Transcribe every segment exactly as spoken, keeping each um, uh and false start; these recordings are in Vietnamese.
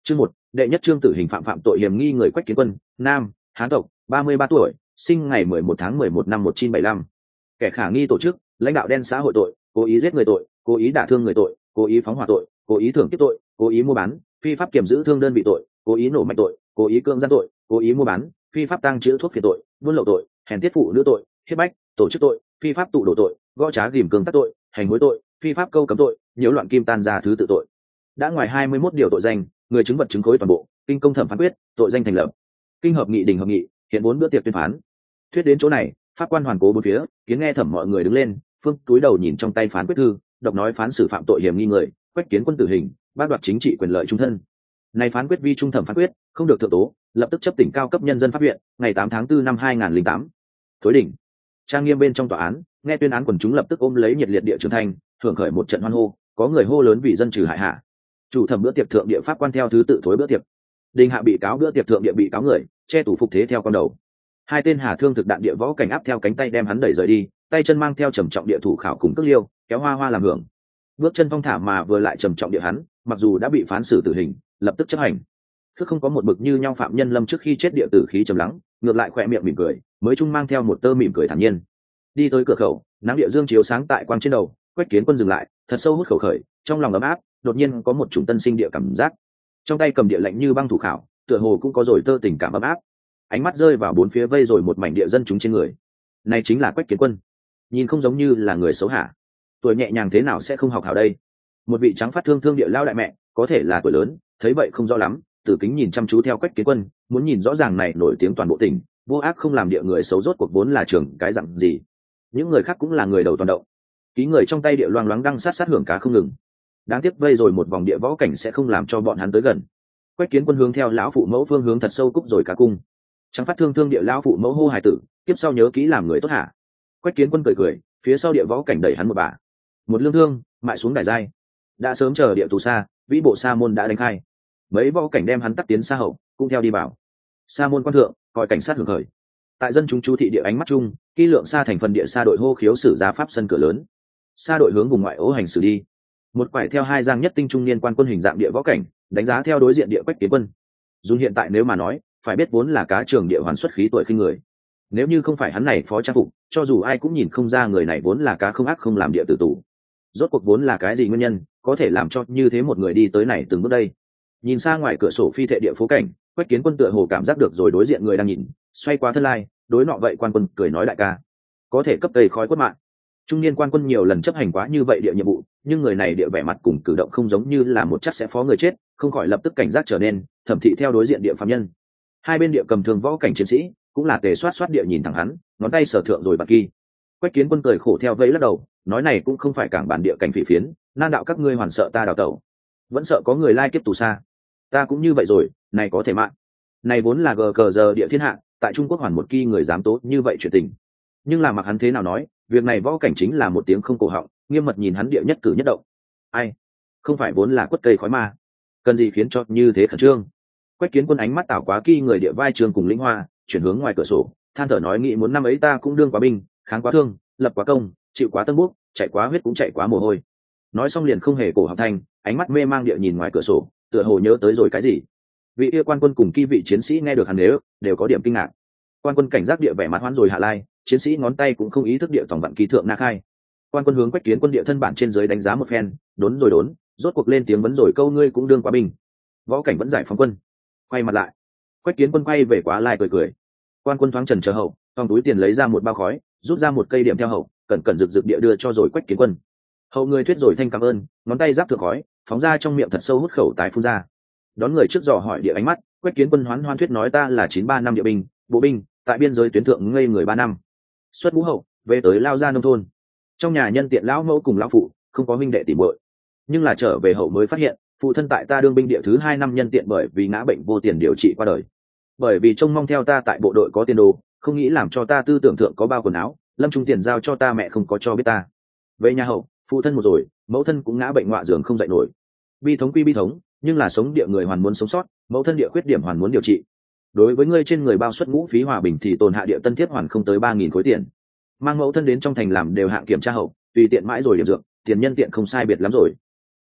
Chương một, đệ nhất chương tử hình phạm phạm tội hiểm nghi người Quách Kiến Quân, nam, Hán tộc, ba mươi ba tuổi, sinh ngày mười một tháng mười một năm một nghìn chín trăm bảy mươi lăm. Kẻ khả nghi tổ chức, lãnh đạo đen xã hội tội, cố ý giết người tội, cố ý đả thương người tội, cố ý phóng hỏa tội, cố ý thưởng tiếp tội, cố ý mua bán, phi pháp kiểm giữ thương đơn vị tội, cố ý nổ mạnh tội, cố ý cưỡng gian tội, cố ý mua bán, phi pháp tàng trữ thuốc phiện tội, buôn lậu tội, hèn tiết phụ nữ tội, hiếp bách, tổ chức tội, phi pháp tụ đổ tội, gõ trá ghìm cường tác tội, hành hối tội, phi pháp câu cấm tội, nhiễu loạn kim tan ra thứ tự tội. Đã ngoài hai mươi mốt điều tội danh, người chứng vật chứng khối toàn bộ, kinh công thẩm phán quyết, tội danh thành lập. Kinh hợp nghị đình hợp nghị, hiện bốn bữa tiệc tuyên phán. Thuyết đến chỗ này, pháp quan hoàn cố bốn phía, kiến nghe thẩm mọi người đứng lên, phương túi đầu nhìn trong tay phán quyết thư, đọc nói phán xử phạm tội hiểm nghi người Quách Kiến Quân tử hình, bác đoạt chính trị quyền lợi trung thân. Này phán quyết vi trung thẩm phán quyết, không được thượng tố, lập tức chấp tỉnh cao cấp nhân dân pháp viện, ngày tám tháng tư năm hai nghìn lẻ tám. Thối đỉnh. Trang nghiêm bên trong tòa án, nghe tuyên án quần chúng lập tức ôm lấy nhiệt liệt địa trưởng thành, hưởng khởi một trận hoan hô, có người hô lớn vì dân trừ hại hạ. Chủ thẩm bữa tiệc thượng địa pháp quan theo thứ tự thối bữa tiệc. Đình hạ bị cáo bữa tiệc thượng địa bị cáo người, che tủ phục thế theo con đầu. Hai tên hà thương thực đạn địa võ cảnh áp theo cánh tay đem hắn đẩy rời đi, tay chân mang theo trầm trọng địa thủ khảo cùng cước liêu, kéo hoa hoa làm hưởng. Bước chân phong thả mà vừa lại trầm trọng địa hắn, mặc dù đã bị phán xử tử hình, lập tức chấp hành. Cứ không có một bực như nhau phạm nhân lâm trước khi chết địa tử khí trầm lắng, ngược lại khỏe miệng mỉm cười, mới trung mang theo một tơ mỉm cười thản nhiên. Đi tới cửa khẩu, nắng địa dương chiếu sáng tại quang trên đầu, Quách Kiến Quân dừng lại, thật sâu hút khẩu khởi, trong lòng ấm áp, đột nhiên có một chủng tân sinh địa cảm giác. Trong tay cầm địa lạnh như băng thủ khảo, tựa hồ cũng có rồi tơ tình cảm ấm áp. Ánh mắt rơi vào bốn phía vây rồi một mảnh địa dân chúng trên người. Này chính là Quách Kiến Quân, nhìn không giống như là người xấu hả? Tuổi nhẹ nhàng thế nào sẽ không học hảo đây? Một vị trắng phát thương thương địa lao đại mẹ, có thể là tuổi lớn, thấy vậy không rõ lắm, từ kính nhìn chăm chú theo Quách Kiến Quân, muốn nhìn rõ ràng này nổi tiếng toàn bộ tỉnh, vô ác không làm địa người xấu rốt cuộc vốn là trường cái dạng gì. Những người khác cũng là người đầu toàn động. Ký người trong tay địa loang loáng đăng sát sát hưởng cá không ngừng. Đáng tiếc vây rồi một vòng địa võ cảnh sẽ không làm cho bọn hắn tới gần. Quách Kiến Quân hướng theo lão phụ mẫu phương hướng thật sâu cúc rồi cá cung. Trắng phát thương thương địa lão phụ mẫu hô hài tử, tiếp sau nhớ kỹ làm người tốt hả? Quách Kiến Quân cười cười, phía sau địa võ cảnh đẩy hắn một bà. Một lương thương, mại xuống đài giai. Đã sớm chờ địa tù xa, vĩ bộ sa môn đã đánh khai. Mấy võ cảnh đem hắn tắt tiến xa hậu, cũng theo đi vào. Sa môn quan thượng, coi cảnh sát hưởng khởi. Tại dân chúng chú thị địa ánh mắt chung, kỹ lượng xa thành phần địa xa đội hô khiếu xử ra pháp sân cửa lớn. Xa đội hướng vùng ngoại ố hành xử đi. Một quải theo hai giang nhất tinh trung niên quan quân hình dạng địa võ cảnh, đánh giá theo đối diện địa Quách Kiến Quân. Dùng hiện tại nếu mà nói, phải biết vốn là cá trường địa hoàn xuất khí tuổi khinh người. Nếu như không phải hắn này phó trang phục, cho dù ai cũng nhìn không ra người này vốn là cá không ác không làm địa tử tù. Rốt cuộc vốn là cái gì nguyên nhân có thể làm cho như thế một người đi tới này từng bước đây? Nhìn xa ngoài cửa sổ phi thệ địa phố cảnh, Quách Kiến Quân tựa hồ cảm giác được rồi đối diện người đang nhìn, xoay qua thân lai, đối nọ vậy quan quân cười nói đại ca, có thể cấp đầy khói quất mạng. Trung niên quan quân nhiều lần chấp hành quá như vậy địa nhiệm vụ, nhưng người này địa vẻ mặt cùng cử động không giống như là một chắc sẽ phó người chết, không khỏi lập tức cảnh giác trở nên thẩm thị theo đối diện địa phạm nhân. Hai bên địa cầm thường võ cảnh chiến sĩ cũng là tề soát soát địa nhìn thẳng hắn, ngón tay sở thượng rồi bạc kỳ. Quách Kiến Quân cười khổ theo vẫy lắc đầu, nói này cũng không phải cảng bản địa cảnh phỉ phiến, nan đạo các ngươi hoàn sợ ta đào tẩu, vẫn sợ có người lai kiếp tù xa. Ta cũng như vậy rồi, này có thể mạng. Này vốn là gờ cờ giờ địa thiên hạ, tại Trung Quốc hoàn một kỳ người dám tố như vậy chuyện tình. Nhưng là mặc hắn thế nào nói, việc này võ cảnh chính là một tiếng không cổ họng, nghiêm mật nhìn hắn địa nhất cử nhất động. Ai, không phải vốn là quất cây khói ma, cần gì khiến cho như thế khẩn trương? Quách Kiến Quân ánh mắt tảo quá kỳ người địa vai trường cùng lĩnh hoa, chuyển hướng ngoài cửa sổ, than thở nói nghĩ muốn năm ấy ta cũng đương quá binh, kháng quá thương, lập quá công, chịu quá tân bút, chạy quá huyết cũng chạy quá mồ hôi. Nói xong liền không hề cổ họng thanh, ánh mắt mê mang địa nhìn ngoài cửa sổ, tựa hồ nhớ tới rồi cái gì. Vị kia quan quân cùng kỳ vị chiến sĩ nghe được hắn nếu đều có điểm kinh ngạc. Quan quân cảnh giác địa vẻ mặt hoán rồi hạ lai, chiến sĩ ngón tay cũng không ý thức địa tổng vạn kỳ thượng na khai. Quan quân hướng Quách Kiến Quân địa thân bản trên dưới đánh giá một phen, đốn rồi đốn, rốt cuộc lên tiếng vấn rồi câu ngươi cũng đương quá binh. Võ cảnh vẫn giải phóng quân. Quay mặt lại, Quách Kiến Quân quay về quá lai cười cười. Quan quân thoáng trần chờ hậu, trong túi tiền lấy ra một bao khói, rút ra một cây điểm theo hậu, cẩn cẩn rực rực địa đưa cho rồi Quách Kiến Quân. Hậu người thuyết rồi thanh cảm ơn, ngón tay giáp thượng khói, phóng ra trong miệng thật sâu hút khẩu tái phun ra. Đón người trước dò hỏi địa ánh mắt, Quách Kiến Quân hoán hoan thuyết nói ta là chín ba năm địa binh, bộ binh, tại biên giới tuyến thượng ngây người ba năm. Xuất ngũ hậu, về tới lao ra nông thôn. Trong nhà nhân tiện lão mẫu cùng lão phụ, không có huynh đệ tỉ muội. Nhưng là trở về hậu mới phát hiện, phụ thân tại ta đương binh địa thứ hai năm nhân tiện bởi vì ngã bệnh vô tiền điều trị qua đời. Bởi vì trông mong theo ta tại bộ đội có tiền đồ, không nghĩ làm cho ta tư tưởng thượng có bao quần áo, lâm trung tiền giao cho ta mẹ không có cho biết ta. Về nhà hậu, phụ thân một rồi, mẫu thân cũng ngã bệnh ngọa giường không dậy nổi. Bi thống quy bi thống, nhưng là sống địa người hoàn muốn sống sót, mẫu thân địa khuyết điểm hoàn muốn điều trị. Đối với ngươi trên người bao suất ngũ phí hòa bình thì tồn hạ địa tân thiết hoàn không tới ba nghìn khối tiền. Mang mẫu thân đến trong thành làm đều hạng kiểm tra hậu, tùy tiện mãi rồi điểm dược, tiền nhân tiện không sai biệt lắm rồi.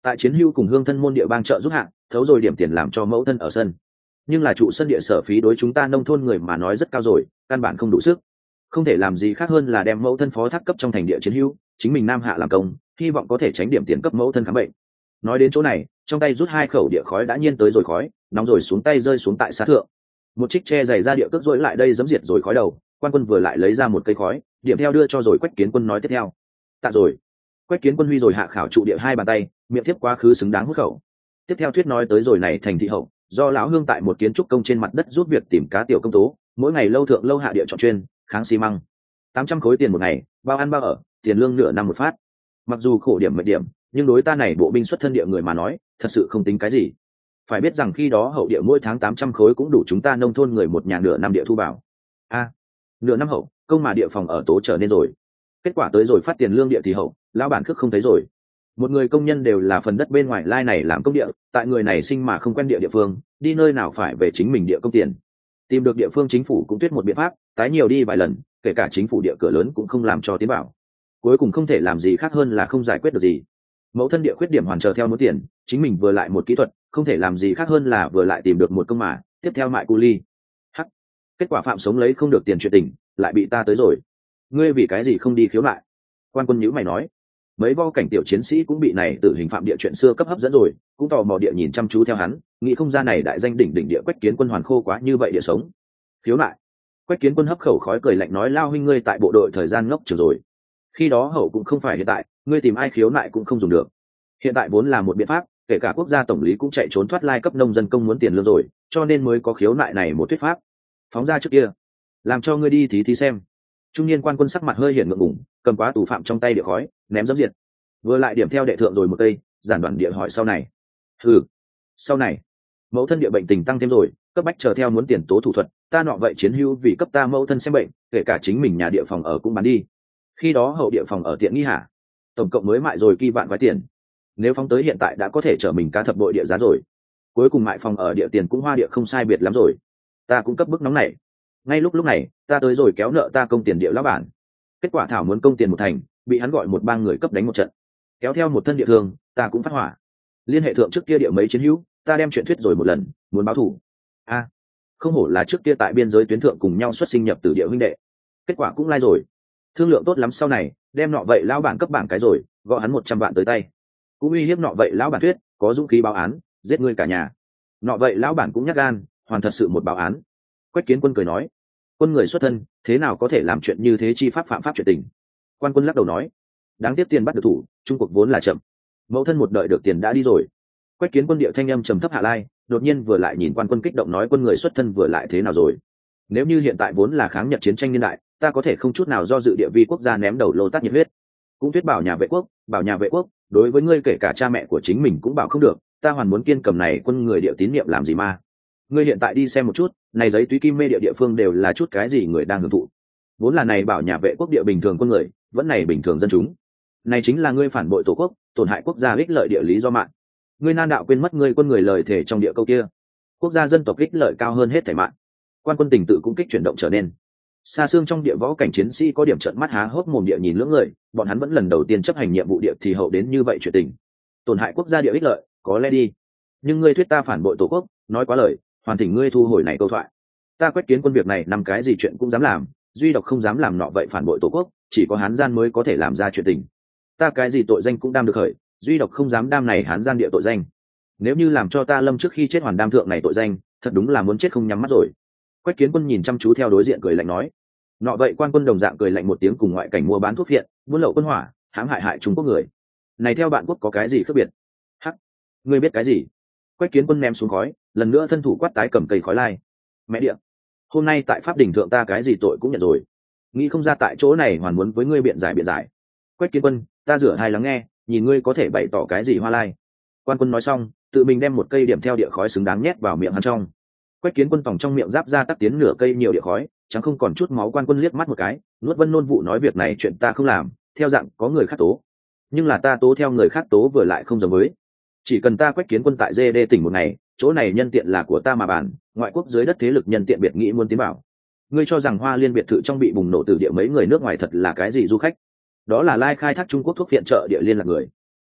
tại chiến hưu cùng hương thân môn địa bang trợ giúp hạng thấu rồi điểm tiền làm cho mẫu thân ở sân, nhưng là trụ sân địa sở phí đối chúng ta nông thôn người mà nói rất cao rồi, căn bản không đủ sức, không thể làm gì khác hơn là đem mẫu thân phó thác cấp trong thành địa chiến hưu, chính mình nam hạ làm công, hy vọng có thể tránh điểm tiền cấp mẫu thân khám bệnh. Nói đến chỗ này, trong tay rút hai khẩu địa khói đã nhiên tới rồi khói nóng rồi xuống tay rơi xuống tại xá thượng, một trích tre dày ra địa cước dỗi lại đây giấm diệt rồi khói đầu. Quan quân vừa lại lấy ra một cây khói điểm theo đưa cho rồi Quách Kiến Quân nói tiếp theo. Tạ rồi. Quách Kiến Quân huy rồi hạ khảo trụ địa hai bàn tay, miệng tiếp quá khứ xứng đáng hút khẩu. Tiếp theo thuyết nói tới rồi này thành thị hậu, do lão hương tại một kiến trúc công trên mặt đất giúp việc tìm cá tiểu công tố, mỗi ngày lâu thượng lâu hạ địa chọn chuyên kháng xi măng, tám trăm khối tiền một ngày, bao ăn bao ở, tiền lương nửa năm một phát. Mặc dù khổ điểm mệt điểm, nhưng đối ta này bộ binh xuất thân địa người mà nói, thật sự không tính cái gì. Phải biết rằng khi đó hậu địa mỗi tháng tám trăm khối cũng đủ chúng ta nông thôn người một nhà nửa năm địa thu vào. A, nửa năm hậu, công mà địa phòng ở tố trở nên rồi. Kết quả tới rồi phát tiền lương địa thì hậu, lão bản khước không thấy rồi. Một người công nhân đều là phần đất bên ngoài lai này làm công địa, tại người này sinh mà không quen địa địa phương, đi nơi nào phải về chính mình địa công tiền. Tìm được địa phương chính phủ cũng tuyết một biện pháp, tái nhiều đi vài lần, kể cả chính phủ địa cửa lớn cũng không làm cho tiến bảo. Cuối cùng không thể làm gì khác hơn là không giải quyết được gì. Mẫu thân địa khuyết điểm hoàn chờ theo muốn tiền, chính mình vừa lại một kỹ thuật, không thể làm gì khác hơn là vừa lại tìm được một công mà tiếp theo mại cu ly. Hắc, kết quả phạm sống lấy không được tiền chuyện tình, lại bị ta tới rồi. Ngươi vì cái gì không đi khiếu nại? Quan quân nhíu mày nói. Mấy vo cảnh tiểu chiến sĩ cũng bị này tử hình phạm địa chuyện xưa cấp hấp dẫn rồi, cũng tò mò địa nhìn chăm chú theo hắn, nghĩ không ra này đại danh đỉnh đỉnh địa Quách Kiến Quân hoàn khô quá như vậy địa sống. Khiếu nại. Quách Kiến Quân hấp khẩu khói cười lạnh nói, lao huynh ngươi tại bộ đội thời gian ngốc trường rồi. Khi đó hậu cũng không phải hiện tại, ngươi tìm ai khiếu nại cũng không dùng được. Hiện tại vốn là một biện pháp, kể cả quốc gia tổng lý cũng chạy trốn thoát lai cấp nông dân công muốn tiền lương rồi, cho nên mới có khiếu nại này một thuyết pháp. Phóng ra trước kia, làm cho ngươi đi thí thí xem. Trung niên quan quân sắc mặt hơi hiển ngượng ngùng, cầm quá tù phạm trong tay địa khói, ném dẫm diệt. Vừa lại điểm theo đệ thượng rồi một cây, giản đoạn địa hỏi sau này. Ừ, sau này, mẫu thân địa bệnh tình tăng thêm rồi, cấp bách chờ theo muốn tiền tố thủ thuật, ta nọ vậy chiến hữu vì cấp ta mẫu thân xem bệnh, kể cả chính mình nhà địa phòng ở cũng bán đi. Khi đó hậu địa phòng ở tiện nghi hả? Tổng cộng mới mại rồi kỳ vạn quái tiền. Nếu phóng tới hiện tại đã có thể trở mình cá thập bội địa giá rồi. Cuối cùng mại phòng ở địa tiền cũng hoa địa không sai biệt lắm rồi. Ta cũng cấp bức nóng này. Ngay lúc lúc này, ta tới rồi kéo nợ ta công tiền địa lão bản. Kết quả thảo muốn công tiền một thành, bị hắn gọi một bang người cấp đánh một trận. Kéo theo một thân địa thương, ta cũng phát hỏa. Liên hệ thượng trước kia địa mấy chiến hữu, ta đem chuyện thuyết rồi một lần, muốn báo thù. A, à, không hổ là trước kia tại biên giới tuyến thượng cùng nhau xuất sinh nhập từ địa huynh đệ. Kết quả cũng lai rồi. Thương lượng tốt lắm sau này, đem nọ vậy lão bản cấp bảng cái rồi, gọi hắn một trăm vạn tới tay. Cũng uy hiếp nọ vậy lão bản thuyết, có dũng khí báo án, giết ngươi cả nhà. Nọ vậy lão bản cũng nhát gan, hoàn thật sự một báo án. Quách Kiến Quân cười nói, quân người xuất thân, thế nào có thể làm chuyện như thế chi pháp phạm pháp chuyện tình. Quan quân lắc đầu nói, đáng tiếc tiền bắt được thủ, trung cuộc vốn là chậm. Mẫu thân một đợi được tiền đã đi rồi. Quách Kiến Quân điệu thanh âm trầm thấp hạ lai, đột nhiên vừa lại nhìn quan quân kích động nói, quân người xuất thân vừa lại thế nào rồi? Nếu như hiện tại vốn là kháng Nhật chiến tranh niên đại, ta có thể không chút nào do dự địa vi quốc gia ném đầu lô tát nhiệt huyết. Cũng thuyết bảo nhà vệ quốc, bảo nhà vệ quốc, đối với ngươi kể cả cha mẹ của chính mình cũng bảo không được, ta hoàn muốn kiên cầm này quân người địa tín niệm làm gì mà. Ngươi hiện tại đi xem một chút, này giấy túy kim mê địa địa phương đều là chút cái gì người đang hưởng thụ. Vốn là này bảo nhà vệ quốc địa bình thường quân người, vẫn này bình thường dân chúng. Này chính là ngươi phản bội tổ quốc, tổn hại quốc gia ích lợi địa lý do mạng. Ngươi nan đạo quên mất ngươi quân người lời thể trong địa câu kia. Quốc gia dân tộc ích lợi cao hơn hết thảy mạng. Quan quân tình tự cũng kích chuyển động trở nên. Xa xương trong địa võ cảnh chiến sĩ có điểm trợn mắt há hốc mồm địa nhìn lưỡng người, bọn hắn vẫn lần đầu tiên chấp hành nhiệm vụ địa thì hậu đến như vậy chuyện tình. Tổn hại quốc gia địa ích lợi, có lẽ đi. Nhưng ngươi thuyết ta phản bội tổ quốc, nói quá lời, hoàn thỉnh ngươi thu hồi này câu thoại. Ta Quách Kiến Quân việc này nằm cái gì chuyện cũng dám làm, duy độc không dám làm nọ vậy phản bội tổ quốc, chỉ có hán gian mới có thể làm ra chuyện tình. Ta cái gì tội danh cũng đam được khởi, duy độc không dám đam này hán gian địa tội danh. Nếu như làm cho ta lâm trước khi chết hoàn đam thượng này tội danh, thật đúng là muốn chết không nhắm mắt rồi. Quách Kiến Quân nhìn chăm chú theo đối diện cười lạnh nói, nọ vậy quan quân đồng dạng cười lạnh một tiếng, cùng ngoại cảnh mua bán thuốc phiện, buôn lậu quân hỏa, hãm hại hại Trung Quốc người. Này theo bạn quốc có cái gì khác biệt? Hắc, ngươi biết cái gì? Quách Kiến Quân ném xuống khói, lần nữa thân thủ quát tái cầm cây khói lai. Mẹ địa, hôm nay tại pháp đình thượng ta cái gì tội cũng nhận rồi, nghĩ không ra tại chỗ này hoàn muốn với ngươi biện giải biện giải. Quách Kiến Quân, ta rửa hai lắng nghe, nhìn ngươi có thể bày tỏ cái gì hoa lai. Quan quân nói xong, tự mình đem một cây điểm theo địa khói xứng đáng nhét vào miệng hắn trong. Quách Kiến Quân tòng trong miệng giáp ra tắc tiến nửa cây nhiều địa khói, chẳng không còn chút máu. Quan quân liếc mắt một cái, nuốt vân nôn vụ nói, việc này chuyện ta không làm, theo dạng có người khác tố, nhưng là ta tố theo người khác tố vừa lại không giống với. Chỉ cần ta Quách Kiến Quân tại dê đê tỉnh một ngày, chỗ này nhân tiện là của ta mà bàn, ngoại quốc dưới đất thế lực nhân tiện biệt nghĩ muốn tiến bảo. Ngươi cho rằng Hoa Liên biệt thự trong bị bùng nổ từ địa mấy người nước ngoài thật là cái gì du khách? Đó là lai khai thác Trung Quốc thuốc viện trợ địa liên lạc người.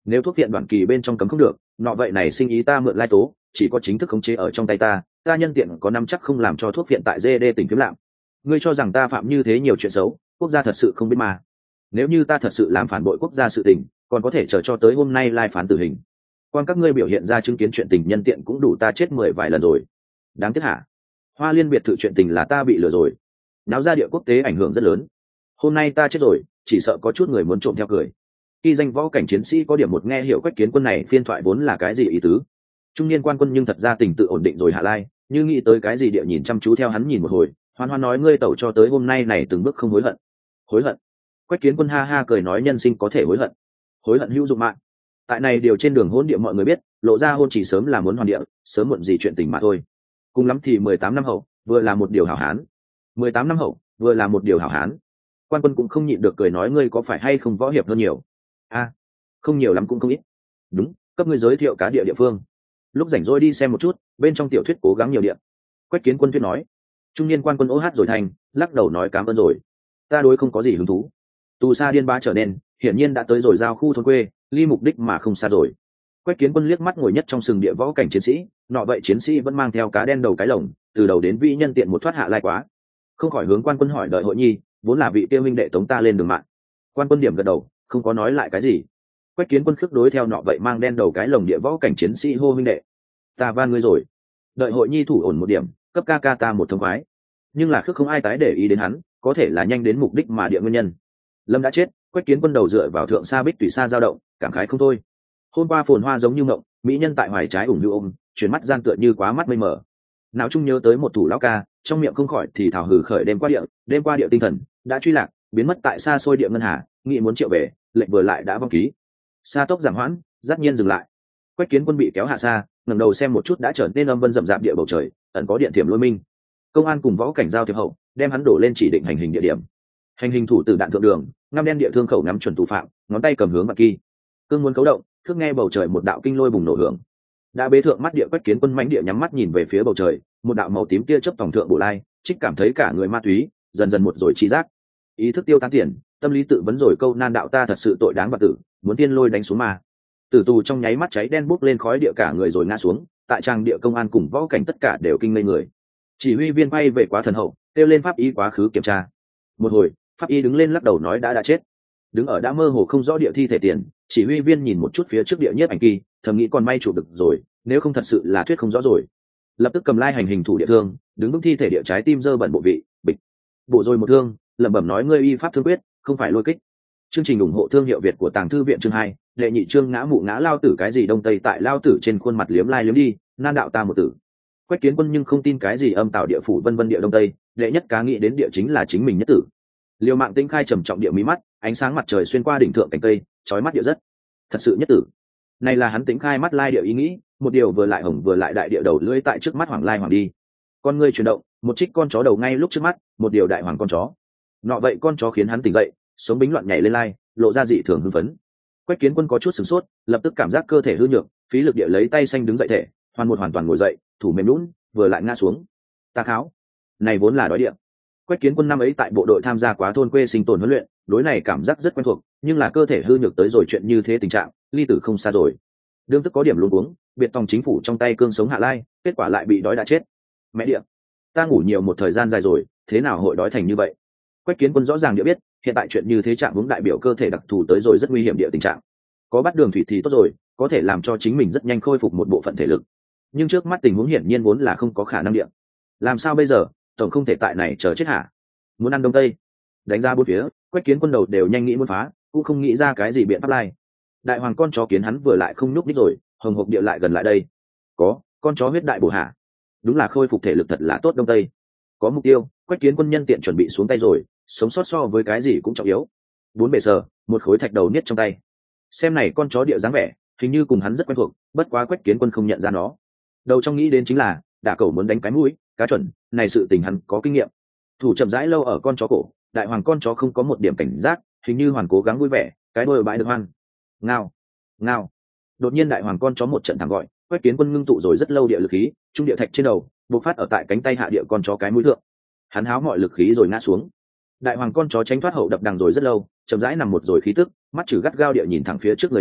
nếu thuốc viện đoạn kỳ bên trong cấm không được, nọ vậy này sinh ý ta mượn lai tố, chỉ có chính thức khống chế ở trong tay ta, ta nhân tiện có nắm chắc không làm cho thuốc viện tại dê đê tỉnh phiếm lạm. Ngươi cho rằng ta phạm như thế nhiều chuyện xấu, quốc gia thật sự không biết mà. Nếu như ta thật sự làm phản bội quốc gia sự tình, còn có thể chờ cho tới hôm nay lai phán tử hình. Quan các ngươi biểu hiện ra chứng kiến chuyện tình nhân tiện cũng đủ ta chết mười vài lần rồi. Đáng tiếc hả? Hoa Liên biệt thự chuyện tình là ta bị lừa rồi. Náo ra địa quốc tế ảnh hưởng rất lớn. Hôm nay ta chết rồi, chỉ sợ có chút người muốn trộm theo cười. Khi danh võ cảnh chiến sĩ có điểm một nghe hiểu Quách Kiến Quân này phiên thoại vốn là cái gì ý tứ. Trung niên quan quân nhưng thật ra tình tự ổn định rồi hạ lai, như nghĩ tới cái gì địa nhìn chăm chú theo hắn nhìn một hồi, hoan hoan nói ngươi tẩu cho tới hôm nay này từng bước không hối hận. Hối hận? Quách Kiến Quân ha ha cười nói nhân sinh có thể hối hận. Hối hận hữu dụng mạng. Tại này điều trên đường hôn địa mọi người biết, lộ ra hôn chỉ sớm là muốn hoàn địa, sớm muộn gì chuyện tình mà thôi. Cùng lắm thì mười tám năm hậu, vừa là một điều hảo hán. mười tám năm hậu, vừa là một điều hảo hán. Quan quân cũng không nhịn được cười nói ngươi có phải hay không võ hiệp hơn nhiều. A, à, không nhiều lắm cũng không ít. Đúng, cấp ngươi giới thiệu cá địa địa phương. Lúc rảnh rỗi đi xem một chút, bên trong tiểu thuyết cố gắng nhiều địa. Quách Kiến Quân thuyết nói. Trung niên quan quân ố hát rồi thành, lắc đầu nói cảm ơn rồi. Ta đối không có gì hứng thú. Tù xa điên bá trở nên, hiển nhiên đã tới rồi giao khu thôn quê, ly mục đích mà không xa rồi. Quách Kiến Quân liếc mắt ngồi nhất trong sừng địa võ cảnh chiến sĩ, nọ vậy chiến sĩ vẫn mang theo cá đen đầu cái lồng, từ đầu đến vĩ nhân tiện một thoát hạ lai quá. Không khỏi hướng quan quân hỏi đợi hội nhi, vốn là vị tiêu minh đệ tống ta lên đường mạng. Quan quân điểm gật đầu, không có nói lại cái gì. Quách Kiến Quân khước đối theo nọ vậy mang đen đầu cái lồng địa võ cảnh chiến sĩ hô minh đệ. Ta van ngươi rồi. Đợi hội nhi thủ ổn một điểm, cấp ca ca ta một thông khoái. Nhưng là khước không ai tái để ý đến hắn, có thể là nhanh đến mục đích mà địa nguyên nhân. Lâm đã chết, Quách Kiến Quân đầu dựa vào thượng sa bích tùy sa dao động, cảm khái không thôi. Hôm qua phồn hoa giống như mộng, mỹ nhân tại hoài trái ủng như ôm, chuyển mắt gian tựa như quá mắt mây mờ. Não trung nhớ tới một thủ lão ca, trong miệng không khỏi thì thảo hừ khởi đêm qua địa, đêm qua địa tinh thần đã truy lạc, biến mất tại xa xôi địa ngân hà, nghĩ muốn triệu về, lệnh vừa lại đã vong ký. Sa tốc giảm hoãn, rất nhiên dừng lại. Quách Kiến Quân bị kéo hạ xa, ngẩng đầu xem một chút đã trở nên âm vân rậm rạp địa bầu trời, ẩn có điện thiểm lôi minh. Công an cùng võ cảnh giao thiệp hậu, đem hắn đổ lên chỉ định hành hình địa điểm. Hành hình thủ tử đạn thượng đường, ngăm đen địa thương khẩu ngắm chuẩn thủ phạm, ngón tay cầm hướng mặt kỳ. Cương muốn cấu động, khước nghe bầu trời một đạo kinh lôi bùng nổ hưởng. Đã bế thượng mắt địa Quách Kiến Quân mãnh địa nhắm mắt nhìn về phía bầu trời, một đạo màu tím tia chớp tổng thượng bộ lai, trích cảm thấy cả người ma túy, dần dần một rồi trí giác. Ý thức tiêu tán tiền, tâm lý tự vấn rồi câu nan đạo ta thật sự tội đáng và tử, muốn tiên lôi đánh xuống mà. Tử tù trong nháy mắt cháy đen bốc lên khói địa cả người rồi ngã xuống, tại trang địa công an cùng võ cảnh tất cả đều kinh ngây người. Chỉ huy viên bay về quá thần hậu, kêu lên pháp y quá khứ kiểm tra. Một hồi, pháp y đứng lên lắc đầu nói đã đã chết. Đứng ở đã mơ hồ không rõ địa thi thể tiền, chỉ huy viên nhìn một chút phía trước địa nhiếp ảnh kỳ, thầm nghĩ còn may chụp được rồi, nếu không thật sự là thuyết không rõ rồi. Lập tức cầm lai hành hình thủ địa thương, đứng vững thi thể địa trái tim dơ bẩn bộ vị, bịch. Bộ rồi một thương, lẩm bẩm nói ngươi y pháp thương quyết, không phải lôi kích. Chương trình ủng hộ thương hiệu Việt của Tàng Thư viện chương hai, đệ nhị chương ngã mụ ngã lao tử cái gì đông tây tại lao tử trên khuôn mặt liếm lai liếm đi, nan đạo ta một tử. Quách Kiến Quân nhưng không tin cái gì âm tạo địa phủ vân vân địa đông tây, đệ nhất cá nghĩ đến địa chính là chính mình nhất tử. Liều mạng tinh khai trầm trọng địa mí mắt, ánh sáng mặt trời xuyên qua đỉnh thượng cành cây, chói mắt địa rất. Thật sự nhất tử. Này là hắn tính khai mắt lai địa ý nghĩ, một điều vừa lại hồng vừa lại đại địa đầu lưỡi tại trước mắt hoàng lai hoàng đi. Con ngươi chuyển động, một trích con chó đầu ngay lúc trước mắt, một điều đại hoàng con chó. Nọ vậy con chó khiến hắn tỉnh dậy, sống bính loạn nhảy lên lai, lộ ra dị thường hưng phấn. Quách Kiến Quân có chút sửng sốt, lập tức cảm giác cơ thể hư nhược, phí lực địa lấy tay xanh đứng dậy thể, hoàn một hoàn toàn ngồi dậy, thủ mềm lún, vừa lại ngã xuống. Ta kháo, này vốn là đói địa. Quách Kiến Quân năm ấy tại bộ đội tham gia quá thôn quê sinh tồn huấn luyện, đối này cảm giác rất quen thuộc, nhưng là cơ thể hư nhược tới rồi chuyện như thế tình trạng, ly tử không xa rồi. Đương tức có điểm luống cuống, biệt tòng chính phủ trong tay cương sống hạ lai, kết quả lại bị đói đã chết. Mẹ địa, ta ngủ nhiều một thời gian dài rồi, thế nào hội đói thành như vậy? Quách Kiến Quân rõ ràng địa biết, hiện tại chuyện như thế trạng hướng đại biểu cơ thể đặc thù tới rồi rất nguy hiểm địa tình trạng. Có bắt đường thủy thì tốt rồi, có thể làm cho chính mình rất nhanh khôi phục một bộ phận thể lực. Nhưng trước mắt tình huống hiển nhiên vốn là không có khả năng địa. Làm sao bây giờ, tổng không thể tại này chờ chết hả? Muốn ăn đông tây, đánh ra bốn phía, Quách Kiến Quân đầu đều nhanh nghĩ muốn phá, cũng không nghĩ ra cái gì biện pháp lai. Đại hoàng con chó kiến hắn vừa lại không nhúc nhích rồi, hồng hộc địa lại gần lại đây. Có, con chó huyết đại bổ hạ. Đúng là khôi phục thể lực thật là tốt đông tây. Có mục tiêu, Quách Kiến Quân nhân tiện chuẩn bị xuống tay rồi, sống sót so với cái gì cũng trọng yếu. Bốn bề sờ, một khối thạch đầu niết trong tay. Xem này con chó địa dáng vẻ, hình như cùng hắn rất quen thuộc, bất quá Quách Kiến Quân không nhận ra nó. Đầu trong nghĩ đến chính là, đả cẩu muốn đánh cái mũi, cá chuẩn, này sự tình hắn có kinh nghiệm. Thủ chậm rãi lâu ở con chó cổ, đại hoàng con chó không có một điểm cảnh giác, hình như hoàn cố gắng vui vẻ, cái đuôi bãi được hoan. Ngao, ngao. Đột nhiên đại hoàng con chó một trận thẳng gọi, Quách Kiến Quân ngưng tụ rồi rất lâu địa lực khí, trung địa thạch trên đầu, bộc phát ở tại cánh tay hạ địa con chó cái mũi thượng. Hắn háo mọi lực khí rồi ngã xuống. Đại hoàng con chó tránh thoát hậu đập đằng rồi rất lâu, chậm rãi nằm một rồi khí tức, mắt chử gắt gao địa nhìn thẳng phía trước người nọ,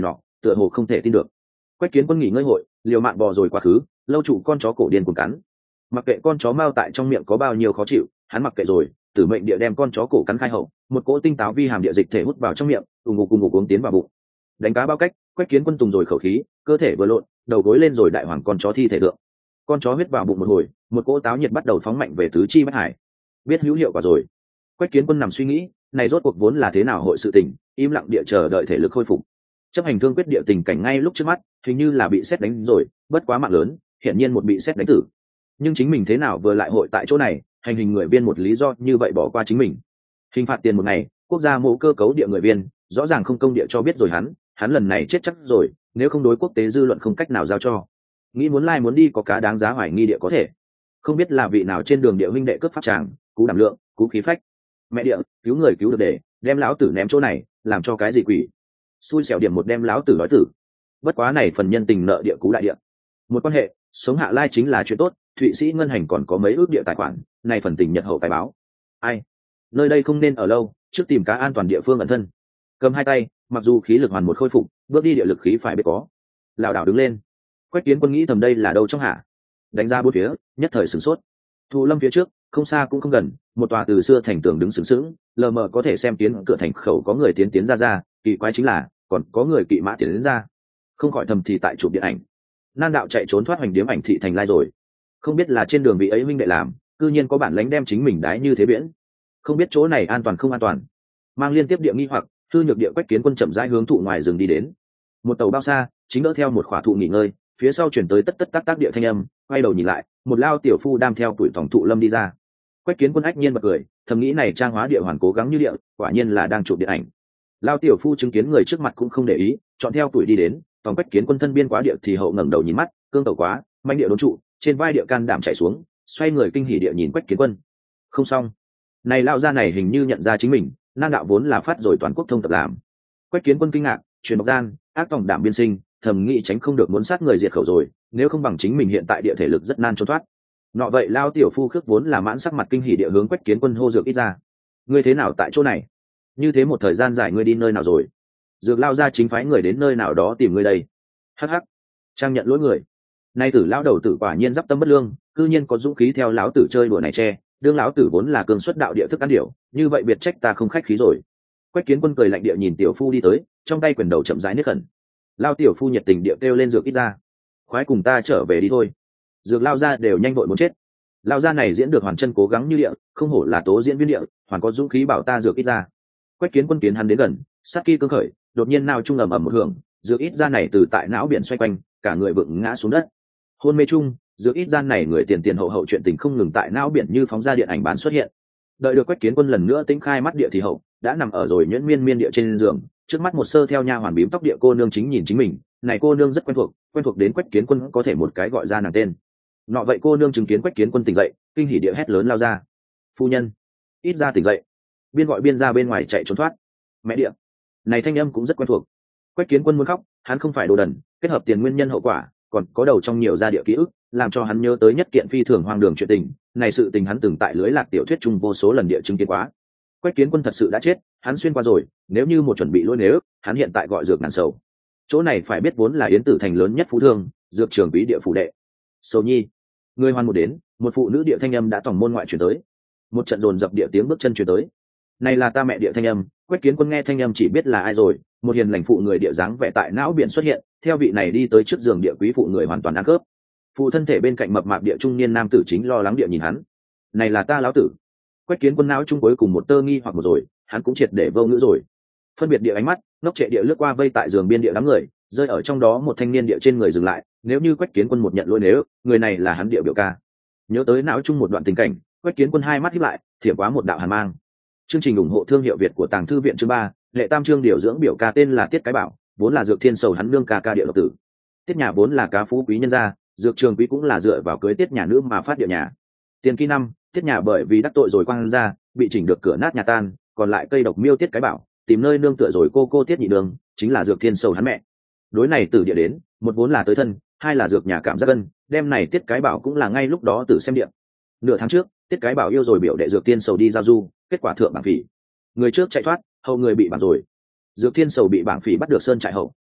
tựa hồ không thể tin được. Quách Kiến Quân nghỉ ngơi hội, liều mạng bò rồi quá khứ, lâu trụ con chó cổ điên cuồng cắn. Mặc kệ con chó mao tại trong miệng có bao nhiêu khó chịu, hắn mặc kệ rồi, tử mệnh địa đem con chó cổ cắn khai hậu, một cỗ tinh táo vi hàm địa dịch thể hút vào trong miệng, ù ngục cùng ngục uống tiến vào bụng. Đánh cá bao cách, Quách Kiến Quân tùng rồi khẩu khí, cơ thể vừa lộn, đầu gối lên rồi đại hoàng con chó thi thể thượng. Con chó huyết vào bụng một hồi, một cỗ táo nhiệt bắt đầu phóng mạnh về tứ chi bách hải. Biết hữu hiệu quả rồi. Quách Kiến Quân nằm suy nghĩ, này rốt cuộc vốn là thế nào hội sự tình, im lặng địa chờ đợi thể lực khôi phục. Chấp hành thương quyết địa tình cảnh ngay lúc trước mắt, hình như là bị sét đánh rồi, bất quá mạng lớn, hiển nhiên một bị sét đánh tử. Nhưng chính mình thế nào vừa lại hội tại chỗ này, hành hình người viên một lý do như vậy bỏ qua chính mình. Hình phạt tiền một ngày, quốc gia mẫu cơ cấu địa người viên, rõ ràng không công địa cho biết rồi hắn, hắn lần này chết chắc rồi, nếu không đối quốc tế dư luận không cách nào giao cho. Nghĩ muốn lai muốn đi có cá đáng giá hoài nghi địa có thể. Không biết là vị nào trên đường địa huynh đệ cướp pháp tràng, cú đảm lượng, cú khí phách. Mẹ địa, cứu người cứu được để, đem lão tử ném chỗ này, làm cho cái gì quỷ? Xui xẻo điểm một đem lão tử nói tử. Bất quá này phần nhân tình nợ địa cú đại địa. Một quan hệ, sống hạ lai chính là chuyện tốt, Thụy Sĩ ngân hành còn có mấy ước địa tài khoản, này phần tình nhật hậu tài báo. Ai? Nơi đây không nên ở lâu, trước tìm cá an toàn địa phương ẩn thân. Cầm hai tay, mặc dù khí lực hoàn một khôi phục, bước đi địa lực khí phải biết có. Lão đảo đứng lên. Quách Kiến Quân nghĩ thầm đây là đâu trong hạ. Đánh ra bốn phía, nhất thời sửng sốt. Thụ lâm phía trước, không xa cũng không gần, một tòa từ xưa thành tường đứng sướng sướng, lờ mờ có thể xem tiến cửa thành khẩu có người tiến tiến ra ra, kỳ quái chính là còn có người kỵ mã tiến đến ra. Không khỏi thầm thì tại chụp điện ảnh. Nan đạo chạy trốn thoát hoành điếm ảnh thị thành lai rồi. Không biết là trên đường vị ấy minh đệ làm, cư nhiên có bản lánh đem chính mình đái như thế biển. Không biết chỗ này an toàn không an toàn. Mang liên tiếp địa nghi hoặc, thư nhược địa Quách Kiến Quân chậm rãi hướng thụ ngoài rừng đi đến. Một tàu bao xa, chính đỡ theo một khỏa thụ nghỉ ngơi, phía sau chuyển tới tất tất tác tác địa thanh âm, quay đầu nhìn lại, một lao tiểu phu đam theo tuổi tổng thụ lâm đi ra. Quách Kiến Quân ách nhiên bật cười, thầm nghĩ này trang hóa địa hoàn cố gắng như địa, quả nhiên là đang chụp điện ảnh. Lao tiểu phu chứng kiến người trước mặt cũng không để ý, chọn theo tuổi đi đến, tổng Quách Kiến Quân thân biên quá địa thì hậu ngẩng đầu nhìn mắt, cương tẩu quá, manh địa đốn trụ, trên vai địa can đảm chạy xuống, xoay người kinh hỉ địa nhìn Quách Kiến Quân. Không xong, này lao ra này hình như nhận ra chính mình, nan đạo vốn là phát rồi toàn quốc thông tập làm. Quách Kiến Quân kinh ngạc, truyền bọc gian, ác tổng đảm biên sinh, thầm nghĩ tránh không được muốn sát người diệt khẩu rồi, nếu không bằng chính mình hiện tại địa thể lực rất nan trốn thoát. Nọ vậy lao tiểu phu khước vốn là mãn sắc mặt kinh hỉ địa hướng Quách Kiến Quân hô dược ít ra. Ngươi thế nào tại chỗ này? Như thế một thời gian dài ngươi đi nơi nào rồi? Dược lao ra chính phái người đến nơi nào đó tìm ngươi đây. Hắc hắc, trang nhận lỗi người. Nay tử lão đầu tử quả nhiên giáp tâm bất lương, cư nhiên có dũng khí theo lão tử chơi đùa này che, đương lão tử vốn là cương xuất đạo địa thức ăn điểu, như vậy biệt trách ta không khách khí rồi. Quách Kiến Quân cười lạnh địa nhìn tiểu phu đi tới, trong tay quyền đầu chậm rãi niết khẩn. Lao tiểu phu nhiệt tình địa kêu lên dược ít ra. Khoái cùng ta trở về đi thôi. Dược lao ra đều nhanh vội muốn chết. Lao ra này diễn được hoàn chân cố gắng như địa, không hổ là tố diễn viên địa, hoàn có dũng khí bảo ta dược ít ra. Quách Kiến Quân tiến hắn đến gần, sát kỳ cương khởi, đột nhiên nào trung ầm ầm một hưởng, dược ít ra này từ tại não biển xoay quanh, cả người vựng ngã xuống đất. Hôn mê chung, dược ít gian này người tiền tiền hậu hậu chuyện tình không ngừng tại não biển như phóng ra điện ảnh bán xuất hiện. Đợi được Quách Kiến Quân lần nữa tĩnh khai mắt địa thì hậu, đã nằm ở rồi nhuyễn miên miên địa trên giường, trước mắt một sơ theo nha hoàn bím tóc địa cô nương chính nhìn chính mình, này cô nương rất quen thuộc, quen thuộc đến Quách Kiến Quân có thể một cái gọi ra nàng tên. Nọ vậy cô nương chứng kiến Quách Kiến Quân tỉnh dậy, kinh hỉ địa hét lớn lao ra. Phu nhân, ít ra tỉnh dậy. Biên gọi biên ra bên ngoài chạy trốn thoát. Mẹ địa, này thanh âm cũng rất quen thuộc. Quách Kiến Quân muốn khóc, hắn không phải đồ đần, kết hợp tiền nguyên nhân hậu quả, còn có đầu trong nhiều gia địa ký ức, làm cho hắn nhớ tới nhất kiện phi thường hoang đường chuyện tình, này sự tình hắn từng tại lưới lạc tiểu thuyết chung vô số lần địa chứng kiến quá. Quách Kiến Quân thật sự đã chết, hắn xuyên qua rồi, nếu như một chuẩn bị lỗi nếu, hắn hiện tại gọi dược ngàn sầu. Chỗ này phải biết vốn là Yến Tử thành lớn nhất phú thương, dược trường quý địa phủ đệ. Sầu nhi, người hoan một đến, một phụ nữ địa thanh âm đã tổng môn ngoại truyền tới. Một trận dồn dập địa tiếng bước chân truyền tới. Này là ta mẹ địa thanh âm, Quách Kiến Quân nghe thanh âm chỉ biết là ai rồi, một hiền lành phụ người địa dáng vẻ tại não biển xuất hiện, theo vị này đi tới trước giường địa quý phụ người hoàn toàn ăn cướp. Phụ thân thể bên cạnh mập mạp địa trung niên nam tử chính lo lắng địa nhìn hắn. Này là ta lão tử. Quách Kiến Quân não chung cuối cùng một tơ nghi hoặc một rồi, hắn cũng triệt để vô ngữ rồi. Phân biệt địa ánh mắt, ngốc trệ địa lướt qua vây tại giường biên địa đám người, rơi ở trong đó một thanh niên địa trên người dừng lại, nếu như Quách Kiến Quân một nhận lỗi nếu, người này là hắn địa biểu ca. Nhớ tới não chung một đoạn tình cảnh, Quách Kiến Quân hai mắt híp lại, thiểm quá một đạo hàn mang. Chương trình ủng hộ thương hiệu Việt của Tàng Thư viện chương ba, lệ tam chương điều dưỡng biểu ca tên là Tiết Cái Bảo, vốn là dược thiên sầu hắn nương ca ca địa độc tử. Tiết nhà vốn là cá phú quý nhân gia, dược trường quý cũng là dựa vào cưới Tiết nhà nữ mà phát địa nhà. Tiền kỳ năm, Tiết nhà bởi vì đắc tội rồi quang ra, bị chỉnh được cửa nát nhà tan, còn lại cây độc miêu Tiết Cái Bảo, tìm nơi nương tựa rồi cô cô Tiết nhị đường, chính là dược thiên sầu hắn mẹ. Đối này từ địa đến, một vốn là tới thân, hai là dược nhà cảm giác ân, đem này Tiết Cái Bảo cũng là ngay lúc đó tự xem điện. Nửa tháng trước, Tiết Cái Bảo yêu rồi biểu đệ dược thiên sầu đi giao du, kết quả thượng bảng phỉ. Người trước chạy thoát, hậu người bị bảng rồi. Dược thiên sầu bị bảng phỉ bắt được sơn trại hậu,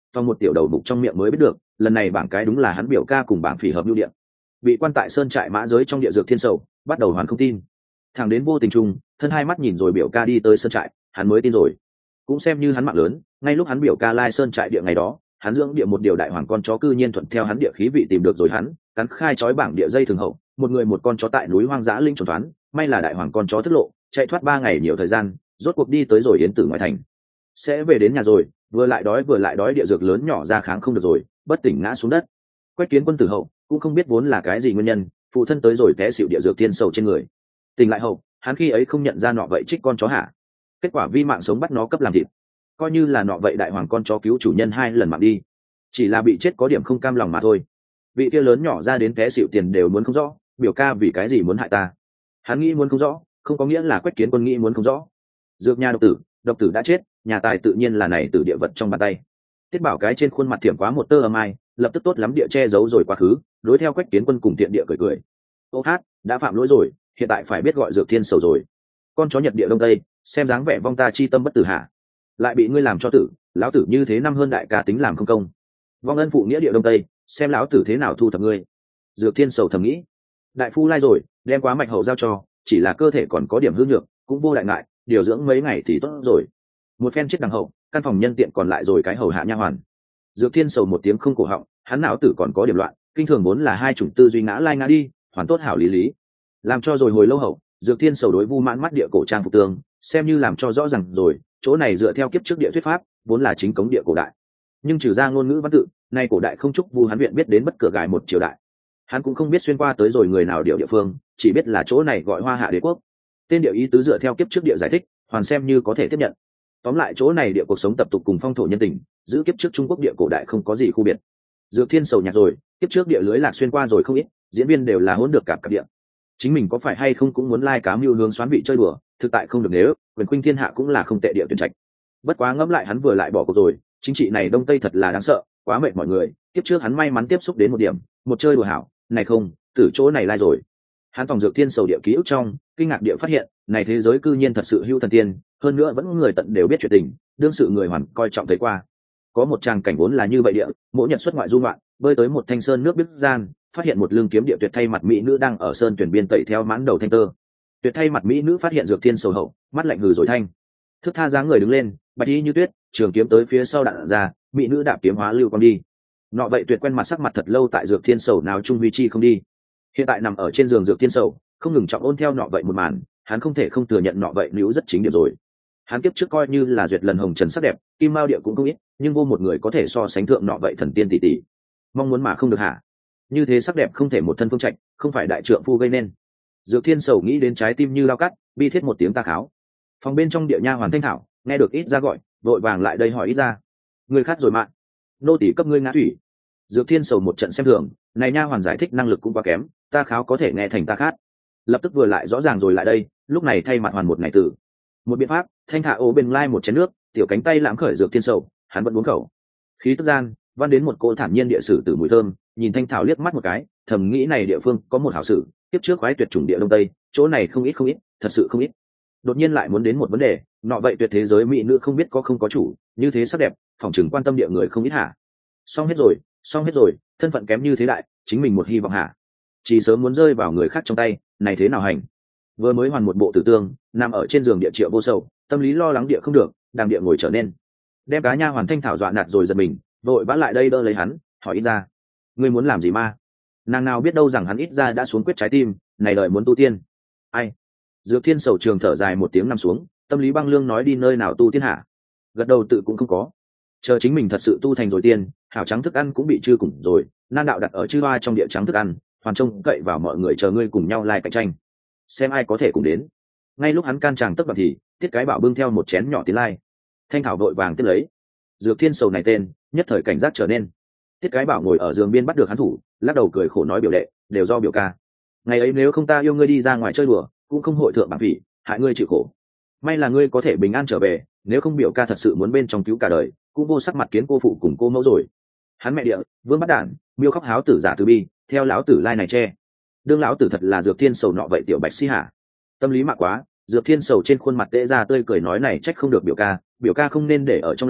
trong một tiểu đầu bục trong miệng mới biết được lần này bảng cái đúng là hắn biểu ca cùng bảng phỉ hợp lưu điện. Bị quan tại sơn trại mã giới trong địa dược thiên sầu bắt đầu hoàn không tin, thằng đến vô tình trung thân hai mắt nhìn rồi biểu ca đi tới sơn trại hắn mới tin rồi. Cũng xem như hắn mạng lớn, ngay lúc hắn biểu ca lai sơn trại địa ngày đó hắn dưỡng địa một điều đại hoàng con chó cư nhiên thuận theo hắn địa khí vị tìm được rồi hắn cắn khai chói bảng địa dây thường hậu một người một con chó tại núi hoang dã linh chuẩn toán, may là đại hoàng con chó thất lộ chạy thoát ba ngày nhiều thời gian, rốt cuộc đi tới rồi yến tử ngoại thành. Sẽ về đến nhà rồi, vừa lại đói vừa lại đói địa dược lớn nhỏ ra kháng không được rồi, bất tỉnh ngã xuống đất. Quách Kiến Quân tử hậu cũng không biết vốn là cái gì nguyên nhân, phụ thân tới rồi té xỉu địa dược tiên sầu trên người. Tỉnh lại hậu, hắn khi ấy không nhận ra nọ vậy trích con chó hả? Kết quả vi mạng sống bắt nó cấp làm thịt, coi như là nọ vậy đại hoàng con chó cứu chủ nhân hai lần mạng đi, chỉ là bị chết có điểm không cam lòng mà thôi. Vị kia lớn nhỏ ra đến té xỉu tiền đều muốn không rõ, biểu ca vì cái gì muốn hại ta? Hắn nghĩ muốn không rõ, không có nghĩa là Quách Kiến Quân nghĩ muốn không rõ. Dược nhà độc tử, độc tử đã chết, nhà tài tự nhiên là này từ địa vật trong bàn tay. Tiết Bảo cái trên khuôn mặt thiểm quá một tơ âm ai, lập tức tốt lắm địa che giấu rồi quá khứ, đối theo Quách Kiến Quân cùng tiện địa cười cười. Ô hát, đã phạm lỗi rồi, hiện tại phải biết gọi dược thiên sầu rồi. Con chó Nhật địa đông tây, xem dáng vẻ vong ta chi tâm bất tử hạ, lại bị ngươi làm cho tử, lão tử như thế năm hơn đại ca tính làm không công. Vong ân phụ nghĩa địa đông tây, xem lão tử thế nào thu thập ngươi. Dược thiên sầu thầm nghĩ, đại phu lai rồi, đem quá mạch hậu giao cho, chỉ là cơ thể còn có điểm hư nhược, cũng vô đại ngại, điều dưỡng mấy ngày thì tốt rồi. Một phen chết đằng hậu, căn phòng nhân tiện còn lại rồi cái hầu hạ nha hoàn. Dược thiên sầu một tiếng không cổ họng, hắn não tử còn có điểm loạn, kinh thường vốn là hai chủng tư duy ngã lai ngã đi, hoàn tốt hảo lý lý. Làm cho rồi hồi lâu hậu, Dược thiên sầu đối vu mãn mắt địa cổ trang phục tường, xem như làm cho rõ ràng rồi, chỗ này dựa theo kiếp trước địa thuyết pháp, vốn là chính cống địa cổ đại. Nhưng trừ ra ngôn ngữ văn tự, nay cổ đại không chúc vu hắn viện biết đến bất cửa gài một triều đại. Hắn cũng không biết xuyên qua tới rồi người nào địa địa phương, chỉ biết là chỗ này gọi Hoa Hạ Đế quốc. Tên địa ý tứ dựa theo kiếp trước địa giải thích, hoàn xem như có thể tiếp nhận. Tóm lại chỗ này địa cuộc sống tập tục cùng phong thổ nhân tình, giữ kiếp trước Trung Quốc địa cổ đại không có gì khu biệt. Dược thiên sầu nhạt rồi, kiếp trước địa lưới lạc xuyên qua rồi không ít, diễn viên đều là hỗn được cặp cặp địa. Chính mình có phải hay không cũng muốn lai cá mưu hướng xoán bị chơi đùa, thực tại không được, nếu quyền khuynh thiên hạ cũng là không tệ địa tuyển trạch. Bất quá ngẫm lại hắn vừa lại bỏ cuộc rồi, chính trị này đông tây thật là đáng sợ, quá mệt mọi người. Kiếp trước hắn may mắn tiếp xúc đến một điểm, một chơi đùa hảo, này không, từ chỗ này lai rồi. Hắn phòng Dược thiên sầu địa ký ức trong, kinh ngạc địa phát hiện, này thế giới cư nhiên thật sự hữu thần tiên, hơn nữa vẫn người tận đều biết chuyện tình, đương sự người hoàn coi trọng thấy qua. Có một tràng cảnh vốn là như vậy địa, mỗi nhật xuất ngoại du ngoạn, bơi tới một thanh sơn nước biết gian, phát hiện một lương kiếm địa tuyệt thay mặt mỹ nữ đang ở sơn tuyển biên tẩy theo mãn đầu thanh tơ. Tuyệt thay mặt mỹ nữ phát hiện Dược thiên sầu hậu, mắt lạnh hừ rồi thanh. Thức tha dáng người đứng lên, bạch y như tuyết, trường kiếm tới phía sau đạn ra, mỹ nữ đạp kiếm hóa lưu con đi. Nọ vậy tuyệt quen mặt sắc mặt thật lâu tại Dược thiên sầu nào trung huy chi không đi. Hiện tại nằm ở trên giường Dược thiên sầu, không ngừng trọng ôn theo nọ vậy một màn, hắn không thể không thừa nhận nọ vậy níu rất chính điểm rồi. Hắn kiếp trước coi như là duyệt lần hồng trần sắc đẹp, kim mao địa cũng không ít, nhưng vô một người có thể so sánh thượng nọ vậy thần tiên tỷ tỷ. Mong muốn mà không được hả? Như thế sắc đẹp không thể một thân phương trạch, không phải đại trượng phu gây nên. Dược thiên sầu nghĩ đến trái tim như lao cắt, bi thiết một tiếng ta kháo. Phòng bên trong địa nha hoàn thanh thảo nghe được ít ra gọi, vội vàng lại đây hỏi ít ra. Người khát rồi mạng, nô tỷ cấp ngươi ngã thủy. Dược thiên sầu một trận xem thường, này nha hoàn giải thích năng lực cũng quá kém, ta kháo có thể nghe thành ta khát. Lập tức vừa lại rõ ràng rồi lại đây, lúc này thay mặt hoàn một ngày tử. Một biện pháp, thanh thả ô bên lai một chén nước, tiểu cánh tay lãm khởi Dược thiên sầu, hắn vẫn uống khẩu. Khí tức gian, văn đến một cô thản nhiên địa sử tử mùi thơm, nhìn thanh thảo liếc mắt một cái, thầm nghĩ này địa phương có một hảo sử, tiếp trước quái tuyệt chủng địa đông tây, chỗ này không ít không ít, thật sự không ít. Đột nhiên lại muốn đến một vấn đề, nọ vậy tuyệt thế giới mỹ nữ không biết có không có chủ, như thế sắc đẹp, phỏng chừng quan tâm địa người không ít hả? Xong hết rồi, xong hết rồi, thân phận kém như thế đại, chính mình một hy vọng hả? Chỉ sớm muốn rơi vào người khác trong tay, này thế nào hành? Vừa mới hoàn một bộ tử tương, nằm ở trên giường địa Triệu Vô Sầu, tâm lý lo lắng địa không được, đang địa ngồi trở nên, đem cá nha hoàn thanh thảo dọa nạt rồi giật mình, vội vã lại đây đỡ lấy hắn, hỏi ít ra, ngươi muốn làm gì ma? Nàng nào biết đâu rằng hắn ít ra đã xuống quyết trái tim, này đợi muốn tu tiên. Ai? Dược thiên sầu trường thở dài một tiếng nằm xuống, tâm lý băng lương nói đi nơi nào tu tiên hả? Gật đầu tự cũng không có. Chờ chính mình thật sự tu thành rồi tiên, hảo trắng thức ăn cũng bị chư cùng rồi, nan đạo đặt ở chư hoa trong địa trắng thức ăn, hoàn trông cậy vào mọi người chờ ngươi cùng nhau lai cạnh tranh, xem ai có thể cùng đến. Ngay lúc hắn can tràng tức vào thì, Tiết Cái Bảo bưng theo một chén nhỏ tiến lai. Thanh thảo vội vàng tiếp lấy. Dược thiên sầu này tên, nhất thời cảnh giác trở nên. Tiết Cái Bảo ngồi ở giường biên bắt được hắn thủ, lắc đầu cười khổ nói biểu đệ, đều do biểu ca. Ngày ấy nếu không ta yêu ngươi đi ra ngoài chơi đùa, cũng không hội thượng bảng phỉ, hại ngươi chịu khổ. May là ngươi có thể bình an trở về, nếu không biểu ca thật sự muốn bên trong cứu cả đời, cũng vô sắc mặt kiến cô phụ cùng cô mẫu rồi. Hắn mẹ địa, vương bắt đản, miêu khóc háo tử giả từ bi, theo lão tử lai này che. Đương lão tử thật là Dược thiên sầu nọ vậy tiểu bạch si hả? Tâm lý mạ quá, Dược thiên sầu trên khuôn mặt tễ ra tươi cười nói này trách không được biểu ca, biểu ca không nên để ở trong lòng,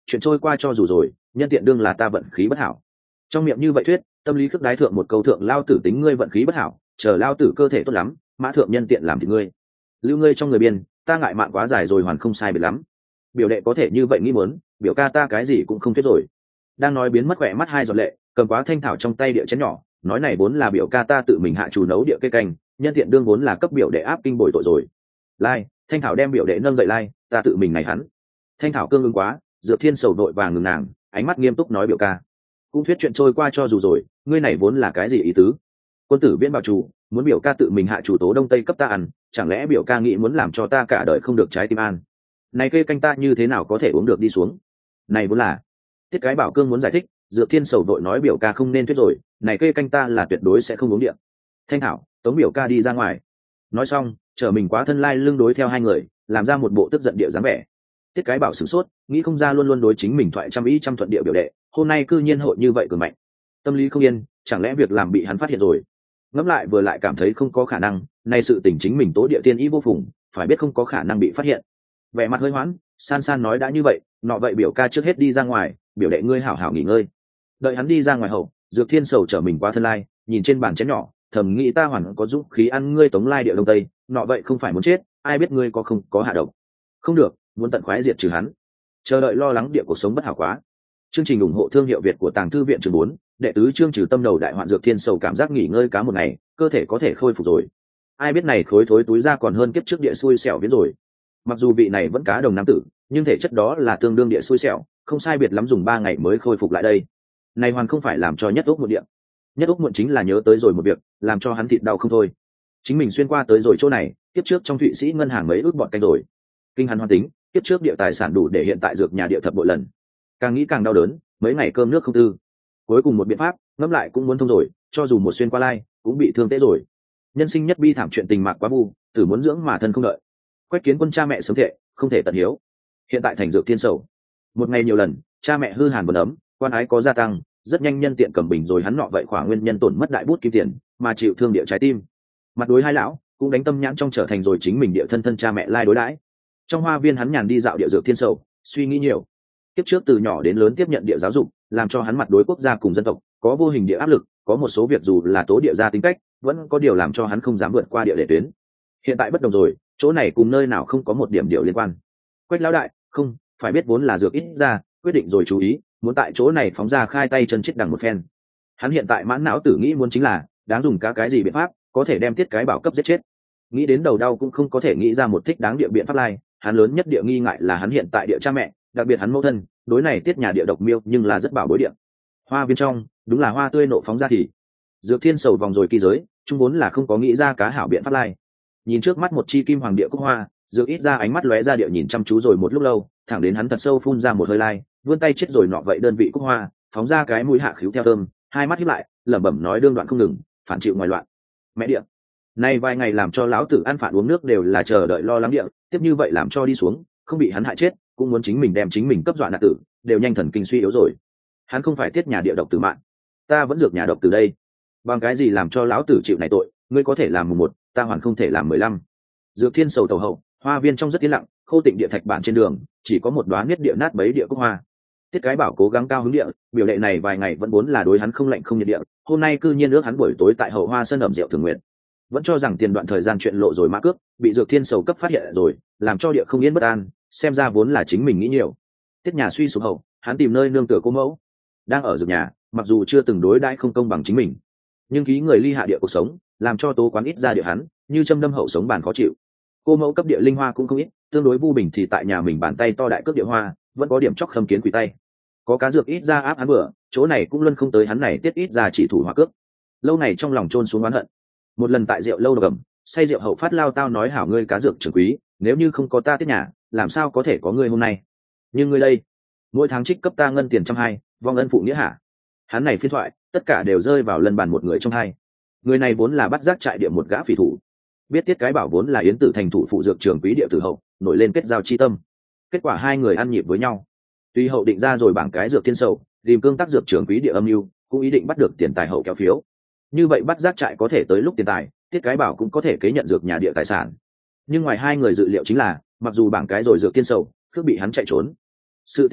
chuyện trôi qua cho dù rồi, nhân tiện đương là ta vận khí bất hảo. Trong miệng như vậy thuyết, tâm lý khước đái thượng một câu thượng lao tử tính ngươi vận khí bất hảo, chờ lao tử cơ thể tốt lắm, mã thượng nhân tiện làm thì ngươi lưu ngươi trong người biên, ta ngại mạng quá dài rồi hoàn không sai biệt lắm. Biểu đệ có thể như vậy nghĩ muốn, biểu ca ta cái gì cũng không thuyết rồi. Đang nói biến mất khỏe mắt hai giọt lệ, cầm quá thanh thảo trong tay địa chén nhỏ, nói này vốn là biểu ca ta tự mình hạ chủ nấu địa cây canh, nhân tiện đương vốn là cấp biểu đệ áp kinh bồi tội rồi. Lai, thanh thảo đem biểu đệ nâng dậy lai, ta tự mình này hắn. Thanh thảo cương ứng quá, Dược Thiên sầu đội vàng ngừng nàng, ánh mắt nghiêm túc nói biểu ca, cũng thuyết chuyện trôi qua cho dù rồi, ngươi này vốn là cái gì ý tứ? Quân tử viễn bảo chủ, muốn biểu ca tự mình hạ chủ tố đông tây cấp ta ăn, chẳng lẽ biểu ca nghĩ muốn làm cho ta cả đời không được trái tim an? Này cây canh ta như thế nào có thể uống được đi xuống? Này vốn là. Tiết cái bảo cương muốn giải thích, Dược Thiên sầu đội nói biểu ca không nên thuyết rồi, này cây canh ta là tuyệt đối sẽ không uống điện. Thanh thảo, tống biểu ca đi ra ngoài. Nói xong, trở mình quá thân lai lưng đối theo hai người, làm ra một bộ tức giận địa dáng vẻ. Tiết cái bảo sửng sốt, nghĩ không ra luôn luôn đối chính mình thoại trăm ý trăm thuận địa biểu đệ, hôm nay cư nhiên hội như vậy cường mạnh. Tâm lý không yên, chẳng lẽ việc làm bị hắn phát hiện rồi? Ngẫm lại vừa lại cảm thấy không có khả năng, nay sự tình chính mình tố địa tiên ý vô phùng, phải biết không có khả năng bị phát hiện. Vẻ mặt hơi hoãn, san san nói đã như vậy, nọ vậy biểu ca trước hết đi ra ngoài, biểu đệ ngươi hảo hảo nghỉ ngơi. Đợi hắn đi ra ngoài hậu, Dược Thiên sầu trở mình qua thân lai, nhìn trên bàn chén nhỏ, thầm nghĩ ta hoàn có dũng khí ăn ngươi tống lai địa đông tây, nọ vậy không phải muốn chết, ai biết ngươi có không có hạ độc. Không được, muốn tận khoái diệt trừ hắn. Chờ đợi lo lắng địa cuộc sống bất hảo quá. Chương trình ủng hộ thương hiệu Việt của Tàng Thư viện chương bốn, đệ tứ chương trừ tâm đầu đại hoạn. Dược Thiên sầu cảm giác nghỉ ngơi cá một ngày, cơ thể có thể khôi phục rồi. Ai biết này khối thối túi ra còn hơn kiếp trước địa xui xẻo viễn rồi. Mặc dù vị này vẫn cá đồng nam tử, nhưng thể chất đó là tương đương địa xui xẻo, không sai biệt lắm dùng ba ngày mới khôi phục lại đây. Này hoàn không phải làm cho nhất úc một địa. Nhất úc muộn chính là nhớ tới rồi một việc, làm cho hắn thịt đau không thôi. Chính mình xuyên qua tới rồi chỗ này, tiếp trước trong Thụy Sĩ ngân hàng mấy ước bọt canh rồi. Kinh hắn hoàn tính, tiếp trước địa tài sản đủ để hiện tại dược nhà địa thập bội lần. Càng nghĩ càng đau đớn, mấy ngày cơm nước không tư. Cuối cùng một biện pháp, ngẫm lại cũng muốn thông rồi, cho dù một xuyên qua lai, cũng bị thương tế rồi. Nhân sinh nhất bi thảm chuyện tình mạc quá bu, tử muốn dưỡng mà thân không đợi. Quách Kiến Quân cha mẹ sớm thệ, không thể tận hiếu. Hiện tại thành Dược Thiên sầu. Một ngày nhiều lần, cha mẹ hư hàn buồn ấm, quan ái có gia tăng, rất nhanh nhân tiện cầm bình rồi hắn nọ vậy khỏa nguyên nhân tổn mất đại bút kim tiền, mà chịu thương địa trái tim. Mặt đối hai lão, cũng đánh tâm nhãn trong trở thành rồi chính mình địa thân thân cha mẹ lai đối đãi. Trong hoa viên hắn nhàn đi dạo địa Dược Thiên sầu, suy nghĩ nhiều. Tiếp trước từ nhỏ đến lớn tiếp nhận địa giáo dục, làm cho hắn mặt đối quốc gia cùng dân tộc có vô hình địa áp lực, có một số việc dù là tố địa gia tính cách, vẫn có điều làm cho hắn không dám vượt qua địa để tuyến. Hiện tại bất đồng rồi, chỗ này cùng nơi nào không có một điểm điệu liên quan. Quách lão đại, không phải biết vốn là Dược ít ra, quyết định rồi chú ý, muốn tại chỗ này phóng ra khai tay chân chết đằng một phen. Hắn hiện tại mãn não tử nghĩ muốn chính là đáng dùng cá cái gì biện pháp có thể đem Tiết cái bảo cấp giết chết. Nghĩ đến đầu đau cũng không có thể nghĩ ra một thích đáng địa biện pháp lai, hắn lớn nhất địa nghi ngại là hắn hiện tại địa cha mẹ, đặc biệt hắn mẫu thân, đối này Tiết nhà địa độc miêu nhưng là rất bảo bối địa. Hoa viên trong, đúng là hoa tươi nộ phóng ra thì. Dược Thiên sầu vòng rồi kỳ giới, chung vốn là không có nghĩ ra cá hảo biện pháp lai. Nhìn trước mắt một chi kim hoàng địa cúc hoa, Dược ít ra ánh mắt lóe ra địa nhìn chăm chú rồi một lúc lâu, thẳng đến hắn thật sâu phun ra một hơi lai, vươn tay chết rồi nọ vậy đơn vị cúc hoa, phóng ra cái mũi hạ khíu theo thơm, hai mắt híp lại, lẩm bẩm nói đương đoạn không ngừng, phản chịu ngoài loạn. Mẹ địa, nay vài ngày làm cho lão tử ăn phản uống nước đều là chờ đợi lo lắng địa, tiếp như vậy làm cho đi xuống, không bị hắn hại chết, cũng muốn chính mình đem chính mình cấp dọa nạt tử, đều nhanh thần kinh suy yếu rồi. Hắn không phải Tiết nhà địa độc tử mạng, ta vẫn dược nhà độc từ đây. Bằng cái gì làm cho lão tử chịu này tội, ngươi có thể làm mùng một, ta hoàn không thể làm mười lăm. Dược Thiên sầu tàu hậu, hoa viên trong rất yên lặng, khô tịnh địa thạch bản trên đường, chỉ có một đóa niết địa nát bấy địa cúc hoa. Tiết cái bảo cố gắng cao hứng địa, biểu đệ này vài ngày vẫn vốn là đối hắn không lạnh không nhiệt địa, hôm nay cư nhiên ước hắn buổi tối tại hậu hoa sân ẩm rượu thường nguyện. Vẫn cho rằng tiền đoạn thời gian chuyện lộ rồi mã cước, bị Dược Thiên sầu cấp phát hiện rồi, làm cho địa không yên bất an, xem ra vốn là chính mình nghĩ nhiều. Tiết nhà suy sụp hậu, hắn tìm nơi nương tựa cô mẫu, đang ở dược nhà, mặc dù chưa từng đối đãi không công bằng chính mình, nhưng ký người ly hạ địa cuộc sống, làm cho tố quán ít ra địa hắn, như châm đâm hậu sống bàn khó chịu. Cô mẫu cấp địa linh hoa cũng không ít, tương đối vu bình thì tại nhà mình bàn tay to đại cước địa hoa, vẫn có điểm chóc khâm kiến quỷ tay. Có cá Dược ít ra áp hắn bữa, chỗ này cũng luân không tới hắn này Tiết ít ra chỉ thủ hòa cước. Lâu này trong lòng trôn xuống oán hận. Một lần tại rượu lâu độc gầm, say rượu hậu phát lao tao nói hảo ngươi cá Dược trưởng quý, nếu như không có ta Tiết nhà, làm sao có thể có ngươi hôm nay? Nhưng ngươi đây, mỗi tháng trích cấp ta ngân tiền trăm hai, vong ân phụ nghĩa hả? Hắn này phiên thoại, tất cả đều rơi vào lần bàn một người trong hai. Người này vốn là bắt giác trại địa một gã phỉ thủ, biết Tiết cái bảo vốn là Yến Tử thành thủ phụ dược trưởng quý địa tử hậu, nổi lên kết giao chi tâm. Kết quả hai người ăn nhịp với nhau, tuy hậu định ra rồi bảng cái Dược Thiên sầu, tìm cương tác dược trưởng quý địa âm mưu, cũng ý định bắt được tiền tài hậu kéo phiếu. Như vậy bắt giác trại có thể tới lúc tiền tài, Tiết cái bảo cũng có thể kế nhận dược nhà địa tài sản. Nhưng ngoài hai người dự liệu chính là, mặc dù bảng cái rồi Dược Thiên sầu, cứ bị hắn chạy trốn. Sự tính hậu,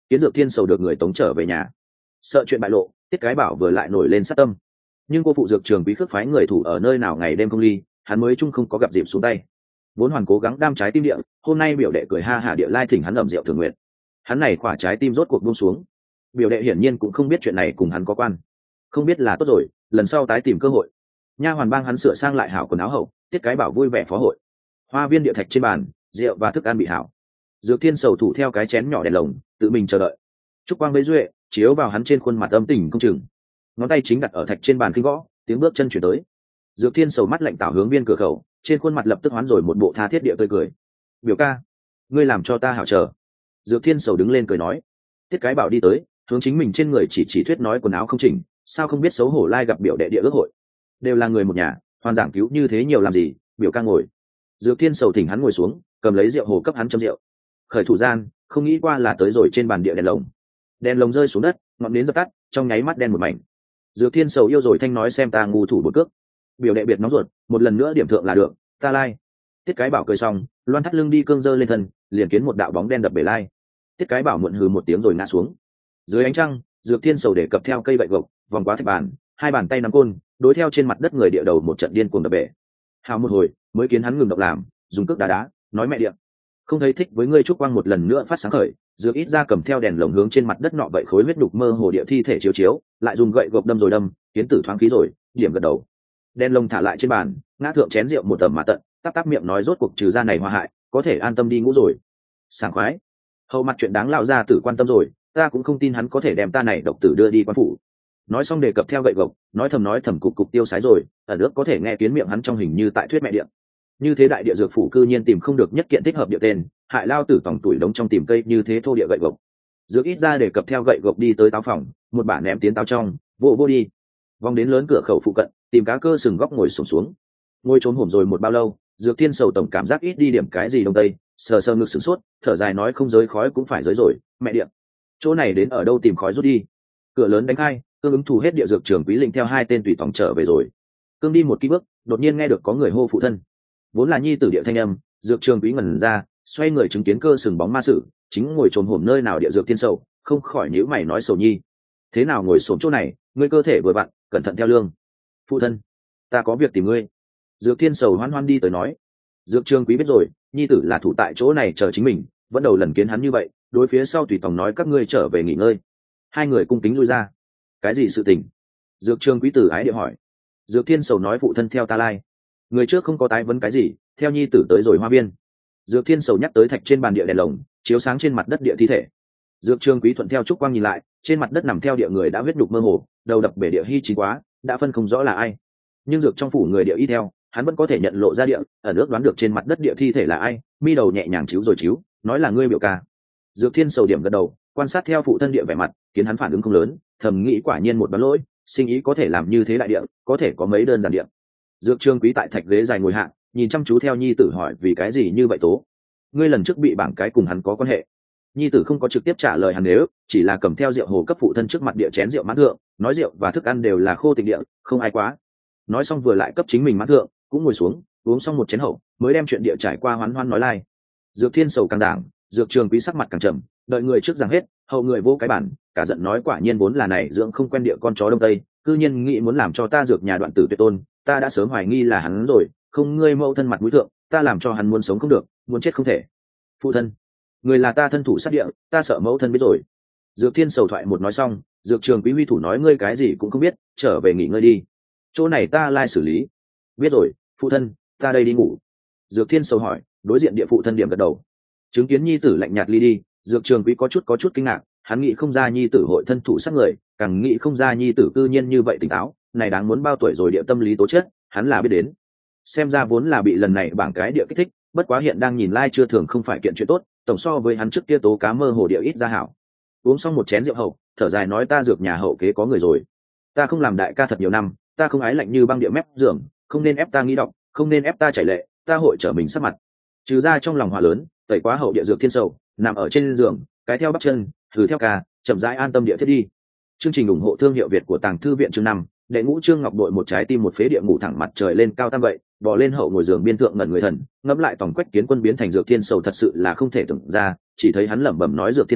Kiến Dược Thiên Sầu được người tống trở về nhà. Sợ chuyện bại lộ, Tiết Cái Bảo vừa lại nổi lên sát tâm. Nhưng cô phụ Dược Trường Quý khước phái người thủ ở nơi nào ngày đêm không ly, hắn mới chung không có gặp dịp xuống tay. Vốn hoàn cố gắng đam trái tim địa, hôm nay biểu đệ cười ha hả địa lai thỉnh hắn ẩm rượu thường nguyện. Hắn này khỏa trái tim rốt cuộc buông xuống. Biểu đệ hiển nhiên cũng không biết chuyện này cùng hắn có quan. Không biết là tốt rồi, lần sau tái tìm cơ hội. Nha hoàn bang hắn sửa sang lại hảo quần áo hậu, Tiết Cái Bảo vui vẻ phó hội. Hoa viên địa thạch trên bàn, rượu và thức ăn bị hảo. Dược Thiên Sầu thủ theo cái chén nhỏ đèn lồng, tự mình chờ đợi. Trúc quang với duệ chiếu vào hắn trên khuôn mặt âm tình không chừng. Ngón tay chính đặt ở thạch trên bàn kinh gõ, tiếng bước chân chuyển tới. Dược Thiên Sầu mắt lạnh tảo hướng viên cửa khẩu, trên khuôn mặt lập tức hoán rồi một bộ tha thiết địa tươi cười. Biểu ca, ngươi làm cho ta hảo chờ. Dược Thiên Sầu đứng lên cười nói. Tiết Cái Bảo đi tới, hướng chính mình trên người chỉ chỉ thuyết nói quần áo không chỉnh, sao không biết xấu hổ lai gặp biểu đệ địa ước hội. Đều là người một nhà, hoàn giảng cứu như thế nhiều làm gì, biểu ca ngồi. Dược Thiên Sầu thỉnh hắn ngồi xuống, cầm lấy rượu hồ cấp hắn châm rượu. Khởi thủ gian, không nghĩ qua là tới rồi trên bàn địa đèn lồng. Đèn lồng rơi xuống đất, ngọn nến dập tắt, trong nháy mắt đen một mảnh. Dược Thiên Sầu yêu rồi thanh nói xem ta ngu thủ một cước. Biểu đệ biệt nóng ruột, một lần nữa điểm thượng là được, ta lai. Tiết Cái Bảo cười xong, loan thắt lưng đi cương dơ lên thân, liền kiến một đạo bóng đen đập bể lai. Tiết Cái Bảo muộn hừ một tiếng rồi ngã xuống. Dưới ánh trăng, Dược Thiên Sầu để cập theo cây gậy gộc, vòng qua thạch bàn, hai bàn tay nắm côn, đối theo trên mặt đất người địa đầu một trận điên cuồng đập bể. Hào một hồi, mới kiến hắn ngừng động làm, dùng cước đá đá, nói mẹ điện. Không thấy thích với ngươi Trúc quang một lần nữa phát sáng khởi, Dược ít ra cầm theo đèn lồng hướng trên mặt đất nọ vậy khối huyết đục mơ hồ địa thi thể chiếu chiếu, lại dùng gậy gộc đâm rồi đâm, kiến tử thoáng khí rồi, điểm gật đầu. Đèn lồng thả lại trên bàn, ngã thượng chén rượu một tầm mà tận, tắp tắp miệng nói rốt cuộc trừ ra này hòa hại, có thể an tâm đi ngủ rồi. Sảng khoái. Hầu mặt chuyện đáng lão gia tử quan tâm rồi, ta cũng không tin hắn có thể đem ta này độc tử đưa đi quan phủ. Nói xong đề cập theo gậy gộc, nói thầm nói thầm cục cục tiêu sái rồi, ở nước có thể nghe kiến miệng hắn trong hình như tại thuyết mẹ điện. Như thế đại địa dược phủ cư nhiên tìm không được nhất kiện thích hợp địa tên, hại lao tử tổng tuổi đống trong tìm cây như thế thô địa gậy gộc. Dược ít ra đề cập theo gậy gộc đi tới táo phòng, một bả ném tiến táo trong, vô vô đi. Vòng đến lớn cửa khẩu phụ cận, tìm cá cơ sừng góc ngồi xổm xuống. Ngồi trốn hổm rồi một bao lâu, Dược Thiên Sầu tổng cảm giác ít đi điểm cái gì đông tây, sờ sờ ngực sửng sốt, thở dài nói không giới khói cũng phải giới rồi, mẹ điện. Chỗ này đến ở đâu tìm khói rút đi. Cửa lớn đánh khai, cương ứng thủ hết địa dược trưởng quý lĩnh theo hai tên tùy tòng trở về rồi. Cương đi một ký bước, đột nhiên nghe được có người hô phụ thân. Vốn là nhi tử địa thanh âm, dược trường quý ngẩn ra, xoay người chứng kiến cơ sừng bóng ma sử, chính ngồi trồm hổm nơi nào địa dược Thiên Sầu, không khỏi nhíu mày nói Sầu nhi, thế nào ngồi xổm chỗ này, ngươi cơ thể vừa vặn, cẩn thận theo lương. Phụ thân, ta có việc tìm ngươi. Dược Thiên Sầu hoan hoan đi tới nói. Dược trường quý biết rồi, nhi tử là thủ tại chỗ này chờ chính mình, vẫn đầu lần kiến hắn như vậy, đối phía sau tùy tòng nói các ngươi trở về nghỉ ngơi. Hai người cung kính lui ra. Cái gì sự tình? Dược trường quý tử ái địa hỏi. Dược Thiên Sầu nói phụ thân theo ta lai. Người trước không có tái vấn cái gì, theo nhi tử tới rồi hoa viên. Dược Thiên Sầu nhắc tới thạch trên bàn địa đèn lồng, chiếu sáng trên mặt đất địa thi thể. Dược trường quý thuận theo trúc quang nhìn lại, trên mặt đất nằm theo địa người đã huyết đục mơ hồ, đầu đập bể địa hy chín quá, đã phân không rõ là ai. Nhưng dược trong phủ người địa y theo, hắn vẫn có thể nhận lộ ra địa, ở nước đoán được trên mặt đất địa thi thể là ai, mi đầu nhẹ nhàng chiếu rồi chiếu, nói là ngươi biểu ca. Dược Thiên Sầu điểm gật đầu, quan sát theo phụ thân địa vẻ mặt, kiến hắn phản ứng không lớn, thầm nghĩ quả nhiên một đoán lỗi, sinh ý có thể làm như thế đại địa, có thể có mấy đơn giản địa. Dược Trương quý tại thạch ghế dài ngồi hạ, nhìn chăm chú theo nhi tử hỏi vì cái gì như vậy tố. Ngươi lần trước bị bảng cái cùng hắn có quan hệ. Nhi tử không có trực tiếp trả lời hắn nếu, chỉ là cầm theo rượu hồ cấp phụ thân trước mặt địa chén rượu mãn thượng, nói rượu và thức ăn đều là khô tịch địa, không ai quá. Nói xong vừa lại cấp chính mình mãn thượng, cũng ngồi xuống, uống xong một chén hậu, mới đem chuyện địa trải qua hoán hoan nói lai. Dược Thiên Sầu càng giảng, Dược Trường quý sắc mặt càng trầm, đợi người trước giảng hết, hậu người vô cái bản, cả giận nói quả nhiên vốn là này dưỡng không quen địa con chó đông tây, cư nhiên nghĩ muốn làm cho ta dược nhà đoạn tử tuyệt tôn, ta đã sớm hoài nghi là hắn rồi, không ngươi mẫu thân mặt mũi thượng, ta làm cho hắn muốn sống không được, muốn chết không thể. Phụ thân, người là ta thân thủ sát địa, ta sợ mẫu thân biết rồi. Dược Thiên Sầu thoại một nói xong, Dược Trường quý huy thủ nói ngươi cái gì cũng không biết, trở về nghỉ ngơi đi, chỗ này ta lai xử lý. Biết rồi, phụ thân, ta đây đi ngủ. Dược Thiên Sầu hỏi, đối diện địa phụ thân điểm gật đầu. Chứng kiến nhi tử lạnh nhạt ly đi, Dược Trường quý có chút có chút kinh ngạc, hắn nghĩ không ra nhi tử hội thân thủ sát người, càng nghĩ không ra nhi tử cư nhiên như vậy tỉnh táo, này đáng muốn bao tuổi rồi địa tâm lý tố chất, hắn là biết đến. Xem ra vốn là bị lần này bảng cái địa kích thích, bất quá hiện đang nhìn lai chưa thường không phải kiện chuyện tốt, tổng so với hắn trước kia tố cá mơ hồ địa ít ra hảo. Uống xong một chén rượu hậu, thở dài nói ta dược nhà hậu kế có người rồi. Ta không làm đại ca thật nhiều năm, ta không ái lạnh như băng địa mép giường, không nên ép ta nghĩ đọc, không nên ép ta chảy lệ, ta hội trở mình sắc mặt. Trừ ra trong lòng hòa lớn, tẩy quá hậu địa Dược Thiên Sầu, nằm ở trên giường, cái theo bắp chân, thử theo ca, chậm rãi an tâm địa thiết đi. Chương trình ủng hộ thương hiệu Việt của Tàng Thư viện chương năm, đệ ngũ Trương Ngọc đội một trái tim một phế địa ngủ thẳng mặt trời lên cao tam vậy, bò lên hậu ngồi giường biên thượng ngẩn người thần, ngẫm lại tổng quách kiến quân biến thành Dược Thiên Sầu thật sự là không thể tưởng ra, chỉ thấy hắn lẩm bẩm nói Dược Thiên Sầu,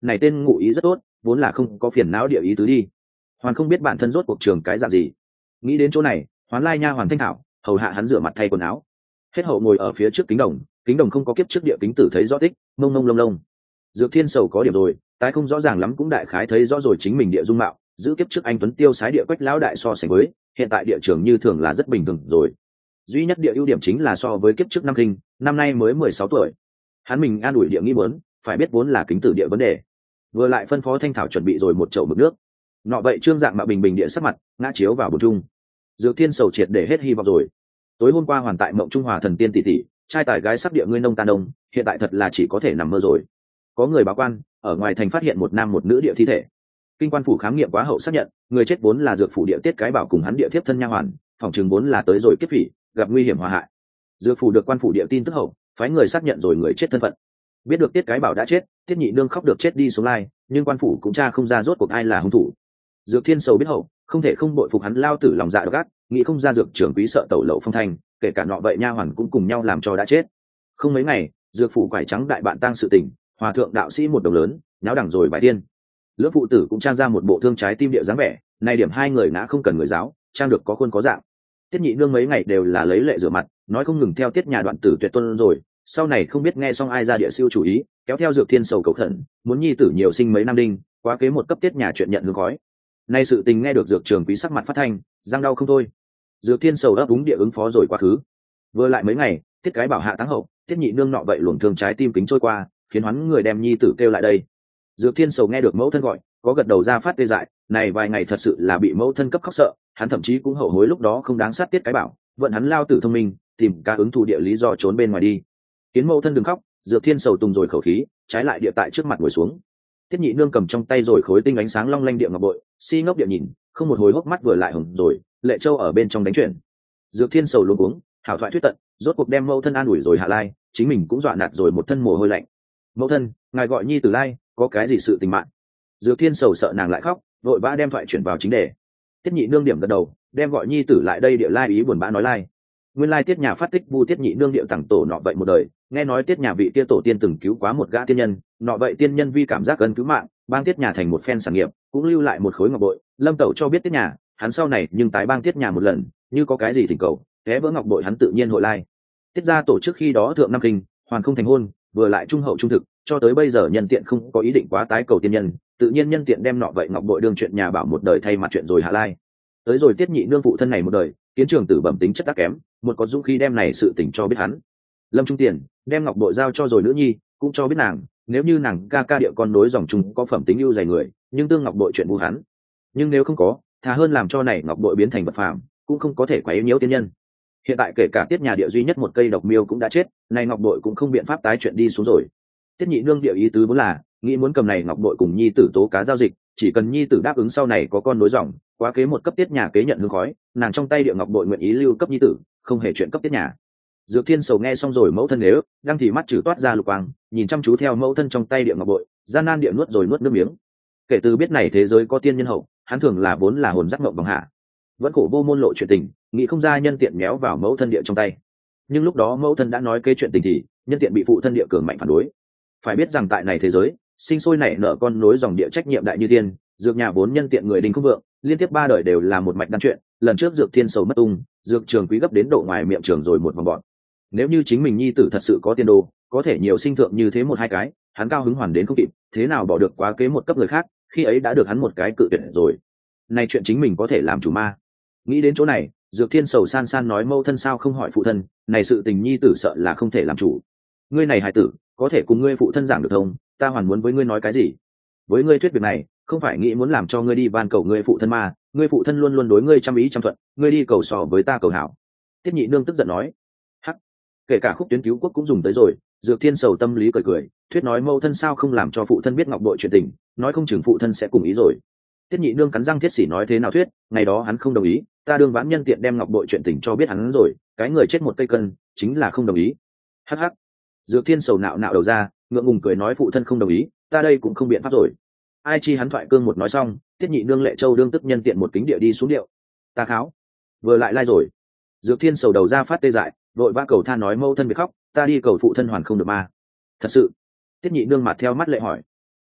này tên ngụ ý rất tốt, vốn là không có phiền não địa ý tứ đi. Hoàn không biết bản thân rốt cuộc trường cái dạng gì. Nghĩ đến chỗ này, Hoán lai nha hoàn thanh thảo hầu hạ hắn rửa mặt thay quần áo. Hết hậu ngồi ở phía trước kính đồng, kính đồng không có kiếp trước địa kính tử thấy rõ tích, mông mông lông lông. Dược Thiên Sầu có điểm rồi, tái không rõ ràng lắm cũng đại khái thấy rõ rồi chính mình địa dung mạo, giữ kiếp trước anh tuấn tiêu sái địa Quách lão đại so sánh với, hiện tại địa trường như thường là rất bình thường rồi. Duy nhất địa ưu điểm chính là so với kiếp trước năm kinh, năm nay mới mười sáu tuổi. Hắn mình an ủi địa nghĩ muốn, phải biết vốn là kính tử địa vấn đề. Vừa lại phân phó thanh thảo chuẩn bị rồi một chậu mực nước. Nọ vậy trương dạng mạo bình bình địa sắc mặt, ngã chiếu vào bồn chung. Dược Thiên Sầu triệt để hết hy vọng rồi. Tối hôm qua hoàn tại mộng trung hòa thần tiên tỷ tỷ, trai tài gái sắc địa ngươi nông tan đông, hiện tại thật là chỉ có thể nằm mơ rồi. Có người báo quan, ở ngoài thành phát hiện một nam một nữ địa thi thể. Kinh quan phủ khám nghiệm quá hậu xác nhận, người chết vốn là dược phủ địa tiết cái bảo cùng hắn địa thiếp thân nha hoàn, phòng trường vốn là tới rồi kết phỉ, gặp nguy hiểm hòa hại. Dược phủ được quan phủ địa tin tức hậu, phái người xác nhận rồi người chết thân phận. Biết được tiết cái bảo đã chết, tiết nhị nương khóc được chết đi xuống lai, nhưng quan phủ cũng tra không ra rốt cuộc ai là hung thủ. Dược Thiên Sầu biết hậu, không thể không bội phục hắn lao tử lòng dạ độc ác, nghĩ không ra dược trưởng quý sợ tẩu lậu phong thành, kể cả nọ vậy nha hoàn cũng cùng nhau làm cho đã chết. Không mấy ngày, dược phủ quải trắng đại bạn tang sự tình, hòa thượng đạo sĩ một đồng lớn, náo đẳng rồi bài tiên. Lưỡng phụ tử cũng trang ra một bộ thương trái tim địa dáng vẻ, này điểm hai người ngã không cần người giáo, trang được có khuôn có dạng. Tiết nhị nương mấy ngày đều là lấy lệ rửa mặt, nói không ngừng theo tiết nhà đoạn tử tuyệt tuân rồi, sau này không biết nghe xong ai ra địa siêu chủ ý, kéo theo Dược Thiên Sầu cầu khẩn, muốn nhi tử nhiều sinh mấy năm đinh, quá kế một cấp tiết nhà chuyện nhận hương khói. Nay sự tình nghe được dược trường quý sắc mặt phát thanh, răng đau không thôi. Dược Thiên Sầu đáp đúng địa ứng phó rồi quá khứ. Vừa lại mấy ngày, tiết cái bảo hạ táng hậu, tiết nhị nương nọ vậy luồng thương trái tim kính trôi qua, khiến hắn người đem nhi tử kêu lại đây. Dược Thiên Sầu nghe được mẫu thân gọi, có gật đầu ra phát tê dại, này vài ngày thật sự là bị mẫu thân cấp khóc sợ, hắn thậm chí cũng hậu hối lúc đó không đáng sát tiết cái bảo, vận hắn lao tử thông minh, tìm cả ứng thủ địa lý do trốn bên ngoài đi. Kiến mẫu thân đừng khóc, Dược Thiên Sầu tùng rồi khẩu khí, trái lại địa tại trước mặt ngồi xuống. Tiết nhị nương cầm trong tay rồi khối tinh ánh sáng long lanh địa ngọc bội, si ngốc địa nhìn, không một hồi hốc mắt vừa lại hồng rồi, lệ châu ở bên trong đánh chuyển. Dược Thiên Sầu luống cuống, hảo thoại thuyết tận, rốt cuộc đem mẫu thân an ủi rồi hạ lai, chính mình cũng dọa nạt rồi một thân mồ hôi lạnh. Mẫu thân, ngài gọi nhi tử lai, có cái gì sự tình mạng? Dược Thiên Sầu sợ nàng lại khóc, vội vã đem thoại chuyển vào chính đề. Tiết nhị nương điểm gật đầu, đem gọi nhi tử lại đây địa lai ý buồn bã nói lai. Nguyên lai tiết nhà phát tích vu tiết nhị nương địa tặng tổ nọ vậy một đời, nghe nói tiết nhà vị kia tổ tiên từng cứu quá một gã tiên nhân, nọ vậy tiên nhân vi cảm giác gần cứu mạng, bang tiết nhà thành một phen sản nghiệp, cũng lưu lại một khối ngọc bội. Lâm Tẩu cho biết tiết nhà, hắn sau này nhưng tái bang tiết nhà một lần, như có cái gì thỉnh cầu, té vỡ ngọc bội hắn tự nhiên hội lai. Tiết gia tổ chức khi đó thượng năm kinh, hoàn không thành hôn, vừa lại trung hậu trung thực, cho tới bây giờ nhân tiện không có ý định quá tái cầu tiên nhân, tự nhiên nhân tiện đem nọ vậy ngọc bội đương chuyện nhà bảo một đời thay mặt chuyện rồi hạ lai. Tới rồi tiết nhị nương phụ thân này một đời, kiến trường tử bẩm tính chất đắc kém, một có dũng khí đem này sự tình cho biết hắn. Lâm Trung Tiền đem ngọc bội giao cho rồi nữ nhi, cũng cho biết nàng, nếu như nàng ca ca địa con nối dòng trung có phẩm tính ưu dày người, nhưng tương ngọc bội chuyện vu hắn. Nhưng nếu không có, thà hơn làm cho này ngọc bội biến thành vật phàm, cũng không có thể quấy nhiễu tiên nhân. Hiện tại kể cả tiết nhà địa duy nhất một cây độc miêu cũng đã chết, này ngọc bội cũng không biện pháp tái chuyện đi xuống rồi. Tiết nhị nương địa ý tứ vốn là nghĩ muốn cầm này ngọc bội cùng nhi tử tố cá giao dịch, chỉ cần nhi tử đáp ứng sau này có con nối dòng, quá kế một cấp tiết nhà kế nhận hương khói, nàng trong tay địa ngọc bội nguyện ý lưu cấp nhi tử, không hề chuyện cấp tiết nhà. Dược Thiên Sầu nghe xong rồi mẫu thân nếu đang thì mắt trừ toát ra lục quang, nhìn chăm chú theo mẫu thân trong tay địa ngọc bội, gian nan địa nuốt rồi nuốt nước miếng. Kể từ biết này thế giới có tiên nhân hậu, hắn thường là vốn là hồn giác mộng bằng hạ, vẫn khổ vô môn lộ chuyện tình, nghĩ không ra nhân tiện méo vào mẫu thân địa trong tay. Nhưng lúc đó mẫu thân đã nói kế chuyện tình thì nhân tiện bị phụ thân địa cường mạnh phản đối. Phải biết rằng tại này thế giới sinh sôi nảy nở con nối dòng địa trách nhiệm đại như tiên, dược nhà vốn nhân tiện người đình không vượng, liên tiếp ba đời đều là một mạch đan chuyện. Lần trước Dược Thiên Sầu mất tung, dược trường quý gấp đến độ ngoài miệng trường rồi một vòng bọn. Nếu như chính mình nhi tử thật sự có tiên đồ, có thể nhiều sinh thượng như thế một hai cái, hắn cao hứng hoàn đến không kịp, thế nào bỏ được quá kế một cấp người khác, khi ấy đã được hắn một cái cự tuyệt rồi. Này chuyện chính mình có thể làm chủ ma. Nghĩ đến chỗ này, Dược Thiên Sầu san san nói mâu thân sao không hỏi phụ thân, này sự tình nhi tử sợ là không thể làm chủ. Ngươi này hài tử, có thể cùng ngươi phụ thân giảng được không? Ta hoàn muốn với ngươi nói cái gì? Với ngươi thuyết việc này, không phải nghĩ muốn làm cho ngươi đi van cầu ngươi phụ thân mà, ngươi phụ thân luôn luôn đối ngươi chăm ý chăm thuận, ngươi đi cầu sò với ta cầu hảo. Tiết nhị nương tức giận nói. Hắc, kể cả khúc tuyến cứu quốc cũng dùng tới rồi. Dược Thiên Sầu tâm lý cười cười, thuyết nói mâu thân sao không làm cho phụ thân biết ngọc bội chuyện tình, nói không chừng phụ thân sẽ cùng ý rồi. Tiết nhị nương cắn răng thiết sĩ nói thế nào thuyết, ngày đó hắn không đồng ý, ta đương vãn nhân tiện đem ngọc bội chuyện tình cho biết hắn rồi, cái người chết một cây cân, chính là không đồng ý. Hắc hắc. Dược Thiên Sầu nạo nạo đầu ra, ngượng ngùng cười nói phụ thân không đồng ý, ta đây cũng không biện pháp rồi. Ai chi hắn thoại cương một nói xong, Tiết nhị nương lệ châu đương tức nhân tiện một kính địa đi xuống điệu. Ta kháo, vừa lại lai rồi. Dược Thiên Sầu đầu ra phát tê dại, vội vã cầu tha nói mâu thân bị khóc, ta đi cầu phụ thân hoàn không được ma. Thật sự. Tiết nhị nương mặt theo mắt lệ hỏi.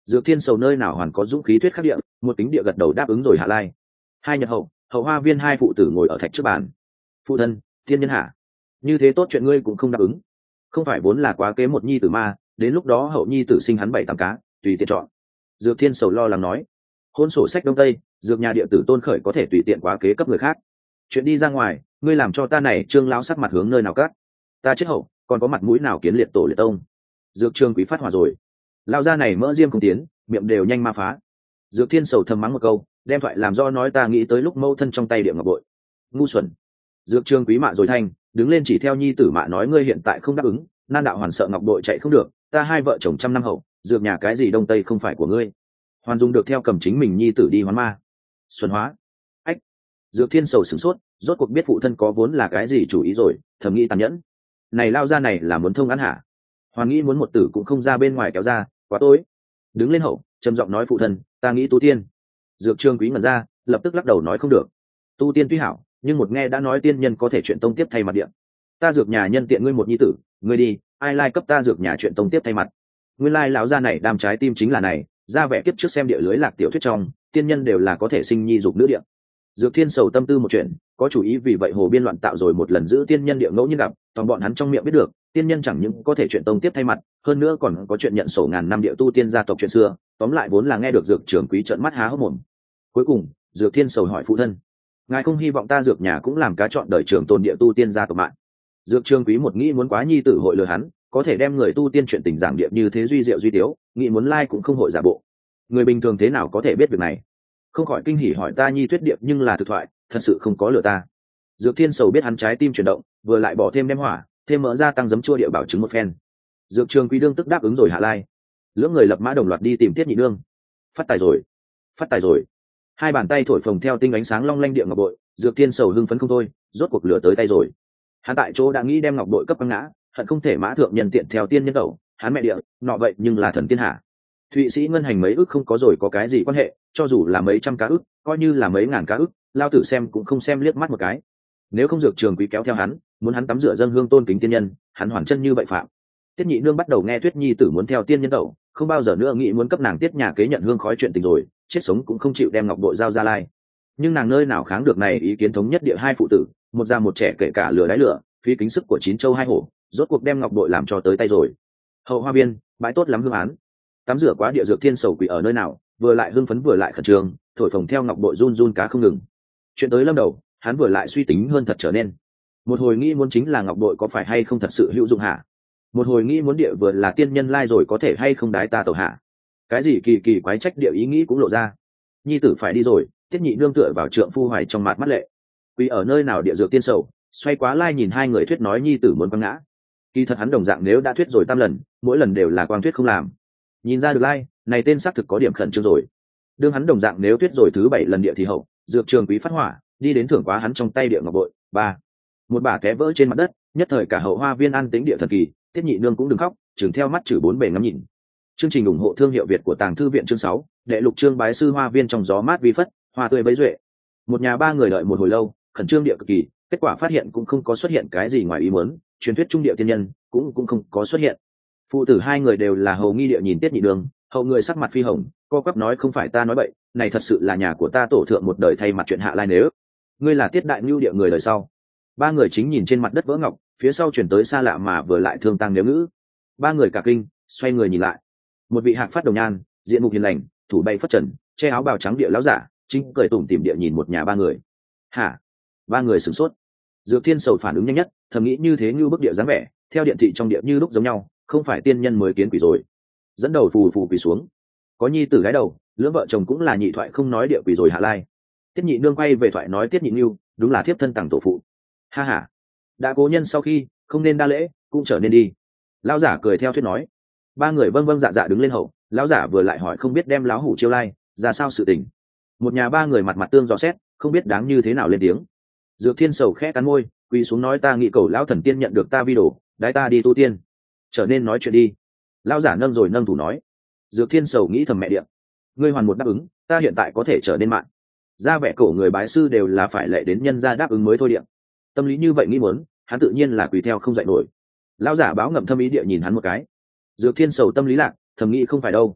Dược Thiên Sầu nơi nào hoàn có dũng khí thuyết khắc địa, một tính địa gật đầu đáp ứng rồi hạ lai. Hai nhật hậu, hậu hoa viên hai phụ tử ngồi ở thạch trước bàn. Phụ thân, thiên nhân hạ, như thế tốt chuyện ngươi cũng không đáp ứng. Không phải vốn là quá kế một nhi tử ma, đến lúc đó hậu nhi tử sinh hắn bảy tám cá, tùy tiện chọn. Dược Thiên Sầu lo lắng nói, hôn sổ sách đông tây, dược nhà địa tử tôn khởi có thể tùy tiện quá kế cấp người khác. Chuyện đi ra ngoài, ngươi làm cho ta này trương lão sắc mặt hướng nơi nào cắt, ta chết hậu còn có mặt mũi nào kiến liệt tổ liệt tông. Dược Trương Quý phát hỏa rồi, lão gia này mỡ diêm không tiến, miệng đều nhanh ma phá. Dược Thiên Sầu thầm mắng một câu, đem thoại làm do nói ta nghĩ tới lúc mâu thân trong tay địa ngọc bội. Ngu xuẩn. Dược Trương Quý mạ rồi thanh, đứng lên chỉ theo nhi tử mạ nói ngươi hiện tại không đáp ứng, nan đạo hoàn sợ ngọc bội chạy không được, ta hai vợ chồng trăm năm hậu, dược nhà cái gì đông tây không phải của ngươi. Hoàn Dung được theo cầm chính mình nhi tử đi hoán ma. Xuân hóa. Ách. Dược Thiên Sầu sửng sốt, rốt cuộc biết phụ thân có vốn là cái gì chủ ý rồi, thầm nghĩ tàn nhẫn. Này lao ra này là muốn thông án hả? Hoàn nghĩ muốn một tử cũng không ra bên ngoài kéo ra, quá tối. Đứng lên hậu, trầm giọng nói phụ thân, ta nghĩ tu tiên. Dược Trương Quý ngẩn ra, lập tức lắc đầu nói không được. Tu tiên tuy hảo, nhưng một nghe đã nói tiên nhân có thể chuyện tông tiếp thay mặt điện. Ta dược nhà nhân tiện ngươi một nhi tử, ngươi đi, ai lai cấp ta dược nhà chuyện tông tiếp thay mặt. Nguyên lai lão gia này đam trái tim chính là này, ra vẻ kiếp trước xem địa lưới lạc tiểu thuyết trong, tiên nhân đều là có thể sinh nhi dục nữ địa. Dược Thiên Sầu tâm tư một chuyện, có chủ ý vì vậy hồ biên loạn tạo rồi một lần giữ tiên nhân địa ngẫu nhiên gặp, toàn bọn hắn trong miệng biết được, tiên nhân chẳng những có thể chuyện tông tiếp thay mặt, hơn nữa còn có chuyện nhận sổ ngàn năm địa tu tiên gia tộc chuyện xưa, tóm lại vốn là nghe được Dược Trưởng Quý trợn mắt há hốc mồm. Cuối cùng, Dược Thiên Sầu hỏi phụ thân, ngài không hy vọng ta dược nhà cũng làm cá chọn đời trưởng tôn địa tu tiên gia tộc mạng? Dược Trương Quý một nghĩ muốn quá nhi tử hội lừa hắn, có thể đem người tu tiên chuyện tình giảng địa như thế duy diệu duy tiếu, nghĩ muốn lai like cũng không hội giả bộ. Người bình thường thế nào có thể biết việc này? Không khỏi kinh hỉ hỏi ta nhi thuyết điệp nhưng là thực thoại, thật sự không có lừa ta. Dược Thiên Sầu biết hắn trái tim chuyển động, vừa lại bỏ thêm đem hỏa, thêm mỡ ra tăng giấm chua địa bảo chứng một phen. Dược Trương Quý đương tức đáp ứng rồi hạ lai. Lưỡng người lập mã đồng loạt đi tìm Tiết Nhị Nương. Phát tài rồi, phát tài rồi. Hai bàn tay thổi phồng theo tinh ánh sáng long lanh địa ngọc bội, Dược Thiên Sầu hưng phấn không thôi, rốt cuộc lửa tới tay rồi. Hắn tại chỗ đã nghĩ đem ngọc bội cấp băng ngã, hận không thể mã thượng nhân tiện theo tiên nhân đầu, hắn mẹ địa, nọ vậy nhưng là thần tiên hạ. Thụy Sĩ ngân hành mấy ức không có rồi có cái gì quan hệ, cho dù là mấy trăm cá ức, coi như là mấy ngàn cá ức, lao tử xem cũng không xem liếc mắt một cái. Nếu không Dược Trường Quý kéo theo hắn, muốn hắn tắm rửa dâng hương tôn kính tiên nhân, hắn hoàn chân như vậy phạm. Tiết Nhị Nương bắt đầu nghe Tuyết Nhi tử muốn theo tiên nhân đầu, không bao giờ nữa nghĩ muốn cấp nàng Tiết nhà kế nhận hương khói chuyện tình rồi, chết sống cũng không chịu đem ngọc bội giao ra lai. Nhưng nàng nơi nào kháng được này ý kiến thống nhất địa hai phụ tử, một già một trẻ kể cả lửa đáy lửa, phí kính sức của chín châu hai hổ, rốt cuộc đem ngọc bội làm cho tới tay rồi. Hậu hoa biên, bãi tốt lắm hương án. Tắm rửa quá địa Dược Thiên Sầu quỷ ở nơi nào, vừa lại hưng phấn vừa lại khẩn trương, thổi phồng theo ngọc bội run run cá không ngừng. Chuyện tới lâm đầu, hắn vừa lại suy tính hơn thật trở nên. Một hồi nghĩ muốn chính là ngọc bội có phải hay không thật sự hữu dụng hả? Một hồi nghĩ muốn địa vừa là tiên nhân lai rồi có thể hay không đái ta tẩu hạ. Cái gì kỳ kỳ quái trách địa ý nghĩ cũng lộ ra. Nhi tử phải đi rồi, Tiết Nhị Nương tựa vào trượng phu hoài trong mặt mắt lệ. Quỷ ở nơi nào địa Dược Tiên Sầu, xoay quá lai nhìn hai người thuyết nói nhi tử muốn quăng ngã. Kỳ thật hắn đồng dạng nếu đã thuyết rồi tam lần, mỗi lần đều là quang thuyết không làm. Nhìn ra được lai, này tên xác thực có điểm khẩn trương rồi. Đương hắn đồng dạng nếu thuyết rồi thứ bảy lần địa thì hậu, Dược Trường Quý phát hỏa, đi đến thưởng quá hắn trong tay địa ngọc bội, ba. Một bả té vỡ trên mặt đất, nhất thời cả hậu hoa viên an tĩnh địa thần kỳ, Tiết Nhị Nương cũng đừng khóc, chừng theo mắt chử bốn bề ngắm nhìn. Chương trình ủng hộ thương hiệu Việt của Tàng Thư viện chương sáu, đệ lục chương bái sư hoa viên trong gió mát vi phất, hoa tươi bấy duệ. Một nhà ba người đợi một hồi lâu, khẩn trương địa cực kỳ, kết quả phát hiện cũng không có xuất hiện cái gì ngoài ý muốn, truyền thuyết trung địa tiên nhân cũng cũng không có xuất hiện. Phụ tử hai người đều là hầu nghi địa nhìn Tiết Nhị Nương, hậu người sắc mặt phi hồng, co quắp nói không phải ta nói bậy, này thật sự là nhà của ta tổ thượng một đời thay mặt chuyện hạ lai nếu. Ngươi là Tiết đại nhu địa người đời sau. Ba người chính nhìn trên mặt đất vỡ ngọc, phía sau chuyển tới xa lạ mà vừa lại thương tăng nếu ngữ. Ba người cả kinh, xoay người nhìn lại. Một vị hạc phát đồng nhan, diện mục hiền lành, thủ bay phất trần, che áo bào trắng địa lão giả, chính cười tủm tỉm địa nhìn một nhà ba người. Hả? Ba người sửng sốt. Dược Thiên Sầu phản ứng nhanh nhất, thầm nghĩ như thế như bức địa dáng vẻ, theo điện thị trong địa như lúc giống nhau, không phải tiên nhân mới kiến quỷ rồi. Dẫn đầu phù phù quỳ xuống. Có nhi tử gái đầu, lưỡng vợ chồng cũng là nhị thoại không nói địa quỷ rồi hạ lai. Tiết Nhị Nương quay về thoại nói Tiết Nhị Nưu, đúng là thiếp thân tặng tổ phụ. Ha ha, đã cố nhân sau khi không nên đa lễ, cũng trở nên đi. Lão giả cười theo thuyết nói. Ba người vâng vâng dạ dạ đứng lên hậu, lão giả vừa lại hỏi không biết đem lão hủ chiêu lai ra sao sự tình. Một nhà ba người mặt mặt tương dò xét, không biết đáng như thế nào lên tiếng. Dược Thiên Sầu khẽ cắn môi, quỳ xuống nói ta nghĩ cầu lão thần tiên nhận được ta vi đồ, đái ta đi tu tiên. Trở nên nói chuyện đi. Lão giả nâng rồi nâng thủ nói. Dược Thiên Sầu nghĩ thầm mẹ điện, ngươi hoàn một đáp ứng, ta hiện tại có thể trở nên mạng. Ra vẻ cổ người bái sư đều là phải lệ đến nhân gia đáp ứng mới thôi điện. Tâm lý như vậy nghĩ muốn, hắn tự nhiên là quỳ theo không dạy nổi. Lão giả báo ngậm thâm ý địa nhìn hắn một cái. Dược Thiên Sầu tâm lý lạc, thầm nghĩ không phải đâu.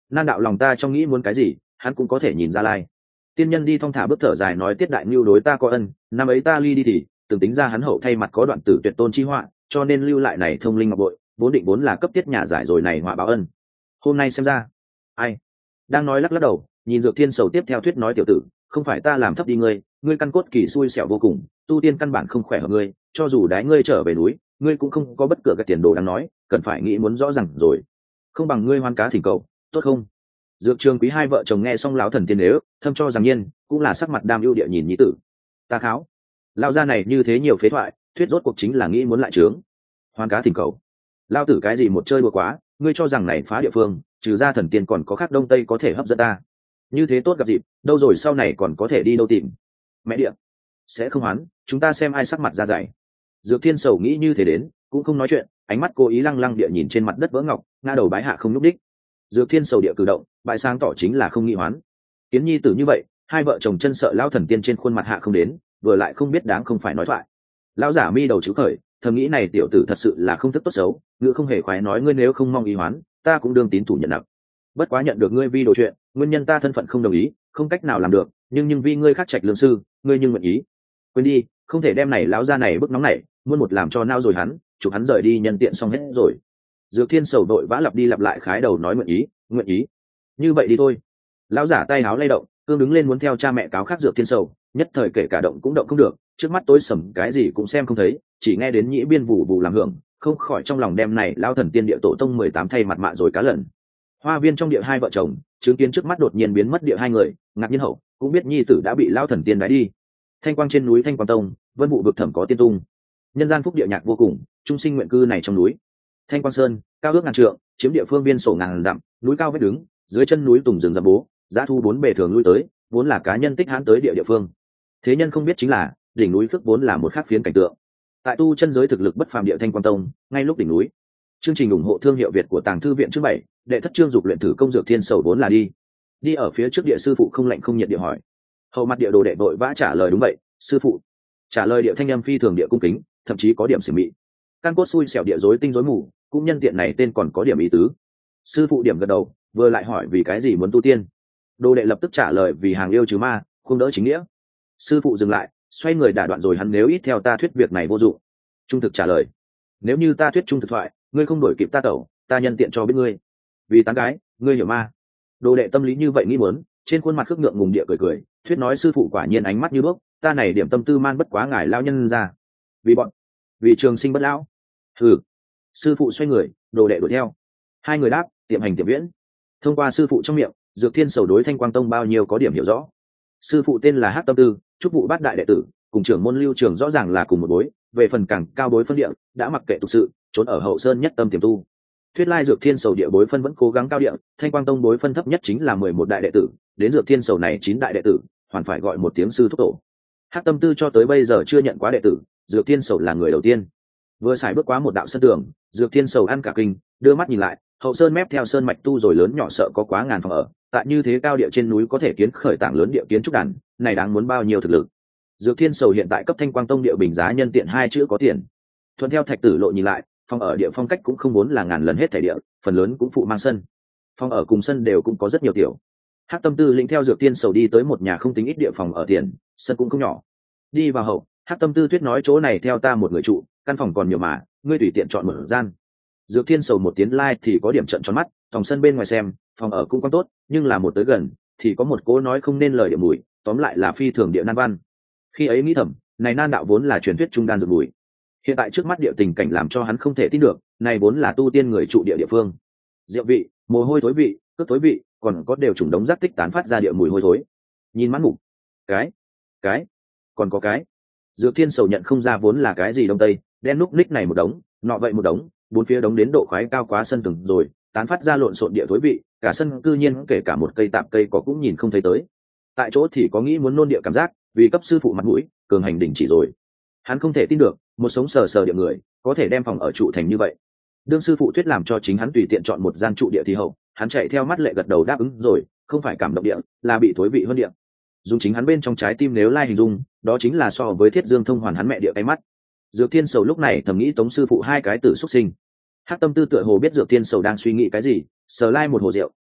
nan đạo lòng ta trong nghĩ muốn cái gì hắn cũng có thể nhìn ra lai. Tiên nhân đi thong thả bước thở dài nói tiết đại ngưu đối ta có ân, năm ấy ta ly đi thì từng tính ra hắn hậu thay mặt có đoạn tử tuyệt tôn chi họa, cho nên lưu lại này thông linh ngọc bội, vốn định vốn là cấp tiết nhà giải rồi này họa báo ân. Hôm nay xem ra ai đang nói lắc lắc đầu, nhìn Dược Thiên Sầu tiếp theo thuyết nói tiểu tử, không phải ta làm thấp đi ngươi, ngươi căn cốt kỳ xui xẻo vô cùng, tu tiên căn bản không khỏe hợp ngươi, cho dù đái ngươi trở về núi, ngươi cũng không có bất cứ cái tiền đồ đáng nói, cần phải nghĩ muốn rõ ràng rồi. Không bằng ngươi hoan cá thỉnh cầu, tốt không? Dược Trường Quý hai vợ chồng nghe xong lão thần tiên nếu, thâm cho rằng nhiên, cũng là sắc mặt đam ưu địa nhìn nhí tử. Ta kháo, lão gia này như thế nhiều phế thoại, thuyết rốt cuộc chính là nghĩ muốn lại trướng. Hoan cá thỉnh cầu, lão tử cái gì một chơi đùa quá, ngươi cho rằng này phá địa phương, trừ ra thần tiên còn có khác đông tây có thể hấp dẫn ta. Như thế tốt gặp dịp, đâu rồi sau này còn có thể đi đâu tìm. Mẹ địa, sẽ không hoán, chúng ta xem ai sắc mặt ra dày. Dược Thiên Sầu nghĩ như thế đến, cũng không nói chuyện, ánh mắt cố ý lăng lăng địa nhìn trên mặt đất vỡ ngọc, ngã đầu bái hạ không nhúc đích. Dược Thiên Sầu địa cử động, bại sáng tỏ chính là không nghĩ hoán. Kiến nhi tử như vậy, hai vợ chồng chân sợ lao thần tiên trên khuôn mặt hạ không đến, vừa lại không biết đáng không phải nói thoại. Lão giả mi đầu chữ khởi, thầm nghĩ này tiểu tử thật sự là không thức tốt xấu, ngựa không hề khoái nói ngươi nếu không mong ý hoán, ta cũng đương tín thủ nhận nặc. Bất quá nhận được ngươi vi đồ chuyện, nguyên nhân ta thân phận không đồng ý, không cách nào làm được, nhưng nhưng vì ngươi khắc trạch lương sư, ngươi nhưng nguyện ý. Quên đi, không thể đem này lão gia này bức nóng này, muốn một làm cho nao rồi hắn, chụp hắn rời đi nhân tiện xong hết rồi. Dược Thiên Sầu đội vã lặp đi lặp lại khái đầu nói nguyện ý, nguyện ý. Như vậy đi thôi. Lão giả tay háo lay động, cương đứng lên muốn theo cha mẹ cáo khác Dược Thiên Sầu, nhất thời kể cả động cũng động không được, trước mắt tối sầm cái gì cũng xem không thấy, chỉ nghe đến nhĩ biên vụ vụ làm hưởng, không khỏi trong lòng đem này lao thần tiên địa tổ tông mười tám thay mặt mạ rồi cá lần. Hoa viên trong địa hai vợ chồng, chứng kiến trước mắt đột nhiên biến mất địa hai người, ngạc nhiên hậu, cũng biết nhi tử đã bị lao thần tiên đái đi. Thanh quang trên núi Thanh Quang Tông, vân vụ vực thẩm có tiên tung. Nhân gian phúc địa nhạc vô cùng, trung sinh nguyện cư này trong núi. Thanh Quang Sơn, cao ước ngàn trượng, chiếm địa phương biên sổ ngàn dặm, núi cao vết đứng, dưới chân núi tùng rừng rậm bố, giá thu bốn bề thường lui tới, vốn là cá nhân tích hãn tới địa địa phương. Thế nhân không biết chính là, đỉnh núi khước vốn là một khác phiến cảnh tượng. Tại tu chân giới thực lực bất phàm địa Thanh Quang Tông, ngay lúc đỉnh núi. Chương trình ủng hộ thương hiệu Việt của Tàng Thư viện chương bảy, đệ thất chương dục luyện thử công Dược Thiên Sầu vốn là đi. Đi ở phía trước địa sư phụ không lạnh không nhiệt địa hỏi. Hậu mặt địa đồ đệ vội vã trả lời đúng vậy, sư phụ. Trả lời địa thanh âm phi thường địa cung kính, thậm chí có điểm xiểm mị. Căn cốt xui xẻo địa rối tinh rối mù, cũng nhân tiện này tên còn có điểm ý tứ. Sư phụ điểm gật đầu, vừa lại hỏi vì cái gì muốn tu tiên. Đồ đệ lập tức trả lời vì hàng yêu trừ ma, không đỡ chính nghĩa. Sư phụ dừng lại, xoay người đả đoạn rồi hắn nếu ít theo ta thuyết việc này vô dụng. Trung thực trả lời, nếu như ta thuyết trung thực thoại, ngươi không đổi kịp ta tẩu, ta nhân tiện cho biết ngươi. Vì tán gái, ngươi hiểu ma. Đồ đệ tâm lý như vậy nghĩ muốn, trên khuôn mặt khước ngượng ngùng địa cười cười, thuyết nói sư phụ quả nhiên ánh mắt như đuốc, ta này điểm tâm tư man bất quá ngài lao nhân ra. Vì bọn, vì trường sinh bất lão. Hừ. Sư phụ xoay người, đồ đệ đuổi theo. Hai người đáp, tiệm hành tiệm viễn. Thông qua sư phụ trong miệng, Dược Thiên Sầu đối Thanh Quang Tông bao nhiêu có điểm hiểu rõ. Sư phụ tên là Hắc Tâm Tư, chúc vụ bát đại đệ tử, cùng trưởng môn Lưu Trường rõ ràng là cùng một bối, về phần càng cao bối phân địa, đã mặc kệ tục sự, trốn ở hậu sơn nhất tâm tiềm tu. Thuyết lai Dược Thiên Sầu địa bối phân vẫn cố gắng cao địa, Thanh Quang Tông bối phân thấp nhất chính là mười một đại đệ tử, đến Dược Thiên Sầu này chín đại đệ tử, hoàn phải gọi một tiếng sư thúc tổ. Hắc Tâm Tư cho tới bây giờ chưa nhận quá đệ tử, Dược Thiên Sầu là người đầu tiên. Vừa xài bước qua một đạo sân tường, Dược Thiên Sầu ăn cả kinh, đưa mắt nhìn lại, hậu sơn mép theo sơn mạch tu rồi lớn nhỏ sợ có quá ngàn phòng ở, tại như thế cao địa trên núi có thể kiến khởi tảng lớn địa kiến trúc đàn, này đáng muốn bao nhiêu thực lực. Dược Thiên Sầu hiện tại cấp Thanh Quang Tông địa bình giá nhân tiện hai chữ có tiền. Thuận theo thạch tử lộ nhìn lại, phòng ở địa phong cách cũng không muốn là ngàn lần hết thể địa, phần lớn cũng phụ mang sân. Phòng ở cùng sân đều cũng có rất nhiều tiểu. Hắc Tâm Tư lĩnh theo Dược Thiên Sầu đi tới một nhà không tính ít địa phòng ở tiền, sân cũng không nhỏ. Đi vào hậu, Hắc Tâm Tư thuyết nói chỗ này theo ta một người trụ, căn phòng còn nhiều mà, ngươi tùy tiện chọn một gian. Dược Thiên Sầu một tiếng lai like thì có điểm trận tròn mắt, phòng sân bên ngoài xem, phòng ở cũng còn tốt, nhưng là một tới gần thì có một cố nói không nên lời địa mùi, tóm lại là phi thường địa nan văn. Khi ấy nghĩ thầm, này nan đạo vốn là truyền thuyết trung đan dược mùi. Hiện tại trước mắt địa tình cảnh làm cho hắn không thể tin được, này vốn là tu tiên người trụ địa địa phương. Rượu vị, mồ hôi thối vị, cước thối vị, còn có đều trùng đống rác tích tán phát ra địa mùi hôi thối. Nhìn mắt mục, cái, cái, còn có cái. Dược Thiên Sầu nhận không ra vốn là cái gì đông tây, đen núc ních này một đống, nọ vậy một đống, bốn phía đống đến độ khoái cao quá sân từng rồi, tán phát ra lộn xộn địa thối vị, cả sân cư nhiên kể cả một cây tạm cây cỏ cũng nhìn không thấy tới. Tại chỗ thì có nghĩ muốn nôn địa cảm giác, vì cấp sư phụ mặt mũi, cường hành đỉnh chỉ rồi. Hắn không thể tin được, một sống sờ sờ địa người, có thể đem phòng ở trụ thành như vậy. Đương sư phụ thuyết làm cho chính hắn tùy tiện chọn một gian trụ địa thì hậu, hắn chạy theo mắt lệ gật đầu đáp ứng rồi, không phải cảm động địa, là bị thối vị hơn địa. Dùng chính hắn bên trong trái tim nếu lai hình dung, đó chính là so với Thiết Dương Thông hoàn hắn mẹ địa cái mắt. Dược Thiên Sầu lúc này thầm nghĩ tống sư phụ hai cái tử xuất sinh. Hắc Tâm Tư tựa hồ biết Dược Thiên Sầu đang suy nghĩ cái gì, sờ lai một hồ rượu,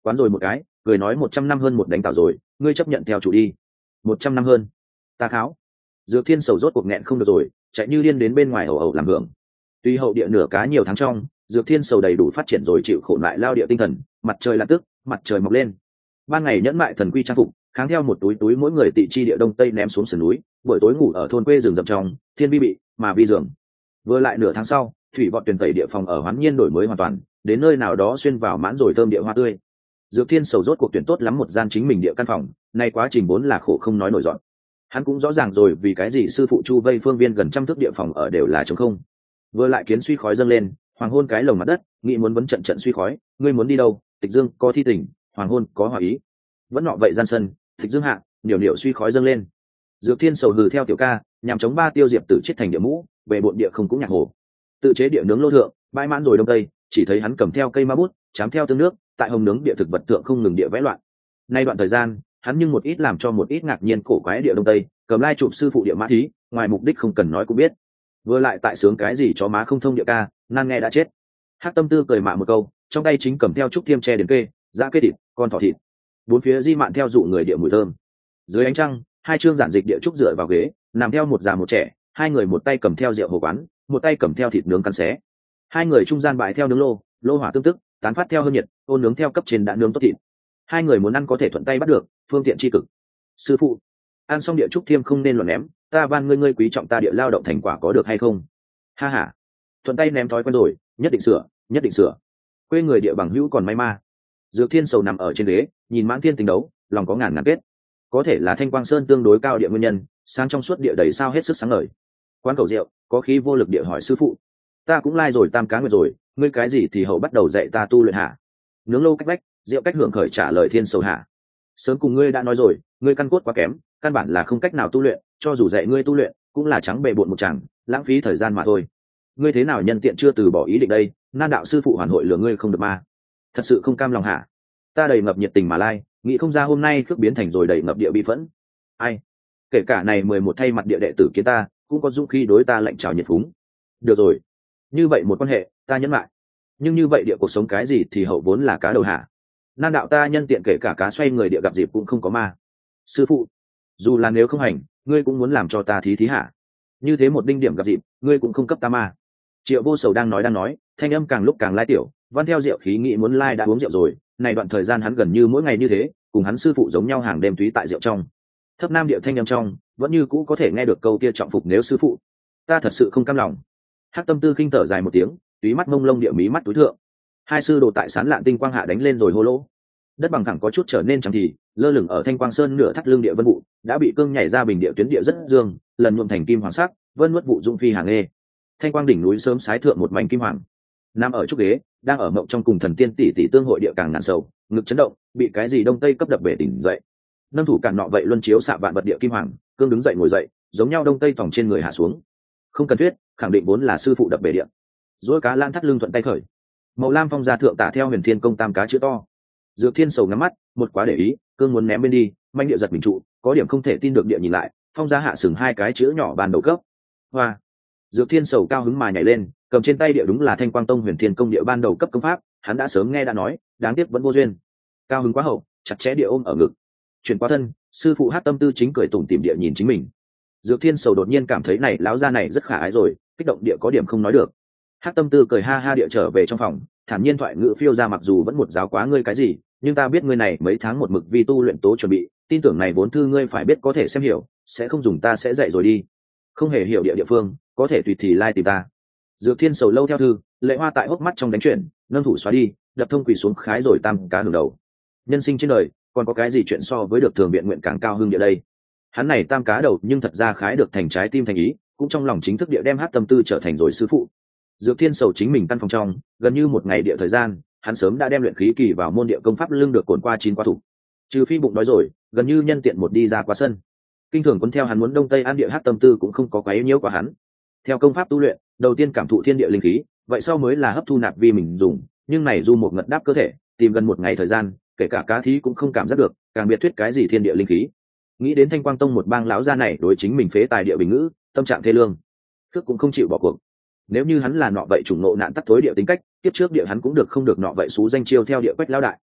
quán rồi một cái cười nói một trăm năm hơn một đánh tạo rồi, ngươi chấp nhận theo chủ đi. Một trăm năm hơn, ta kháo. Dược Thiên Sầu rốt cuộc nghẹn không được rồi, chạy như điên đến bên ngoài ẩu ẩu làm hưởng. Tuy hậu địa nửa cá nhiều tháng trong, Dược Thiên Sầu đầy đủ phát triển rồi chịu khổ lại lao địa tinh thần, mặt trời lặn tức, mặt trời mọc lên. Ban ngày nhẫn mại thần quy trang phục, kháng theo một túi túi mỗi người tị chi địa đông tây ném xuống sườn núi, buổi tối ngủ ở thôn quê rừng rậm trong, thiên vi bị, mà vi giường. Vừa lại nửa tháng sau, thủy vọt tuyển tẩy địa phòng ở Hoán Nhiên đổi mới hoàn toàn, đến nơi nào đó xuyên vào mãn rồi thơm địa hoa tươi. Dược Thiên Sầu rốt cuộc tuyển tốt lắm một gian chính mình địa căn phòng, nay quá trình vốn là khổ không nói nổi dọn. Hắn cũng rõ ràng rồi vì cái gì sư phụ chu vây phương viên gần trăm thước địa phòng ở đều là trống không. Vừa lại kiến suy khói dâng lên, hoàng hôn cái lồng mặt đất, nghĩ muốn vấn trận trận suy khói, ngươi muốn đi đâu? Tịch Dương có thi tình, hoàng hôn có hòa ý. Vẫn nọ vậy gian sân, Tịch Dương hạ, nhiều điệu suy khói dâng lên. Dược Thiên Sầu hừ theo tiểu ca, nhằm chống ba tiêu diệp tử chết thành địa mũ, về bộn địa không cũng nhạc hồ. Tự chế địa nướng lô thượng, bãi mãn rồi đông tây, chỉ thấy hắn cầm theo cây ma bút, chám theo tương nước, tại hồng nướng địa thực vật tượng không ngừng địa vẽ loạn. Nay đoạn thời gian, hắn nhưng một ít làm cho một ít ngạc nhiên cổ quái địa đông tây, cầm lai chụp sư phụ địa mã thí, ngoài mục đích không cần nói cũng biết. Vừa lại tại sướng cái gì cho má không thông địa ca, nan nghe đã chết. Hắc Tâm Tư cười mạ một câu, trong tay chính cầm theo trúc thiêm tre đến kê, giã kê thịt, con thỏ thịt. Bốn phía di mạn theo dụ người địa mùi thơm. Dưới ánh trăng, hai chương giản dịch địa trúc dựa vào ghế, nằm theo một già một trẻ, hai người một tay cầm theo rượu hồ quán, một tay cầm theo thịt nướng cắn xé. Hai người trung gian bại theo nướng lô, lô hỏa tương tức, tán phát theo hơi nhiệt, ôn nướng theo cấp trên đã nướng tốt thịt. Hai người muốn ăn có thể thuận tay bắt được, phương tiện chi cực. Sư phụ, ăn xong địa trúc thiêm không nên luận ném, ta van ngươi ngươi quý trọng ta địa lao động thành quả có được hay không? Ha ha, thuận tay ném thói quen rồi, nhất định sửa, nhất định sửa. Quê người địa bằng hữu còn may ma. Dược Thiên Sầu nằm ở trên ghế, nhìn mãn thiên tình đấu, lòng có ngàn ngàn kết. Có thể là Thanh Quang Sơn tương đối cao địa nguyên nhân, sáng trong suốt địa đầy sao hết sức sáng ngời. Quán cầu rượu, có khí vô lực địa hỏi sư phụ, ta cũng lai rồi tam cá nguyệt rồi, ngươi cái gì thì hậu bắt đầu dạy ta tu luyện hả? Nướng lâu cách bách, rượu cách hưởng khởi trả lời Thiên Sầu hả? Sớm cùng ngươi đã nói rồi, ngươi căn cốt quá kém, căn bản là không cách nào tu luyện, cho dù dạy ngươi tu luyện, cũng là trắng bệ bộn một chàng, lãng phí thời gian mà thôi. Ngươi thế nào nhân tiện chưa từ bỏ ý định đây? Nan đạo sư phụ hoàn hội lừa ngươi không được ma? Thật sự không cam lòng hả? Ta đầy ngập nhiệt tình mà lai, nghĩ không ra hôm nay khước biến thành rồi đầy ngập địa bi phẫn. Ai? Kể cả này mười một thay mặt địa đệ tử kiến ta, cũng có dũng khí đối ta lạnh chào nhiệt phúng. Được rồi, như vậy một quan hệ, ta nhẫn lại. Nhưng như vậy địa cuộc sống cái gì thì hậu vốn là cá đầu hả? Nan đạo ta nhân tiện kể cả cá xoay người địa gặp dịp cũng không có ma. Sư phụ, dù là nếu không hành, ngươi cũng muốn làm cho ta thí thí hả? Như thế một đinh điểm gặp dịp, ngươi cũng không cấp ta ma. Triệu Vô Sầu đang nói đang nói, thanh âm càng lúc càng lai tiểu, văn theo rượu khí nghĩ muốn lai đã uống rượu rồi. Này đoạn thời gian hắn gần như mỗi ngày như thế, cùng hắn sư phụ giống nhau hàng đêm túy tại rượu trong. Thấp nam điệu thanh âm trong, vẫn như cũ có thể nghe được câu kia trọng phục nếu sư phụ. Ta thật sự không cam lòng. Hắc Tâm Tư khinh thở dài một tiếng, túy mắt mông lông địa mí mắt túi thượng. Hai sư đồ tại sán lạn tinh quang hạ đánh lên rồi hô lỗ. Đất bằng thẳng có chút trở nên trắng thì, lơ lửng ở Thanh Quang Sơn nửa thắt lưng địa vân vụ, đã bị cương nhảy ra bình địa tuyến địa rất dương, lần nhuộm thành kim hoàng sắc, vân nuốt vụ dung phi hàng nghê. Thanh Quang đỉnh núi sớm sái thượng một mảnh kim hoàng. Nam ở trúc ghế, đang ở mộng trong cùng thần tiên tỷ tỷ tương hội địa càng ngàn sầu, ngực chấn động, bị cái gì đông tây cấp đập bể tỉnh dậy. Nâng thủ cản nọ vậy luân chiếu xạ vạn vật địa kim hoàng, cương đứng dậy ngồi dậy, giống nhau đông tây tòng trên người hạ xuống. Không cần thuyết, khẳng định vốn là sư phụ đập bể địa. Rồi cá lan thắt lưng thuận tay khởi. Màu lam phong gia thượng tả theo Huyền Thiên công tam cá chữ to. Dược Thiên Sầu ngắm mắt, một quá để ý, cương muốn ném bên đi, manh địa giật mình trụ, có điểm không thể tin được địa nhìn lại, phong gia hạ sừng hai cái chữ nhỏ ban đầu cấp. Hoa. Dược Thiên Sầu cao hứng mà nhảy lên, cầm trên tay địa đúng là Thanh Quang Tông Huyền Thiên công địa ban đầu cấp công pháp, hắn đã sớm nghe đã nói, đáng tiếc vẫn vô duyên. Cao hứng quá hậu, chặt chẽ địa ôm ở ngực. Chuyển qua thân, sư phụ Hát Tâm Tư chính cười tủm tỉm địa nhìn chính mình. Dược Thiên Sầu đột nhiên cảm thấy này lão gia này rất khả ái rồi, kích động địa có điểm không nói được. Hát Tâm Tư cười ha ha địa trở về trong phòng, thản nhiên thoại ngữ phiêu ra, mặc dù vẫn một giáo quá ngươi cái gì, nhưng ta biết ngươi này mấy tháng một mực vì tu luyện tố chuẩn bị, tin tưởng này vốn thư ngươi phải biết có thể xem hiểu, sẽ không dùng ta sẽ dạy rồi đi. Không hề hiểu địa địa phương, có thể tùy thì lai like tìm ta. Dược Thiên Sầu lâu theo thư, lệ hoa tại hốc mắt trong đánh chuyển, nâng thủ xóa đi, đập thông quỳ xuống khái rồi tam cá hưởng đầu. Nhân sinh trên đời, còn có cái gì chuyện so với được thường biện nguyện càng cao hơn địa đây? Hắn này tam cá đầu nhưng thật ra khái được thành trái tim thành ý, cũng trong lòng chính thức địa đem Hát Tâm Tư trở thành rồi sư phụ. Dược Thiên Sầu chính mình căn phòng trong, gần như một ngày địa thời gian, hắn sớm đã đem luyện khí kỳ vào môn địa công pháp lưng được cồn qua chín qua thủ. Trừ phi bụng đói rồi, gần như nhân tiện một đi ra qua sân. Kinh thường cuốn theo hắn muốn đông tây an địa Hát Tâm Tư cũng không có quá yếu nhiễu của hắn. Theo công pháp tu luyện, đầu tiên cảm thụ thiên địa linh khí, vậy sau mới là hấp thu nạp vi mình dùng, nhưng này du một ngật đáp cơ thể, tìm gần một ngày thời gian, kể cả cá thí cũng không cảm giác được, càng biệt thuyết cái gì thiên địa linh khí. Nghĩ đến Thanh Quang Tông một bang lão gia này đối chính mình phế tài địa bình ngữ, tâm trạng thê lương. Khước cũng không chịu bỏ cuộc. Nếu như hắn là nọ vậy chủng nộ nạn tắc thối địa tính cách, tiếp trước địa hắn cũng được không được nọ vậy xú danh chiêu theo địa quách lão đại.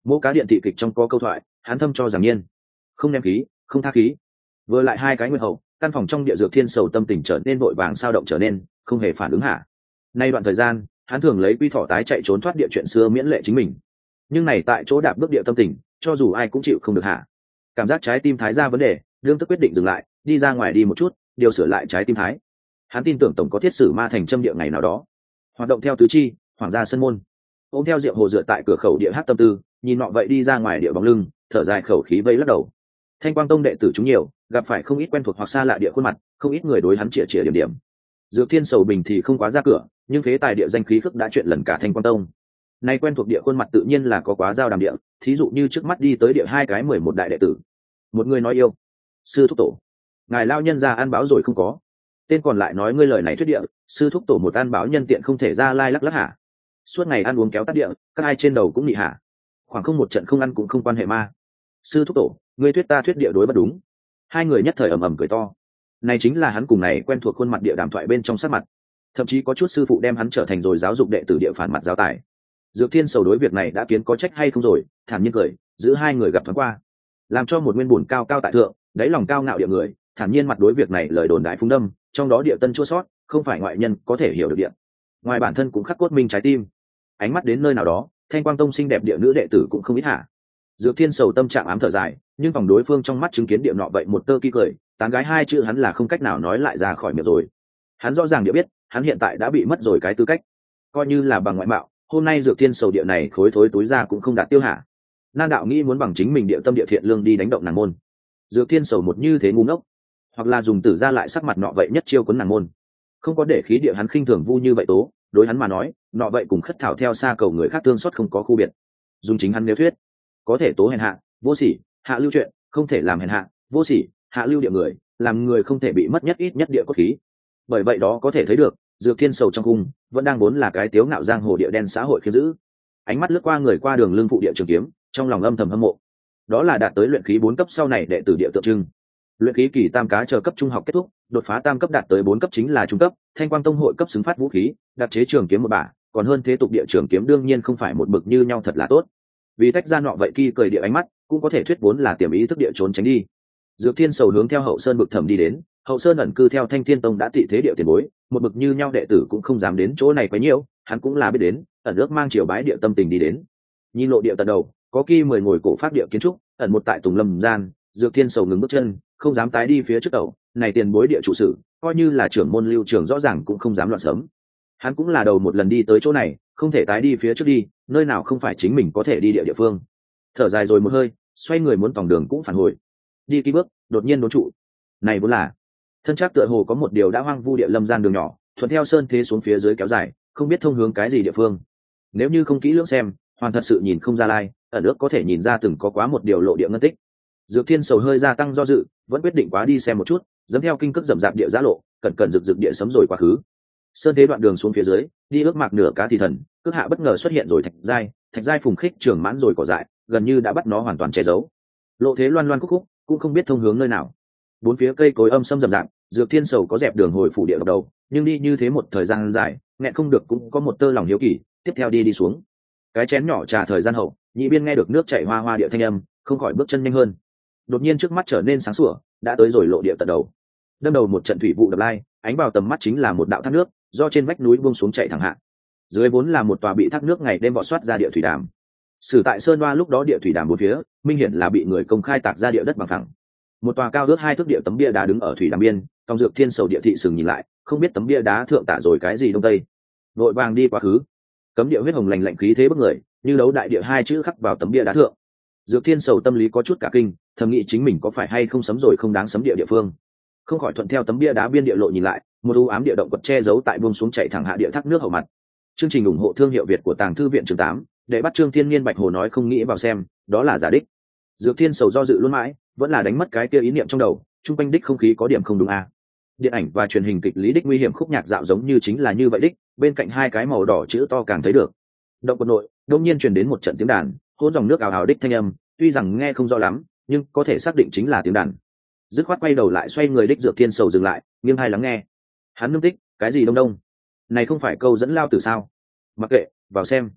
Mỗ cá điện thị kịch trong có câu thoại, hắn thâm cho giảng nhiên, không ném khí không tha khí. Vừa lại hai cái nguyên hậu, căn phòng trong địa dược thiên sầu tâm tình trở nên vội vàng sao động trở nên không hề phản ứng hạ. Nay đoạn thời gian hắn thường lấy quy thọ tái chạy trốn thoát địa chuyện xưa miễn lệ chính mình, nhưng này tại chỗ đạp bước địa tâm tình cho dù ai cũng chịu không được hạ. Cảm giác trái tim thái ra vấn đề, đương tức quyết định dừng lại, đi ra ngoài đi một chút, điều sửa lại trái tim thái. Hắn tin tưởng tổng có thiết sử ma thành châm địa ngày nào đó. Hoạt động theo tứ chi, hoàng gia sân môn, ôm theo rượu hồ dựa tại cửa khẩu địa hát tâm tư, nhìn nọ vậy đi ra ngoài địa bóng lưng, thở dài khẩu khí vây lắc đầu. Thanh Quang Tông đệ tử chúng nhiều, gặp phải không ít quen thuộc hoặc xa lạ địa khuôn mặt, không ít người đối hắn chĩa chĩa điểm điểm. Dược Thiên Sầu Bình thì không quá ra cửa, nhưng phế tài địa danh khí khước đã chuyện lần cả Thanh Quang Tông. Nay quen thuộc địa khuôn mặt tự nhiên là có quá giao đàm địa, thí dụ như trước mắt đi tới địa hai cái mười một đại đệ tử. Một người nói yêu, sư thúc tổ, ngài lao nhân ra an báo rồi không có. Tên còn lại nói ngươi lời này thuyết địa, sư thúc tổ một an báo nhân tiện không thể ra lai lắc lắc hả? Suốt ngày ăn uống kéo tắt địa, các ai trên đầu cũng nhị hả? Khoảng không một trận không ăn cũng không quan hệ ma. Sư thúc tổ, ngươi thuyết ta thuyết địa đối bất đúng. Hai người nhất thời ầm ầm cười to. Này chính là hắn cùng này quen thuộc khuôn mặt địa đàm thoại bên trong sát mặt, thậm chí có chút sư phụ đem hắn trở thành rồi giáo dục đệ tử địa phản mặt giáo tài. Dược Thiên Sầu đối việc này đã kiến có trách hay không rồi, thản nhiên cười, giữ hai người gặp thoáng qua, làm cho một nguyên bùn cao cao tại thượng, đáy lòng cao ngạo địa người, thản nhiên mặt đối việc này lời đồn đại phúng đâm, trong đó địa tân chua sót, không phải ngoại nhân có thể hiểu được địa. Ngoài bản thân cũng khắc cốt minh trái tim. Ánh mắt đến nơi nào đó, Thanh Quang Tông xinh đẹp địa nữ đệ tử cũng không ít hả. Dược Thiên Sầu tâm trạng ám thở dài, nhưng vòng đối phương trong mắt chứng kiến địa nọ vậy một tơ kỳ cười, tán gái hai chữ hắn là không cách nào nói lại ra khỏi miệng rồi. Hắn rõ ràng địa biết, hắn hiện tại đã bị mất rồi cái tư cách, coi như là bằng ngoại mạo, hôm nay Dược Thiên Sầu địa này khối thối túi ra cũng không đạt tiêu hạ. Nan đạo nghĩ muốn bằng chính mình địa tâm địa thiện lương đi đánh động nàng môn. Dược Thiên Sầu một như thế ngu ngốc, hoặc là dùng tử ra lại sắc mặt nọ vậy nhất chiêu cuốn nàng môn, không có để khí địa hắn khinh thường vu như vậy tố, đối hắn mà nói, nọ vậy cùng khất thảo theo xa cầu người khác tương xuất không có khu biệt. Dùng chính hắn nếu thuyết, có thể tố hèn hạ, vô sỉ, hạ lưu chuyện, không thể làm hèn hạ, vô sỉ, hạ lưu địa người, làm người không thể bị mất nhất ít nhất địa cốt khí. Bởi vậy đó có thể thấy được, Dược Thiên Sầu trong cung vẫn đang vốn là cái tiếu ngạo giang hồ địa đen xã hội khiếm giữ. Ánh mắt lướt qua người qua đường lương phụ địa trường kiếm, trong lòng âm thầm hâm mộ. Đó là đạt tới luyện khí bốn cấp sau này đệ tử địa tượng trưng. Luyện khí kỳ tam cá chờ cấp trung học kết thúc, đột phá tam cấp đạt tới bốn cấp chính là trung cấp, Thanh Quang Tông hội cấp xứng phát vũ khí, đặc chế trường kiếm một bả, còn hơn thế tục địa trường kiếm đương nhiên không phải một bực như nhau thật là tốt. Vì tách ra nọ vậy kỳ cười địa ánh mắt, cũng có thể thuyết vốn là tiềm ý thức địa trốn tránh đi. Dược Thiên Sầu hướng theo Hậu Sơn bực thẩm đi đến, Hậu Sơn ẩn cư theo Thanh Thiên Tông đã tị thế địa tiền bối, một bực như nhau đệ tử cũng không dám đến chỗ này quá nhiều, hắn cũng là biết đến, ẩn ước mang triều bái địa tâm tình đi đến. Nhìn lộ địa tận đầu, có kỳ mười ngồi cổ pháp địa kiến trúc, ẩn một tại Tùng Lâm gian, Dược Thiên Sầu ngừng bước chân, không dám tái đi phía trước đầu, này tiền bối địa trụ sự, coi như là trưởng môn lưu trường rõ ràng cũng không dám loạn sớm. Hắn cũng là đầu một lần đi tới chỗ này, không thể tái đi phía trước đi, nơi nào không phải chính mình có thể đi địa địa phương. Thở dài rồi một hơi, xoay người muốn vòng đường cũng phản hồi. Đi ký bước, đột nhiên đốn trụ. Này vốn là thân chắc tựa hồ có một điều đã hoang vu địa lâm gian đường nhỏ, thuận theo sơn thế xuống phía dưới kéo dài, không biết thông hướng cái gì địa phương. Nếu như không kỹ lưỡng xem, hoàn thật sự nhìn không ra lai, ở nước có thể nhìn ra từng có quá một điều lộ địa ngân tích. Dược Thiên Sầu hơi gia tăng do dự, vẫn quyết định quá đi xem một chút, dẫm theo kinh cước rậm rạp địa giá lộ, cẩn cẩn rực rực địa sấm rồi quá khứ. Sơn thế đoạn đường xuống phía dưới, đi ước mạc nửa cá thì thần, cước hạ bất ngờ xuất hiện rồi thạch giai, thạch giai phùng khích trường mãn rồi cỏ dại, gần như đã bắt nó hoàn toàn che giấu. Lộ thế loan loan khúc khúc, cũng không biết thông hướng nơi nào. Bốn phía cây cối âm sâm rậm rạp, Dược Thiên Sầu có dẹp đường hồi phủ địa đầu, nhưng đi như thế một thời gian dài, nghẹn không được cũng có một tơ lòng hiếu kỳ, tiếp theo đi đi xuống. Cái chén nhỏ trà thời gian hậu, nhị biên nghe được nước chảy hoa hoa địa thanh âm, không khỏi bước chân nhanh hơn. Đột nhiên trước mắt trở nên sáng sủa, đã tới rồi lộ địa tận đầu. Đâm đầu một trận thủy vụ đập lai, ánh vào tầm mắt chính là một đạo thác nước, do trên vách núi buông xuống chảy thẳng hạ. Dưới vốn là một tòa bị thác nước ngày đêm vọt xoát ra địa thủy đàm. Sử tại sơn đoa lúc đó địa thủy đàm bốn phía, minh hiển là bị người công khai tạc ra địa đất bằng phẳng. Một tòa cao ước hai thước địa tấm bia đá đứng ở thủy đàm biên, trong Dược Thiên Sầu địa thị sừng nhìn lại, không biết tấm bia đá thượng tả rồi cái gì đông tây. Vội vàng đi quá khứ, cấm địa huyết hồng lành lạnh khí thế bức người, như đấu đại địa hai chữ khắc vào tấm bia đá thượng. Dược Thiên Sầu tâm lý có chút cả kinh, thầm nghĩ chính mình có phải hay không sấm rồi không đáng sấm địa địa phương. Không khỏi thuận theo tấm bia đá biên địa lộ nhìn lại, một u ám địa động quật che giấu tại buông xuống chảy thẳng hạ địa thác nước hậu mặt. Chương trình ủng hộ thương hiệu Việt của Tàng Thư viện chương tám, để bắt Trương Thiên Niên Bạch Hồ nói không nghĩ vào xem, đó là giả đích. Dược Thiên Sầu do dự luôn mãi, vẫn là đánh mất cái kia ý niệm trong đầu, trung quanh đích không khí có điểm không đúng à. Điện ảnh và truyền hình kịch lý đích nguy hiểm khúc nhạc dạo giống như chính là như vậy đích, bên cạnh hai cái màu đỏ chữ to càng thấy được. Động quật nội, đột nhiên truyền đến một trận tiếng đàn, hỗn dòng nước ào ào đích thanh âm, tuy rằng nghe không rõ lắm, nhưng có thể xác định chính là tiếng đàn. Dứt khoát quay đầu lại xoay người đích Dược Thiên Sầu dừng lại, nghiêng hai lắng nghe. Hắn nương tích, cái gì đông đông? Này không phải câu dẫn lao tử sao? Mặc kệ, vào xem.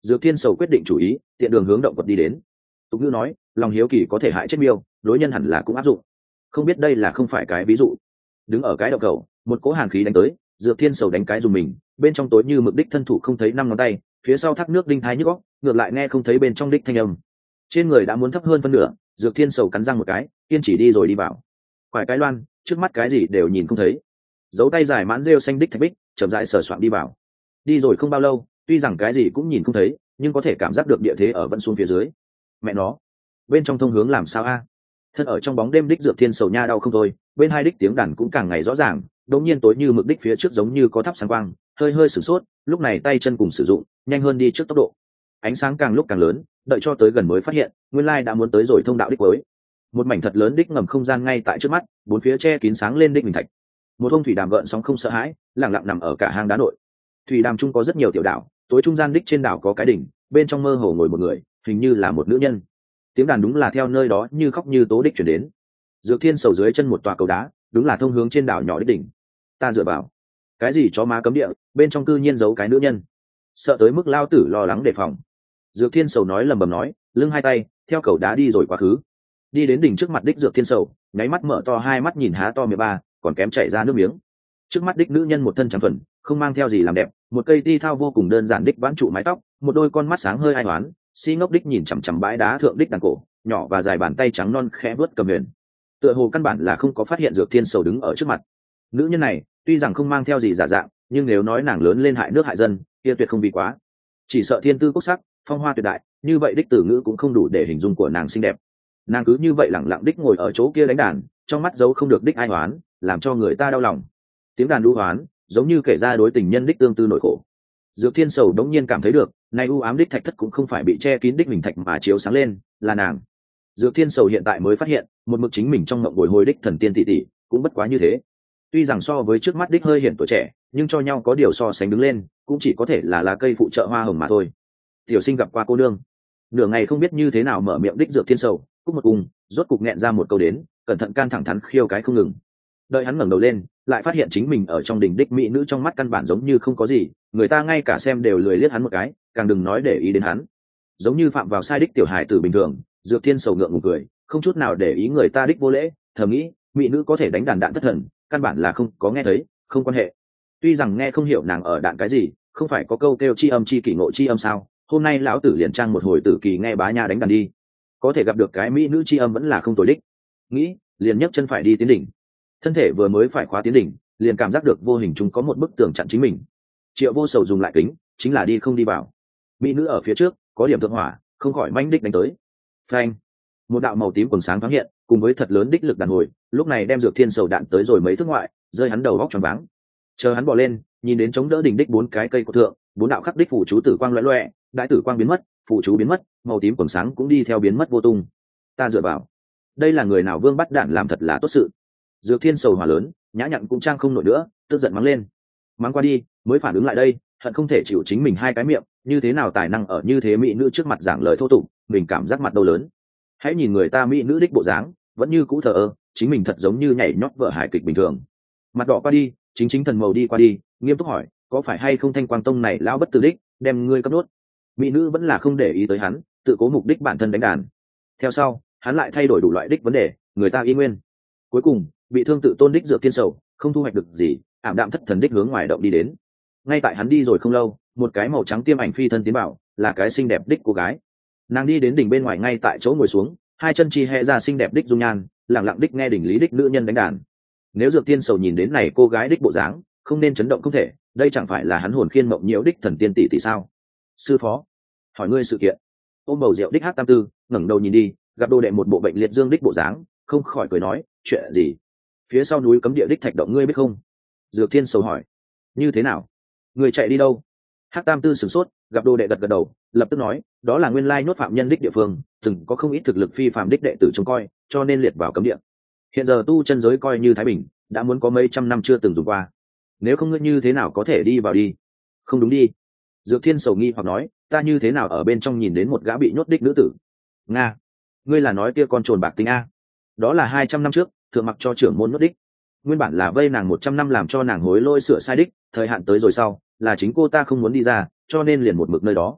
Dược Thiên Sầu quyết định chủ ý, tiện đường hướng động vật đi đến. Tục ngữ nói, lòng hiếu kỳ có thể hại chết miêu, đối nhân hẳn là cũng áp dụng. Không biết đây là không phải cái ví dụ. Đứng ở cái động cầu, một cỗ hàn khí đánh tới, Dược Thiên Sầu đánh cái dùng mình, bên trong tối như mực đích thân thủ không thấy năm ngón tay, phía sau thác nước đinh thái nhức óc, ngược lại nghe không thấy bên trong đích thanh âm. Trên người đã muốn thấp hơn phân nửa, Dược Thiên Sầu cắn răng một cái, kiên chỉ đi rồi đi vào. Quải cái loan, trước mắt cái gì đều nhìn không thấy. Giấu tay dài mãn rêu xanh đích thạch bích, chậm rãi sờ soạn đi vào. Đi rồi không bao lâu, tuy rằng cái gì cũng nhìn không thấy, nhưng có thể cảm giác được địa thế ở vẫn xuống phía dưới. Mẹ nó, bên trong thông hướng làm sao a? Thân ở trong bóng đêm đích Dược Thiên Sầu nha đau không thôi, bên hai đích tiếng đàn cũng càng ngày rõ ràng, đột nhiên tối như mực đích phía trước giống như có thắp sáng quang, hơi hơi sửng sốt, lúc này tay chân cùng sử dụng, nhanh hơn đi trước tốc độ. Ánh sáng càng lúc càng lớn, đợi cho tới gần mới phát hiện, nguyên lai đã muốn tới rồi thông đạo đích cuối. Một mảnh thật lớn đích ngầm không gian ngay tại trước mắt, bốn phía che kín sáng lên đích bình thạch. Một ông thủy đàm gợn sóng không sợ hãi, lặng lặng nằm ở cả hang đá nội. Thủy đàm chung có rất nhiều tiểu đảo, tối trung gian đích trên đảo có cái đỉnh, bên trong mơ hồ ngồi một người, hình như là một nữ nhân. Tiếng đàn đúng là theo nơi đó như khóc như tố đích chuyển đến. Dược Thiên Sầu dưới chân một tòa cầu đá, đúng là thông hướng trên đảo nhỏ đích đỉnh. Ta dựa vào, cái gì chó má cấm địa, bên trong cư nhiên giấu cái nữ nhân, sợ tới mức lao tử lo lắng đề phòng. Dược Thiên Sầu nói lầm bầm nói, lưng hai tay theo cầu đá đi rồi quá khứ. Đi đến đỉnh trước mặt đích Dược Thiên Sầu, nháy mắt mở to hai mắt nhìn há to miệng ba, còn kém chảy ra nước miếng. Trước mắt đích nữ nhân một thân trắng thuần, không mang theo gì làm đẹp, một cây ti thao vô cùng đơn giản đích vãn trụ mái tóc, một đôi con mắt sáng hơi ai oán, si ngốc đích nhìn chằm chằm bãi đá thượng đích đàn cổ, nhỏ và dài bàn tay trắng non khẽ vớt cầm huyền. Tựa hồ căn bản là không có phát hiện Dược Thiên Sầu đứng ở trước mặt. Nữ nhân này tuy rằng không mang theo gì giả dạng, nhưng nếu nói nàng lớn lên hại nước hại dân, kia tuyệt không vì quá. Chỉ sợ thiên tư quốc sắc, phong hoa tuyệt đại, như vậy đích từ ngữ cũng không đủ để hình dung của nàng xinh đẹp. Nàng cứ như vậy lẳng lặng đích ngồi ở chỗ kia đánh đàn, trong mắt giấu không được đích ai oán, làm cho người ta đau lòng. Tiếng đàn đu hoán, giống như kể ra đối tình nhân đích tương tư nỗi khổ. Dược Thiên Sầu đống nhiên cảm thấy được, nay u ám đích thạch thất cũng không phải bị che kín đích mình thạch mà chiếu sáng lên, là nàng. Dược Thiên Sầu hiện tại mới phát hiện, một mực chính mình trong mộng bồi hồi đích thần tiên tỷ tỷ, cũng bất quá như thế. Tuy rằng so với trước mắt đích hơi hiện tuổi trẻ, nhưng cho nhau có điều so sánh đứng lên, cũng chỉ có thể là lá cây phụ trợ hoa hồng mà thôi. Tiểu sinh gặp qua cô nương, nửa ngày không biết như thế nào mở miệng đích Dược Thiên Sầu, cúc một cùng, rốt cục nghẹn ra một câu đến, cẩn thận can thẳng thắn khiêu cái không ngừng. Đợi hắn ngẩng đầu lên, lại phát hiện chính mình ở trong đình đích mỹ nữ trong mắt căn bản giống như không có gì, người ta ngay cả xem đều lười liếc hắn một cái, càng đừng nói để ý đến hắn. Giống như phạm vào sai đích tiểu hài tử bình thường, Dược Thiên Sầu ngượng ngùng cười, không chút nào để ý người ta đích vô lễ, thầm nghĩ, mỹ nữ có thể đánh đàn đạn thất thần, căn bản là không có nghe thấy, không quan hệ. Tuy rằng nghe không hiểu nàng ở đạn cái gì, không phải có câu kêu chi âm chi kỷ ngộ chi âm sao, hôm nay lão tử liền trang một hồi tử kỳ nghe bá nha đánh đàn đi, có thể gặp được cái mỹ nữ chi âm vẫn là không tồi đích. Nghĩ, liền nhấc chân phải đi tiến đỉnh. Thân thể vừa mới phải khóa tiến đỉnh, liền cảm giác được vô hình chung có một bức tường chặn chính mình. Triệu Vô Sầu dùng lại kính, chính là đi không đi vào. Mỹ nữ ở phía trước, có điểm thượng hỏa, không khỏi manh đích đánh tới. Phanh, một đạo màu tím quần sáng thoáng hiện, cùng với thật lớn đích lực đàn hồi, lúc này đem Dược Thiên Sầu đạn tới rồi mấy thước ngoại, rơi hắn đầu góc choáng váng. Chờ hắn bò lên, nhìn đến chống đỡ đỉnh đích bốn cái cây của thượng, bốn đạo khắc đích phủ chú tử quang loẹt loẹt, đại tử quang biến mất, phủ chú biến mất, màu tím quần sáng cũng đi theo biến mất vô tung. Ta dựa vào, đây là người nào vương bắt đạn làm thật là tốt sự. Dược Thiên Sầu hỏa lớn, nhã nhặn cũng trang không nổi nữa, tức giận mắng lên. Mắng qua đi, mới phản ứng lại đây, hận không thể chịu chính mình hai cái miệng, như thế nào tài năng ở như thế mỹ nữ trước mặt giảng lời thô tục, mình cảm giác mặt đau lớn. Hãy nhìn người ta mỹ nữ đích bộ dáng, vẫn như cũ thờ ơ, chính mình thật giống như nhảy nhót vợ hài kịch bình thường. Mặt đỏ qua đi, chính chính thần màu đi qua đi, nghiêm túc hỏi, có phải hay không Thanh Quang Tông này lão bất tử đích, đem ngươi cấp nuốt. Mỹ nữ vẫn là không để ý tới hắn, tự cố mục đích bản thân đánh đàn. Theo sau, hắn lại thay đổi đủ loại đích vấn đề, người ta y nguyên. Cuối cùng, bị thương tự tôn đích Dược Thiên Sầu, không thu hoạch được gì, ảm đạm thất thần đích hướng ngoài động đi đến. Ngay tại hắn đi rồi không lâu, một cái màu trắng tiêm ảnh phi thân tiến bảo, là cái xinh đẹp đích cô gái. Nàng đi đến đỉnh bên ngoài ngay tại chỗ ngồi xuống, hai chân chi hẹ ra xinh đẹp đích dung nhan, lặng lặng đích nghe đỉnh lý đích nữ nhân đánh đàn. Nếu Dược Thiên Sầu nhìn đến này cô gái đích bộ dáng, không nên chấn động không thể, đây chẳng phải là hắn hồn khiên mộng nhiễu đích thần tiên tỷ tỷ sao? Sư phó, hỏi ngươi sự kiện. Ôm bầu rượu đích hát tam tư, ngẩng đầu nhìn đi, gặp đồ đệ một bộ bệnh liệt dương đích bộ dáng, không khỏi cười nói, chuyện gì? Phía sau núi cấm địa đích thạch động ngươi biết không? Dược Thiên Sầu hỏi. Như thế nào? Người chạy đi đâu? Hát tam tư sửng sốt, gặp đồ đệ gật gật đầu, lập tức nói, đó là nguyên lai nhốt phạm nhân đích địa phương, từng có không ít thực lực phi phạm đích đệ tử trông coi, cho nên liệt vào cấm địa. Hiện giờ tu chân giới coi như thái bình, đã muốn có mấy trăm năm chưa từng dùng qua. Nếu không ngươi như thế nào có thể đi vào đi? Không đúng đi. Dược Thiên Sầu nghi hoặc nói, ta như thế nào ở bên trong nhìn đến một gã bị nhốt đích nữ tử? Nga, ngươi là nói kia con trồn bạc tính a? Đó là hai trăm năm trước, thượng mặc cho trưởng môn nhốt đích. Nguyên bản là vây nàng một trăm năm làm cho nàng hối lôi sửa sai đích, thời hạn tới rồi sau, là chính cô ta không muốn đi ra, cho nên liền một mực nơi đó.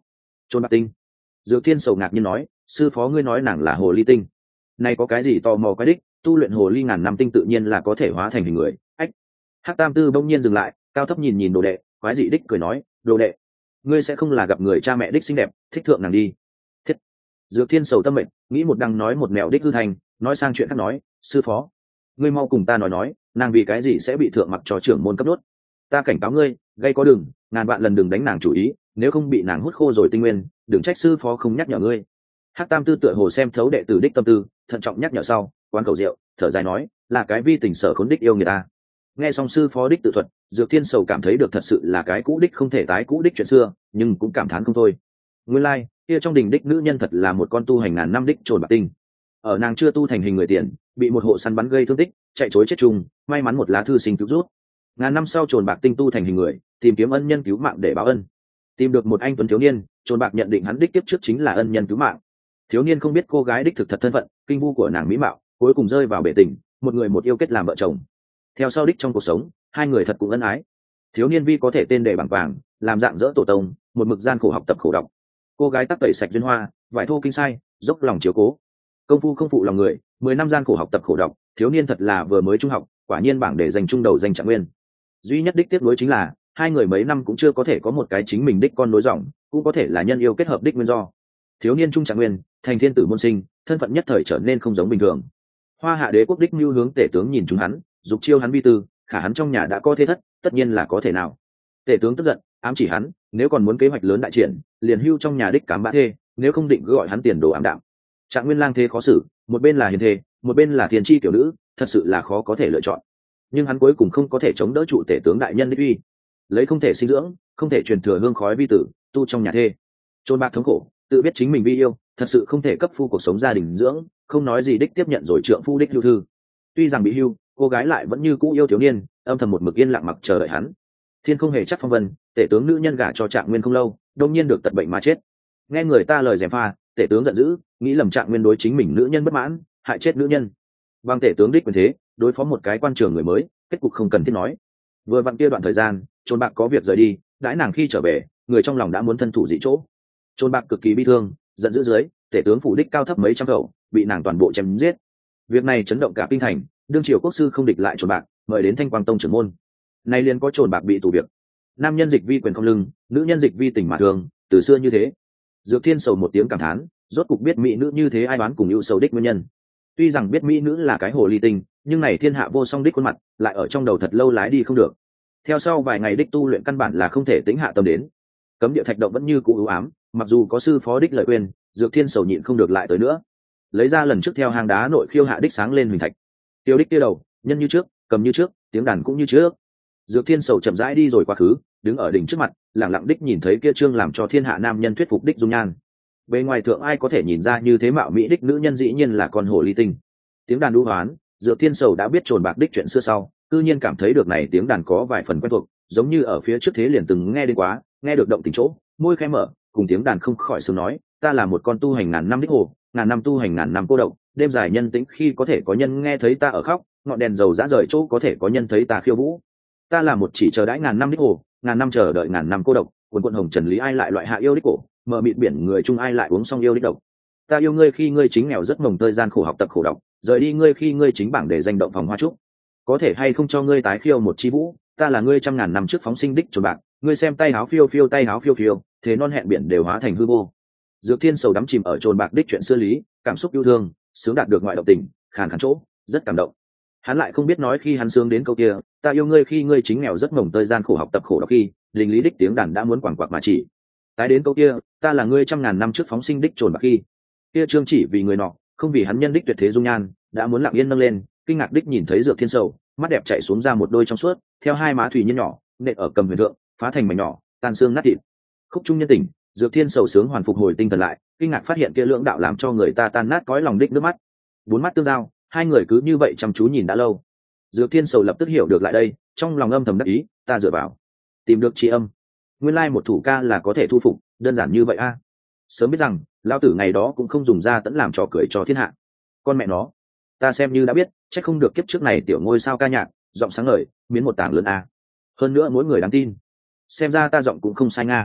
Trôn bạc tinh. Dược Thiên Sầu ngạc nhiên nói, sư phó ngươi nói nàng là hồ ly tinh, này có cái gì tò mò quái đích, tu luyện hồ ly ngàn năm tinh tự nhiên là có thể hóa thành hình người. Ách. Hắc Tam Tư bỗng nhiên dừng lại, cao thấp nhìn nhìn đồ đệ, quái dị đích cười nói, đồ đệ, ngươi sẽ không là gặp người cha mẹ đích xinh đẹp, thích thượng nàng đi. Thiết. Dược Thiên Sầu tâm mệnh, nghĩ một đằng nói một mèo đích hư thành, nói sang chuyện khác nói, sư phó, ngươi mau cùng ta nói nói, nàng vì cái gì sẽ bị thượng mặc cho trưởng môn cấp đốt. Ta cảnh cáo ngươi, gây có đừng, ngàn vạn lần đừng đánh nàng chủ ý, nếu không bị nàng hút khô rồi tinh nguyên, đừng trách sư phó không nhắc nhở ngươi. Hắc Tam Tư tựa hồ xem thấu đệ tử đích tâm tư, thận trọng nhắc nhở sau, quán cầu rượu, thở dài nói, là cái vi tình sở khốn đích yêu người ta. Nghe xong sư phó đích tự thuật, Dược Thiên Sầu cảm thấy được thật sự là cái cũ đích không thể tái cũ đích chuyện xưa, nhưng cũng cảm thán không thôi. Nguyên lai, like, kia trong đình đích nữ nhân thật là một con tu hành ngàn năm đích trồn bạc tinh. Ở nàng chưa tu thành hình người tiền, bị một hộ săn bắn gây thương tích, chạy trối chết chung, may mắn một lá thư sinh cứu rút. Ngàn năm sau trồn bạc tinh tu thành hình người, tìm kiếm ân nhân cứu mạng để báo ân. Tìm được một anh tuấn thiếu niên, trồn bạc nhận định hắn đích tiếp trước chính là ân nhân cứu mạng. Thiếu niên không biết cô gái đích thực thật thân phận, kinh vu của nàng mỹ mạo, cuối cùng rơi vào bể tình, một người một yêu kết làm vợ chồng. Theo sau đích trong cuộc sống, hai người thật cũng ân ái. Thiếu niên vi có thể tên đề bằng vàng, làm dạng dỡ tổ tông, một mực gian khổ học tập khổ đọc. Cô gái tắc tẩy sạch duyên hoa, vải thô kinh sai, dốc lòng chiếu cố. Công phu không phụ lòng người, mười năm gian khổ học tập khổ đọc, thiếu niên thật là vừa mới trung học, quả nhiên bảng để giành trung đầu danh trạng nguyên. Duy nhất đích tiếc nuối chính là hai người mấy năm cũng chưa có thể có một cái chính mình đích con nối dòng, cũng có thể là nhân yêu kết hợp đích nguyên do. Thiếu niên trung trạng nguyên, thành thiên tử môn sinh, thân phận nhất thời trở nên không giống bình thường. Hoa Hạ đế quốc đích mưu hướng tể tướng nhìn chúng hắn, dục chiêu hắn vi tư, khả hắn trong nhà đã có thế thất, tất nhiên là có thể nào. Tể tướng tức giận, ám chỉ hắn, nếu còn muốn kế hoạch lớn đại triển, liền hưu trong nhà đích cám bã thê, nếu không định cứ gọi hắn tiền đồ ảm đạm. Trạng nguyên lang thế khó xử, một bên là hiền thê, một bên là thiên chi tiểu nữ, thật sự là khó có thể lựa chọn. Nhưng hắn cuối cùng không có thể chống đỡ trụ tể tướng đại nhân đích uy, lấy không thể sinh dưỡng, không thể truyền thừa hương khói vi tử, tu trong nhà thê. Trôn bạc thống khổ, tự biết chính mình vi yêu, thật sự không thể cấp phu cuộc sống gia đình dưỡng, không nói gì đích tiếp nhận rồi trượng phu đích lưu thư. Tuy rằng bị hưu, cô gái lại vẫn như cũ yêu thiếu niên, âm thầm một mực yên lặng mặc chờ đợi hắn. Thiên không hề chắc phong vân, tể tướng nữ nhân gả cho Trạng Nguyên không lâu, đột nhiên được tật bệnh mà chết. Nghe người ta lời gièm pha, tể tướng giận dữ, nghĩ lầm Trạng Nguyên đối chính mình nữ nhân bất mãn, hại chết nữ nhân. Bằng tể tướng đích quyền thế, đối phó một cái quan trường người mới, kết cục không cần thiết nói. Vừa vặn kia đoạn thời gian, Trôn bạc có việc rời đi, đãi nàng khi trở về, người trong lòng đã muốn thân thủ dị chỗ. Trôn bạc cực kỳ bi thương, giận dữ dưới, tể tướng phủ đích cao thấp mấy trăm khẩu, bị nàng toàn bộ chém giết. Việc này chấn động cả kinh thành, đương triều quốc sư không địch lại Trôn bạc, mời đến Thanh Quang tông trưởng môn. Nay liền có Trôn bạc bị tù việc. Nam nhân dịch vi quyền không lưng, nữ nhân dịch vi tình mà thường, từ xưa như thế. Dược Thiên Sầu một tiếng cảm thán, rốt cục biết mỹ nữ như thế ai đoán cùng ưu sầu đích nguyên nhân. Tuy rằng biết mỹ nữ là cái hồ ly tinh, nhưng này thiên hạ vô song đích khuôn mặt, lại ở trong đầu thật lâu lái đi không được. Theo sau vài ngày đích tu luyện căn bản là không thể tính hạ tâm đến. Cấm địa thạch động vẫn như cũ ưu ám, mặc dù có sư phó đích lợi quên, Dược Thiên Sầu nhịn không được lại tới nữa. Lấy ra lần trước theo hang đá nội khiêu hạ đích sáng lên huỳnh thạch. Tiêu đích tiêu đầu, nhân như trước, cầm như trước, tiếng đàn cũng như trước. Dược Thiên Sầu chậm rãi đi rồi quá khứ, đứng ở đỉnh trước mặt, lặng lặng đích nhìn thấy kia trương làm cho thiên hạ nam nhân thuyết phục đích dung nhan. Bề ngoài thượng ai có thể nhìn ra như thế mạo mỹ đích nữ nhân dĩ nhiên là con hồ ly tinh. Tiếng đàn đu hoán, Dược Thiên Sầu đã biết Trồn bạc đích chuyện xưa sau, tự nhiên cảm thấy được này tiếng đàn có vài phần quen thuộc, giống như ở phía trước thế liền từng nghe đến quá, nghe được động tình chỗ, môi khẽ mở, cùng tiếng đàn không khỏi sướng nói, ta là một con tu hành ngàn năm đích hồ, ngàn năm tu hành ngàn năm cô độc, đêm dài nhân tĩnh khi có thể có nhân nghe thấy ta ở khóc, ngọn đèn dầu dã rời chỗ có thể có nhân thấy ta khiêu vũ. Ta là một chỉ chờ đãi ngàn năm đích hồ, ngàn năm chờ đợi ngàn năm cô độc, cuồn cuộn hồng trần lý ai lại loại hạ yêu đích cổ, mở mịt biển người chung ai lại uống xong yêu đích độc. Ta yêu ngươi khi ngươi chính nghèo rất mồng thời gian khổ học tập khổ đọc, rời đi ngươi khi ngươi chính bảng để danh động phòng hoa trúc. Có thể hay không cho ngươi tái khiêu một chi vũ, ta là ngươi trăm ngàn năm trước phóng sinh đích Trồn bạc, ngươi xem tay áo phiêu phiêu tay áo phiêu phiêu, thế non hẹn biển đều hóa thành hư vô. Dược Thiên Sầu đắm chìm ở Trồn bạc đích chuyện xưa lý, cảm xúc yêu thương, sướng đạt được ngoại động tình, khàn khàn chỗ, rất cảm động. Hắn lại không biết nói khi hắn sướng đến câu kia, ta yêu ngươi khi ngươi chính nghèo rất mồng thời gian khổ học tập khổ đọc khi, linh lý đích tiếng đàn đã muốn quẳng quạc mà chỉ. Tái đến câu kia, ta là ngươi trăm ngàn năm trước phóng sinh đích Trồn bạc khi, kia trương chỉ vì người nọ, không vì hắn nhân đích tuyệt thế dung nhan, đã muốn lặng yên nâng lên, kinh ngạc đích nhìn thấy Dược Thiên Sầu, mắt đẹp chạy xuống ra một đôi trong suốt, theo hai má thủy nhân nhỏ, nện ở cầm huyền thượng, phá thành mảnh nhỏ, tan xương nát thịt. Khúc trung nhân tình, Dược Thiên Sầu sướng hoàn phục hồi tinh thần lại, kinh ngạc phát hiện kia lưỡng đạo làm cho người ta tan nát cõi lòng đích nước mắt. Bốn mắt tương giao, hai người cứ như vậy chăm chú nhìn đã lâu. Dược Thiên Sầu lập tức hiểu được lại đây, trong lòng âm thầm đắc ý, ta dựa vào, tìm được tri âm. Nguyên lai một thủ ca là có thể thu phục, đơn giản như vậy a. À. Sớm biết rằng, lão tử ngày đó cũng không dùng ra tẫn làm trò cười cho thiên hạ. Con mẹ nó, ta xem như đã biết, chắc không được kiếp trước này tiểu ngôi sao ca nhạc, giọng sáng ngời, miến một tảng lớn a. À. Hơn nữa mỗi người đáng tin. Xem ra ta giọng cũng không sai nga.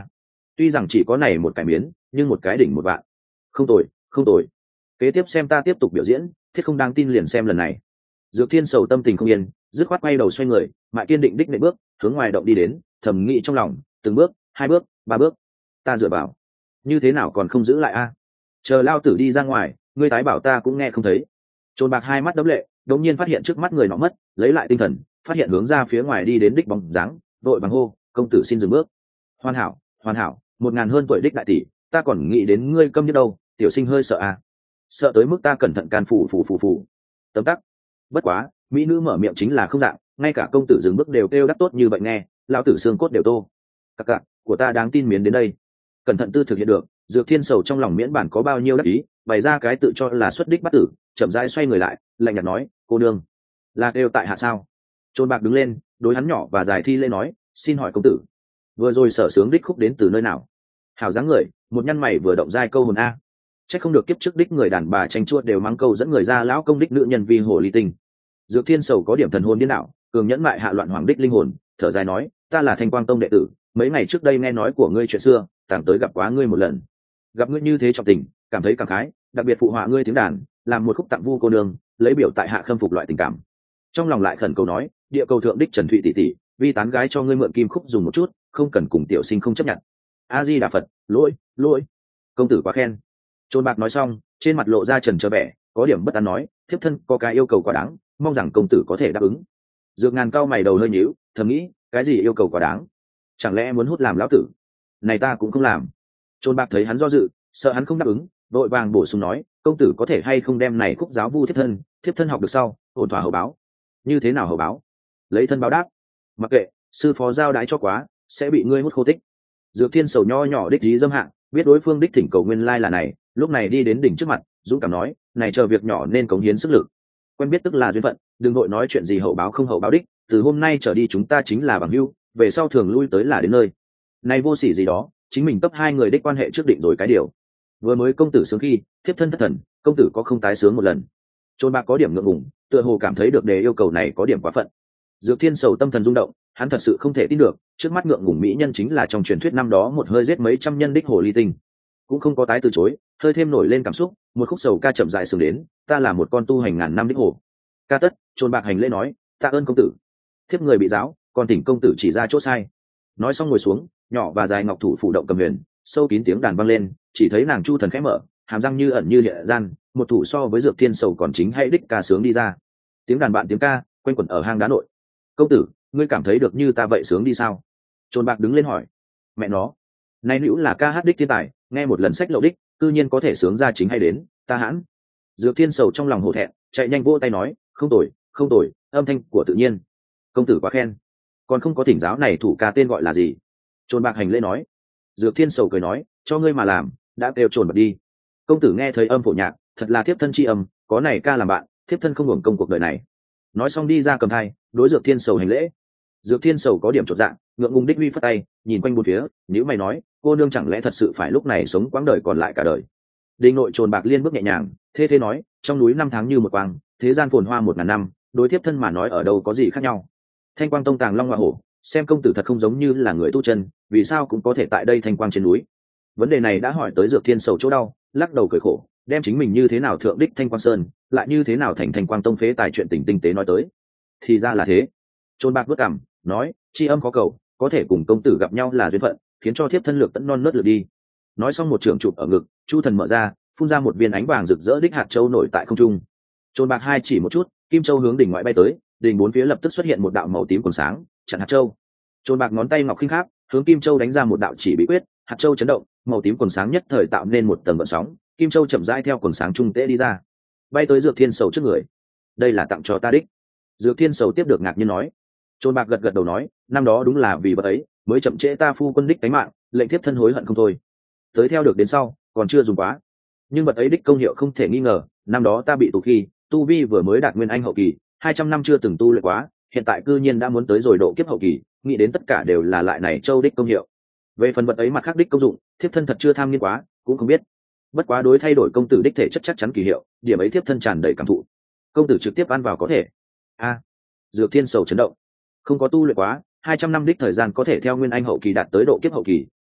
tuy rằng chỉ có này một cái miến nhưng một cái đỉnh một vạn. Không tồi, không tồi. Kế tiếp xem ta tiếp tục biểu diễn, thiết không đáng tin liền xem lần này. Dược Thiên Sầu tâm tình không yên, dứt khoát quay đầu xoay người, mại kiên định đích nệ bước hướng ngoài động đi đến, thầm nghĩ trong lòng, từng bước, hai bước, ba bước, ta dựa vào, như thế nào còn không giữ lại a? Chờ lao tử đi ra ngoài, ngươi tái bảo ta cũng nghe không thấy. Trôn Bạc hai mắt đấm lệ, đột nhiên phát hiện trước mắt người nọ mất, lấy lại tinh thần, phát hiện hướng ra phía ngoài đi đến đích bóng dáng, vội bằng hô, công tử xin dừng bước. Hoàn hảo, hoàn hảo, một ngàn hơn tuổi đích đại tỷ, ta còn nghĩ đến ngươi câm như đâu, tiểu sinh hơi sợ a, sợ tới mức ta cẩn thận can phủ phủ phủ phủ. Tấm tắc. Bất quá, mỹ nữ mở miệng chính là không dạng, ngay cả công tử dừng bước đều kêu đắc tốt như vậy nghe, lão tử xương cốt đều tô. Cặc cặc, của ta đáng tin miến đến đây. Cẩn thận tư thực hiện được, Dược Thiên Sầu trong lòng miễn bản có bao nhiêu đắc ý, bày ra cái tự cho là xuất đích bắt tử, chậm rãi xoay người lại, lạnh nhạt nói, cô đương, là kêu tại hạ sao? Trôn Bạc đứng lên, đối hắn nhỏ và dài thi lễ nói, xin hỏi công tử, vừa rồi sở sướng đích khúc đến từ nơi nào? Hảo dáng người, một nhăn mày vừa động giai câu hồn a. Chắc không được kiếp trước đích người đàn bà tranh chua đều mang câu dẫn người ra lão công đích nữ nhân vi hồ ly tinh. Dược Thiên Sầu có điểm thần hồn điên đảo, cường nhẫn mại hạ loạn hoàng đích linh hồn, thở dài nói, ta là Thanh Quang Tông đệ tử, mấy ngày trước đây nghe nói của ngươi chuyện xưa, tạm tới gặp quá ngươi một lần. Gặp ngươi như thế trọng tình, cảm thấy cảm khái, đặc biệt phụ họa ngươi tiếng đàn, làm một khúc tặng vu cô nương, lấy biểu tại hạ khâm phục loại tình cảm. Trong lòng lại khẩn cầu nói, địa cầu thượng đích Trần Thụy tỷ tỷ, vi tán gái cho ngươi mượn kim khúc dùng một chút, không cần cùng tiểu sinh không chấp nhận. A Di Đà Phật, lỗi, lỗi. Công tử quá khen. Trôn Bạc nói xong, trên mặt lộ ra trần trơ vẻ, có điểm bất an nói, thiếp thân có cái yêu cầu quá đáng, mong rằng công tử có thể đáp ứng. Dược Ngàn cao mày đầu hơi nhíu, thầm nghĩ, cái gì yêu cầu quá đáng? Chẳng lẽ muốn hút làm lão tử? Này ta cũng không làm. Trôn Bạc thấy hắn do dự, sợ hắn không đáp ứng, vội vàng bổ sung nói, công tử có thể hay không đem này khúc giáo vu thiếp thân, thiếp thân học được sau, ổn thỏa hậu báo. Như thế nào hậu báo? Lấy thân báo đáp. Mặc kệ, sư phó giao đái cho quá, sẽ bị ngươi hút khô tích. Dược Thiên Sầu nho nhỏ đích lý dâm hạng, biết đối phương đích thỉnh cầu nguyên lai là này, lúc này đi đến đỉnh trước mặt, dũng cảm nói, này chờ việc nhỏ nên cống hiến sức lực. Quen biết tức là duyên phận, đừng vội nói chuyện gì hậu báo không hậu báo đích, từ hôm nay trở đi chúng ta chính là bằng hữu, về sau thường lui tới là đến nơi. Này vô sỉ gì đó, chính mình cấp hai người đích quan hệ trước định rồi cái điều. Vừa mới công tử sướng khi, thiếp thân thất thần, công tử có không tái sướng một lần. Trôn Bạc có điểm ngượng ngùng, tựa hồ cảm thấy được đề yêu cầu này có điểm quá phận. Dược Thiên Sầu tâm thần rung động, hắn thật sự không thể tin được, trước mắt ngượng ngùng mỹ nhân chính là trong truyền thuyết năm đó một hơi giết mấy trăm nhân đích hồ ly tinh. Cũng không có tái từ chối, hơi thêm nổi lên cảm xúc, một khúc sầu ca chậm rãi sướng đến, ta là một con tu hành ngàn năm đích hồ. Ca tất, Trôn Bạc hành lễ nói, tạ ơn công tử. Thiếp người bị giáo, còn thỉnh công tử chỉ ra chỗ sai. Nói xong ngồi xuống, nhỏ và dài ngọc thủ phủ động cầm huyền, sâu kín tiếng đàn vang lên, chỉ thấy nàng chu thần khẽ mở, hàm răng như ẩn như hiện gian, một thủ so với Dược Thiên Sầu còn chính hay đích ca sướng đi ra. Tiếng đàn bạn tiếng ca quanh quẩn ở hang đá nội. Công tử, ngươi cảm thấy được như ta vậy sướng đi sao? Trôn Bạc đứng lên hỏi. Mẹ nó, nay nữ là ca hát đích thiên tài, nghe một lần sách lậu đích, cư nhiên có thể sướng ra chính hay đến, ta hãn. Dược Thiên Sầu trong lòng hổ thẹn, chạy nhanh vỗ tay nói, không tồi, không tồi, âm thanh của tự nhiên. Công tử quá khen. Còn không có thỉnh giáo này thủ ca tên gọi là gì? Trôn Bạc hành lễ nói. Dược Thiên Sầu cười nói, cho ngươi mà làm, đã kêu trồn bật đi. Công tử nghe thấy âm phổ nhạc, thật là thiếp thân chi âm, có này ca làm bạn, thiếp thân không hưởng công cuộc đời này. Nói xong đi ra cầm thai, đối Dược Thiên Sầu hành lễ. Dược Thiên Sầu có điểm chột dạng, ngượng ngùng đích huy phất tay, nhìn quanh bốn phía, nếu mày nói, cô nương chẳng lẽ thật sự phải lúc này sống quãng đời còn lại cả đời? Đình nội Trồn Bạc liên bước nhẹ nhàng, thê thê nói, trong núi năm tháng như một quang, thế gian phồn hoa một ngàn năm, đối thiếp thân mà nói ở đâu có gì khác nhau. Thanh Quang Tông tàng long hoa hổ, xem công tử thật không giống như là người tu chân, vì sao cũng có thể tại đây thanh quang trên núi? Vấn đề này đã hỏi tới Dược Thiên Sầu chỗ đau, lắc đầu cười khổ, đem chính mình như thế nào thượng đích Thanh Quang Sơn, lại như thế nào thành Thanh Quang Tông phế tài chuyện tình tinh tế nói tới. Thì ra là thế. Trôn Bạc bước cằm, nói, tri âm có cầu, có thể cùng công tử gặp nhau là duyên phận, khiến cho thiếp thân lược tận non nớt lược đi. Nói xong một trường chụp ở ngực, chu thần mở ra, phun ra một viên ánh vàng rực rỡ đích hạt châu nổi tại không trung. Trôn Bạc hai chỉ một chút, kim châu hướng đỉnh ngoại bay tới, đỉnh bốn phía lập tức xuất hiện một đạo màu tím còn sáng, chặn hạt châu. Trôn Bạc ngón tay ngọc khinh khắc, hướng kim châu đánh ra một đạo chỉ bí quyết, hạt châu chấn động, màu tím quần sáng nhất thời tạo nên một tầng gợn sóng, kim châu chậm rãi theo quần sáng trung tế đi ra, bay tới Dược Thiên Sầu trước người. Đây là tặng cho ta đích. Dược Thiên Sầu tiếp được ngạc nhiên nói. Trôn Bạc gật gật đầu nói, năm đó đúng là vì vật ấy mới chậm trễ ta phu quân đích tánh mạng, lệnh thiếp thân hối hận không thôi. Tới theo được đến sau, còn chưa dùng quá, nhưng vật ấy đích công hiệu không thể nghi ngờ. Năm đó ta bị tù khi tu vi vừa mới đạt nguyên anh hậu kỳ, hai trăm năm chưa từng tu luyện quá, hiện tại cư nhiên đã muốn tới rồi độ kiếp hậu kỳ, nghĩ đến tất cả đều là lại này châu đích công hiệu. Về phần vật ấy mặt khác đích công dụng, thiếp thân thật chưa tham nghiên quá, cũng không biết. Bất quá đối thay đổi công tử đích thể chất chắc chắn kỳ hiệu, điểm ấy thiếp thân tràn đầy cảm thụ. Công tử trực tiếp ăn vào có thể. A, à, Dược Thiên Sầu chấn động. Không có tu luyện quá, hai trăm năm đích thời gian có thể theo nguyên anh hậu kỳ đạt tới độ kiếp hậu kỳ,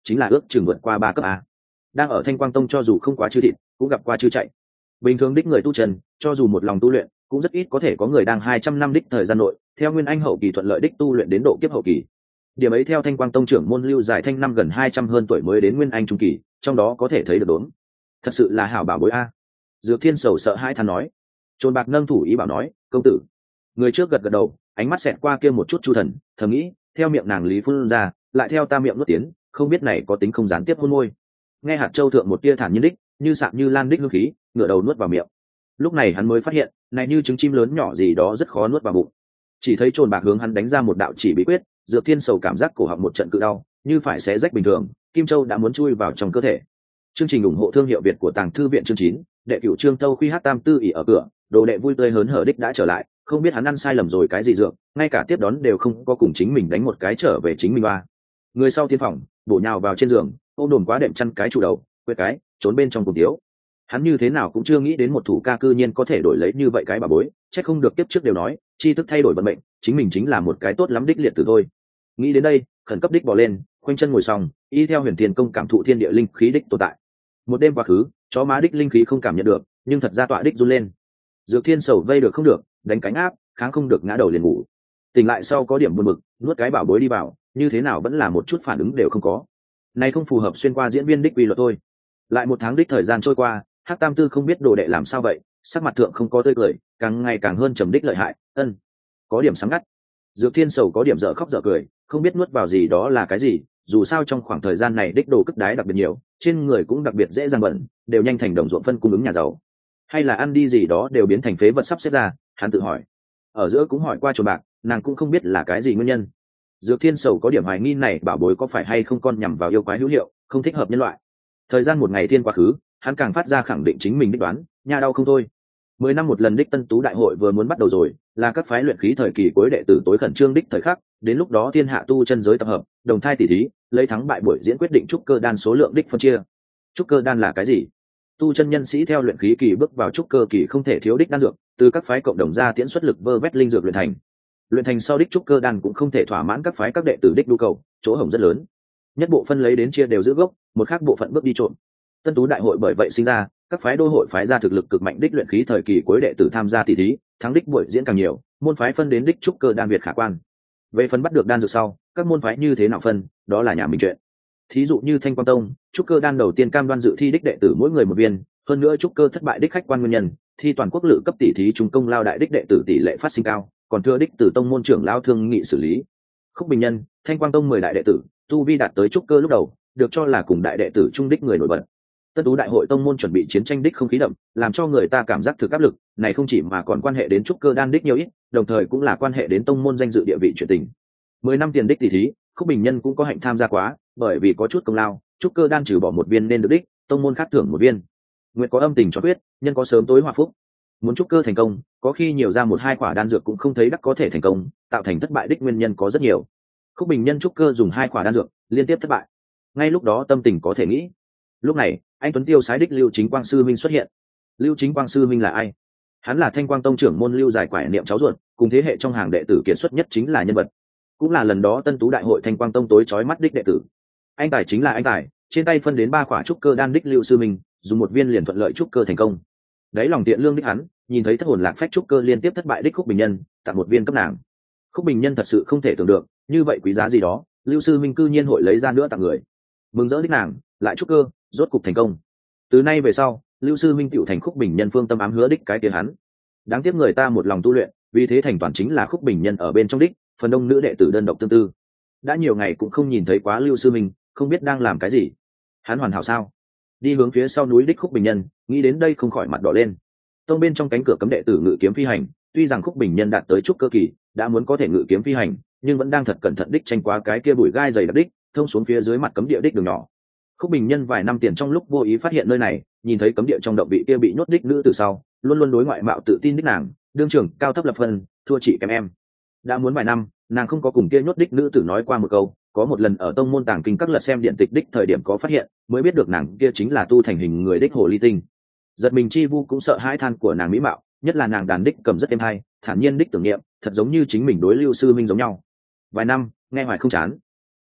chính là ước chừng vượt qua ba cấp a. Đang ở Thanh Quang Tông cho dù không quá chư thịt cũng gặp qua chư chạy. Bình thường đích người tu trần cho dù một lòng tu luyện cũng rất ít có thể có người đang hai trăm năm đích thời gian nội theo nguyên anh hậu kỳ thuận lợi đích tu luyện đến độ kiếp hậu kỳ. Điểm ấy theo Thanh Quang Tông trưởng môn Lưu Giải Thanh năm gần hai trăm hơn tuổi mới đến nguyên anh trung kỳ, trong đó có thể thấy được đốn. Thật sự là hảo bảo bối a. Dược Thiên Sầu sợ hai than nói. Trồn Bạc nâng thủ ý bảo nói, công tử. Người trước gật gật đầu, ánh mắt xẹt qua kia một chút chu thần, thầm nghĩ, theo miệng nàng lý phun ra, lại theo ta miệng nuốt tiến, không biết này có tính không gián tiếp hôn môi. Nghe hạt châu thượng một tia thản nhiên đích, như sạm như lan đích hương khí, ngửa đầu nuốt vào miệng. Lúc này hắn mới phát hiện, này như trứng chim lớn nhỏ gì đó rất khó nuốt vào bụng. Chỉ thấy Trồn Bạc hướng hắn đánh ra một đạo chỉ bí quyết, Dược Thiên Sầu cảm giác cổ họng một trận cự đau, như phải xé rách bình thường, kim châu đã muốn chui vào trong cơ thể. Chương trình ủng hộ thương hiệu Việt của Tàng Thư viện chương chín, đệ cửu Trương Tâu Khuy Hát Tam Tư ỉ ở cửa, đồ đệ vui tươi hớn hở đích đã trở lại, không biết hắn ăn sai lầm rồi cái gì dược, ngay cả tiếp đón đều không có cùng chính mình đánh một cái trở về chính mình ba. Người sau tiên phòng, bổ nhào vào trên giường, ôm đồn quá đệm chăn cái trụ đầu, quét cái, trốn bên trong cùng thiếu. Hắn như thế nào cũng chưa nghĩ đến một thủ ca cư nhiên có thể đổi lấy như vậy cái bà bối, chắc không được tiếp trước đều nói, chi thức thay đổi vận mệnh, chính mình chính là một cái tốt lắm đích liệt tử thôi. Nghĩ đến đây, khẩn cấp đích bò lên, khoanh chân ngồi xong, y theo Huyền Thiên Công cảm thụ thiên địa linh khí đích tồn tại. Một đêm quá khứ, chó má đích linh khí không cảm nhận được, nhưng thật ra tọa đích run lên. Dược Thiên Sầu vây được không được, đánh cánh áp, kháng không được ngã đầu liền ngủ. Tỉnh lại sau có điểm buồn bực, nuốt cái bảo bối đi vào, như thế nào vẫn là một chút phản ứng đều không có. Này không phù hợp xuyên qua diễn viên đích quy luật thôi. Lại một tháng đích thời gian trôi qua, Hắc Tam Tư không biết đồ đệ làm sao vậy, sắc mặt thượng không có tươi cười, càng ngày càng hơn trầm đích lợi hại, ân, có điểm sáng ngắt. Dược Thiên Sầu có điểm dở khóc dở cười, không biết nuốt vào gì đó là cái gì, dù sao trong khoảng thời gian này đích đồ cất đái đặc biệt nhiều, trên người cũng đặc biệt dễ dàng bẩn, đều nhanh thành đồng ruộng phân cung ứng nhà giàu. Hay là ăn đi gì đó đều biến thành phế vật sắp xếp ra, hắn tự hỏi. Ở giữa cũng hỏi qua Trồn Bạc, nàng cũng không biết là cái gì nguyên nhân. Dược Thiên Sầu có điểm hoài nghi này bảo bối có phải hay không con nhằm vào yêu quái hữu hiệu, không thích hợp nhân loại. Thời gian một ngày thiên quá khứ, hắn càng phát ra khẳng định chính mình đích đoán, nha đau không thôi. Mười năm một lần đích Tân Tú đại hội vừa muốn bắt đầu rồi, là các phái luyện khí thời kỳ cuối đệ tử tối khẩn trương đích thời khắc, đến lúc đó thiên hạ tu chân giới tập hợp, đồng thai tỷ thí, lấy thắng bại buổi diễn quyết định trúc cơ đan số lượng đích phân chia. Trúc cơ đan là cái gì? Tu chân nhân sĩ theo luyện khí kỳ bước vào trúc cơ kỳ không thể thiếu đích đan dược, từ các phái cộng đồng ra tiễn xuất lực vơ vét linh dược luyện thành. Luyện thành sau đích trúc cơ đan cũng không thể thỏa mãn các phái các đệ tử đích nhu cầu, chỗ hổng rất lớn. Nhất bộ phân lấy đến chia đều giữ gốc, một khác bộ phận bước đi trộm. Tân Tú đại hội bởi vậy sinh ra, các phái đô hội phái ra thực lực cực mạnh đích luyện khí thời kỳ cuối đệ tử tham gia tỷ thí, thắng đích buổi diễn càng nhiều, môn phái phân đến đích trúc cơ đan việt khả quan. Về phần bắt được đan dược sau, các môn phái như thế nào phân, đó là nhà mình chuyện. Thí dụ như Thanh Quang Tông, trúc cơ đan đầu tiên cam đoan dự thi đích đệ tử mỗi người một viên, hơn nữa trúc cơ thất bại đích khách quan nguyên nhân, thi toàn quốc lự cấp tỷ thí trung công lao đại đích đệ tử tỷ lệ phát sinh cao, còn thừa đích từ tông môn trưởng lao thương nghị xử lý. Khúc Bình Nhân, Thanh Quang Tông mười đại đệ tử, tu vi đạt tới trúc cơ lúc đầu, được cho là cùng đại đệ tử trung đích người nổi bật. Tân Tú đại hội tông môn chuẩn bị chiến tranh đích không khí đậm, làm cho người ta cảm giác thực áp lực, này không chỉ mà còn quan hệ đến trúc cơ đan đích nhiều ít, đồng thời cũng là quan hệ đến tông môn danh dự địa vị chuyện tình. Mười năm tiền đích tỷ thí, Khúc Bình Nhân cũng có hạnh tham gia quá, bởi vì có chút công lao, trúc cơ đan trừ bỏ một viên nên được đích, tông môn khác thưởng một viên. Nguyện có âm tình cho quyết, nhân có sớm tối hòa phúc. Muốn trúc cơ thành công, có khi nhiều ra một hai quả đan dược cũng không thấy đắc có thể thành công, tạo thành thất bại đích nguyên nhân có rất nhiều. Khúc Bình Nhân trúc cơ dùng hai quả đan dược, liên tiếp thất bại. Ngay lúc đó tâm tình có thể nghĩ. Lúc này, anh tuấn tiêu sái đích Lưu Chính Quang sư minh xuất hiện. Lưu Chính Quang sư minh là ai? Hắn là Thanh Quang Tông trưởng môn Lưu Giải Quải niệm cháu ruột, cùng thế hệ trong hàng đệ tử kiệt xuất nhất chính là nhân vật, cũng là lần đó Tân Tú đại hội Thanh Quang Tông tối chói mắt đích đệ tử. Anh tài chính là anh tài, trên tay phân đến ba quả trúc cơ đan đích Lưu sư minh, dùng một viên liền thuận lợi trúc cơ thành công. Đấy lòng tiện lương đích hắn, nhìn thấy thất hồn lạc phách trúc cơ liên tiếp thất bại đích Khúc Bình Nhân, tặng một viên cấp nàng. Khúc Bình Nhân thật sự không thể tưởng được, như vậy quý giá gì đó, Lưu sư minh cư nhiên hội lấy ra nữa tặng người. Mừng rỡ đích nàng, lại trúc cơ, rốt cục thành công. Từ nay về sau, Lưu sư minh tựu thành Khúc Bình Nhân phương tâm ám hứa đích cái tiếng hắn. Đáng tiếc người ta một lòng tu luyện, vì thế thành toàn chính là Khúc Bình Nhân ở bên trong đích, phần đông nữ đệ tử đơn độc tương tư. Đã nhiều ngày cũng không nhìn thấy quá Lưu sư minh, không biết đang làm cái gì. Hắn hoàn hảo sao? Đi hướng phía sau núi đích Khúc Bình Nhân, nghĩ đến đây không khỏi mặt đỏ lên. Tông bên trong cánh cửa cấm đệ tử ngự kiếm phi hành, tuy rằng Khúc Bình Nhân đạt tới trúc cơ kỳ, đã muốn có thể ngự kiếm phi hành, nhưng vẫn đang thật cẩn thận đích tranh qua cái kia bụi gai dày đặc đích, thông xuống phía dưới mặt cấm địa đích đường nhỏ. Khúc Bình Nhân vài năm tiền trong lúc vô ý phát hiện nơi này, nhìn thấy cấm địa trong động vị kia bị nhốt đích nữ từ sau, luôn luôn đối ngoại mạo tự tin đích nàng, đương trưởng cao thấp lập phân, thua chị kém em. Đã muốn vài năm, nàng không có cùng kia nhốt đích nữ tử nói qua một câu, có một lần ở tông môn tàng kinh các lật xem điện tịch đích thời điểm có phát hiện, mới biết được nàng kia chính là tu thành hình người đích hồ ly tinh. Giật mình chi vu cũng sợ hãi than của nàng mỹ mạo, nhất là nàng đàn đích cầm rất êm hay, thản nhiên đích tưởng niệm, thật giống như chính mình đối Lưu sư minh giống nhau. Vài năm, nghe hoài không chán.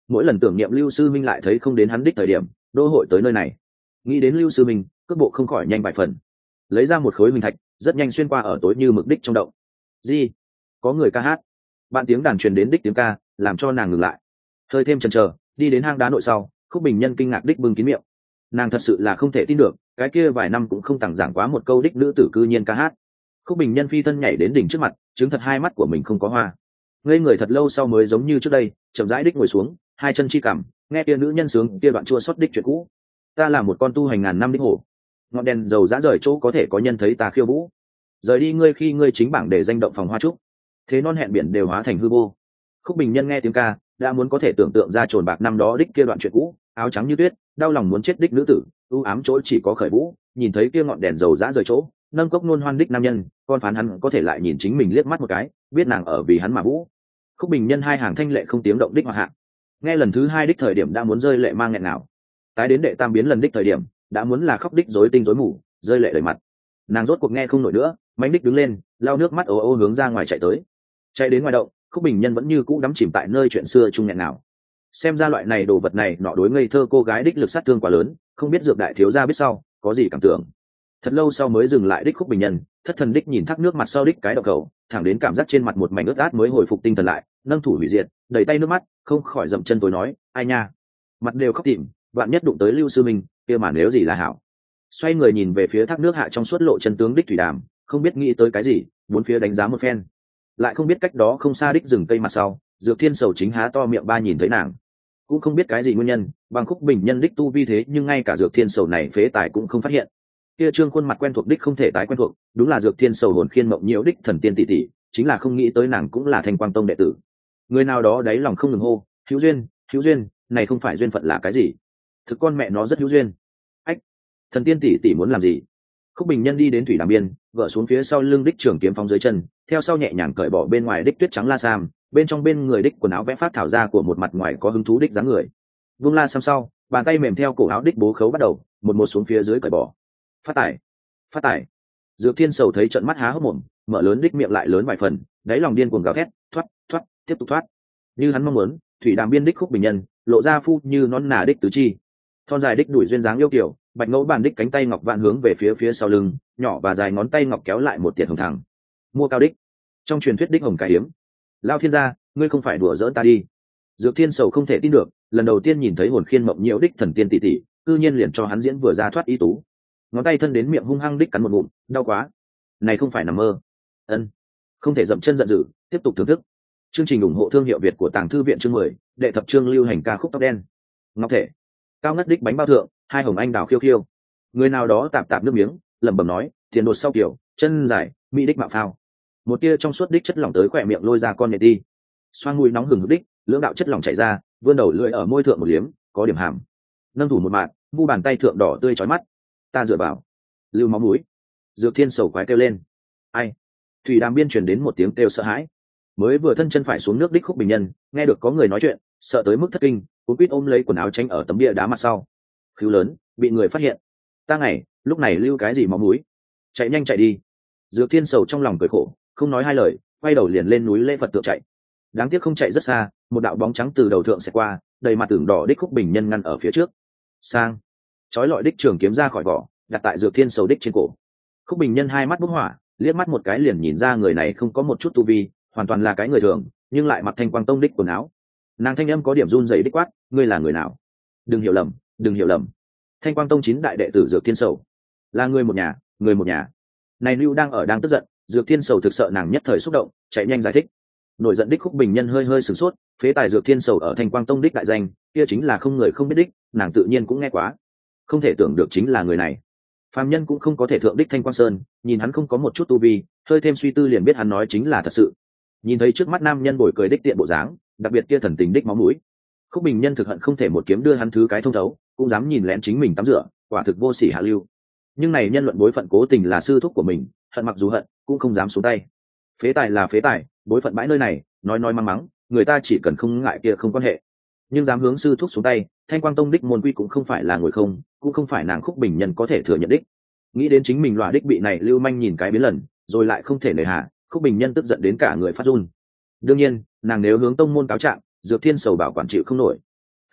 mỗi lần tưởng niệm lưu sư minh lại thấy không đến hắn đích thời điểm, đô hội tới nơi này. Nghĩ đến lưu sư minh, cước bộ không khỏi nhanh vài phần, lấy ra một khối huỳnh thạch, rất nhanh xuyên qua ở tối như mực đích trong động. Di, có người ca hát. Bạn tiếng đàn truyền đến đích tiếng ca, làm cho nàng ngừng lại. Hơi thêm chần chờ, đi đến hang đá nội sau, Khúc Bình Nhân kinh ngạc đích bưng kín miệng. Nàng thật sự là không thể tin được, cái kia vài năm cũng không tằng giảng quá một câu đích nữ tử cư nhiên ca hát. Khúc Bình Nhân phi thân nhảy đến đỉnh trước mặt, chứng thật hai mắt của mình không có hoa. Ngây người thật lâu sau mới giống như trước đây, chậm rãi đích ngồi xuống, hai chân chi cằm, nghe kia nữ nhân sướng kia đoạn chua xót đích chuyện cũ. Ta là một con tu hành ngàn năm đích hổ, ngọn đèn dầu dã rời chỗ có thể có nhân thấy ta khiêu vũ. Rời đi ngươi khi ngươi chính bảng để danh động phòng hoa trúc, thế non hẹn biển đều hóa thành hư vô. Khúc Bình Nhân nghe tiếng ca, đã muốn có thể tưởng tượng ra trồn bạc năm đó đích kia đoạn chuyện cũ, áo trắng như tuyết, đau lòng muốn chết đích nữ tử, u ám chỗ chỉ có khởi vũ, nhìn thấy kia ngọn đèn dầu dã rời chỗ, nâng cốc nôn hoan đích nam nhân, con phán hắn có thể lại nhìn chính mình liếc mắt một cái, biết nàng ở vì hắn mà vũ. Khúc Bình Nhân hai hàng thanh lệ không tiếng động đích hoặc hạ. Nghe lần thứ hai đích thời điểm đã muốn rơi lệ mang nghẹn nào, tái đến đệ tam biến lần đích thời điểm, đã muốn là khóc đích rối tinh rối mù, rơi lệ đầy mặt. Nàng rốt cuộc nghe không nổi nữa, mánh đích đứng lên, lau nước mắt ồ ồ hướng ra ngoài chạy tới. Chạy đến ngoài động, Khúc Bình Nhân vẫn như cũ đắm chìm tại nơi chuyện xưa chung nghẹn nào. Xem ra loại này đồ vật này nọ đối ngây thơ cô gái đích lực sát thương quá lớn, không biết dược đại thiếu gia biết sau có gì cảm tưởng. Thật lâu sau mới dừng lại đích Khúc Bình Nhân, thất thần đích nhìn thác nước mặt sau đích cái đậu cầu, thẳng đến cảm giác trên mặt một mảnh ướt át mới hồi phục tinh thần lại, nâng thủ hủy diệt, đầy tay nước mắt, không khỏi dậm chân tối nói, ai nha, mặt đều khóc tìm, bạn nhất đụng tới Lưu sư minh, kia mà nếu gì là hảo. Xoay người nhìn về phía thác nước hạ trong suốt lộ chân tướng đích thủy đàm, không biết nghĩ tới cái gì, bốn phía đánh giá một phen, lại không biết cách đó không xa đích rừng cây mặt sau, Dược Thiên Sầu chính há to miệng ba nhìn thấy nàng, cũng không biết cái gì nguyên nhân, bằng Khúc Bình Nhân đích tu vi thế nhưng ngay cả Dược Thiên Sầu này phế tài cũng không phát hiện. Kia trương khuôn mặt quen thuộc đích không thể tái quen thuộc, đúng là Dược Thiên Sầu hồn khiên mộng nhiễu đích thần tiên tỷ tỷ, chính là không nghĩ tới nàng cũng là Thanh Quang Tông đệ tử. Người nào đó đáy lòng không ngừng hô, hữu duyên, hữu duyên, này không phải duyên phận là cái gì? Thực con mẹ nó rất hữu duyên. Ách, thần tiên tỷ tỷ muốn làm gì? Khúc Bình Nhân đi đến thủy đàm biên, vợ xuống phía sau lưng đích trường kiếm phóng dưới chân, theo sau nhẹ nhàng cởi bỏ bên ngoài đích tuyết trắng la sam, bên trong bên người đích quần áo vẽ phát thảo ra của một mặt ngoài có hứng thú đích dáng người. Vung la sam sau, bàn tay mềm theo cổ áo đích bố khấu bắt đầu, một một xuống phía dưới cởi bỏ. Phát tải, phát tải. Dược Thiên Sầu thấy trận mắt há hốc mồm, mở lớn đích miệng lại lớn vài phần, đáy lòng điên cuồng gào thét, thoát, thoát, tiếp tục thoát. Như hắn mong muốn, thủy đàm biên đích Khúc Bình Nhân, lộ ra phu như nón nà đích tứ chi, thon dài đích đuổi duyên dáng yêu kiều, bạch ngẫu bàn đích cánh tay ngọc vạn hướng về phía phía sau lưng, nhỏ và dài ngón tay ngọc kéo lại một tiệt hồng thẳng. Mua cao đích, trong truyền thuyết đích hồng cải hiếm. Lao thiên gia, ngươi không phải đùa giỡn ta đi? Dược Thiên Sầu không thể tin được, lần đầu tiên nhìn thấy hồn khiên mộng nhiễu đích thần tiên tỷ tỷ, cư nhiên liền cho hắn diễn vừa ra thoát ý tú. Ngón tay thân đến miệng hung hăng đích cắn một ngụm, đau quá. Này không phải nằm mơ. Ân, không thể dậm chân giận dữ, tiếp tục thưởng thức. Chương trình ủng hộ thương hiệu Việt của Tàng Thư viện chương mười, đệ thập chương lưu hành ca khúc tóc đen. Ngọc thể, cao ngất đích bánh bao thượng, hai hồng anh đào khiêu khiêu. Người nào đó tạp tạp nước miếng, lẩm bẩm nói, tiền đột sau kiểu, chân dài, mỹ đích mạo phao. Một tia trong suốt đích chất lỏng tới khỏe miệng lôi ra con nhện đi. Xoang mũi nóng hừng hực đích, lưỡng đạo chất lỏng chảy ra, vươn đầu lưỡi ở môi thượng một liếm, có điểm hàm. Nâng thủ một mạt, mu bàn tay thượng đỏ tươi chói mắt. Ta dựa vào, lưu máu mũi. Dược Thiên Sầu quái kêu lên. Ai? Thủy đàm biên truyền đến một tiếng kêu sợ hãi. Mới vừa thân chân phải xuống nước đích Khúc Bình Nhân, nghe được có người nói chuyện, sợ tới mức thất kinh, cuống quýt ôm lấy quần áo tránh ở tấm bia đá mặt sau. Khứu lớn, bị người phát hiện. Ta ngày, lúc này lưu cái gì máu mũi? Chạy nhanh chạy đi. Dược Thiên Sầu trong lòng cười khổ, không nói hai lời, quay đầu liền lên núi lễ Phật tượng chạy. Đáng tiếc không chạy rất xa, một đạo bóng trắng từ đầu thượng sẽ qua, đầy mặt tưởng đỏ đích Khúc Bình Nhân ngăn ở phía trước. Sang, chói lọi đích trường kiếm ra khỏi vỏ, đặt tại Dược Thiên Sầu đích trên cổ. Khúc Bình Nhân hai mắt bốc hỏa, liếc mắt một cái liền nhìn ra người này không có một chút tu vi, hoàn toàn là cái người thường, nhưng lại mặc Thanh Quang Tông đích quần áo. Nàng thanh âm có điểm run rẩy đích quát, ngươi là người nào? Đừng hiểu lầm, đừng hiểu lầm. Thanh Quang Tông chín đại đệ tử Dược Thiên Sầu, là người một nhà, người một nhà. Này Lưu đang ở đang tức giận, Dược Thiên Sầu thực sợ nàng nhất thời xúc động, chạy nhanh giải thích. Nổi giận đích Khúc Bình Nhân hơi hơi sửng sốt, phế tài Dược Thiên Sầu ở Thanh Quang Tông đích đại danh, kia chính là không người không biết đích, nàng tự nhiên cũng nghe quá. Không thể tưởng được chính là người này. Phàm nhân cũng không có thể thượng đích Thanh Quang Sơn, nhìn hắn không có một chút tu vi, hơi thêm suy tư liền biết hắn nói chính là thật sự. Nhìn thấy trước mắt nam nhân bồi cười đích tiện bộ dáng, đặc biệt kia thần tình đích máu mũi, Khúc Bình Nhân thực hận không thể một kiếm đưa hắn thứ cái thông thấu, cũng dám nhìn lén chính mình tắm rửa, quả thực vô sỉ hạ lưu. Nhưng này nhân luận bối phận cố tình là sư thúc của mình, hận mặc dù hận, cũng không dám xuống tay. Phế tài là phế tài, bối phận bãi nơi này, nói nói mắng mắng, người ta chỉ cần không ngại kia không quan hệ. Nhưng dám hướng sư thúc xuống tay, Thanh Quang Tông đích môn quy cũng không phải là ngồi không, cũng không phải nàng Khúc Bình Nhân có thể thừa nhận đích. Nghĩ đến chính mình loa đích bị này lưu manh nhìn cái biến lần, rồi lại không thể nề hà, Khúc Bình Nhân tức giận đến cả người phát run. Đương nhiên, nàng nếu hướng tông môn cáo trạng, Dược Thiên Sầu bảo quản chịu không nổi,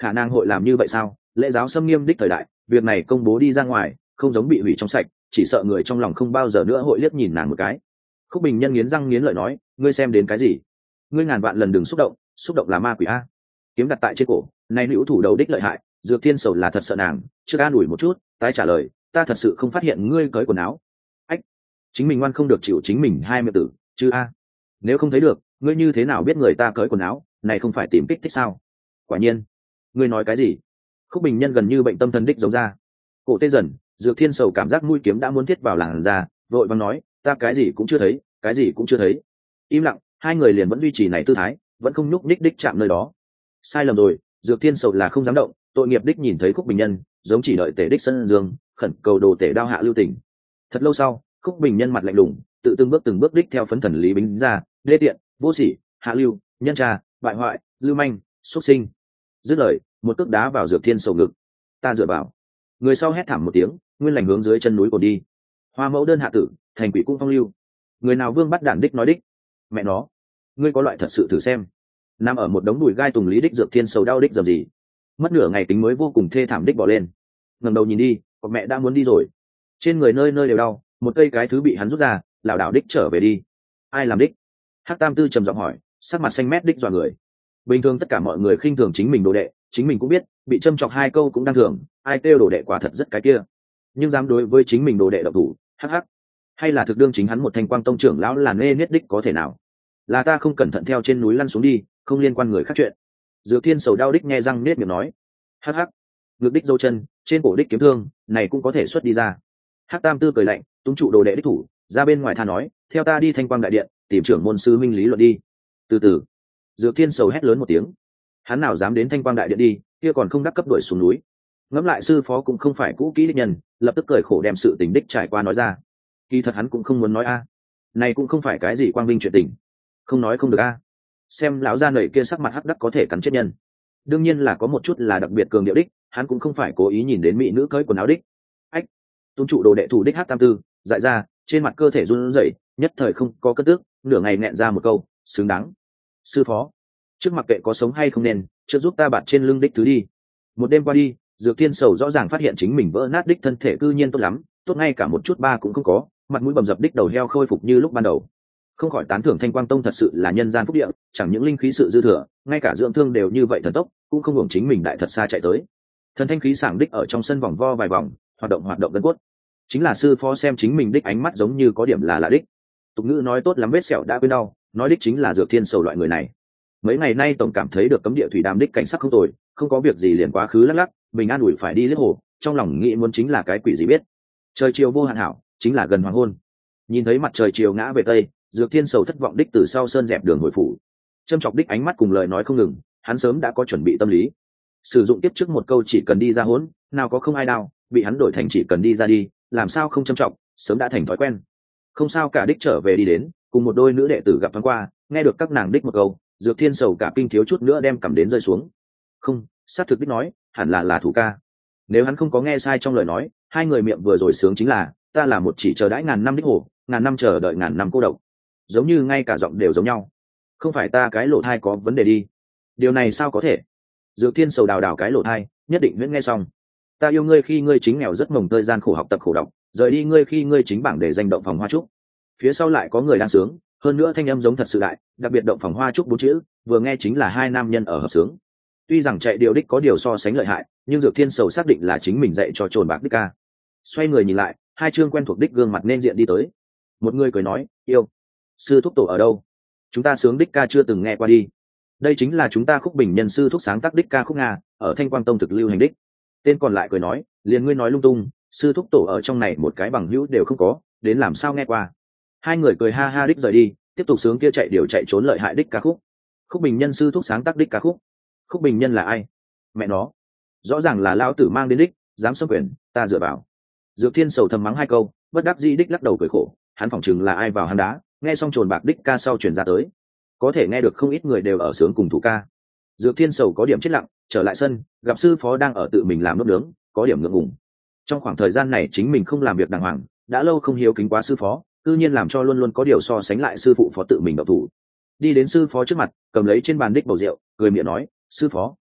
khả năng hội làm như vậy sao? Lễ giáo xâm nghiêm đích thời đại, việc này công bố đi ra ngoài, không giống bị hủy trong sạch, chỉ sợ người trong lòng không bao giờ nữa hội liếc nhìn nàng một cái. Khúc Bình Nhân nghiến răng nghiến lợi nói, ngươi xem đến cái gì? Ngươi ngàn vạn lần đừng xúc động, xúc động là ma quỷ a. Kiếm đặt tại trên cổ, nay nữ thủ đầu đích lợi hại, Dược Thiên Sầu là thật sợ nàng, chưa an ủi một chút, tái trả lời, ta thật sự không phát hiện ngươi cởi quần áo. Ách, chính mình ngoan không được chịu chính mình hai mươi tử, chứ a. Nếu không thấy được, ngươi như thế nào biết người ta cởi quần áo, này không phải tìm kích thích sao? Quả nhiên, ngươi nói cái gì? Khúc Bình Nhân gần như bệnh tâm thần đích giống ra. Cổ tê dần, Dược Thiên Sầu cảm giác mũi kiếm đã muốn thiết vào làn da, vội vàng nói, ta cái gì cũng chưa thấy, cái gì cũng chưa thấy. Im lặng, hai người liền vẫn duy trì này tư thái, vẫn không nhúc nhích đích chạm nơi đó. Sai lầm rồi, Dược Thiên Sầu là không dám động, tội nghiệp đích nhìn thấy Khúc Bình Nhân, giống chỉ đợi tể đích sân dương, khẩn cầu đồ tể đao hạ lưu tình. Thật lâu sau, Khúc Bình Nhân mặt lạnh lùng, tự từng bước từng bước đích theo phấn thần lý bính ra, đê tiện, vô sỉ, hạ lưu, nhân trà, bại hoại, lưu manh, xuất sinh. Dứt lời, một cước đá vào Dược Thiên Sầu ngực. Ta dựa vào. Người sau hét thảm một tiếng, nguyên lành hướng dưới chân núi cồn đi. Hoa mẫu đơn hạ tử, thành quỷ cung phong lưu. Người nào vương bắt đản đích nói đích. Mẹ nó, ngươi có loại thật sự thử xem. Nằm ở một đống đùi gai tùng lý đích Dược Thiên Sầu đau đích dầm gì. Mất nửa ngày tính mới vô cùng thê thảm đích bỏ lên. Ngẩng đầu nhìn đi, còn mẹ đã muốn đi rồi. Trên người nơi nơi đều đau, một cây cái thứ bị hắn rút ra, lảo đảo đích trở về đi. Ai làm đích? Hắc Tam Tư trầm giọng hỏi, sắc mặt xanh mét đích dọa người. Bình thường tất cả mọi người khinh thường chính mình đồ đệ, chính mình cũng biết, bị châm chọc hai câu cũng đang thường, ai kêu đồ đệ quả thật rất cái kia. Nhưng dám đối với chính mình đồ đệ độc thủ, hắc hắc. Hay là thực đương chính hắn một Thanh Quang tông trưởng lão là nê niết đích có thể nào? Là ta không cẩn thận theo trên núi lăn xuống đi, không liên quan người khác chuyện. Dược Thiên Sầu đau đích nghe răng nết miệng nói, hắc hắc. Ngực đích dấu chân, trên cổ đích kiếm thương, này cũng có thể xuất đi ra. Hắc Tam Tư cười lạnh, tung trụ đồ đệ đích thủ, ra bên ngoài tha nói, theo ta đi Thanh Quang đại điện, tìm trưởng môn sư minh lý luận đi. Từ từ. Dược Thiên Sầu hét lớn một tiếng, hắn nào dám đến Thanh Quang đại điện đi, kia còn không đắc cấp đuổi xuống núi. Ngẫm lại sư phó cũng không phải cũ kỹ đích nhân, lập tức cười khổ đem sự tình đích trải qua nói ra. Kỳ thật hắn cũng không muốn nói a, này cũng không phải cái gì quang vinh chuyện tình, không nói không được a. Xem lão gia nầy kia sắc mặt hắc đắc có thể cắn chết nhân. Đương nhiên là có một chút là đặc biệt cường điệu đích, hắn cũng không phải cố ý nhìn đến mỹ nữ cởi quần áo đích. Ách, tôn trụ đồ đệ thủ đích Hắc Tam Tư, dại ra, trên mặt cơ thể run rẩy, nhất thời không có cất tức, nửa ngày nghẹn ra một câu, xứng đáng. Sư phó, trước mặc kệ có sống hay không nên, trước giúp ta bạt trên lưng đích thứ đi. Một đêm qua đi, Dược Thiên Sầu rõ ràng phát hiện chính mình vỡ nát đích thân thể cư nhiên tốt lắm, tốt ngay cả một chút ba cũng không có, mặt mũi bầm dập đích đầu heo khôi phục như lúc ban đầu. Không khỏi tán thưởng Thanh Quang tông thật sự là nhân gian phúc địa, chẳng những linh khí sự dư thừa, ngay cả dưỡng thương đều như vậy thần tốc, cũng không hưởng chính mình đại thật xa chạy tới. Thần thanh khí sảng đích ở trong sân vòng vo vài vòng, hoạt động hoạt động gân cốt. Chính là sư phó xem chính mình đích ánh mắt giống như có điểm là lạ đích. Tục ngữ nói tốt lắm vết sẹo đã quên đau, nói đích chính là Dược Thiên Sầu loại người này. Mấy ngày nay tổng cảm thấy được cấm địa thủy đàm đích cảnh sắc không tồi, không có việc gì liền quá khứ lắc lắc, mình an ủi phải đi liếc hồ, trong lòng nghĩ muốn chính là cái quỷ gì biết. Trời chiều vô hạn hảo, chính là gần hoàng hôn. Nhìn thấy mặt trời chiều ngã về tây, Dược Thiên Sầu thất vọng đích từ sau sơn dẹp đường hồi phủ. Châm chọc đích ánh mắt cùng lời nói không ngừng, hắn sớm đã có chuẩn bị tâm lý. Sử dụng tiếp trước một câu chỉ cần đi ra hỗn, nào có không ai đau, bị hắn đổi thành chỉ cần đi ra đi, làm sao không châm trọng, sớm đã thành thói quen. Không sao cả đích trở về đi đến, cùng một đôi nữ đệ tử gặp thoáng qua, nghe được các nàng đích một câu, Dược Thiên Sầu cả kinh thiếu chút nữa đem cầm đến rơi xuống. Không, sát thực đích nói, hẳn là là thủ ca. Nếu hắn không có nghe sai trong lời nói, hai người miệng vừa rồi sướng chính là, ta là một chỉ chờ đãi ngàn năm đích hồ, ngàn năm chờ đợi ngàn năm cô độc. Giống như ngay cả giọng đều giống nhau. Không phải ta cái lỗ thai có vấn đề đi. Điều này sao có thể? Dược Thiên Sầu đào đào cái lỗ thai, nhất định nguyễn nghe xong. Ta yêu ngươi khi ngươi chính nghèo rất mồng thời gian khổ học tập khổ đọc, rời đi ngươi khi ngươi chính bảng để danh động phòng hoa trúc. Phía sau lại có người đang sướng, hơn nữa thanh âm giống thật sự đại, đặc biệt động phòng hoa trúc bốn chữ, vừa nghe chính là hai nam nhân ở hợp sướng. Tuy rằng chạy điều đích có điều so sánh lợi hại, nhưng Dược Thiên Sầu xác định là chính mình dạy cho trồn bạc đích ca. Xoay người nhìn lại, hai chương quen thuộc đích gương mặt nên diện đi tới. Một người cười nói, yêu, sư thúc tổ ở đâu? Chúng ta sướng đích ca chưa từng nghe qua đi. Đây chính là chúng ta Khúc Bình Nhân sư thúc sáng tác đích ca khúc Nga, ở Thanh Quang tông thực lưu hành đích. Tên còn lại cười nói, liền ngươi nói lung tung, sư thúc tổ ở trong này một cái bằng hữu đều không có, đến làm sao nghe qua. Hai người cười ha ha đích rời đi, tiếp tục sướng kia chạy điều chạy trốn lợi hại đích ca khúc. Khúc Bình Nhân sư thúc sáng tác đích ca khúc. Khúc Bình Nhân là ai? Mẹ nó, rõ ràng là lão tử mang đến đích, dám xâm quyền, ta dựa vào. Dược Thiên Sầu thầm mắng hai câu, bất đắc dĩ đích lắc đầu cười khổ, hắn phỏng chừng là ai vào hang đá, nghe xong trồn bạc đích ca sau truyền ra tới, có thể nghe được không ít người đều ở sướng cùng thủ ca. Dược Thiên Sầu có điểm chết lặng, trở lại sân, gặp sư phó đang ở tự mình làm nốt nướng, có điểm ngượng ngùng. Trong khoảng thời gian này chính mình không làm việc đàng hoàng, đã lâu không hiếu kính quá sư phó, tự nhiên làm cho luôn luôn có điều so sánh lại sư phụ phó tự mình độc thủ. Đi đến sư phó trước mặt, cầm lấy trên bàn đích bầu rượu, cười miệng nói, sư phó,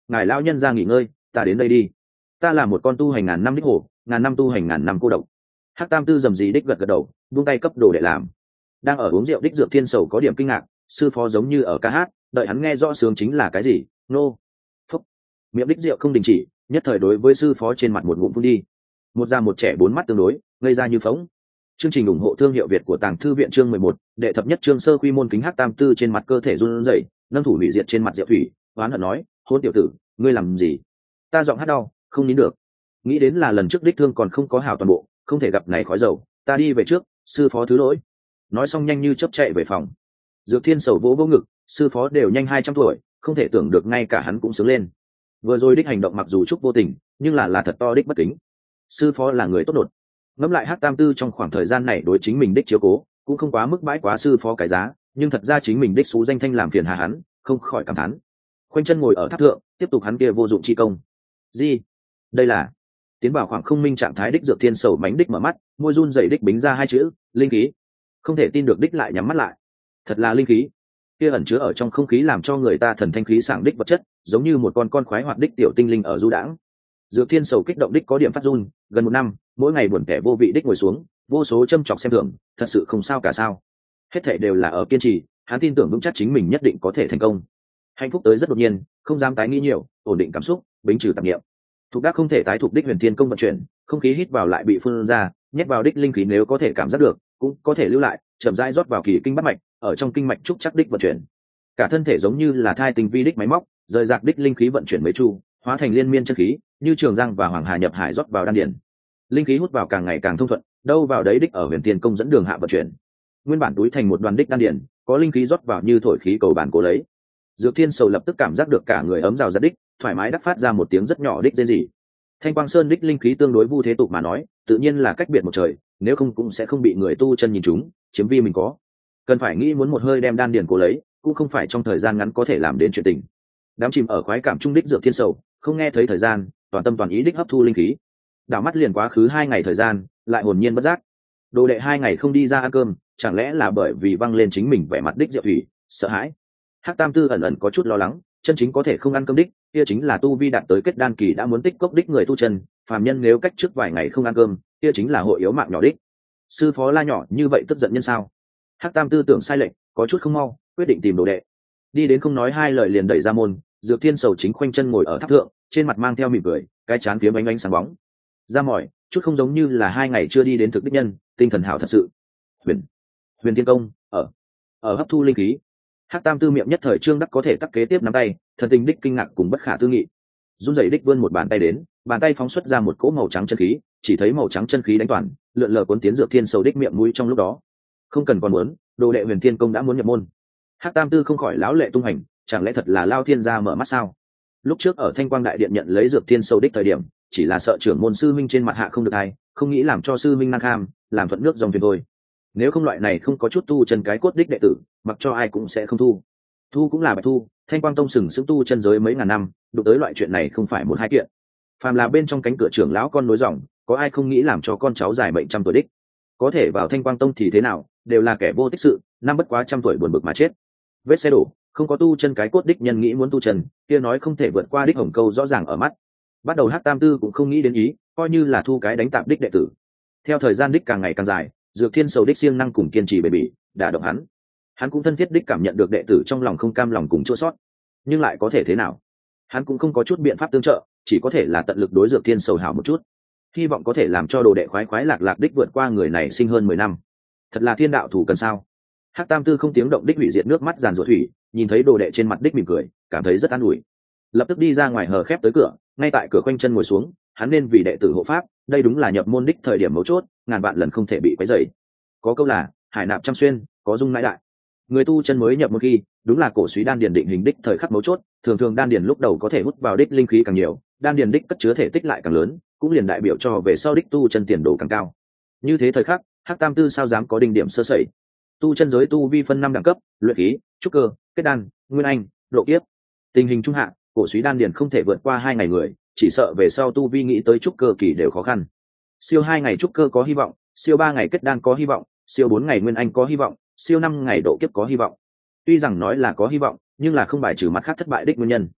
ngài lão nhân ra nghỉ ngơi, ta đến đây đi. Ta là một con tu hành ngàn năm đích hổ, ngàn năm tu hành ngàn năm cô độc. Hắc Tam Tư dầm gì đích gật gật đầu, buông tay cấp đồ để làm. Đang ở uống rượu đích Dược Thiên Sầu có điểm kinh ngạc, sư phó giống như ở ca hát, đợi hắn nghe rõ sướng chính là cái gì. Nô. Phúc. Miệng đích rượu không đình chỉ, nhất thời đối với sư phó trên mặt một ngụm phun đi. Một già một trẻ bốn mắt tương đối, ngây ra như phóng. Chương trình ủng hộ thương hiệu Việt của Tàng Thư viện chương mười một, đệ thập nhất chương sơ quy môn kính. Hắc Tam Tư trên mặt cơ thể run rẩy, nâng thủ hủy diệt trên mặt Diệu Thủy, oán hận nói, hôn tiểu tử, ngươi làm gì? Ta giọng hát đau, không nín được. Nghĩ đến là lần trước đích thương còn không có hảo toàn bộ, không thể gặp này khói dầu, ta đi về trước, sư phó thứ lỗi. Nói xong nhanh như chớp chạy về phòng. Dược Thiên Sầu vỗ vỗ ngực, sư phó đều nhanh hai trăm tuổi, không thể tưởng được ngay cả hắn cũng sướng lên. Vừa rồi đích hành động mặc dù chúc vô tình, nhưng là là thật to đích bất kính. Sư phó là người tốt đột. Ngẫm lại Hắc Tam Tư trong khoảng thời gian này đối chính mình đích chiếu cố, cũng không quá mức bãi quá sư phó cái giá, nhưng thật ra chính mình đích xú danh thanh làm phiền hà hắn, không khỏi cảm thán. Khoanh chân ngồi ở tháp thượng, tiếp tục hắn kia vô dụng chi công. Gì? Đây là tiến vào khoảng không minh trạng thái đích Dược Thiên Sầu mánh đích mở mắt, môi run rẩy đích bính ra hai chữ, linh khí. Không thể tin được đích lại nhắm mắt lại. Thật là linh khí. Kia ẩn chứa ở trong không khí làm cho người ta thần thanh khí sảng đích vật chất, giống như một con con khoái hoạt đích tiểu tinh linh ở du đãng. Dược Thiên Sầu kích động đích có điểm phát run, gần một năm, mỗi ngày buồn kẻ vô vị đích ngồi xuống, vô số châm chọc xem thường, thật sự không sao cả sao. Hết thảy đều là ở kiên trì, hắn tin tưởng vững chắc chính mình nhất định có thể thành công. Hạnh phúc tới rất đột nhiên, không dám tái nghĩ nhiều, ổn định cảm xúc, bính trừ tạp niệm. Thuộc đắc không thể tái thuộc đích Huyền Thiên công vận chuyển, không khí hít vào lại bị phun ra, nhét vào đích linh khí nếu có thể cảm giác được, cũng có thể lưu lại, chậm rãi rót vào kỳ kinh bát mạch, ở trong kinh mạch trúc chắc đích vận chuyển. Cả thân thể giống như là thai tinh vi đích máy móc, rời rạc đích linh khí vận chuyển mấy chu, hóa thành liên miên chân khí, như trường giang và hoàng hà nhập hải rót vào đan điền. Linh khí hút vào càng ngày càng thông thuận, đâu vào đấy đích ở Huyền Thiên công dẫn đường hạ vận chuyển. Nguyên bản túi thành một đoàn đích đan điền, có linh khí rót vào như thổi khí cầu bản cố lấy. Dược Thiên Sầu lập tức cảm giác được cả người ấm rào rạt đích, thoải mái đắc phát ra một tiếng rất nhỏ đích rên rỉ. Thanh Quang Sơn đích linh khí tương đối vu thế tục mà nói, tự nhiên là cách biệt một trời, nếu không cũng sẽ không bị người tu chân nhìn chúng, chiếm vi mình có. Cần phải nghĩ muốn một hơi đem đan điền cố lấy, cũng không phải trong thời gian ngắn có thể làm đến chuyện tình. Đám chìm ở khoái cảm trung đích Dược Thiên Sầu, không nghe thấy thời gian, toàn tâm toàn ý đích hấp thu linh khí. Đảo mắt liền quá khứ hai ngày thời gian, lại hồn nhiên bất giác. Đồ đệ hai ngày không đi ra ăn cơm, chẳng lẽ là bởi vì văng lên chính mình vẻ mặt đích Diệu Thủy, sợ hãi. Hắc Tam Tư ẩn ẩn có chút lo lắng, chân chính có thể không ăn cơm đích, kia chính là tu vi đạt tới kết đan kỳ đã muốn tích cốc đích người tu chân, phàm nhân nếu cách trước vài ngày không ăn cơm, kia chính là hội yếu mạng nhỏ đích. Sư phó la nhỏ như vậy tức giận nhân sao? Hắc Tam Tư tưởng sai lệch, có chút không mau, quyết định tìm đồ đệ. Đi đến không nói hai lời liền đẩy ra môn, Dược Thiên Sầu chính khoanh chân ngồi ở tháp thượng, trên mặt mang theo mỉm cười, cái chán phía ánh ánh sáng bóng. Ra mỏi, chút không giống như là hai ngày chưa đi đến thực đích nhân, tinh thần hảo thật sự. Huyền, Huyền Thiên công, ở ở hấp thu linh khí. Hắc Tam Tư miệng nhất thời trương đắc có thể tắc kế tiếp nắm tay, thần tình đích kinh ngạc cùng bất khả tư nghị. Run rẩy đích vươn một bàn tay đến, bàn tay phóng xuất ra một cỗ màu trắng chân khí, chỉ thấy màu trắng chân khí đánh toàn, lượn lờ cuốn tiến Dược Thiên Sầu đích miệng mũi trong lúc đó. Không cần còn muốn, đồ đệ Huyền Thiên công đã muốn nhập môn. Hắc Tam Tư không khỏi lão lệ tung hành, chẳng lẽ thật là Lao Thiên gia mở mắt sao? Lúc trước ở Thanh Quang Đại Điện nhận lấy Dược Thiên Sầu đích thời điểm, chỉ là sợ trưởng môn sư minh trên mặt hạ không được ai, không nghĩ làm cho sư minh năng kham, làm thuận nước dòng thuyền thôi. Nếu không loại này không có chút tu chân cái cốt đích đệ tử, mặc cho ai cũng sẽ không thu. Thu cũng là bạch thu, Thanh Quang tông sừng sững tu chân giới mấy ngàn năm, đụng tới loại chuyện này không phải một hai kiện. Phàm là bên trong cánh cửa trưởng lão con nối dòng, có ai không nghĩ làm cho con cháu dài mệnh trăm tuổi đích. Có thể vào Thanh Quang tông thì thế nào, đều là kẻ vô tích sự, năm bất quá trăm tuổi buồn bực mà chết. Vết xe đổ, không có tu chân cái cốt đích nhân nghĩ muốn tu chân, kia nói không thể vượt qua đích hồng câu rõ ràng ở mắt. Bắt đầu Hắc Tam Tư cũng không nghĩ đến ý, coi như là thu cái đánh tạp đích đệ tử. Theo thời gian đích càng ngày càng dài, Dược Thiên Sầu đích siêng năng cùng kiên trì bền bỉ, đả động hắn. Hắn cũng thân thiết đích cảm nhận được đệ tử trong lòng không cam lòng cùng chua sót, nhưng lại có thể thế nào? Hắn cũng không có chút biện pháp tương trợ, chỉ có thể là tận lực đối Dược Thiên Sầu hảo một chút, hy vọng có thể làm cho đồ đệ khoái khoái lạc lạc đích vượt qua người này sinh hơn mười năm. Thật là thiên đạo thủ cần sao? Hắc Tam Tư không tiếng động đích hủy diệt nước mắt giàn ruột thủy, nhìn thấy đồ đệ trên mặt đích mỉm cười, cảm thấy rất an ủi. Lập tức đi ra ngoài hờ khép tới cửa, ngay tại cửa quanh chân ngồi xuống, hắn nên vì đệ tử hộ pháp, đây đúng là nhập môn đích thời điểm mấu chốt, ngàn vạn lần không thể bị quấy rầy. Có câu là hải nạp trăm xuyên, có dung nãi đại. Người tu chân mới nhập môn khi, đúng là cổ suý đan điền định hình đích thời khắc mấu chốt, thường thường đan điền lúc đầu có thể hút vào đích linh khí càng nhiều, đan điền đích cất chứa thể tích lại càng lớn, cũng liền đại biểu cho về sau đích tu chân tiền đồ càng cao. Như thế thời khắc, Hắc Tam Tư sao dám có đinh điểm sơ sẩy. Tu chân giới tu vi phân năm đẳng cấp, luyện khí, trúc cơ, kết đan, nguyên anh, độ kiếp. Tình hình trung hạ, cổ suý đan điền không thể vượt qua hai ngày người, chỉ sợ về sau tu vi nghĩ tới trúc cơ kỳ đều khó khăn. Siêu hai ngày trúc cơ có hy vọng, siêu ba ngày kết đan có hy vọng, siêu bốn ngày nguyên anh có hy vọng, siêu năm ngày độ kiếp có hy vọng. Tuy rằng nói là có hy vọng, nhưng là không bài trừ mặt khác thất bại đích nguyên nhân.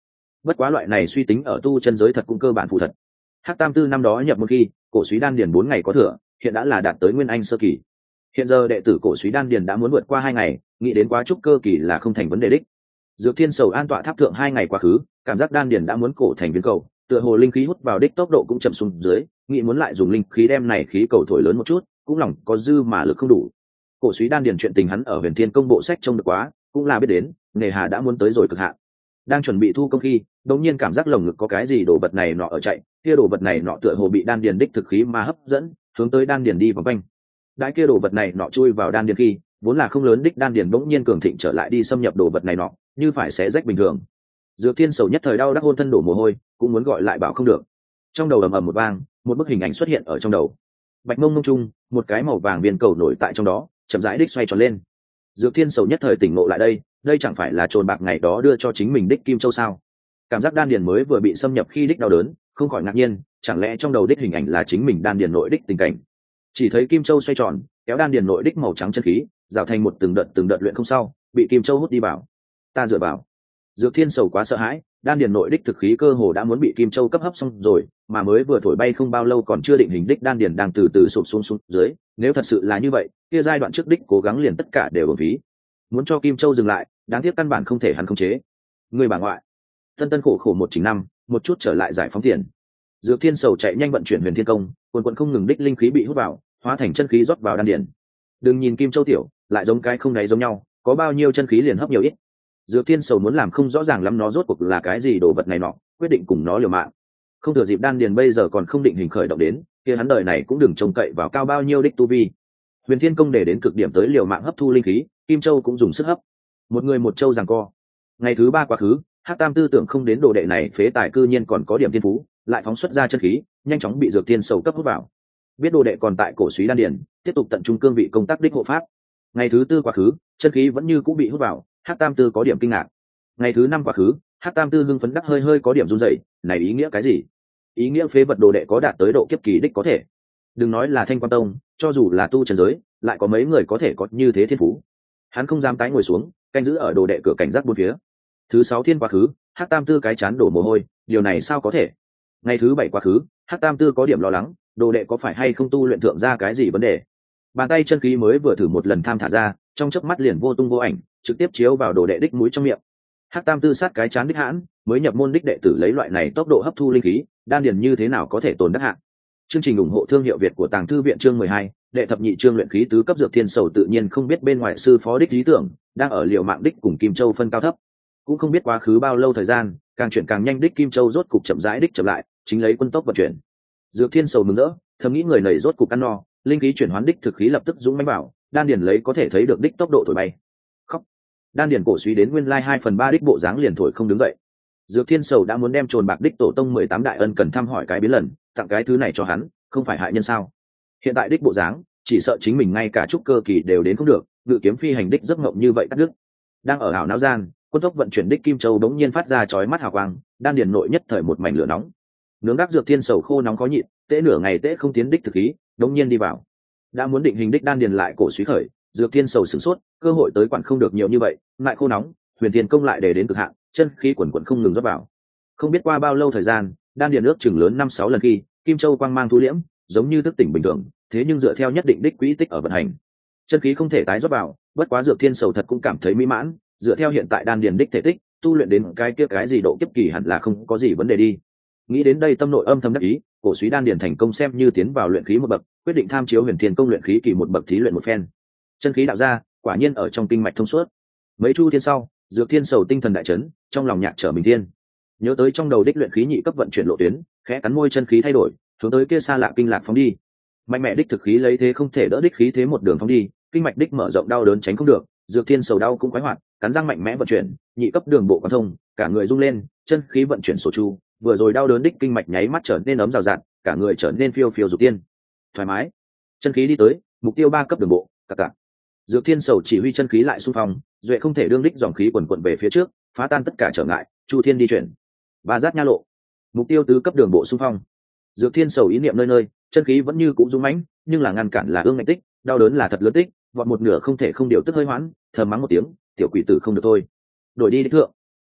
Bất quá loại này suy tính ở tu chân giới thật cũng cơ bản phù thật. Hắc Tam Tư năm đó nhập môn khi, cổ suý đan điền bốn ngày có thừa, hiện đã là đạt tới nguyên anh sơ kỳ. Hiện giờ đệ tử cổ suý đan điền đã muốn vượt qua hai ngày, nghĩ đến quá trúc cơ kỳ là không thành vấn đề đích. Dược Thiên Sầu an tọa tháp thượng hai ngày quá khứ, cảm giác đan điền đã muốn cổ thành viên cầu, tựa hồ linh khí hút vào đích tốc độ cũng chậm xuống dưới, nghĩ muốn lại dùng linh khí đem này khí cầu thổi lớn một chút, cũng lòng có dư mà lực không đủ. Cổ suý đan điền chuyện tình hắn ở Huyền Thiên Công bộ sách trông được quá, cũng là biết đến, nghề hà đã muốn tới rồi cực hạn. Đang chuẩn bị thu công khi, đột nhiên cảm giác lồng ngực có cái gì đồ vật này nọ ở chạy, kia đồ vật này nọ tựa hồ bị đan điền đích thực khí mà hấp dẫn, hướng tới đan điền đi vòng quanh. Đại kia đồ vật này nọ chui vào đan điền khi, vốn là không lớn đích đan điền bỗng nhiên cường thịnh trở lại đi xâm nhập đồ vật này nọ, như phải xé rách bình thường. Dược Thiên Sầu nhất thời đau đắc hôn thân đổ mồ hôi, cũng muốn gọi lại bảo không được. Trong đầu ầm ầm một vang, một bức hình ảnh xuất hiện ở trong đầu. Bạch mông mông trung, một cái màu vàng viên cầu nổi tại trong đó, chậm rãi đích xoay tròn lên. Dược Thiên Sầu nhất thời tỉnh ngộ lại đây, đây chẳng phải là trồn bạc ngày đó đưa cho chính mình đích kim châu sao? Cảm giác đan điền mới vừa bị xâm nhập khi đích đau đớn, không khỏi ngạc nhiên, chẳng lẽ trong đầu đích hình ảnh là chính mình đan điền nội đích tình cảnh? Chỉ thấy kim châu xoay tròn, kéo đan điền nội đích màu trắng chân khí, rào thành một từng đợt từng đợt luyện không sau, bị kim châu hút đi vào. Ta dựa vào. Dược Thiên Sầu quá sợ hãi, đan điền nội đích thực khí cơ hồ đã muốn bị kim châu cấp hấp xong rồi, mà mới vừa thổi bay không bao lâu còn chưa định hình đích đan điền đang từ từ sụp xuống xuống dưới, nếu thật sự là như vậy, kia giai đoạn trước đích cố gắng liền tất cả đều uổng phí. Muốn cho kim châu dừng lại, đáng tiếc căn bản không thể hắn khống chế. Người bà ngoại, tân tân khổ khổ một chính năm, một chút trở lại giải phóng tiền. Dược Thiên Sầu chạy nhanh vận chuyển Huyền Thiên Công, quần quần không ngừng đích linh khí bị hút vào, hóa thành chân khí rót vào đan điền. Đừng nhìn kim châu tiểu, lại giống cái không đáy giống nhau, có bao nhiêu chân khí liền hấp nhiều ít. Dược Thiên Sầu muốn làm không rõ ràng lắm nó rốt cuộc là cái gì đồ vật này nọ, quyết định cùng nó liều mạng. Không thừa dịp đan điền bây giờ còn không định hình khởi động đến, kia hắn đời này cũng đừng trông cậy vào cao bao nhiêu đích tu vi. Huyền Thiên Công để đến cực điểm tới liều mạng hấp thu linh khí, kim châu cũng dùng sức hấp. Một người một châu giằng co. Ngày thứ ba quá khứ, Hắc Tam tư tưởng không đến đồ đệ này phế tài cư nhiên còn có điểm thiên phú, lại phóng xuất ra chân khí, nhanh chóng bị Dược Thiên Sầu cấp hút vào. Biết đồ đệ còn tại cổ suý đan điền, tiếp tục tận trung cương vị công tác đích hộ pháp. Ngày thứ tư quá khứ, chân khí vẫn như cũng bị hút vào, Hắc Tam tư có điểm kinh ngạc. Ngày thứ năm quá khứ, Hắc Tam tư hưng phấn đắc hơi hơi có điểm run rẩy, này ý nghĩa cái gì? Ý nghĩa phế vật đồ đệ có đạt tới độ kiếp kỳ đích có thể. Đừng nói là Thanh Quan Tông, cho dù là tu trần giới, lại có mấy người có thể có như thế thiên phú. Hắn không dám tái ngồi xuống, canh giữ ở đồ đệ cửa cảnh giác bốn phía. Thứ sáu thiên quá khứ, Hắc Tam tư cái chán đổ mồ hôi, điều này sao có thể? Ngày thứ bảy quá khứ, Hắc Tam tư có điểm lo lắng, đồ đệ có phải hay không tu luyện thượng ra cái gì vấn đề? Bàn tay chân khí mới vừa thử một lần tham thả ra, trong chớp mắt liền vô tung vô ảnh, trực tiếp chiếu vào đồ đệ đích mũi trong miệng. Hắc Tam tư sát cái chán đích hãn, mới nhập môn đích đệ tử lấy loại này tốc độ hấp thu linh khí, đan điền như thế nào có thể tồn đắc hạn. Chương trình ủng hộ thương hiệu Việt của Tàng Thư viện chương mười hai, đệ thập nhị chương luyện khí tứ cấp Dược Thiên Sầu tự nhiên không biết bên ngoài sư phó đích lý tưởng, đang ở liều mạng đích cùng Kim Châu phân cao thấp. Cũng không biết quá khứ bao lâu thời gian, càng chuyển càng nhanh đích Kim Châu rốt cục chậm rãi đích chậm lại, chính lấy quân tốc vận chuyển. Dược Thiên Sầu mừng rỡ, thầm nghĩ người này rốt cục ăn no, linh khí chuyển hoán đích thực khí lập tức dũng mãnh bảo, đan điền lấy có thể thấy được đích tốc độ thổi bay. Khóc. Đan điền cổ suý đến nguyên lai hai phần ba đích bộ dáng liền thổi không đứng dậy. Dược Thiên Sầu đã muốn đem trồn bạc đích tổ tông mười tám đại ân cần thăm hỏi cái biến lần, tặng cái thứ này cho hắn, không phải hại nhân sao? Hiện tại đích bộ dáng, chỉ sợ chính mình ngay cả trúc cơ kỳ đều đến không được, ngự kiếm phi hành đích giấc ngộng như vậy cắt đứt. Đang ở ảo não gian, quân tốc vận chuyển đích Kim Châu bỗng nhiên phát ra chói mắt hào quang, đan điền nội nhất thời một mảnh lửa nóng. Nướng đắc Dược Thiên Sầu khô nóng có nhịn, tễ nửa ngày tễ không tiến đích thực khí, bỗng nhiên đi vào. Đã muốn định hình đích đan điền lại cổ suý khởi, Dược Thiên Sầu sửng sốt, cơ hội tới quản không được nhiều như vậy, lại khô nóng, Huyền Thiên Công lại để đến cực hạn, chân khí quần quần không ngừng rót vào. Không biết qua bao lâu thời gian, đan điền ước chừng lớn năm sáu lần khi, Kim Châu quang mang thu liễm, giống như thức tỉnh bình thường, thế nhưng dựa theo nhất định đích quỹ tích ở vận hành, chân khí không thể tái rót vào. Bất quá Dược Thiên Sầu thật cũng cảm thấy mỹ mãn, dựa theo hiện tại đan điền đích thể tích, tu luyện đến cái kia cái gì độ kiếp kỳ hẳn là không có gì vấn đề đi. Nghĩ đến đây tâm nội âm thầm đắc ý, cổ suý đan điền thành công xem như tiến vào luyện khí một bậc, quyết định tham chiếu Huyền Thiên Công luyện khí kỳ một bậc thí luyện một phen. Chân khí đạo ra, quả nhiên ở trong kinh mạch thông suốt. Mấy chu thiên sau, Dược Thiên Sầu tinh thần đại chấn, trong lòng nhạc trở mình thiên. Nhớ tới trong đầu đích luyện khí nhị cấp vận chuyển lộ tuyến, khẽ cắn môi chân khí thay đổi, hướng tới kia xa lạ kinh lạc phóng đi. Mạnh mẽ đích thực khí lấy thế không thể đỡ đích khí thế một đường phóng đi, kinh mạch đích mở rộng đau đớn tránh không được, Dược Thiên Sầu đau cũng quái hoạt, cắn răng mạnh mẽ vận chuyển, nhị cấp đường bộ quan thông, cả người rung lên, chân khí vận chuyển sổ chu, vừa rồi đau đớn đích kinh mạch nháy mắt trở nên ấm rào rạt, cả người trở nên phiêu phiêu dục tiên, thoải mái. Chân khí đi tới, mục tiêu ba cấp đường bộ, cả cả. Dược Thiên Sầu chỉ huy chân khí lại xung phong, duệ không thể đương đích dòng khí quần quần về phía trước, phá tan tất cả trở ngại, chu thiên đi chuyển. Ba giác nha lộ, mục tiêu tứ cấp đường bộ xung phong. Dược Thiên Sầu ý niệm nơi nơi, chân khí vẫn như cũ dũng mãnh, nhưng là ngăn cản là ương ngạnh tích, đau đớn là thật lớn tích, vọt một nửa không thể không điều tức hơi hoãn, thầm mắng một tiếng, tiểu quỷ tử không được thôi. Đổi đi đích thượng.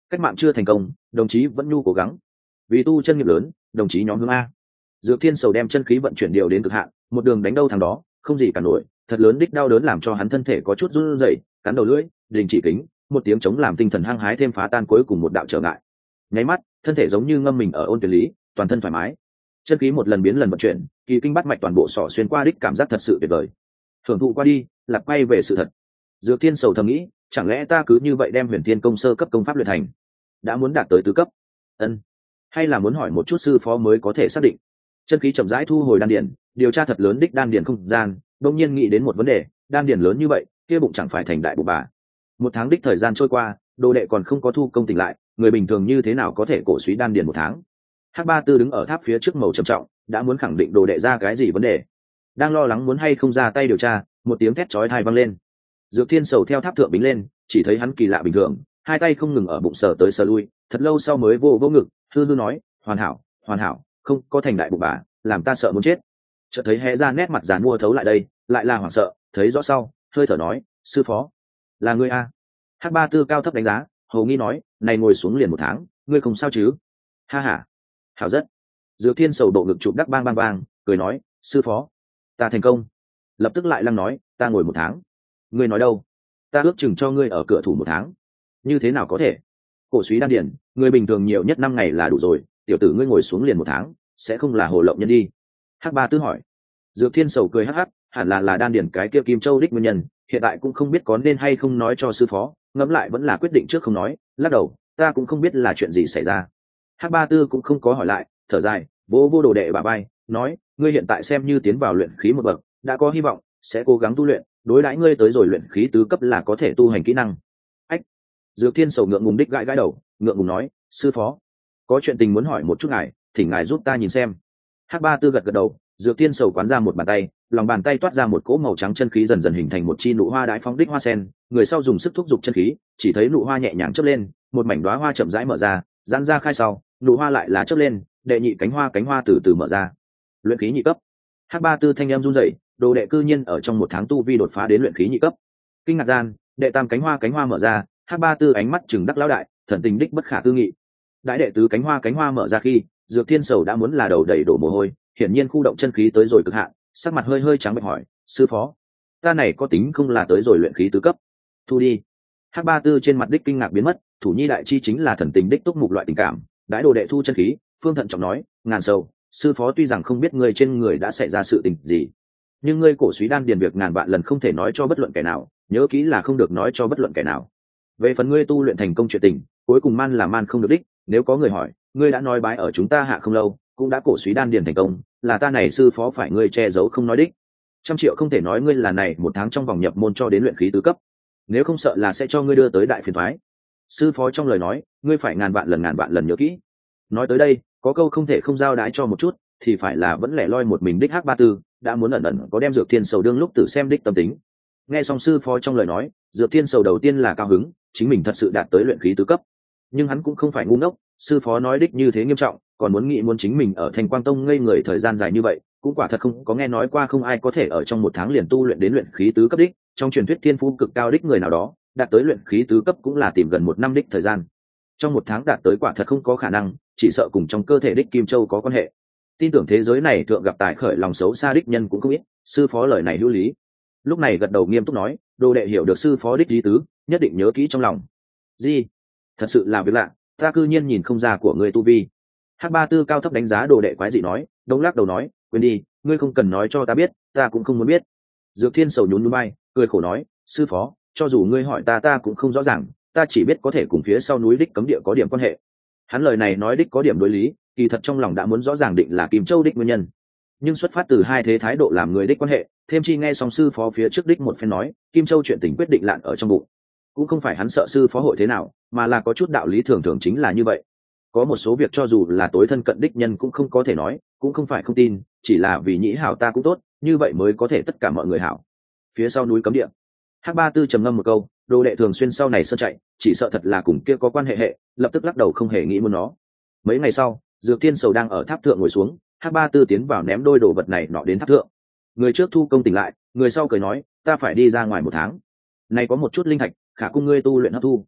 cách mạng chưa thành công, đồng chí vẫn nhu cố gắng. Vì tu chân nghiệp lớn, đồng chí nhóm hướng a. Dược Thiên Sầu đem chân khí vận chuyển điều đến cực hạn, một đường đánh đâu thằng đó, không gì cả nổi, thật lớn đích đau đớn làm cho hắn thân thể có chút run rẩy, cắn đầu lưỡi, đình chỉ kính, một tiếng chống làm tinh thần hăng hái thêm phá tan cuối cùng một đạo trở ngại. Nháy mắt, thân thể giống như ngâm mình ở ôn tuyển lý, toàn thân thoải mái. Chân khí một lần biến lần vận chuyển, kỳ kinh bắt mạch toàn bộ sọ xuyên qua đích cảm giác thật sự tuyệt vời. Thưởng thụ qua đi, lạc quay về sự thật. Dược Thiên Sầu thầm nghĩ, chẳng lẽ ta cứ như vậy đem Huyền Thiên Công sơ cấp công pháp luyện thành, đã muốn đạt tới tứ cấp? Ân, hay là muốn hỏi một chút sư phó mới có thể xác định. Chân khí chậm rãi thu hồi đan điền, điều tra thật lớn đích đan điền không gian, đột nhiên nghĩ đến một vấn đề, đan điền lớn như vậy, kia bụng chẳng phải thành đại bụng bà. Một tháng đích thời gian trôi qua, đồ đệ còn không có thu công tỉnh lại, người bình thường như thế nào có thể cổ suý đan điền một tháng? Hắc Ba Tư đứng ở tháp phía trước màu trầm trọng, đã muốn khẳng định đồ đệ ra cái gì vấn đề, đang lo lắng muốn hay không ra tay điều tra, một tiếng thét chói tai vang lên. Dược Thiên Sầu theo tháp thượng bính lên, chỉ thấy hắn kỳ lạ bình thường, hai tay không ngừng ở bụng sờ tới sờ lui, thật lâu sau mới vô vô ngực, hư hư nói, hoàn hảo, hoàn hảo, không có thành đại bụng bà, làm ta sợ muốn chết. Chợt thấy hé ra nét mặt giàn mua thấu lại đây, lại là hoảng sợ, thấy rõ sau, hơi thở nói, sư phó, là ngươi a? Hắc Ba Tư cao thấp đánh giá, hầu nghi nói, này ngồi xuống liền một tháng, ngươi không sao chứ? Ha ha, hảo rất. Dược Thiên Sầu độ ngực chụp đắc bang bang bang, cười nói, sư phó, ta thành công. Lập tức lại lăng nói, ta ngồi một tháng. Ngươi nói đâu? Ta ước chừng cho ngươi ở cửa thủ một tháng. Như thế nào có thể? Cổ suý đan điển, người bình thường nhiều nhất năm ngày là đủ rồi, tiểu tử ngươi ngồi xuống liền một tháng, sẽ không là hồ lộng nhân đi. Hắc Ba Tư hỏi. Dược Thiên Sầu cười hắc hắc, hẳn là là đan điển cái kia Kim Châu đích nguyên nhân, hiện tại cũng không biết có nên hay không nói cho sư phó, ngẫm lại vẫn là quyết định trước không nói, lắc đầu, ta cũng không biết là chuyện gì xảy ra. Hắc Ba Tư cũng không có hỏi lại, thở dài, vô vô đồ đệ bà bay, nói, ngươi hiện tại xem như tiến vào luyện khí một bậc, đã có hy vọng, sẽ cố gắng tu luyện, đối đãi ngươi tới rồi luyện khí tứ cấp là có thể tu hành kỹ năng. Ách. Dược Thiên Sầu ngượng ngùng đích gãi gãi đầu, ngượng ngùng nói, sư phó, có chuyện tình muốn hỏi một chút ngài, thỉnh ngài giúp ta nhìn xem. Hắc Ba Tư gật gật đầu, Dược Thiên Sầu quán ra một bàn tay, lòng bàn tay toát ra một cỗ màu trắng chân khí dần dần hình thành một chi nụ hoa đái phóng đích hoa sen, người sau dùng sức thúc giục chân khí, chỉ thấy nụ hoa nhẹ nhàng chớp lên, một mảnh đóa hoa chậm rãi mở ra, giãn ra khai sau, nụ hoa lại là chớp lên, đệ nhị cánh hoa cánh hoa từ từ mở ra. Luyện khí nhị cấp. Hắc Ba Tư thanh âm run rẩy, đồ đệ cư nhiên ở trong một tháng tu vi đột phá đến luyện khí nhị cấp. Kinh ngạc gian, đệ tam cánh hoa cánh hoa mở ra, Hắc Ba Tư ánh mắt trừng đắc lão đại, thần tình đích bất khả tư nghị. Đại đệ tứ cánh hoa cánh hoa mở ra khi, Dược Thiên Sầu đã muốn là đầu đầy đổ mồ hôi, hiển nhiên khu động chân khí tới rồi cực hạn, sắc mặt hơi hơi trắng bệch hỏi, sư phó, ta này có tính không là tới rồi luyện khí tứ cấp? Thu đi. Hắc Ba Tư trên mặt đích kinh ngạc biến mất, thủ nhi đại chi chính là thần tình đích túc mục loại tình cảm, đãi đồ đệ thu chân khí, Phương Thận trọng nói, ngàn sầu, sư phó tuy rằng không biết người trên người đã xảy ra sự tình gì, nhưng ngươi cổ suý đan điền việc ngàn vạn lần không thể nói cho bất luận kẻ nào, nhớ kỹ là không được nói cho bất luận kẻ nào. Về phần ngươi tu luyện thành công chuyện tình, cuối cùng man là man không được đích, nếu có người hỏi, ngươi đã nói bái ở chúng ta hạ không lâu, cũng đã cổ suý đan điền thành công, là ta này sư phó phải ngươi che giấu không nói đích. Trăm triệu không thể nói ngươi là này một tháng trong vòng nhập môn cho đến luyện khí tứ cấp, nếu không sợ là sẽ cho ngươi đưa tới đại phiền toái. Sư phó trong lời nói, ngươi phải ngàn vạn lần ngàn vạn lần nhớ kỹ. Nói tới đây, có câu không thể không giao đái cho một chút, thì phải là vẫn lẻ loi một mình đích Hắc Ba Tư, đã muốn ẩn ẩn có đem Dược Thiên Sầu đương lúc tử xem đích tâm tính. Nghe xong sư phó trong lời nói, Dược Thiên Sầu đầu tiên là cao hứng, chính mình thật sự đạt tới luyện khí tứ cấp. Nhưng hắn cũng không phải ngu ngốc, sư phó nói đích như thế nghiêm trọng, còn muốn nghĩ muốn chính mình ở Thanh Quang Tông ngây người thời gian dài như vậy, cũng quả thật không có nghe nói qua không ai có thể ở trong một tháng liền tu luyện đến luyện khí tứ cấp đích, trong truyền thuyết thiên phú cực cao đích người nào đó, đạt tới luyện khí tứ cấp cũng là tìm gần một năm đích thời gian. Trong một tháng đạt tới quả thật không có khả năng, chỉ sợ cùng trong cơ thể đích Kim Châu có quan hệ. Tin tưởng thế giới này thượng gặp tài khởi lòng xấu xa đích nhân cũng không ít, sư phó lời này hữu lý. Lúc này gật đầu nghiêm túc nói, đồ đệ hiểu được sư phó đích lý tứ, nhất định nhớ kỹ trong lòng. Gì? Thật sự là việc lạ, ta cư nhiên nhìn không ra của người tu vi. Hắc Ba Tư cao thấp đánh giá đồ đệ quái dị nói, đông lắc đầu nói, quên đi, ngươi không cần nói cho ta biết, ta cũng không muốn biết. Dược Thiên Sầu nhún nhún vai, cười khổ nói, sư phó, cho dù ngươi hỏi ta ta cũng không rõ ràng, ta chỉ biết có thể cùng phía sau núi đích cấm địa có điểm quan hệ. Hắn lời này nói đích có điểm đối lý, kỳ thật trong lòng đã muốn rõ ràng định là Kim Châu đích nguyên nhân, nhưng xuất phát từ hai thế thái độ làm người đích quan hệ, thêm chi nghe xong sư phó phía trước đích một phen nói, Kim Châu chuyện tình quyết định lạn ở trong bụng, cũng không phải hắn sợ sư phó hội thế nào, mà là có chút đạo lý thường thường chính là như vậy. Có một số việc cho dù là tối thân cận đích nhân cũng không có thể nói, cũng không phải không tin, chỉ là vì nhĩ hảo ta cũng tốt, như vậy mới có thể tất cả mọi người hảo. Phía sau núi cấm địa, Hắc Ba Tư trầm ngâm một câu, đồ đệ thường xuyên sau này sơn chạy, chỉ sợ thật là cùng kia có quan hệ hệ, lập tức lắc đầu không hề nghĩ muốn nó. Mấy ngày sau, Dược Thiên Sầu đang ở tháp thượng ngồi xuống, Hắc Ba Tư tiến vào ném đôi đồ vật này nọ đến tháp thượng. Người trước thu công tỉnh lại, người sau cười nói, ta phải đi ra ngoài một tháng, nay có một chút linh thạch, khả cung ngươi tu luyện hấp thu.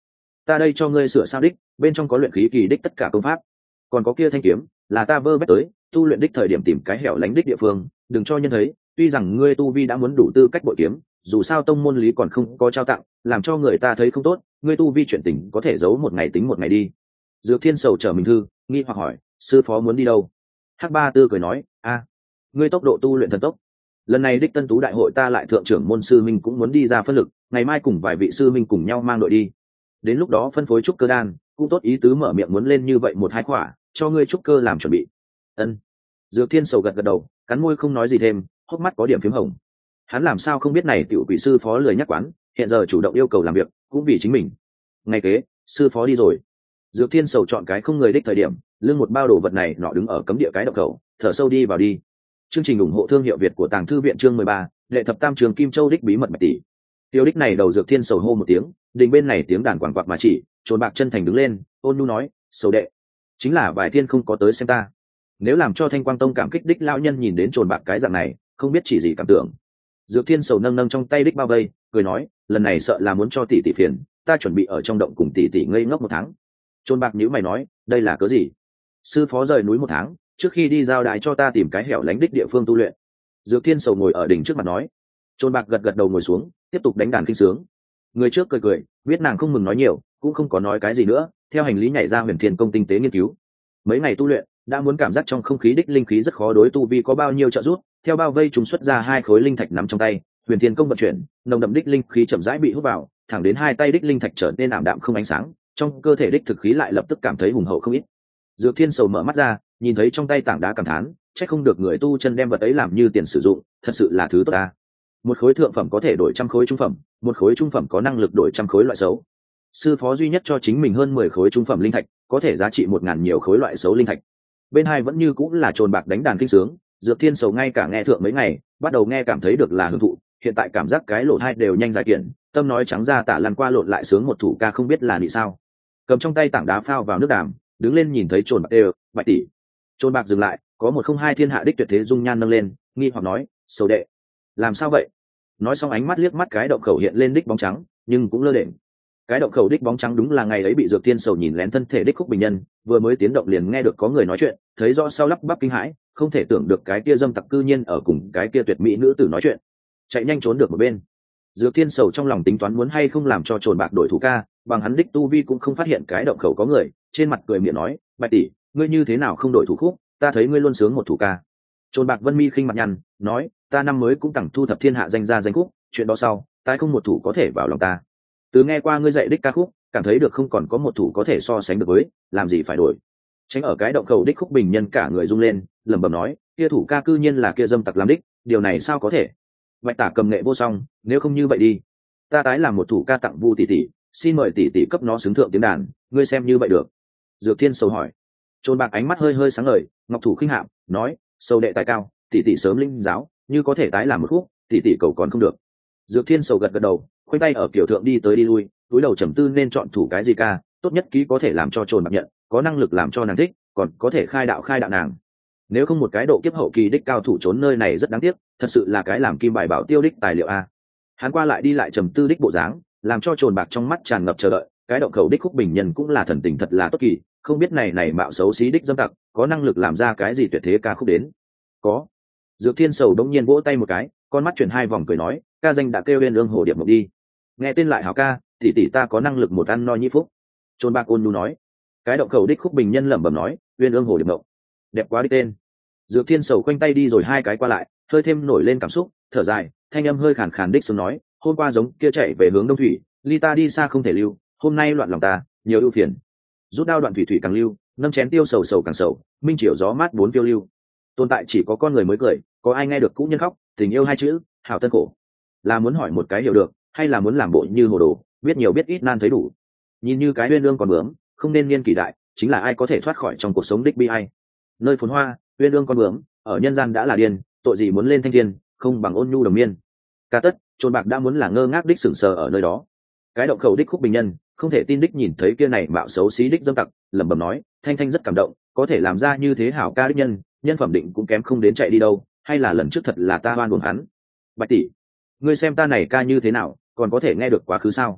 ta đây cho ngươi sửa sao đích, bên trong có luyện khí kỳ đích tất cả công pháp, còn có kia thanh kiếm là ta vơ vét tới, tu luyện đích thời điểm tìm cái hẻo lánh đích địa phương, đừng cho nhân thấy. Tuy rằng ngươi tu vi đã muốn đủ tư cách bội kiếm, dù sao tông môn lý còn không có trao tặng, làm cho người ta thấy không tốt, ngươi tu vi chuyện tình có thể giấu một ngày tính một ngày đi. Dược Thiên Sầu trở mình thư, nghi hoặc hỏi, sư phó muốn đi đâu? Hắc Ba Tư cười nói, a, ngươi tốc độ tu luyện thần tốc, lần này đích tân tú đại hội ta lại thượng trưởng môn sư minh cũng muốn đi ra phân lực, ngày mai cùng vài vị sư minh cùng nhau mang đội đi, đến lúc đó phân phối trúc cơ đan cũng tốt, ý tứ mở miệng muốn lên như vậy một hai khỏa cho ngươi trúc cơ làm chuẩn bị. Ân. Dược Thiên Sầu gật gật đầu, cắn môi không nói gì thêm, hốc mắt có điểm phím hồng. Hắn làm sao không biết này tiểu quỷ sư phó lười nhắc quán, hiện giờ chủ động yêu cầu làm việc cũng vì chính mình. Ngày kế sư phó đi rồi, Dược Thiên Sầu chọn cái không người đích thời điểm, lưng một bao đồ vật này nọ đứng ở cấm địa cái động khẩu, thở sâu đi vào đi. Chương trình ủng hộ thương hiệu Việt của Tàng Thư viện chương mười ba, đệ thập tam trường Kim Châu đích bí mật bạch tỷ. Tiêu đích này đầu Dược Thiên Sầu hô một tiếng, đình bên này tiếng đàn quảng quạc mà chỉ, Trồn Bạc chân thành đứng lên, ôn nhu nói, Sầu đệ, chính là vài thiên không có tới xem ta. Nếu làm cho Thanh Quang Tông cảm kích đích lão nhân nhìn đến Trồn Bạc cái dạng này, không biết chỉ gì cảm tưởng. Dược Thiên Sầu nâng nâng trong tay đích bao vây, cười nói, lần này sợ là muốn cho tỷ tỷ phiền, ta chuẩn bị ở trong động cùng tỷ tỷ ngây ngốc một tháng. Trồn Bạc nhíu mày nói, đây là cớ gì? Sư phó rời núi một tháng, trước khi đi giao đái cho ta tìm cái hẻo lánh đích địa phương tu luyện. Dược Thiên Sầu ngồi ở đỉnh trước mặt nói. Trồn Bạc gật gật đầu ngồi xuống, tiếp tục đánh đàn kinh sướng. Người trước cười cười, biết nàng không mừng nói nhiều, cũng không có nói cái gì nữa, theo hành lý nhảy ra Huyền Thiên Công tinh tế nghiên cứu. Mấy ngày tu luyện, đã muốn cảm giác trong không khí đích linh khí rất khó đối tu vi có bao nhiêu trợ giúp, theo bao vây chúng xuất ra hai khối linh thạch nắm trong tay, Huyền Thiên Công vận chuyển, nồng đậm đích linh khí chậm rãi bị hút vào, thẳng đến hai tay đích linh thạch trở nên ảm đạm không ánh sáng, trong cơ thể đích thực khí lại lập tức cảm thấy hùng hậu không ít. Dược Thiên Sầu mở mắt ra, nhìn thấy trong tay tảng đá cảm thán, chắc không được người tu chân đem vật ấy làm như tiền sử dụng, thật sự là thứ tốt ta. Một khối thượng phẩm có thể đổi trăm khối trung phẩm, một khối trung phẩm có năng lực đổi trăm khối loại xấu. Sư phó duy nhất cho chính mình hơn mười khối trung phẩm linh thạch, có thể giá trị một ngàn nhiều khối loại xấu linh thạch. Bên hai vẫn như cũng là Trồn Bạc đánh đàn kinh sướng, Dược Thiên Sầu ngay cả nghe thượng mấy ngày, bắt đầu nghe cảm thấy được là hưởng thụ, hiện tại cảm giác cái lỗ hai đều nhanh giải kiện, tâm nói trắng ra tả lăn qua lộn lại sướng một thủ ca không biết là nị sao. Cầm trong tay tảng đá phao vào nước đàm, đứng lên nhìn thấy Trồn Bạc đều, bạch tỷ. Trồn Bạc dừng lại, có một không hai thiên hạ đích tuyệt thế dung nhan nâng lên, nghi hoặc nói, Sầu đệ, làm sao vậy? Nói xong ánh mắt liếc mắt cái động khẩu hiện lên đích bóng trắng, nhưng cũng lơ đễnh. Cái động khẩu đích bóng trắng đúng là ngày ấy bị Dược Thiên Sầu nhìn lén thân thể đích Khúc Bình Nhân, vừa mới tiến động liền nghe được có người nói chuyện, thấy rõ sau lắp bắp kinh hãi, không thể tưởng được cái kia dâm tặc cư nhiên ở cùng cái kia tuyệt mỹ nữ tử nói chuyện, chạy nhanh trốn được một bên. Dược Thiên Sầu trong lòng tính toán muốn hay không làm cho Trồn Bạc đổi thủ ca, bằng hắn đích tu vi cũng không phát hiện cái động khẩu có người, trên mặt cười miệng nói, bạch tỷ, ngươi như thế nào không đổi thủ khúc, ta thấy ngươi luôn sướng một thủ ca. Trồn Bạc Vân mi khinh mặt nhăn, nói, ta năm mới cũng tặng thu thập thiên hạ danh gia danh khúc, chuyện đó sau, tái không một thủ có thể vào lòng ta. Từ nghe qua ngươi dạy đích ca khúc, cảm thấy được không còn có một thủ có thể so sánh được với, làm gì phải đổi. Tránh ở cái động khẩu đích Khúc Bình Nhân cả người rung lên, lẩm bẩm nói, kia thủ ca cư nhiên là kia dâm tặc làm đích, điều này sao có thể? Bạch Tả cầm nghệ vô song, nếu không như vậy đi, ta tái làm một thủ ca tặng Vu tỷ tỷ, xin mời tỷ tỷ cấp nó xứng thượng tiếng đàn, ngươi xem như vậy được. Dược Thiên Sầu hỏi. Trồn Bạc ánh mắt hơi hơi sáng ngời, ngọc thủ khinh hạm, nói, sầu đệ tài cao, tỷ tỷ sớm linh giáo, như có thể tái làm một khúc, tỷ tỷ cầu còn không được. Dược Thiên Sầu gật gật đầu, khoanh tay ở kiểu thượng đi tới đi lui, túi đầu trầm tư nên chọn thủ cái gì ca, tốt nhất ký có thể làm cho Trồn Bạc nhận, có năng lực làm cho nàng thích, còn có thể khai đạo khai đạo nàng. Nếu không một cái độ kiếp hậu kỳ đích cao thủ trốn nơi này rất đáng tiếc, thật sự là cái làm kim bài bảo tiêu đích tài liệu a. Hắn qua lại đi lại trầm tư đích bộ dáng, làm cho Trồn Bạc trong mắt tràn ngập chờ đợi, cái động khẩu đích Khúc Bình Nhân cũng là thần tình thật là tốt kỳ, không biết này này mạo xấu xí đích dâm tặc, có năng lực làm ra cái gì tuyệt thế ca khúc đến. Có. Dược Thiên Sầu đống nhiên vỗ tay một cái, con mắt chuyển hai vòng cười nói, ca danh đã kêu lên ương hồ điệp mộng đi. Nghe tên lại hảo ca, tỷ tỷ ta có năng lực một ăn no nhĩ phúc. Trồn Bạc ôn nhu nói. Cái động khẩu đích Khúc Bình Nhân lẩm bẩm nói, uyên ương hồ điệp mộng, đẹp quá đi tên. Dược Thiên Sầu quanh tay đi rồi hai cái qua lại, hơi thêm nổi lên cảm xúc, thở dài, thanh âm hơi khàn khàn đích xuống nói, hôm qua giống kia chạy về hướng đông thủy, ly ta đi xa không thể lưu, hôm nay loạn lòng ta, nhiều ưu phiền. Rút đao đoạn thủy thủy càng lưu, nâng chén tiêu sầu sầu càng sầu, minh triều gió mát bốn phiêu lưu. Tồn tại chỉ có con người mới cười, có ai nghe được cũ nhân khóc, tình yêu hai chữ, hảo tân khổ. Là muốn hỏi một cái hiểu được, hay là muốn làm bộ như hồ đồ, biết nhiều biết ít nan thấy đủ. Nhìn như cái uyên ương còn bướm, không nên niên kỳ đại, chính là ai có thể thoát khỏi trong cuộc sống đích bi ai. Nơi phồn hoa, uyên ương con bướm, ở nhân gian đã là điên, tội gì muốn lên thanh thiên, không bằng ôn nhu đồng miên. Ca tất, Trồn Bạc đã muốn là ngơ ngác đích sững sờ ở nơi đó. Cái động khẩu đích Khúc Bình Nhân không thể tin đích nhìn thấy kia này mạo xấu xí đích dâm tặc, lẩm bẩm nói, thanh thanh rất cảm động, có thể làm ra như thế hảo ca đích nhân, nhân phẩm định cũng kém không đến chạy đi đâu, hay là lần trước thật là ta oan uổng hắn. Bạch tỷ, ngươi xem ta này ca như thế nào, còn có thể nghe được quá khứ sao?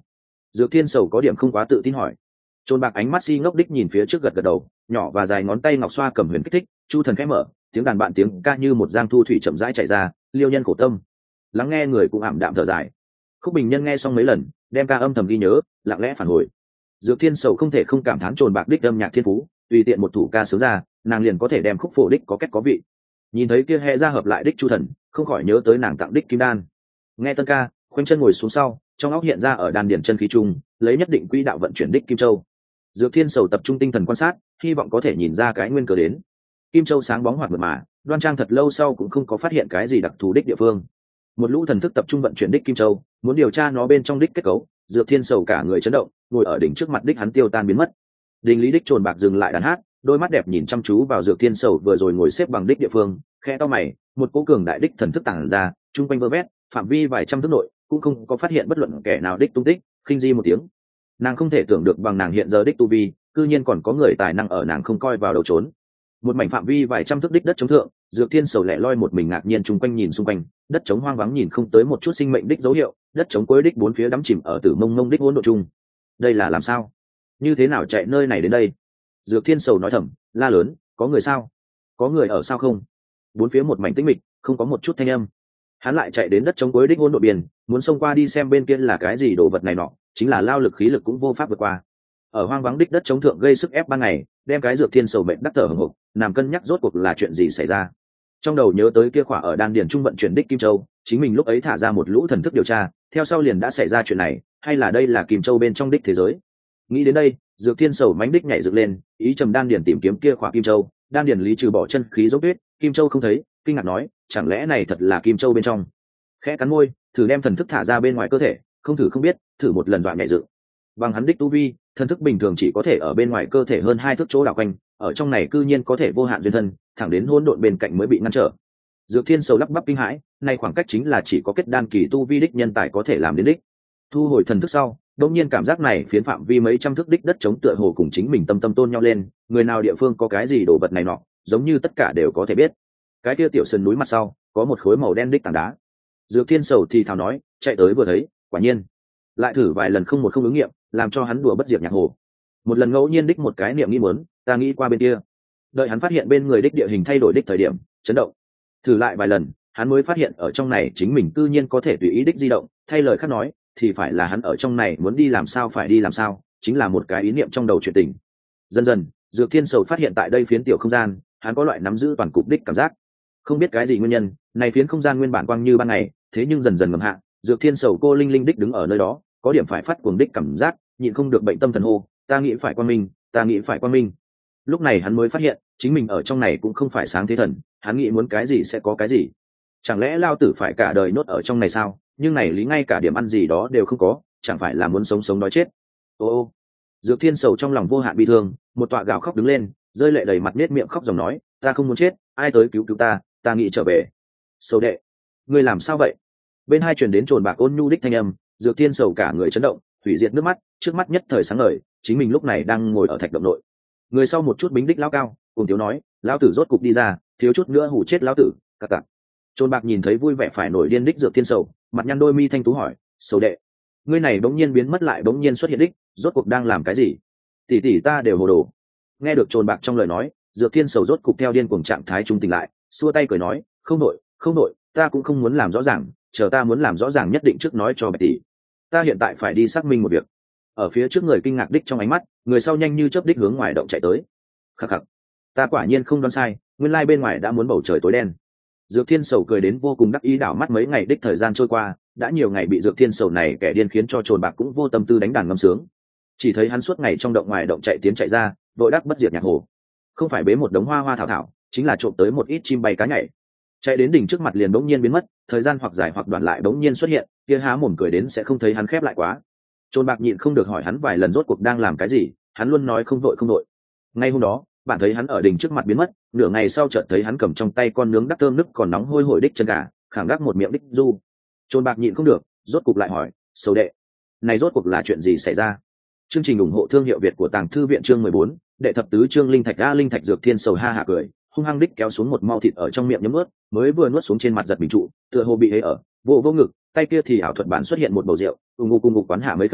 Dược Thiên Sầu có điểm không quá tự tin hỏi. Trôn Bạc ánh mắt si ngốc đích nhìn phía trước, gật gật đầu, nhỏ và dài ngón tay ngọc xoa cầm huyền kích thích, chu thần khẽ mở, tiếng đàn bạn tiếng ca như một giang thu thủy chậm rãi chạy ra, liêu nhân khổ tâm. Lắng nghe người cũng ảm đạm thở dài. Khúc Bình Nhân nghe xong mấy lần, đem ca âm thầm ghi nhớ, lặng lẽ phản hồi. Dược Thiên Sầu không thể không cảm thán Trồn Bạc đích âm nhạc thiên phú, tùy tiện một thủ ca sướng ra, nàng liền có thể đem khúc phổ đích có cách có vị. Nhìn thấy kia hệ ra hợp lại đích chu thần, không khỏi nhớ tới nàng tặng đích kim đan. Nghe tân ca, khoanh chân ngồi xuống sau, trong óc hiện ra ở đan điển chân khí trung, lấy nhất định quỹ đạo vận chuyển đích kim châu. Dược Thiên Sầu tập trung tinh thần quan sát, hy vọng có thể nhìn ra cái nguyên cớ đến. Kim châu sáng bóng hoạt mượt mà, đoan trang thật lâu sau cũng không có phát hiện cái gì đặc thù đích địa phương. Một lũ thần thức tập trung vận chuyển đích kim châu, muốn điều tra nó bên trong đích kết cấu. Dược Thiên Sầu cả người chấn động, ngồi ở đỉnh trước mặt đích hắn tiêu tan biến mất. Đình Lý đích Trồn Bạc dừng lại đàn hát, đôi mắt đẹp nhìn chăm chú vào Dược Thiên Sầu vừa rồi ngồi xếp bằng đích địa phương, khẽ to mày, một cỗ cường đại đích thần thức tàng ra, trung quanh vơ vét, phạm vi vài trăm thước nội, cũng không có phát hiện bất luận kẻ nào đích tung tích. Khinh di một tiếng, nàng không thể tưởng được bằng nàng hiện giờ đích tu vi, cư nhiên còn có người tài năng ở nàng không coi vào đầu trốn. Một mảnh phạm vi vài trăm thước đích đất chống thượng, Dược Thiên Sầu lẻ loi một mình ngạc nhiên chung quanh nhìn xung quanh, đất chống hoang vắng nhìn không tới một chút sinh mệnh đích dấu hiệu, đất chống cuối đích bốn phía đắm chìm ở tử mông mông đích hỗn độn chung. Đây là làm sao? Như thế nào chạy nơi này đến đây? Dược Thiên Sầu nói thầm, la lớn, có người sao? Có người ở sao không? Bốn phía một mảnh tĩnh mịch, không có một chút thanh âm. Hắn lại chạy đến đất chống cuối đích hỗn độn biển, muốn xông qua đi xem bên kia là cái gì đồ vật này nọ, chính là lao lực khí lực cũng vô pháp vượt qua. Ở hoang vắng đích đất chống thượng gây sức ép ban ngày, đem cái Dược Thiên Sầu mệnh đắc thở hổn hộc, nằm cân nhắc rốt cuộc là chuyện gì xảy ra. Trong đầu nhớ tới kia khỏa ở đan điền trung vận chuyển đích kim châu, chính mình lúc ấy thả ra một lũ thần thức điều tra, theo sau liền đã xảy ra chuyện này, hay là đây là kim châu bên trong đích thế giới. Nghĩ đến đây, Dược Thiên Sầu mánh đích nhảy dựng lên, ý trầm đan điền tìm kiếm kia khỏa kim châu. Đan điền lý trừ bỏ chân khí dốc tuyết, kim châu không thấy, kinh ngạc nói, chẳng lẽ này thật là kim châu bên trong? Khẽ cắn môi, thử đem thần thức thả ra bên ngoài cơ thể, không thử không biết, thử một lần đoạn nhảy dựng. Bằng hắn đích tu vi, thần thức bình thường chỉ có thể ở bên ngoài cơ thể hơn hai thước chỗ đảo quanh, ở trong này cư nhiên có thể vô hạn duyên thân, thẳng đến hỗn độn bên cạnh mới bị ngăn trở. Dược Thiên Sầu lắp bắp kinh hãi, nay khoảng cách chính là chỉ có kết đan kỳ tu vi đích nhân tài có thể làm đến đích. Thu hồi thần thức sau, đột nhiên cảm giác này phiến phạm vi mấy trăm thước đích đất chống tựa hồ cùng chính mình tâm tâm tôn nhau lên, người nào địa phương có cái gì đồ vật này nọ, giống như tất cả đều có thể biết. Cái kia tiểu sườn núi mặt sau, có một khối màu đen đích tảng đá. Dược Thiên Sầu thì thào nói, chạy tới vừa thấy, quả nhiên. Lại thử vài lần không một không ứng nghiệm, làm cho hắn đùa bất diệt nhạc hồ. Một lần ngẫu nhiên đích một cái niệm nghĩ muốn, ta nghĩ qua bên kia. Đợi hắn phát hiện bên người đích địa hình thay đổi đích thời điểm, chấn động. Thử lại vài lần, hắn mới phát hiện ở trong này chính mình cư nhiên có thể tùy ý đích di động, thay lời khác nói, thì phải là hắn ở trong này muốn đi làm sao phải đi làm sao, chính là một cái ý niệm trong đầu chuyện tình. Dần dần, Dược Thiên Sầu phát hiện tại đây phiến tiểu không gian, hắn có loại nắm giữ toàn cục đích cảm giác. Không biết cái gì nguyên nhân, này phiến không gian nguyên bản quang như ban ngày, thế nhưng dần dần ngầm hạ, Dược Thiên Sầu cô linh linh đích đứng ở nơi đó, có điểm phải phát cuồng đích cảm giác, nhịn không được bệnh tâm thần hô, ta nghĩ phải quang minh, ta nghĩ phải quang minh. Lúc này hắn mới phát hiện, chính mình ở trong này cũng không phải sáng thế thần, hắn nghĩ muốn cái gì sẽ có cái gì. Chẳng lẽ lao tử phải cả đời nốt ở trong này sao? Nhưng này lý ngay cả điểm ăn gì đó đều không có, chẳng phải là muốn sống sống đói chết. Ô ô. Dược Thiên Sầu trong lòng vô hạn bi thương, một tọa gào khóc đứng lên, rơi lệ đầy mặt nết miệng khóc dòng nói, ta không muốn chết, ai tới cứu cứu ta, ta nghĩ trở về. Sầu đệ, ngươi làm sao vậy? Bên hai truyền đến Trồn Bạc ôn nhu đích thanh âm, Dược Thiên Sầu cả người chấn động, hủy diệt nước mắt, trước mắt nhất thời sáng ngời, chính mình lúc này đang ngồi ở thạch động nội. Người sau một chút bính đích lão cao, cùng thiếu nói, lão tử rốt cục đi ra, thiếu chút nữa hủ chết lão tử, cặc cặc. Trồn Bạc nhìn thấy vui vẻ phải nổi điên đích Dược Thiên Sầu, mặt nhăn đôi mi thanh tú hỏi, Sầu đệ, ngươi này bỗng nhiên biến mất lại bỗng nhiên xuất hiện đích, rốt cuộc đang làm cái gì? Tỷ tỷ ta đều hồ đồ. Nghe được Trồn Bạc trong lời nói, Dược Thiên Sầu rốt cục theo điên cuồng trạng thái trung tỉnh lại, xua tay cười nói, không nội, không nội, ta cũng không muốn làm rõ ràng, chờ ta muốn làm rõ ràng nhất định trước nói cho bạch tỷ. Ta hiện tại phải đi xác minh một việc. Ở phía trước người kinh ngạc đích trong ánh mắt, người sau nhanh như chớp đích hướng ngoài động chạy tới. Khắc khắc, ta quả nhiên không đoán sai, nguyên lai bên ngoài đã muốn bầu trời tối đen. Dược Thiên Sầu cười đến vô cùng đắc ý, đảo mắt mấy ngày đích thời gian trôi qua, đã nhiều ngày bị Dược Thiên Sầu này kẻ điên khiến cho Trồn Bạc cũng vô tâm tư đánh đàn ngâm sướng. Chỉ thấy hắn suốt ngày trong động ngoài động chạy tiến chạy ra, đội đắc bất diệt nhạc hồ. Không phải bế một đống hoa hoa thảo thảo, chính là trộm tới một ít chim bay cá nhảy. Chạy đến đỉnh trước mặt liền bỗng nhiên biến mất, thời gian hoặc dài hoặc đoạn lại bỗng nhiên xuất hiện, kia há mồm cười đến sẽ không thấy hắn khép lại quá. Trồn Bạc nhịn không được hỏi hắn vài lần rốt cuộc đang làm cái gì, hắn luôn nói không đội không đội. Ngay hôm đó, bạn thấy hắn ở đỉnh trước mặt biến mất, nửa ngày sau chợt thấy hắn cầm trong tay con nướng đắc thơm nức còn nóng hôi hổi đích chân gà, khẳng đắc một miệng đích du. Trồn Bạc nhịn không được, rốt cục lại hỏi, Sầu đệ, này rốt cuộc là chuyện gì xảy ra? Chương trình ủng hộ thương hiệu Việt của Tàng Thư viện chương mười bốn, đệ thập tứ chương linh thạch a linh thạch. Dược Thiên Sầu ha hạ cười, hung hăng đích kéo xuống một mau thịt ở trong miệng nhấm nuốt, mới vừa nuốt xuống trên mặt giật bình trụ, tựa hồ bị hế ở, vô vô ngực, tay kia thì ảo thuật bản xuất hiện một bầu rượu, ung ngục cùng ngục quán hạ mấy khẩu,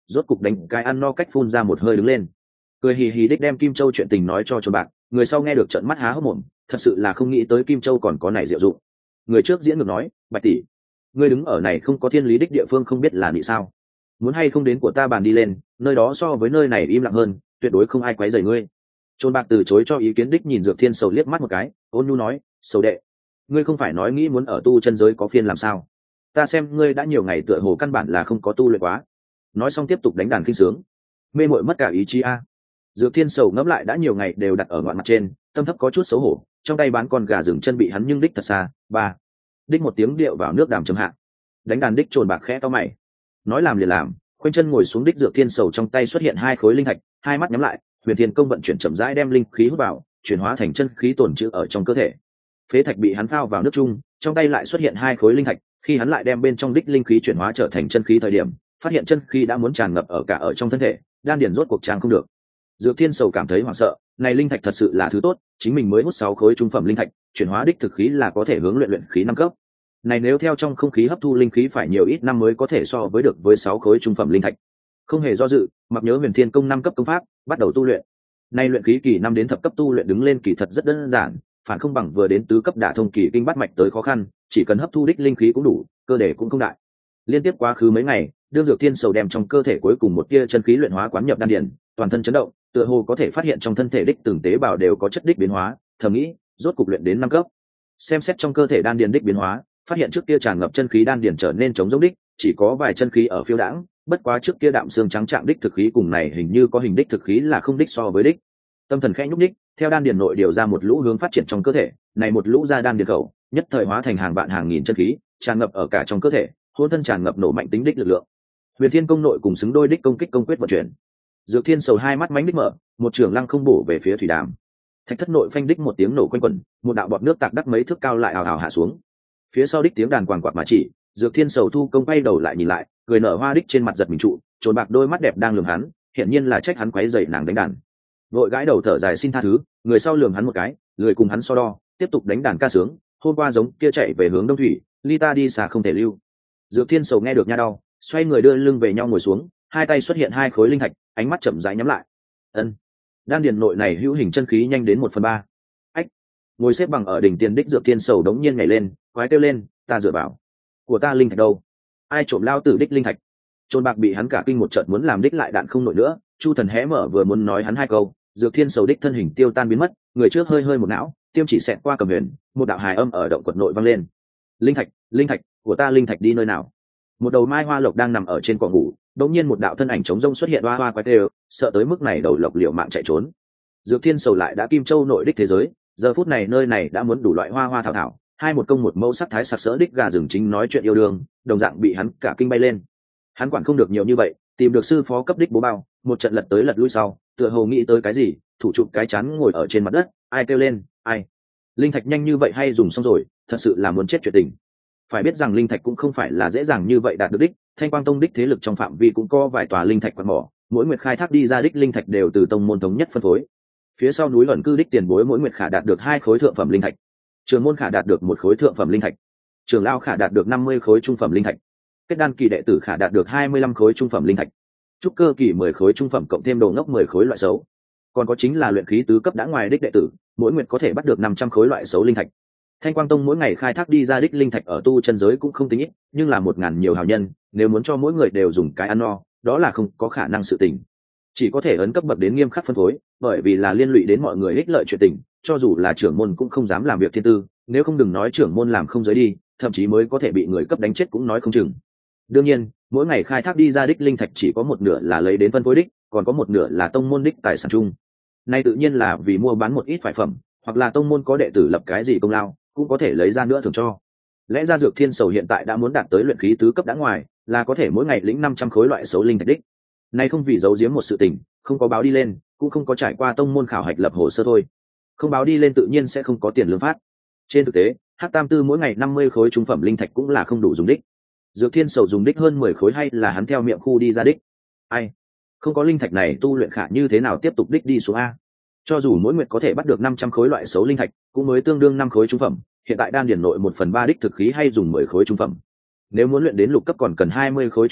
rốt cục đánh cái ăn no cách phun ra một hơi đứng lên, cười hì hì đích đem Kim Châu chuyện tình nói cho Trồn Bạc. Người sau nghe được trợn mắt há hốc mồm, thật sự là không nghĩ tới Kim Châu còn có này diệu dụng. Người trước diễn ngược nói, Bạch tỷ, ngươi đứng ở này không có thiên lý đích địa phương không biết là nị sao? Muốn hay không đến của ta bàn đi lên, nơi đó so với nơi này im lặng hơn, tuyệt đối không ai quấy rầy ngươi. Trồn Bạc từ chối cho ý kiến đích nhìn Dược Thiên Sầu liếc mắt một cái, ôn nhu nói, Sầu đệ, ngươi không phải nói nghĩ muốn ở tu chân giới có phiên làm sao? Ta xem ngươi đã nhiều ngày tựa hồ căn bản là không có tu luyện quá. Nói xong tiếp tục đánh đàn kinh sướng, mê muội mất cả ý chí a. Dược Thiên Sầu ngẫm lại đã nhiều ngày đều đặt ở ngọn mặt trên, tâm thấp có chút xấu hổ, trong tay bán con gà rừng chân bị hắn nhưng đích thật xa, ba. Đích một tiếng điệu vào nước đàm trầm hạ. Đánh đàn đích Trồn Bạc khẽ to mày. Nói làm liền làm, khoanh chân ngồi xuống đích Dược Thiên Sầu trong tay xuất hiện hai khối linh thạch, hai mắt nhắm lại, Huyền Thiên Công vận chuyển chậm rãi đem linh khí hút vào, chuyển hóa thành chân khí tồn trữ ở trong cơ thể. Phế thạch bị hắn phao vào nước chung, trong tay lại xuất hiện hai khối linh thạch, khi hắn lại đem bên trong đích linh khí chuyển hóa trở thành chân khí thời điểm, phát hiện chân khí đã muốn tràn ngập ở cả ở trong thân thể, đan điền rốt cuộc trang không được. Dược Thiên Sầu cảm thấy hoảng sợ, này linh thạch thật sự là thứ tốt, chính mình mới hút sáu khối trung phẩm linh thạch, chuyển hóa đích thực khí là có thể hướng luyện luyện khí năm cấp. Này nếu theo trong không khí hấp thu linh khí phải nhiều ít năm mới có thể so với được với sáu khối trung phẩm linh thạch. Không hề do dự, mặc nhớ Huyền Thiên Công năm cấp công pháp, bắt đầu tu luyện. Này luyện khí kỳ năm đến thập cấp tu luyện đứng lên kỳ thật rất đơn giản, phản không bằng vừa đến tứ cấp đả thông kỳ kinh bát mạch tới khó khăn, chỉ cần hấp thu đích linh khí cũng đủ, cơ đề cũng không đại. Liên tiếp quá khứ mấy ngày, đương Dược Thiên Sầu đem trong cơ thể cuối cùng một tia chân khí luyện hóa quán nhập đan điền, toàn thân chấn động, tựa hồ có thể phát hiện trong thân thể đích từng tế bào đều có chất đích biến hóa, thầm nghĩ, rốt cục luyện đến năm cấp. Xem xét trong cơ thể đan điền đích biến hóa, phát hiện trước kia tràn ngập chân khí đan điền trở nên trống rỗng đích, chỉ có vài chân khí ở phiêu đãng, bất quá trước kia đạm xương trắng trạng đích thực khí cùng này hình như có hình đích thực khí là không đích so với đích. Tâm thần khẽ nhúc đích, theo đan điền nội điều ra một lũ hướng phát triển trong cơ thể, này một lũ ra đan điền khẩu, nhất thời hóa thành hàng vạn hàng nghìn chân khí, tràn ngập ở cả trong cơ thể, hôn thân tràn ngập nổ mạnh tính đích lực lượng. Huyền Thiên Công nội cùng xứng đôi đích công kích công quyết vận chuyển. Dược Thiên Sầu hai mắt mánh đích mở, một trường lăng không bổ về phía thủy đàm. Thạch thất nội phanh đích một tiếng nổ quanh quẩn, một đạo bọt nước tạc đắc mấy thước cao lại ào ào hạ xuống. Phía sau đích tiếng đàn quàng quạt mà chỉ, Dược Thiên Sầu thu công quay đầu lại nhìn lại, cười nở hoa đích trên mặt giật mình trụ, Trồn Bạc đôi mắt đẹp đang lườm hắn, hiển nhiên là trách hắn quấy rầy nàng đánh đàn. Vội gãi đầu thở dài xin tha thứ, người sau lườm hắn một cái, lười cùng hắn so đo, tiếp tục đánh đàn ca sướng, hôm qua giống kia chạy về hướng đông thủy, ly ta đi xa không thể lưu. Dược Thiên Sầu nghe được nha đau, xoay người đưa lưng về nhau ngồi xuống, hai tay xuất hiện hai khối linh thạch, ánh mắt chậm rãi nhắm lại. Ân, đan điền nội này hữu hình chân khí nhanh đến một phần ba. Ách, ngồi xếp bằng ở đỉnh tiền đích Dược Thiên Sầu đống nhiên nhảy lên, quái kêu lên, ta dựa vào, của ta linh thạch đâu? Ai trộm lao tử đích linh thạch? Trồn Bạc bị hắn cả kinh một trận muốn làm đích lại đạn không nổi nữa, Chu Thần hé mở vừa muốn nói hắn hai câu, Dược Thiên Sầu đích thân hình tiêu tan biến mất, người trước hơi hơi một não, tiêm chỉ xẹt qua cầm huyền, một đạo hài âm ở động quật nội vang lên. Linh thạch, linh thạch, của ta linh thạch đi nơi nào? Một đầu mai hoa lộc đang nằm ở trên cỏ ngủ, đột nhiên một đạo thân ảnh trống rông xuất hiện, hoa hoa quái đều, sợ tới mức này đầu lộc liều mạng chạy trốn. Dược Thiên Sầu lại đã Kim Châu nội đích thế giới, giờ phút này nơi này đã muốn đủ loại hoa hoa thảo thảo, hai một công một mẫu sắc thái sặc sỡ đích gà rừng chính nói chuyện yêu đương, đồng dạng bị hắn cả kinh bay lên. Hắn quản không được nhiều như vậy, tìm được sư phó cấp đích bố bao, một trận lật tới lật lui sau, tựa hồ nghĩ tới cái gì, thủ chụp cái chán ngồi ở trên mặt đất, ai kêu lên, ai? Linh thạch nhanh như vậy hay dùng xong rồi, thật sự là muốn chết tuyệt tình. Phải biết rằng linh thạch cũng không phải là dễ dàng như vậy đạt được đích, Thanh Quang Tông đích thế lực trong phạm vi cũng có vài tòa linh thạch quạt mỏ, mỗi nguyệt khai thác đi ra đích linh thạch đều từ tông môn thống nhất phân phối. Phía sau núi luận cư đích tiền bối mỗi nguyệt khả đạt được hai khối thượng phẩm linh thạch, trường môn khả đạt được một khối thượng phẩm linh thạch, trường lao khả đạt được năm mươi khối trung phẩm linh thạch, kết đan kỳ đệ tử khả đạt được hai mươi lăm khối trung phẩm linh thạch, trúc cơ kỳ mười khối trung phẩm cộng thêm đồ ngốc mười khối loại xấu. Còn có chính là luyện khí tứ cấp đã ngoài đích đệ tử, mỗi nguyệt có thể bắt được năm trăm khối loại xấu linh thạch. Thanh Quang Tông mỗi ngày khai thác đi ra đích linh thạch ở tu chân giới cũng không tính ít, nhưng là một ngàn nhiều hào nhân, nếu muốn cho mỗi người đều dùng cái ăn no, đó là không có khả năng sự tình. Chỉ có thể ấn cấp bậc đến nghiêm khắc phân phối, bởi vì là liên lụy đến mọi người ích lợi chuyện tình, cho dù là trưởng môn cũng không dám làm việc thiên tư, nếu không đừng nói trưởng môn làm không giới đi, thậm chí mới có thể bị người cấp đánh chết cũng nói không chừng. Đương nhiên, mỗi ngày khai thác đi ra đích linh thạch chỉ có một nửa là lấy đến phân phối đích, còn có một nửa là tông môn đích tài sản chung. Nay tự nhiên là vì mua bán một ít phải phẩm, hoặc là tông môn có đệ tử lập cái gì công lao, cũng có thể lấy ra nữa thưởng cho. Lẽ ra Dược Thiên Sầu hiện tại đã muốn đạt tới luyện khí tứ cấp đã ngoài, là có thể mỗi ngày lĩnh năm trăm khối loại xấu linh thạch đích. Nay không vì giấu giếm một sự tình, không có báo đi lên, cũng không có trải qua tông môn khảo hạch lập hồ sơ thôi. Không báo đi lên tự nhiên sẽ không có tiền lương phát. Trên thực tế, Hắc Tam Tư mỗi ngày năm mươi khối trung phẩm linh thạch cũng là không đủ dùng đích. Dược Thiên Sầu dùng đích hơn mười khối hay là hắn theo miệng khu đi ra đích. Ai, không có linh thạch này tu luyện khả như thế nào tiếp tục đích đi xuống a? Cho dù mỗi nguyệt có thể bắt được năm trăm khối loại xấu linh thạch, cũng mới tương đương năm khối trung phẩm, hiện tại đan điển nội một phần ba đích thực khí hay dùng mười khối trung phẩm. Nếu muốn luyện đến lục cấp còn cần hai mươi khối trung phẩm,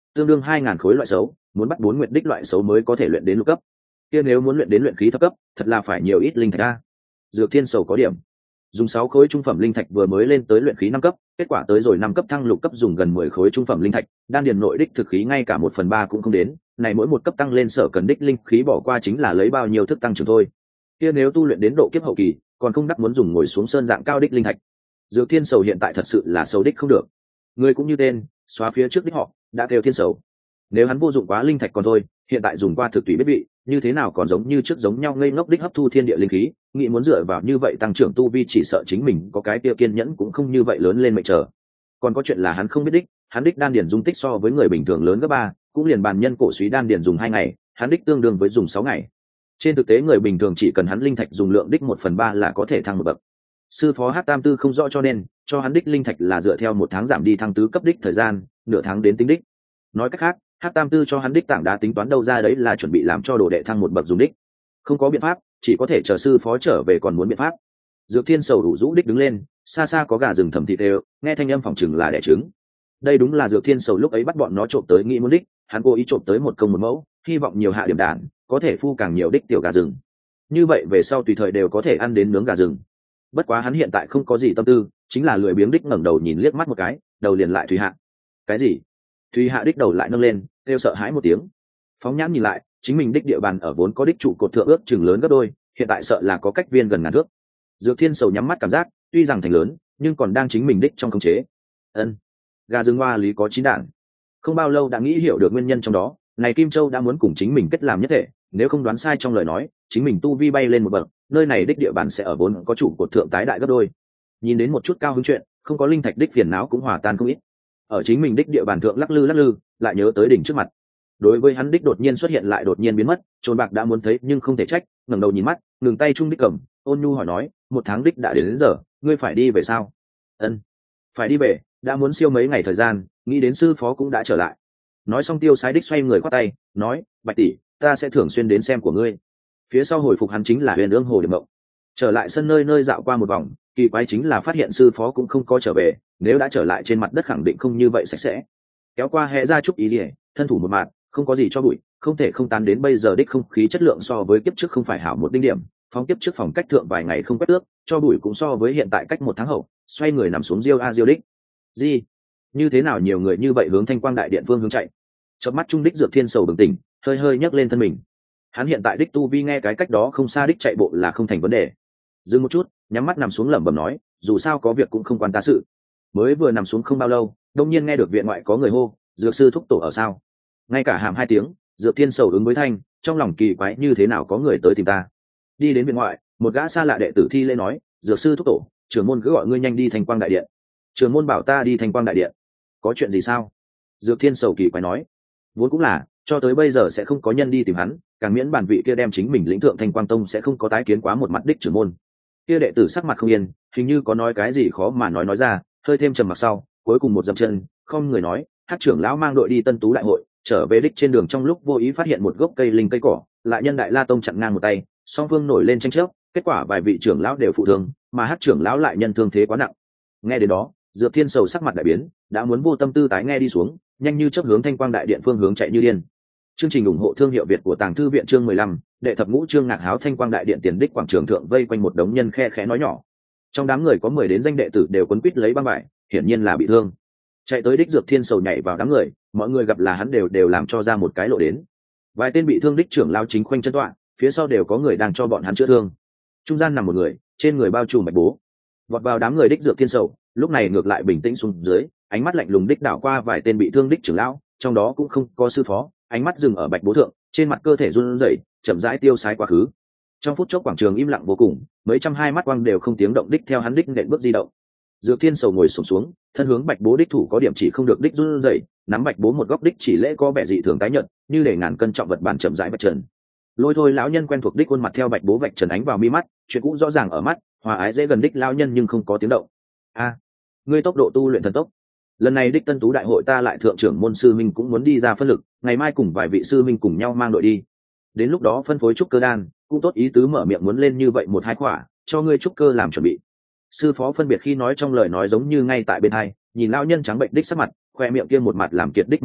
tương đương hai ngàn khối loại xấu, muốn bắt bốn nguyệt đích loại xấu mới có thể luyện đến lục cấp. Kia nếu muốn luyện đến luyện khí thấp cấp, thật là phải nhiều ít linh thạch a. Dược Thiên Sầu có điểm, dùng sáu khối trung phẩm linh thạch vừa mới lên tới luyện khí năm cấp, kết quả tới rồi năm cấp thăng lục cấp dùng gần mười khối trung phẩm linh thạch, đan điền nội đích thực khí ngay cả một phần ba cũng không đến, này mỗi một cấp tăng lên sở cần đích linh khí bỏ qua chính là lấy bao nhiêu thức tăng trưởng thôi. Kia nếu tu luyện đến độ kiếp hậu kỳ, còn không đắc muốn dùng ngồi xuống sơn dạng cao đích linh thạch. Dược Thiên Sầu hiện tại thật sự là sâu đích không được. Người cũng như tên, xóa phía trước đích họ, đã kêu Thiên Sầu. Nếu hắn vô dụng quá linh thạch còn thôi, hiện tại dùng qua thực tùy biết vị, như thế nào còn giống như trước giống nhau ngây ngốc đích hấp thu thiên địa linh khí, nghĩ muốn dựa vào như vậy tăng trưởng tu vi chỉ sợ chính mình có cái tiêu kiên nhẫn cũng không như vậy lớn lên mệnh chờ. Còn có chuyện là hắn không biết đích, hắn đích đan điền dung tích so với người bình thường lớn gấp ba, cũng liền bàn nhân cổ suý đan điền dùng hai ngày, hắn đích tương đương với dùng sáu ngày. Trên thực tế người bình thường chỉ cần hắn linh thạch dùng lượng đích một phần ba là có thể thăng một bậc. Sư phó Hắc Tam Tư không rõ cho nên cho hắn đích linh thạch là dựa theo một tháng giảm đi thăng tứ cấp đích thời gian, nửa tháng đến tính đích. Nói cách khác, Hắc Tam Tư cho hắn đích tảng đá tính toán đâu ra đấy là chuẩn bị làm cho đồ đệ thăng một bậc dùng đích. Không có biện pháp, chỉ có thể chờ sư phó trở về còn muốn biện pháp. Dược Thiên Sầu đủ rũ đích đứng lên, xa xa có gà rừng thầm thịt đều, nghe thanh âm phòng chừng là đẻ trứng. Đây đúng là Dược Thiên Sầu lúc ấy bắt bọn nó trộm tới nghĩ muốn đích, hắn cố ý trộm tới một công một mẫu, hy vọng nhiều hạ điểm đàn, có thể phu càng nhiều đích tiểu gà rừng. Như vậy về sau tùy thời đều có thể ăn đến nướng gà rừng. Bất quá hắn hiện tại không có gì tâm tư, chính là lười biếng đích ngẩng đầu nhìn liếc mắt một cái, đầu liền lại Thùy Hạ. Cái gì? Thùy Hạ đích đầu lại nâng lên, kêu sợ hãi một tiếng. Phóng nhãn nhìn lại, chính mình đích địa bàn ở vốn có đích trụ cột thượng ước chừng lớn gấp đôi, hiện tại sợ là có cách viên gần ngàn thước. Dược Thiên Sầu nhắm mắt cảm giác, tuy rằng thành lớn, nhưng còn đang chính mình đích trong khống chế. Ân, gà rừng hoa lý có chín đạn. Không bao lâu đã nghĩ hiểu được nguyên nhân trong đó, này Kim Châu đã muốn cùng chính mình kết làm nhất thể, nếu không đoán sai trong lời nói, chính mình tu vi bay lên một bậc, nơi này đích địa bàn sẽ ở vốn có chủ cột thượng tái đại gấp đôi. Nhìn đến một chút cao hứng chuyện, không có linh thạch đích phiền não cũng hòa tan không ít. Ở chính mình đích địa bàn thượng lắc lư lắc lư, lại nhớ tới đỉnh trước mặt. Đối với hắn đích đột nhiên xuất hiện lại đột nhiên biến mất, Trồn Bạc đã muốn thấy nhưng không thể trách, ngẩng đầu nhìn mắt, ngừng tay trung đích cầm, ôn nhu hỏi nói, một tháng đích đã đến, đến giờ, ngươi phải đi về sao? Ân, phải đi về, đã muốn siêu mấy ngày thời gian, nghĩ đến sư phó cũng đã trở lại. Nói xong Tiêu Sái đích xoay người khoát tay, nói, Bạch tỷ, ta sẽ thường xuyên đến xem của ngươi. Phía sau hồi phục hắn chính là Huyền Ương Hồ Điệp Mộng. Trở lại sân nơi nơi dạo qua một vòng, kỳ quái chính là phát hiện sư phó cũng không có trở về, nếu đã trở lại trên mặt đất khẳng định không như vậy sạch sẽ. Kéo qua hệ ra chút ý gì, thân thủ một mạt, không có gì cho bụi, không thể không tán đến bây giờ đích không khí chất lượng so với kiếp trước không phải hảo một đinh điểm, phóng kiếp trước phòng cách thượng vài ngày không quét tước, cho bụi cũng so với hiện tại cách một tháng hậu, xoay người nằm xuống riêu a riêu đích. Gì? Như thế nào nhiều người như vậy hướng Thanh Quang đại điện phương hướng chạy? Chớp mắt trung đích Dược Thiên Sầu bừng tỉnh, hơi hơi nhấc lên thân mình. Hắn hiện tại đích tu vi nghe cái cách đó không xa đích chạy bộ là không thành vấn đề. Dừng một chút, nhắm mắt nằm xuống lẩm bẩm nói, dù sao có việc cũng không quan ta sự. Mới vừa nằm xuống không bao lâu, đông nhiên nghe được viện ngoại có người hô, Dược sư thúc tổ ở sao? Ngay cả hàm hai tiếng, Dược Thiên Sầu ứng với thanh, trong lòng kỳ quái như thế nào có người tới tìm ta. Đi đến viện ngoại, một gã xa lạ đệ tử thi lễ nói, Dược sư thúc tổ, trưởng môn cứ gọi ngươi nhanh đi Thanh Quang đại điện. Trưởng môn bảo ta đi Thanh Quang đại điện. Có chuyện gì sao? Dược Thiên Sầu kỳ quái nói, vốn cũng là, cho tới bây giờ sẽ không có nhân đi tìm hắn, càng miễn bản vị kia đem chính mình lĩnh thượng Thanh Quang tông sẽ không có tái kiến quá một mặt đích trưởng môn. Kia đệ tử sắc mặt không yên, hình như có nói cái gì khó mà nói nói ra, hơi thêm trầm mặc sau, cuối cùng một dậm chân, không người nói, Hát trưởng lão mang đội đi Tân Tú đại hội, trở về đích trên đường trong lúc vô ý phát hiện một gốc cây linh cây cỏ, lại nhân Đại La tông chặn ngang một tay, song phương nổi lên tranh chấp, kết quả vài vị trưởng lão đều phụ thương, mà Hát trưởng lão lại nhân thương thế quá nặng. Nghe đến đó, Dược Thiên Sầu sắc mặt đại biến, đã muốn vô tâm tư tái nghe đi xuống, nhanh như chớp hướng Thanh Quang đại điện phương hướng chạy như điên. Chương trình ủng hộ thương hiệu Việt của Tàng Thư viện chương mười lăm, đệ thập ngũ chương ngạc háo Thanh Quang đại điện tiền đích quảng trường thượng vây quanh một đống nhân khe khẽ nói nhỏ. Trong đám người có mười đến danh đệ tử đều quấn quýt lấy băng vải, hiển nhiên là bị thương. Chạy tới đích Dược Thiên Sầu nhảy vào đám người, mọi người gặp là hắn đều đều làm cho ra một cái lộ đến. Vài tên bị thương đích trưởng lao chính khoanh chân tọa, phía sau đều có người đang cho bọn hắn chữa thương. Trung gian nằm một người, trên người bao trùm bạch bố. Vọt vào đám người đích Dược Thiên Sầu, lúc này ngược lại bình tĩnh xuống dưới, ánh mắt lạnh lùng đích đảo qua vài tên bị thương đích trưởng lão, trong đó cũng không có sư phó, ánh mắt dừng ở bạch bố thượng, trên mặt cơ thể run rẩy, chậm rãi tiêu sái quá khứ. Trong phút chốc quảng trường im lặng vô cùng, mấy trăm hai mắt quang đều không tiếng động đích theo hắn đích nện bước di động. Dược Thiên Sầu ngồi xổm xuống, thân hướng bạch bố đích thủ có điểm chỉ không được đích run rẩy, nắm bạch bố một góc đích chỉ lễ có vẻ dị thường tái nhợt, như để ngàn cân trọng vật bản chậm rãi vạch trần. Lôi thôi lão nhân quen thuộc đích khuôn mặt theo bạch bố vạch trần ánh vào mi mắt, chuyện cũ rõ ràng ở mắt, hòa ái dễ gần đích lão nhân nhưng không có tiếng động. A, ngươi tốc độ tu luyện thần tốc. Lần này đích Tân Tú đại hội ta lại thượng trưởng môn sư minh cũng muốn đi ra phân lực, ngày mai cùng vài vị sư minh cùng nhau mang đội đi. Đến lúc đó phân phối trúc cơ đan, cũng tốt ý tứ mở miệng muốn lên như vậy một hai quả, cho ngươi trúc cơ làm chuẩn bị. Sư phó phân biệt khi nói trong lời nói giống như ngay tại bên hai, nhìn lão nhân trắng bệnh đích sắc mặt, khoe miệng kia một mặt làm kiệt đích màu đỏ,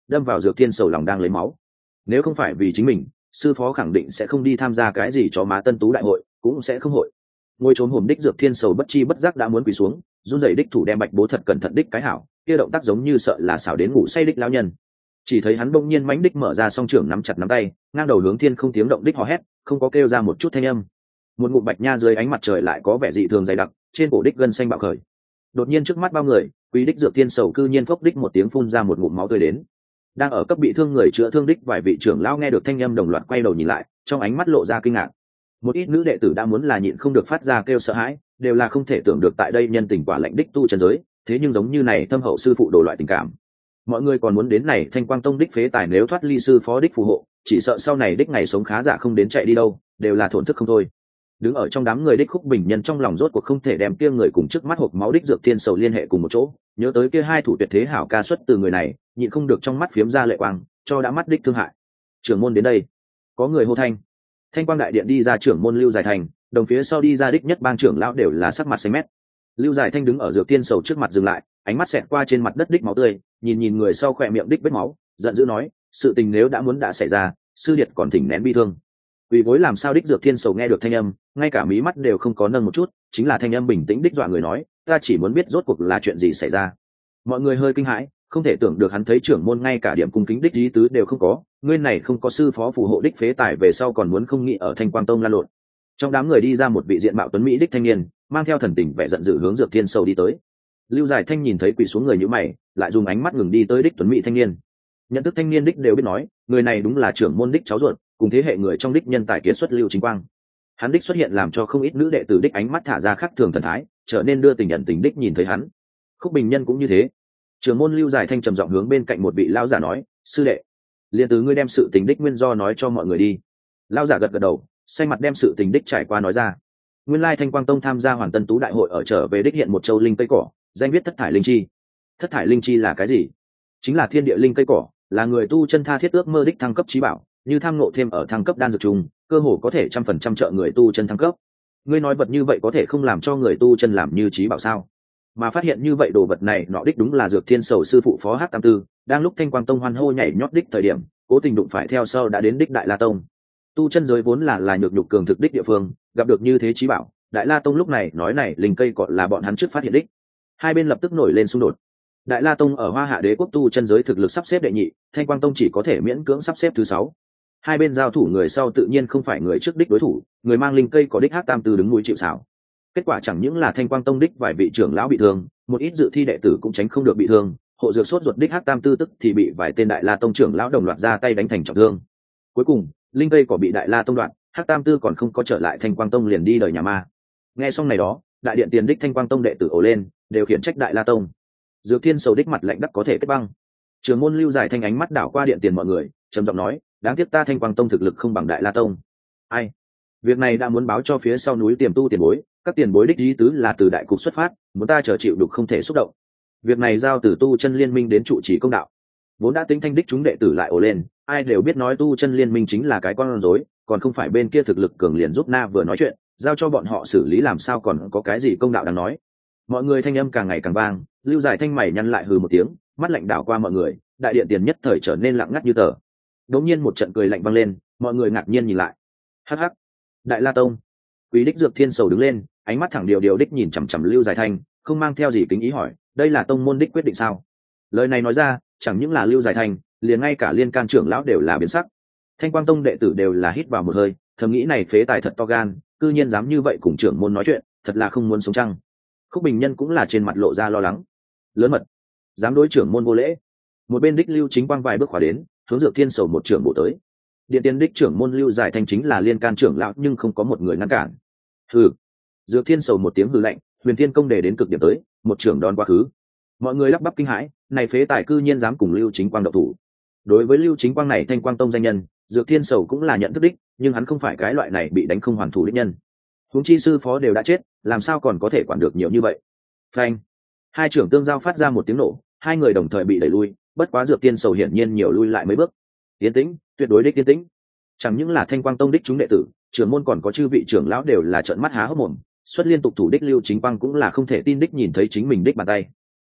đâm vào Dược Thiên Sầu lòng đang lấy máu. Nếu không phải vì chính mình, sư phó khẳng định sẽ không đi tham gia cái gì cho má tân tú đại hội, cũng sẽ không hội. Ngồi trốn hổm đích Dược Thiên Sầu bất chi bất giác đã muốn quỳ xuống, run rẩy đích thủ đem bạch bố thật cẩn thận đích cái hảo, kia động tác giống như sợ là xảo đến ngủ say đích lão nhân. Chỉ thấy hắn bỗng nhiên mãnh đích mở ra song trưởng nắm chặt nắm tay, ngang đầu hướng thiên không tiếng động đích hò hét, không có kêu ra một chút thanh âm. Một ngụm bạch nha dưới ánh mặt trời lại có vẻ dị thường dày đặc, trên cổ đích gân xanh bạo khởi. Đột nhiên trước mắt bao người, quý đích Dược Thiên Sầu cư nhiên phốc đích một tiếng phun ra một ngụm máu tươi đến. Đang ở cấp bị thương người chữa thương đích vài vị trưởng lão nghe được thanh âm đồng loạt quay đầu nhìn lại, trong ánh mắt lộ ra kinh ngạc. Một ít nữ đệ tử đã muốn là nhịn không được phát ra kêu sợ hãi, đều là không thể tưởng được tại đây nhân tình quả lạnh đích tu chân giới, thế nhưng giống như này thâm hậu sư phụ đồ loại tình cảm. Mọi người còn muốn đến này Thanh Quang Tông đích phế tài nếu thoát ly sư phó đích phù hộ, chỉ sợ sau này đích ngày sống khá giả không đến chạy đi đâu, đều là thổn thức không thôi. Đứng ở trong đám người đích Khúc Bình Nhân trong lòng rốt cuộc không thể đem kia người cùng trước mắt hộp máu đích Dược Thiên Sầu liên hệ cùng một chỗ, nhớ tới kia hai thủ tuyệt thế hảo ca xuất từ người này, nhịn không được trong mắt phiếm ra lệ quang, cho đã mắt đích thương hại. Trưởng môn đến đây. Có người hô thanh. Thanh Quang đại điện đi ra trưởng môn Lưu Giải Thành, đồng phía sau đi ra đích nhất bang trưởng lão đều là sắc mặt xanh mét. Lưu Giải Thanh đứng ở Dược Thiên Sầu trước mặt dừng lại, ánh mắt xẹt qua trên mặt đất đích máu tươi, nhìn nhìn người sau khỏe miệng đích vết máu, giận dữ nói, sự tình nếu đã muốn đã xảy ra, sư điệt còn thỉnh nén bi thương. Vì gối làm sao đích Dược Thiên Sầu nghe được thanh âm, ngay cả mí mắt đều không có nâng một chút, chính là thanh âm bình tĩnh đích dọa người nói, ta chỉ muốn biết rốt cuộc là chuyện gì xảy ra. Mọi người hơi kinh hãi, không thể tưởng được hắn thấy trưởng môn ngay cả điểm cung kính đích lý tứ đều không có, ngươi này không có sư phó phù hộ đích phế tài về sau còn muốn không nghĩ ở Thanh Quang Tông lan lộn. Trong đám người đi ra một vị diện mạo tuấn mỹ đích thanh niên, mang theo thần tình vẻ giận dữ hướng Dược Thiên Sầu đi tới. Lưu Giải Thanh nhìn thấy quỳ xuống người như mày, lại dùng ánh mắt ngừng đi tới đích tuấn mỹ thanh niên. Nhận thức thanh niên đích đều biết nói, người này đúng là trưởng môn đích cháu ruột, cùng thế hệ người trong đích nhân tài kiệt xuất Lưu Chính Quang. Hắn đích xuất hiện làm cho không ít nữ đệ tử đích ánh mắt thả ra khác thường thần thái, trở nên đưa tình nhận tình đích nhìn thấy hắn. Khúc Bình Nhân cũng như thế. Trưởng môn Lưu Giải Thanh trầm giọng hướng bên cạnh một vị lão giả nói, sư đệ, liền từ ngươi đem sự tình đích nguyên do nói cho mọi người đi. Lão giả gật gật đầu, xanh mặt đem sự tình đích trải qua nói ra. Nguyên lai Thanh Quang Tông tham gia Hoàn Tân Tú đại hội ở trở về đích hiện một châu linh cây cỏ, danh viết Thất Thải Linh Chi. Thất Thải Linh Chi là cái gì? Chính là thiên địa linh cây cỏ, là người tu chân tha thiết ước mơ đích thăng cấp trí bảo, như tham ngộ thêm ở thăng cấp đan dược trùng, cơ hồ có thể trăm phần trăm trợ người tu chân thăng cấp. Ngươi nói vật như vậy có thể không làm cho người tu chân làm như trí bảo sao? Mà phát hiện như vậy đồ vật này nọ đích đúng là Dược Thiên Sầu sư phụ Phó Hắc Tam Tư, đang lúc Thanh Quang Tông hoan hô nhảy nhót đích thời điểm, cố tình đụng phải theo sau đã đến đích Đại La Tông. Tu chân giới vốn là là nhược nhục cường thực đích địa phương, gặp được như thế trí bảo, Đại La Tông lúc này nói này linh cây cọ là bọn hắn trước phát hiện đích. Hai bên lập tức nổi lên xung đột. Đại La Tông ở Hoa Hạ Đế quốc tu chân giới thực lực sắp xếp đệ nhị, Thanh Quang Tông chỉ có thể miễn cưỡng sắp xếp thứ sáu. Hai bên giao thủ người sau tự nhiên không phải người trước đích đối thủ, người mang linh cây có đích Hắc Tam Tư đứng núi chịu sào. Kết quả chẳng những là Thanh Quang Tông đích vài vị trưởng lão bị thương, một ít dự thi đệ tử cũng tránh không được bị thương, hộ dược sốt ruột đích Hắc Tam Tư tức thì bị vài tên Đại La Tông trưởng lão đồng loạt ra tay đánh thành trọng thương. Cuối cùng, linh cây cỏ bị Đại La Tông đoạn, Hắc Tam Tư còn không có trở lại Thanh Quang Tông liền đi đời nhà ma. Nghe xong này đó, đại điện tiền đích Thanh Quang Tông đệ tử ồ lên, đều khiển trách Đại La Tông. Dược Thiên Sầu đích mặt lạnh đắc có thể kết băng. Trường môn Lưu Giải Thanh ánh mắt đảo qua điện tiền mọi người, trầm giọng nói, đáng tiếc ta Thanh Quang Tông thực lực không bằng Đại La Tông. Ai? Việc này đã muốn báo cho phía sau núi tiềm tu tiền bối, các tiền bối đích ý tứ là từ đại cục xuất phát, muốn ta chờ chịu đục không thể xúc động. Việc này giao từ tu chân liên minh đến trụ trì công đạo. Vốn đã tính thanh đích chúng đệ tử lại ồ lên, ai đều biết nói tu chân liên minh chính là cái con rối, còn không phải bên kia thực lực cường liền giúp na vừa nói chuyện, giao cho bọn họ xử lý làm sao còn có cái gì công đạo đáng nói. Mọi người thanh âm càng ngày càng vang, Lưu Giải Thanh mày nhăn lại hừ một tiếng, mắt lạnh đảo qua mọi người, đại điện tiền nhất thời trở nên lặng ngắt như tờ. Đột nhiên một trận cười lạnh vang lên, mọi người ngạc nhiên nhìn lại. Hắc hắc, Đại La Tông. Quý đích Dược Thiên Sầu đứng lên, ánh mắt thẳng điều điều đích nhìn chằm chằm Lưu Giải Thanh, không mang theo gì kính ý hỏi, đây là tông môn đích quyết định sao? Lời này nói ra, chẳng những là Lưu Giải Thanh, liền ngay cả liên can trưởng lão đều là biến sắc. Thanh Quang Tông đệ tử đều là hít vào một hơi, thầm nghĩ này phế tài thật to gan, cư nhiên dám như vậy cùng trưởng môn nói chuyện, thật là không muốn sống chăng. Khúc Bình Nhân cũng là trên mặt lộ ra lo lắng. Lớn mật, dám đối trưởng môn vô lễ. Một bên đích Lưu Chính Quang vài bước khỏa đến, hướng Dược Thiên Sầu một trưởng bổ tới. Điện tiền đích trưởng môn Lưu Giải Thanh chính là liên can trưởng lão nhưng không có một người ngăn cản. Hừ. Dược Thiên Sầu một tiếng hừ lạnh, Huyền Thiên công đề đến cực điểm tới, một trưởng đòn quá khứ. Mọi người lắp bắp kinh hãi, này phế tài cư nhiên dám cùng Lưu Chính Quang độc thủ. Đối với Lưu Chính Quang này Thanh Quang Tông danh nhân, Dược Thiên Sầu cũng là nhận thức đích, nhưng hắn không phải cái loại này bị đánh không hoàn thủ đích nhân. Huống chi sư phó đều đã chết, làm sao còn có thể quản được nhiều như vậy. Phanh. Hai trưởng tương giao phát ra một tiếng nổ, hai người đồng thời bị đẩy lui, bất quá Dược Thiên Sầu hiển nhiên nhiều lui lại mấy bước. Yên tĩnh, tuyệt đối đích yên tĩnh. Chẳng những là Thanh Quang Tông đích chúng đệ tử, trưởng môn còn có chư vị trưởng lão đều là trợn mắt há hốc mồm, xuất liên tục thủ đích Lưu Chính Quang cũng là không thể tin đích nhìn thấy chính mình đích bàn tay.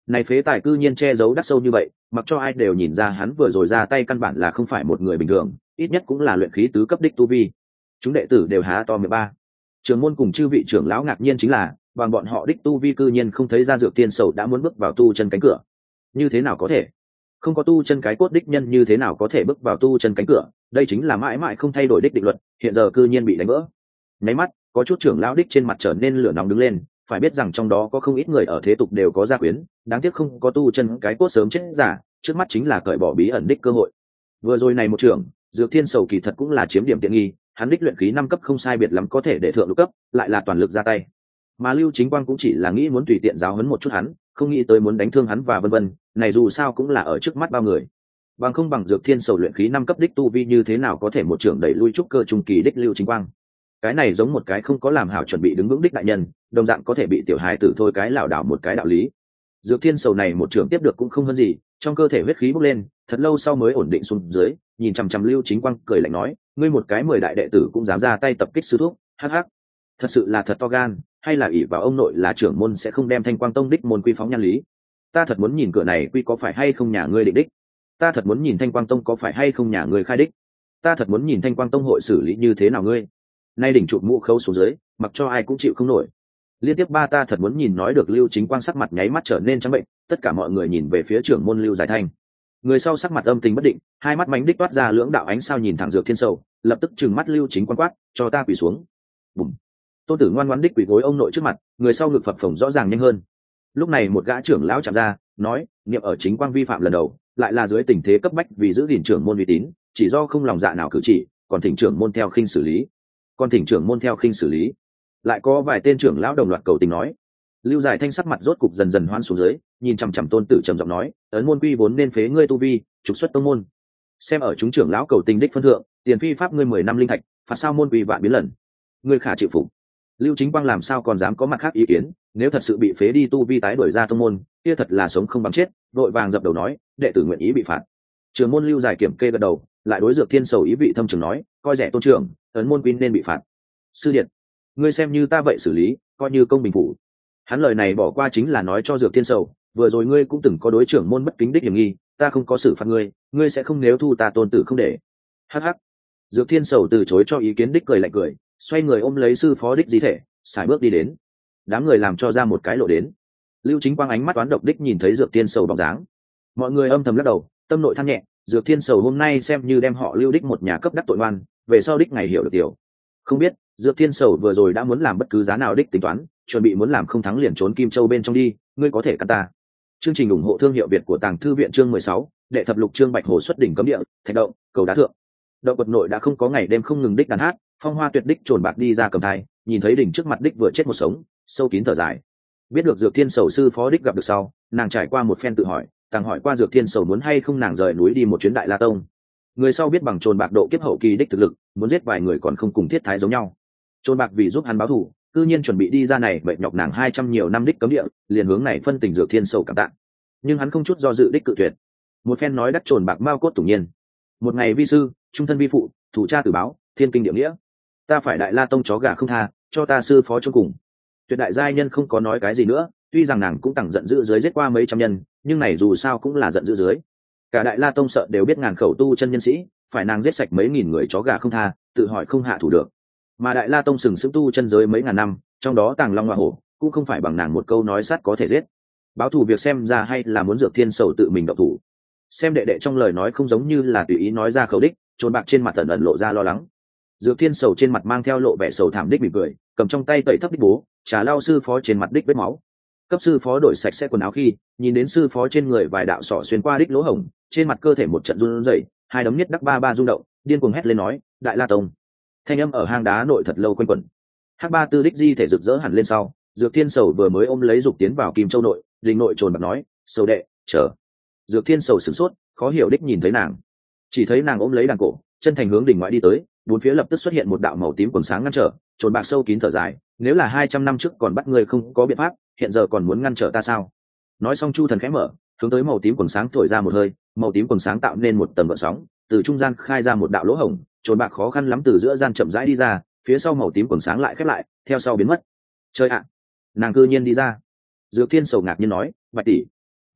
Này phế tài cư nhiên che giấu đắc sâu như vậy, mặc cho ai đều nhìn ra hắn vừa rồi ra tay căn bản là không phải một người bình thường, ít nhất cũng là luyện khí tứ cấp đích tu vi. Chúng đệ tử đều há to miệng ba. Trưởng môn cùng chư vị trưởng lão ngạc nhiên chính là, bằng bọn họ đích tu vi cư nhiên không thấy ra Dược Thiên Sầu đã muốn bước vào tu chân cánh cửa. Như thế nào có thể? Không có tu chân cái cốt đích nhân như thế nào có thể bước vào tu chân cánh cửa? Đây chính là mãi mãi không thay đổi đích định luật, hiện giờ cư nhiên bị đánh vỡ. Nháy mắt, có chút trưởng lão đích trên mặt trở nên lửa nóng đứng lên, phải biết rằng trong đó có không ít người ở thế tục đều có gia quyến, đáng tiếc không có tu chân cái cốt sớm chết giả, trước mắt chính là cởi bỏ bí ẩn đích cơ hội. Vừa rồi này một trưởng, Dược Thiên Sầu kỳ thật cũng là chiếm điểm tiện nghi, hắn đích luyện khí năm cấp không sai biệt lắm có thể để thượng lục cấp, lại là toàn lực ra tay. Mà Lưu Chính Quang cũng chỉ là nghĩ muốn tùy tiện giáo huấn một chút hắn, không nghĩ tới muốn đánh thương hắn và vân vân, này dù sao cũng là ở trước mắt bao người. Bằng không bằng Dược Thiên Sầu luyện khí năm cấp đích tu vi như thế nào có thể một trưởng đẩy lui trúc cơ trung kỳ đích Lưu Chính Quang. Cái này giống một cái không có làm hảo chuẩn bị đứng vững đích đại nhân, đồng dạng có thể bị tiểu hài tử thôi cái lảo đảo một cái đạo lý. Dược Thiên Sầu này một trưởng tiếp được cũng không hơn gì, trong cơ thể huyết khí bốc lên, thật lâu sau mới ổn định xuống dưới, nhìn chằm chằm Lưu Chính Quang cười lạnh nói, ngươi một cái mười đại đệ tử cũng dám ra tay tập kích sư thúc, hắc hắc. Thật sự là thật to gan, hay là ỷ vào ông nội là trưởng môn sẽ không đem Thanh Quang Tông đích môn quy phóng nhan lý. Ta thật muốn nhìn cửa này quy có phải hay không nhà ngươi định đích. Ta thật muốn nhìn Thanh Quang Tông có phải hay không nhà ngươi khai đích. Ta thật muốn nhìn Thanh Quang Tông hội xử lý như thế nào ngươi. Nay đỉnh chụp mũ khâu xuống dưới, mặc cho ai cũng chịu không nổi. Liên tiếp ba ta thật muốn nhìn nói được Lưu Chính Quang sắc mặt nháy mắt trở nên trắng bệnh, tất cả mọi người nhìn về phía trưởng môn Lưu Giải Thanh. Người sau sắc mặt âm tình bất định, hai mắt mánh đích toát ra lưỡng đạo ánh sao nhìn thẳng Dược Thiên Sầu, lập tức trừng mắt Lưu Chính Quang quát, cho ta quỳ xuống. Bùm. Tôn Tử ngoan ngoãn đích quỳ gối ông nội trước mặt, người sau ngực phập phồng rõ ràng nhanh hơn. Lúc này một gã trưởng lão chạm ra, nói, niệm ở Chính Quang vi phạm lần đầu, lại là dưới tình thế cấp bách vì giữ gìn trưởng môn uy tín, chỉ do không lòng dạ nào cử chỉ, còn thỉnh trưởng môn theo khinh xử lý. Còn thỉnh trưởng môn theo khinh xử lý. Lại có vài tên trưởng lão đồng loạt cầu tình nói. Lưu Giải Thanh sắc mặt rốt cục dần dần hoan xuống dưới, nhìn chằm chằm Tôn Tử trầm giọng nói, ấn môn quy vốn nên phế ngươi tu vi, trục xuất tông môn. Xem ở chúng trưởng lão cầu tình đích phân thượng, tiền phi pháp ngươi mười năm linh thạch, phạt sao môn quy vạn biến lần. Ngươi khả chịu phục. Lưu Chính Quang làm sao còn dám có mặt khác ý kiến, nếu thật sự bị phế đi tu vi tái đuổi ra tông môn, kia thật là sống không bằng chết, vội vàng dập đầu nói, đệ tử nguyện ý bị phạt. Trưởng môn Lưu Giải kiểm kê gật đầu, lại đối Dược Thiên Sầu ý vị thâm trường nói, coi rẻ tôn trưởng, ấn môn quy nên bị phạt. Sư điện, ngươi xem như ta vậy xử lý, coi như công bình phủ. Hắn lời này bỏ qua chính là nói cho Dược Thiên Sầu, vừa rồi ngươi cũng từng có đối trưởng môn bất kính đích hiểm nghi, ta không có xử phạt ngươi, ngươi sẽ không nếu thu ta Tôn Tử không để. Hắc hắc. Dược Thiên Sầu từ chối cho ý kiến đích cười lạnh cười, xoay người ôm lấy sư phó đích di thể, xài bước đi đến. Đám người làm cho ra một cái lộ đến. Lưu Chính Quang ánh mắt toán độc đích nhìn thấy Dược Thiên Sầu bóng dáng. Mọi người âm thầm lắc đầu, tâm nội than nhẹ, Dược Thiên Sầu hôm nay xem như đem họ Lưu đích một nhà cấp đắc tội ngoan, về sau đích ngày hiểu được tiểu. Không biết, Dược Thiên Sầu vừa rồi đã muốn làm bất cứ giá nào đích tính toán, chuẩn bị muốn làm không thắng liền trốn Kim Châu bên trong đi, ngươi có thể căn ta. Chương trình ủng hộ thương hiệu Việt của Tàng Thư viện chương mười sáu, đệ thập lục chương Bạch Hồ xuất đỉnh cấm địa, thạch động, cầu đá thượng. Động quật nội đã không có ngày đêm không ngừng đích đàn hát, phong hoa tuyệt đích trồn bạc đi ra cầm thai, nhìn thấy đỉnh trước mặt đích vừa chết một sống, sâu kín thở dài. Biết được Dược Thiên Sầu sư phó đích gặp được sau, nàng trải qua một phen tự hỏi, tàng hỏi qua Dược Thiên Sầu muốn hay không nàng rời núi đi một chuyến Đại La Tông. Người sau biết bằng trồn bạc độ kiếp hậu kỳ đích thực lực, muốn giết vài người còn không cùng thiết thái giống nhau. Trồn bạc vì giúp hắn báo thù, cư nhiên chuẩn bị đi ra này mệt nhọc nàng hai trăm nhiều năm đích cấm địa, liền hướng này phân tình Dược Thiên Sầu cảm tạ. Nhưng hắn không chút do dự đích cự tuyệt. Một phen nói đắc trồn bạc mao cốt tủng nhiên. Một ngày vi sư, trung thân vi phụ, thủ cha tử báo, thiên kinh địa nghĩa. Ta phải Đại La Tông chó gà không tha, cho ta sư phó chôn cùng. Tuyệt đại giai nhân không có nói cái gì nữa, tuy rằng nàng cũng tẳng giận dữ dưới giết qua mấy trăm nhân, nhưng này dù sao cũng là giận dữ dưới. Cả Đại La Tông sợ đều biết ngàn khẩu tu chân nhân sĩ, phải nàng giết sạch mấy nghìn người chó gà không tha, tự hỏi không hạ thủ được. Mà Đại La Tông sừng sững tu chân giới mấy ngàn năm, trong đó tàng long hoa hổ, cũng không phải bằng nàng một câu nói sát có thể giết. Báo thù việc xem ra hay là muốn Dược Thiên Sầu tự mình động thủ. Xem đệ đệ trong lời nói không giống như là tùy ý nói ra khẩu đích, trồn bạc trên mặt ẩn ẩn lộ ra lo lắng. Dược Thiên Sầu trên mặt mang theo lộ vẻ sầu thảm đích mỉm cười, cầm trong tay tẩy thấp đích bố, trà lao sư phó trên mặt đích vết máu. Cấp sư phó đổi sạch sẽ quần áo khi nhìn đến sư phó trên người vài đạo sọ xuyên qua đích lỗ hổng, trên mặt cơ thể một trận run rẩy, hai đấm nhất đắc ba ba rung động, điên cuồng hét lên nói, Đại La Tông. Thanh âm ở hang đá nội thật lâu quanh quẩn. Hắc Ba Tư đích di thể rực rỡ hẳn lên sau, Dược Thiên Sầu vừa mới ôm lấy dục tiến vào Kim Châu nội, linh nội trồn bạc nói, sầu đệ, chờ. Dược Thiên Sầu sửng sốt, khó hiểu đích nhìn thấy nàng, chỉ thấy nàng ôm lấy đàn cổ, chân thành hướng đỉnh ngoại đi tới, bốn phía lập tức xuất hiện một đạo màu tím quần sáng ngăn trở. Trồn bạc sâu kín thở dài, nếu là hai trăm năm trước còn bắt người không có biện pháp, hiện giờ còn muốn ngăn trở ta sao? Nói xong Chu Thần khẽ mở, hướng tới màu tím quần sáng thổi ra một hơi, màu tím quần sáng tạo nên một tầng gợn sóng, từ trung gian khai ra một đạo lỗ hổng, trồn bạc khó khăn lắm từ giữa gian chậm rãi đi ra, phía sau màu tím quần sáng lại khép lại, theo sau biến mất. Chơi ạ, nàng cư nhiên đi ra. Dược Thiên Sầu ngạc nhiên nói, Bạch tỷ,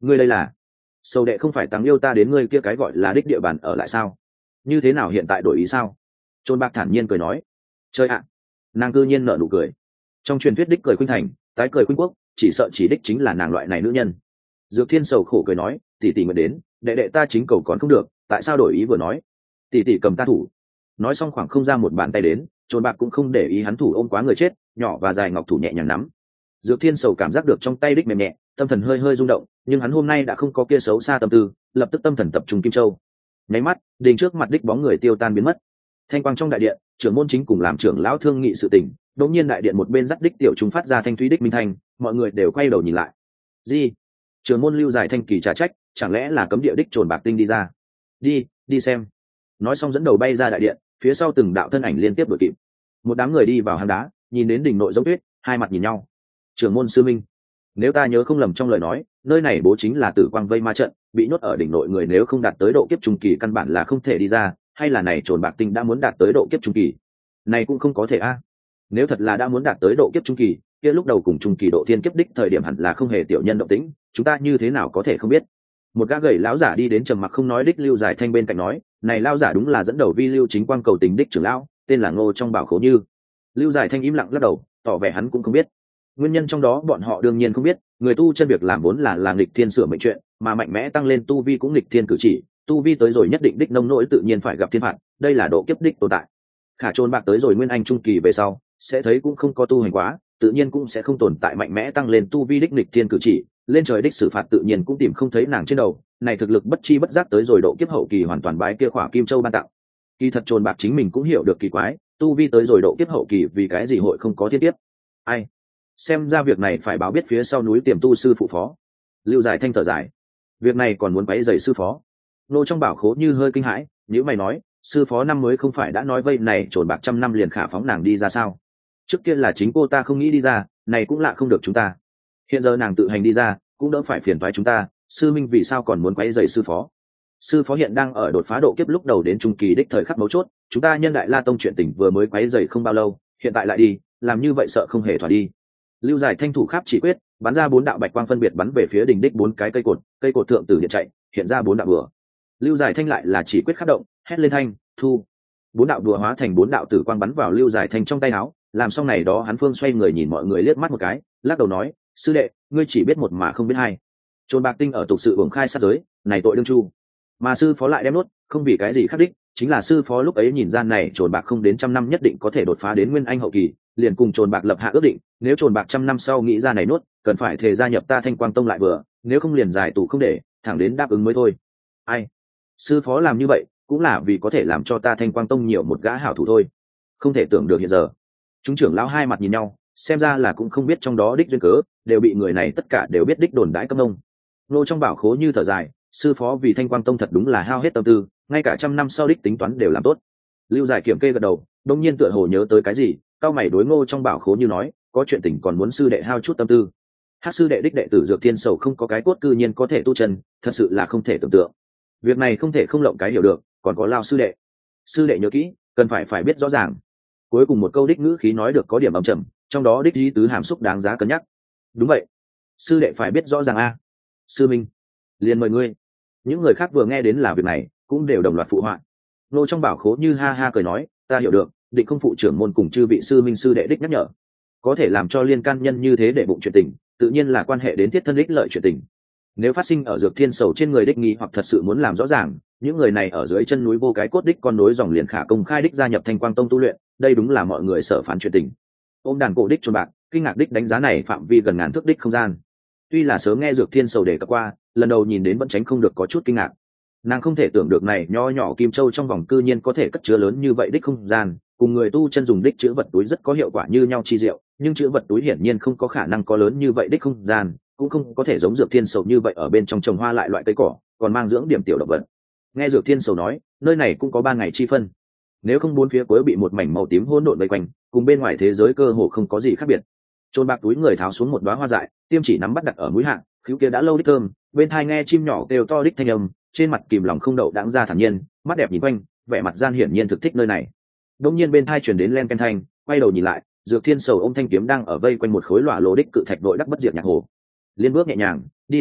ngươi đây là sầu đệ không phải tăng yêu ta đến ngươi kia cái gọi là đích địa bàn ở lại sao? Như thế nào hiện tại đổi ý sao? Trôn bạc thản nhiên cười nói. Chơi ạ. Nàng cư nhiên nở nụ cười. Trong truyền thuyết đích cười khuynh thành, tái cười khuynh quốc, chỉ sợ chỉ đích chính là nàng loại này nữ nhân. Dược Thiên sầu khổ cười nói, tỷ tỷ nguyện đến, đệ đệ ta chính cầu còn không được, tại sao đổi ý vừa nói? Tỷ tỷ cầm ta thủ. Nói xong khoảng không ra một bàn tay đến, Trôn bạc cũng không để ý hắn thủ ôm quá người chết, nhỏ và dài ngọc thủ nhẹ nhàng nắm. Dược Thiên sầu cảm giác được trong tay đích mềm nhẹ, tâm thần hơi hơi rung động, nhưng hắn hôm nay đã không có kia xấu xa tâm tư, lập tức tâm thần tập trung kim châu. Nháy mắt, đình trước mặt đích bóng người tiêu tan biến mất. Thanh quang trong đại điện, trưởng môn chính cùng làm trưởng lão thương nghị sự tình, đột nhiên đại điện một bên dắt đích tiểu trung phát ra thanh thúy đích minh thanh, mọi người đều quay đầu nhìn lại. Gì? Trưởng môn Lưu Giải Thanh kỳ trả trách, chẳng lẽ là cấm địa đích trồn bạc tinh đi ra? Đi, đi xem. Nói xong dẫn đầu bay ra đại điện, phía sau từng đạo thân ảnh liên tiếp đuổi kịp. Một đám người đi vào hang đá, nhìn đến đỉnh nội giống tuyết, hai mặt nhìn nhau. Trưởng môn sư minh, nếu ta nhớ không lầm trong lời nói, nơi này bố chính là tử quang vây ma trận, bị nhốt ở đỉnh nội người nếu không đạt tới độ kiếp trung kỳ căn bản là không thể đi ra, hay là này trồn bạc tinh đã muốn đạt tới độ kiếp trung kỳ? Này cũng không có thể a. Nếu thật là đã muốn đạt tới độ kiếp trung kỳ, kia lúc đầu cùng trung kỳ độ thiên kiếp đích thời điểm hẳn là không hề tiểu nhân động tĩnh, chúng ta như thế nào có thể không biết? Một gã gầy lão giả đi đến trầm mặc không nói đích Lưu Giải Thanh bên cạnh nói, này lão giả đúng là dẫn đầu vi Lưu Chính Quang cầu tình đích trưởng lão, tên là Ngô trong Bảo Khố Như. Lưu Giải Thanh im lặng lắc đầu, tỏ vẻ hắn cũng không biết. Nguyên nhân trong đó bọn họ đương nhiên không biết, người tu chân việc làm vốn là làm nghịch thiên sửa mệnh chuyện, mà mạnh mẽ tăng lên tu vi cũng nghịch thiên cử chỉ, tu vi tới rồi nhất định đích nông nỗi tự nhiên phải gặp thiên phạt, đây là độ kiếp đích tồn tại. Khả Trôn bạc tới rồi nguyên anh trung kỳ về sau, sẽ thấy cũng không có tu hành quá, tự nhiên cũng sẽ không tồn tại mạnh mẽ tăng lên tu vi đích nghịch thiên cử chỉ, lên trời đích xử phạt tự nhiên cũng tìm không thấy nàng trên đầu, này thực lực bất chi bất giác tới rồi độ kiếp hậu kỳ hoàn toàn bái kia khỏa kim châu ban tặng. Kỳ thật Trôn bạc chính mình cũng hiểu được kỳ quái, tu vi tới rồi độ kiếp hậu kỳ vì cái gì hội không có thiên kiếp? Ai? Xem ra việc này phải báo biết phía sau núi tiềm tu sư phụ phó. Lưu Giải Thanh thở dài, việc này còn muốn quấy rầy sư phó. Nô trong Bảo Khố Như hơi kinh hãi, nếu mày nói, sư phó năm mới không phải đã nói vây này trồn bạc trăm năm liền khả phóng nàng đi ra sao? Trước kia là chính cô ta không nghĩ đi ra, này cũng lạ không được chúng ta. Hiện giờ nàng tự hành đi ra, cũng đỡ phải phiền toái chúng ta, sư minh vì sao còn muốn quấy rầy sư phó? Sư phó hiện đang ở đột phá độ kiếp lúc đầu đến trung kỳ đích thời khắc mấu chốt, chúng ta nhân Đại La Tông chuyện tình vừa mới quấy rầy không bao lâu, hiện tại lại đi, làm như vậy sợ không hề thỏa đi. Lưu Giải Thanh thủ kháp chỉ quyết, bắn ra bốn đạo bạch quang phân biệt bắn về phía đỉnh đích bốn cái cây cột, cây cột thượng tử điện chạy, hiện ra bốn đạo bùa. Lưu Giải Thanh lại là chỉ quyết khắc động, hét lên thanh, thu. Bốn đạo đùa hóa thành bốn đạo tử quang bắn vào Lưu Giải Thanh trong tay áo, làm xong này đó hắn phương xoay người nhìn mọi người liếc mắt một cái, lắc đầu nói, sư đệ, ngươi chỉ biết một mà không biết hai. Trôn bạc tinh ở tục sự uổng khai sát giới, này tội đương chu. Mà sư phó lại đem nốt, không vì cái gì khác đích, chính là sư phó lúc ấy nhìn ra này trồn bạc không đến trăm năm nhất định có thể đột phá đến nguyên anh hậu kỳ, liền cùng trồn bạc lập hạ ước định, nếu trồn bạc trăm năm sau nghĩ ra này nốt, cần phải thề gia nhập ta Thanh Quang Tông lại vừa, nếu không liền giải tù không để, thẳng đến đáp ứng mới thôi. Ai? Sư phó làm như vậy, cũng là vì có thể làm cho ta Thanh Quang Tông nhiều một gã hảo thủ thôi. Không thể tưởng được hiện giờ. Chúng trưởng lão hai mặt nhìn nhau, xem ra là cũng không biết trong đó đích duyên cớ, đều bị người này tất cả đều biết đích đồn đãi cấp nông. Nô trong Bảo Khố Như thở dài, sư phó vì Thanh Quang Tông thật đúng là hao hết tâm tư, ngay cả trăm năm sau đích tính toán đều làm tốt. Lưu Giải kiểm kê gật đầu, đông nhiên tựa hồ nhớ tới cái gì, cao mày đối Ngô trong Bảo Khố Như nói, có chuyện tình còn muốn sư đệ hao chút tâm tư. Hát sư đệ đích đệ tử Dược Thiên Sầu không có cái cốt cư nhiên có thể tu chân, thật sự là không thể tưởng tượng. Việc này không thể không lộng cái hiểu được, còn có Lao sư đệ. Sư đệ nhớ kỹ, cần phải phải biết rõ ràng. Cuối cùng một câu đích ngữ khí nói được có điểm âm trầm, trong đó đích ý tứ hàm xúc đáng giá cân nhắc. Đúng vậy, sư đệ phải biết rõ ràng a. Sư minh, liền mời ngươi. Những người khác vừa nghe đến là việc này, cũng đều đồng loạt phụ họa. Nô trong Bảo Khố Như ha ha cười nói, ta hiểu được, định không phụ trưởng môn cùng chư vị sư minh sư đệ đích nhắc nhở, có thể làm cho liên can nhân như thế để bụng chuyện tình, tự nhiên là quan hệ đến thiết thân đích lợi chuyện tình. Nếu phát sinh ở Dược Thiên Sầu trên người đích nghi hoặc thật sự muốn làm rõ ràng, những người này ở dưới chân núi vô cái cốt đích con nối dòng liền khả công khai đích gia nhập Thanh Quang Tông tu luyện, đây đúng là mọi người sợ phán chuyện tình. Ôm đàn cổ đích chôn bạc, kinh ngạc đích đánh giá này phạm vi gần ngàn thước đích không gian. Tuy là sớm nghe Dược Thiên Sầu đề cập qua, lần đầu nhìn đến vẫn tránh không được có chút kinh ngạc. Nàng không thể tưởng được này nho nhỏ kim châu trong vòng cư nhiên có thể cất chứa lớn như vậy đích không gian, cùng người tu chân dùng đích chữ vật túi rất có hiệu quả như nhau chi diệu, nhưng chữ vật túi hiển nhiên không có khả năng có lớn như vậy đích không gian, cũng không có thể giống Dược Thiên Sầu như vậy ở bên trong trồng hoa lại loại cây cỏ, còn mang dưỡng điểm tiểu động vật. Nghe Dược Thiên Sầu nói, nơi này cũng có ba ngày chi phân. Nếu không bốn phía cuối bị một mảnh màu tím hỗn độn vây quanh, cùng bên ngoài thế giới cơ hồ không có gì khác biệt. Trôn bạc túi người tháo xuống một đóa hoa dại, tiêm chỉ nắm bắt đặt ở mũi hạ, khứu kia đã lâu đích thơm, bên tai nghe chim nhỏ kêu to đích thanh âm, trên mặt kìm lòng không đậu đãng ra thản nhiên, mắt đẹp nhìn quanh, vẻ mặt gian hiển nhiên thực thích nơi này. Đột nhiên bên tai truyền đến len ken thanh, quay đầu nhìn lại, Dược Thiên Sầu ôm thanh kiếm đang ở vây quanh một khối lỏa lô đích cự thạch đội đắc bất diệt nhạc hồ. Liên bước nhẹ nhàng đi đến hỏi,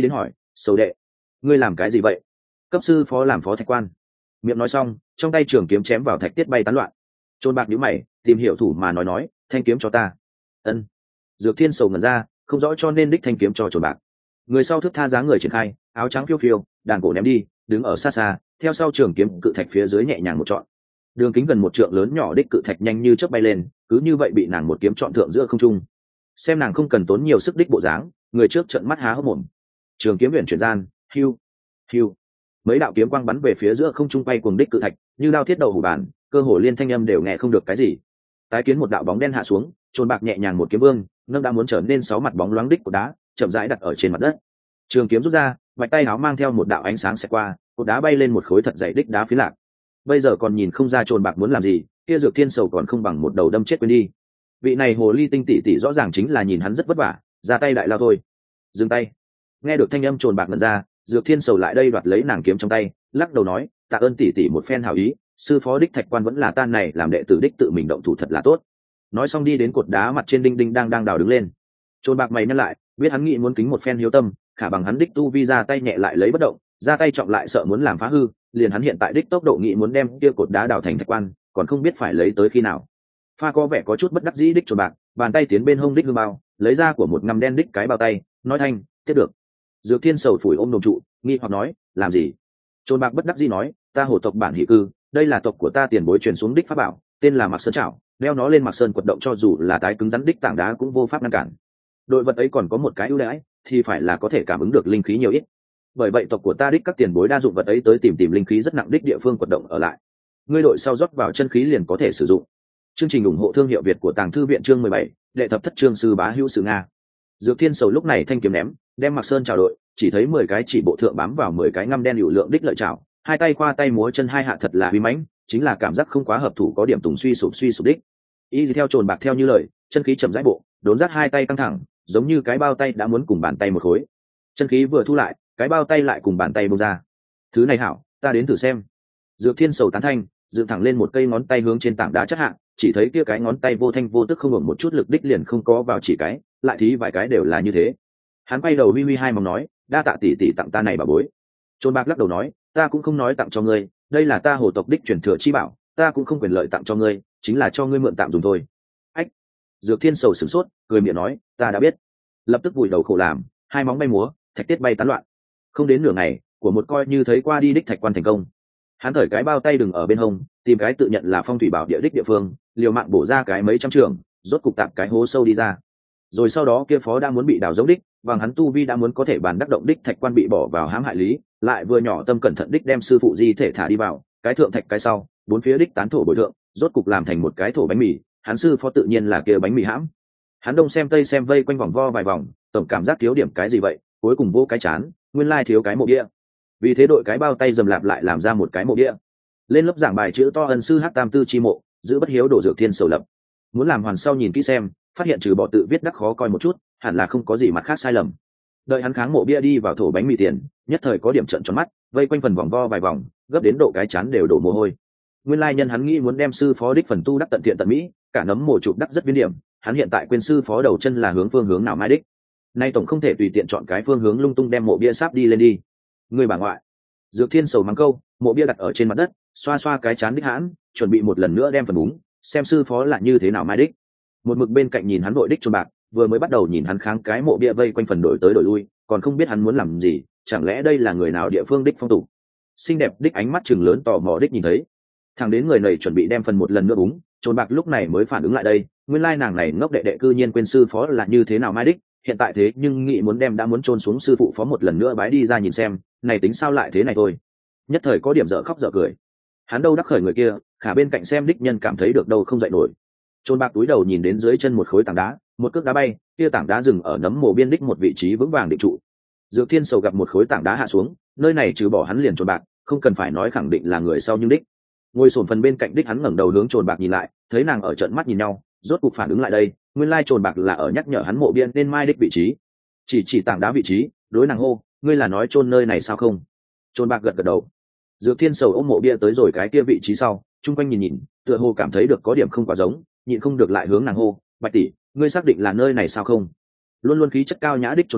Sầu đệ, ngươi làm cái gì vậy? Cấp sư phó làm phó thạch quan. Miệng nói xong, trong tay trường kiếm chém vào thạch tiết bay tán loạn. Trôn Bạc nhíu mày, tìm hiểu thủ mà nói nói, thanh kiếm cho ta. Ân. Dược Thiên Sầu ngẩn ra, không rõ cho nên đích thanh kiếm cho Trôn Bạc. Người sau thức tha dáng người triển khai, áo trắng phiêu phiêu, đàn cổ ném đi, đứng ở xa xa, theo sau trường kiếm cự thạch phía dưới nhẹ nhàng một trọn. Đường kính gần một trượng lớn nhỏ đích cự thạch nhanh như chớp bay lên, cứ như vậy bị nàng một kiếm trọn thượng giữa không trung. Xem nàng không cần tốn nhiều sức đích bộ dáng, người trước trợn mắt há hốc mồm. Trường kiếm huyền chuyển gian, hưu, hưu, mấy đạo kiếm quang bắn về phía giữa không trung bay cuồng đích cự thạch, như đao thiết đầu hủ bàn, cơ hồ liên thanh âm đều nghe không được cái gì. Tái kiến một đạo bóng đen hạ xuống, Trôn Bạc nhẹ nhàng một kiếm vương, nâng đã muốn trở nên sáu mặt bóng loáng đích của đá, chậm rãi đặt ở trên mặt đất. Trường kiếm rút ra, vạch tay áo mang theo một đạo ánh sáng xẹt qua, cột đá bay lên một khối thật dày đích đá phiến lạc. Bây giờ còn nhìn không ra Trôn Bạc muốn làm gì, kia Dược Thiên Sầu còn không bằng một đầu đâm chết quên đi. Vị này hồ ly tinh tỷ tỷ rõ ràng chính là nhìn hắn rất vất vả, ra tay đại lao thôi. Dừng tay. Nghe được thanh âm Trôn Bạc ngẩn ra, Dược Thiên Sầu lại đây đoạt lấy nàng kiếm trong tay, lắc đầu nói, tạ ơn tỷ tỷ một phen hảo ý, sư phó đích thạch quan vẫn là tan này làm đệ tử đích tự mình động thủ thật là tốt. Nói xong đi đến cột đá mặt trên đinh đinh đang đang đào đứng lên. Trôn Bạc mày nhăn lại, biết hắn nghĩ muốn kính một phen hiếu tâm, khả bằng hắn đích tu vi ra tay nhẹ lại lấy bất động, ra tay trọng lại sợ muốn làm phá hư, liền hắn hiện tại đích tốc độ nghĩ muốn đem kia cột đá đào thành thạch quan, còn không biết phải lấy tới khi nào. Pha có vẻ có chút bất đắc dĩ đích Trôn Bạc, bàn tay tiến bên hông đích hương bao, lấy ra của một ngăm đen đích cái bao tay, nói thanh, tiếp được. Dược Thiên Sầu phủi ôm đồm trụ, nghi hoặc nói, làm gì? Trôn Bạc bất đắc dĩ nói, ta hồ tộc bản hỷ cư, đây là tộc của ta tiền bối truyền xuống đích pháp bảo, tên là Mạc Sơn Trảo, đeo nó lên Mạc Sơn quật động cho dù là tái cứng rắn đích tảng đá cũng vô pháp ngăn cản. Đội vật ấy còn có một cái ưu đãi, thì phải là có thể cảm ứng được linh khí nhiều ít. Bởi vậy tộc của ta đích các tiền bối đa dụng vật ấy tới tìm tìm linh khí rất nặng đích địa phương quật động ở lại. Ngươi đội sau rót vào chân khí liền có thể sử dụng. Chương trình ủng hộ thương hiệu Việt của Tàng Thư viện chương mười bảy, đệ thập thất chương sư bá hữu sự Nga. Dược Thiên Sầu lúc này thanh kiếm ném, đem Mạc Sơn Trảo đội, chỉ thấy mười cái chỉ bộ thượng bám vào mười cái ngăm đen hữu lượng đích lợi chảo, hai tay qua tay múa chân hai hạ thật là uy mãnh, chính là cảm giác không quá hợp thủ có điểm tùng suy sụp suy sụp đích. Y theo Trôn Bạc theo như lời, chân khí chậm rãi bộ, đốn rát hai tay căng thẳng, giống như cái bao tay đã muốn cùng bàn tay một khối. Chân khí vừa thu lại, cái bao tay lại cùng bàn tay buông ra. Thứ này hảo, ta đến thử xem. Dược Thiên Sầu tán thanh, dựng thẳng lên một cây ngón tay hướng trên tảng đá chất hạ, chỉ thấy kia cái ngón tay vô thanh vô tức không hưởng một chút lực đích liền không có vào chỉ cái, lại thí vài cái đều là như thế. Hắn quay đầu huy huy hai móng nói, đa tạ tỷ tỷ tặng ta này bà bối. Trôn Bạc lắc đầu nói, ta cũng không nói tặng cho ngươi, đây là ta hồ tộc đích truyền thừa chi bảo, ta cũng không quyền lợi tặng cho ngươi, chính là cho ngươi mượn tạm dùng thôi. Ách. Dược Thiên Sầu sửng sốt, cười miệng nói, ta đã biết. Lập tức vùi đầu khổ làm, hai móng bay múa, thạch tiết bay tán loạn. Không đến nửa ngày, của một coi như thấy qua đi đích thạch quan thành công. Hắn thởi cái bao tay đừng ở bên hông, tìm cái tự nhận là phong thủy bảo địa đích địa phương, liều mạng bổ ra cái mấy trăm trường, rốt cục tạm cái hố sâu đi ra. Rồi sau đó kia phó đã muốn bị đào giống đích, bằng hắn tu vi đã muốn có thể bàn đắc động đích thạch quan bị bỏ vào hãm hại lý, lại vừa nhỏ tâm cẩn thận đích đem sư phụ di thể thả đi vào, cái thượng thạch cái sau, bốn phía đích tán thổ bồi thượng, rốt cục làm thành một cái thổ bánh mì, hắn sư phó tự nhiên là kia bánh mì hãm. Hắn đông xem tây xem vây quanh vòng vo vài vòng, tổng cảm giác thiếu điểm cái gì vậy, cuối cùng vô cái chán, nguyên lai thiếu cái mộ địa. Vì thế đội cái bao tay dầm lạp lại làm ra một cái mộ địa. Lên lớp giảng bài chữ to ân sư hát tam tư chi mộ, giữ bất hiếu đổ Dược Thiên Sầu lập. Muốn làm hoàn sau nhìn kỹ xem, phát hiện trừ bỏ tự viết đắc khó coi một chút, hẳn là không có gì mặt khác sai lầm. Đợi hắn kháng mộ bia đi vào thổ bánh mì tiền, nhất thời có điểm trận tròn mắt, vây quanh phần vòng vo vài vòng, gấp đến độ cái chán đều đổ mồ hôi. Nguyên lai nhân hắn nghĩ muốn đem sư phó đích phần tu đắc tận thiện tận mỹ, cả nấm mồ chụp đắc rất viên điểm, hắn hiện tại quên sư phó đầu chân là hướng phương hướng nào mai đích. Nay tổng không thể tùy tiện chọn cái phương hướng lung tung đem mộ bia sáp đi lên đi. Người bà ngoại. Dược Thiên Sầu mắng câu, mộ bia đặt ở trên mặt đất, xoa xoa cái chán đích hãn, chuẩn bị một lần nữa đem phần búng, xem sư phó là như thế nào mai đích. Một mực bên cạnh nhìn hắn đội đích Trôn Bạc, vừa mới bắt đầu nhìn hắn kháng cái mộ bia vây quanh phần đổi tới đổi lui, còn không biết hắn muốn làm gì, chẳng lẽ đây là người nào địa phương đích phong tục. Xinh đẹp đích ánh mắt chừng lớn tò mò đích nhìn thấy, thằng đến người này chuẩn bị đem phần một lần nữa búng, Trôn Bạc lúc này mới phản ứng lại đây, nguyên lai nàng này ngốc đệ đệ cư nhiên quên sư phó là như thế nào mai đích, hiện tại thế nhưng nghĩ muốn đem đã muốn chôn xuống sư phụ phó một lần nữa bái đi ra nhìn xem, này tính sao lại thế này thôi. Nhất thời có điểm dở khóc dở cười. Hắn đâu đắc khởi người kia, khả bên cạnh xem đích nhân cảm thấy được đâu không dậy nổi. Trôn Bạc túi đầu nhìn đến dưới chân một khối tảng đá, một cước đá bay, kia tảng đá dừng ở nấm mồ biên đích một vị trí vững vàng định trụ. Dược Thiên Sầu gặp một khối tảng đá hạ xuống, nơi này trừ bỏ hắn liền Trôn Bạc, không cần phải nói khẳng định là người sau nhưng đích. Ngồi xổm phần bên cạnh đích hắn ngẩng đầu hướng Trôn Bạc nhìn lại, thấy nàng ở trợn mắt nhìn nhau, rốt cục phản ứng lại đây, nguyên lai Trôn Bạc là ở nhắc nhở hắn mộ biên nên mai đích vị trí. Chỉ chỉ tảng đá vị trí, đối nàng hô, ngươi là nói chôn nơi này sao không? Trôn Bạc gật gật đầu. Dược Thiên Sầu ôm mộ bia tới rồi cái kia vị trí sau, chung quanh nhìn nhìn, tựa hồ cảm thấy được có điểm không quá giống, nhịn không được lại hướng nàng hô, Bạch tỷ, ngươi xác định là nơi này sao không? Luôn luôn khí chất cao nhã đích Trôn Bạc,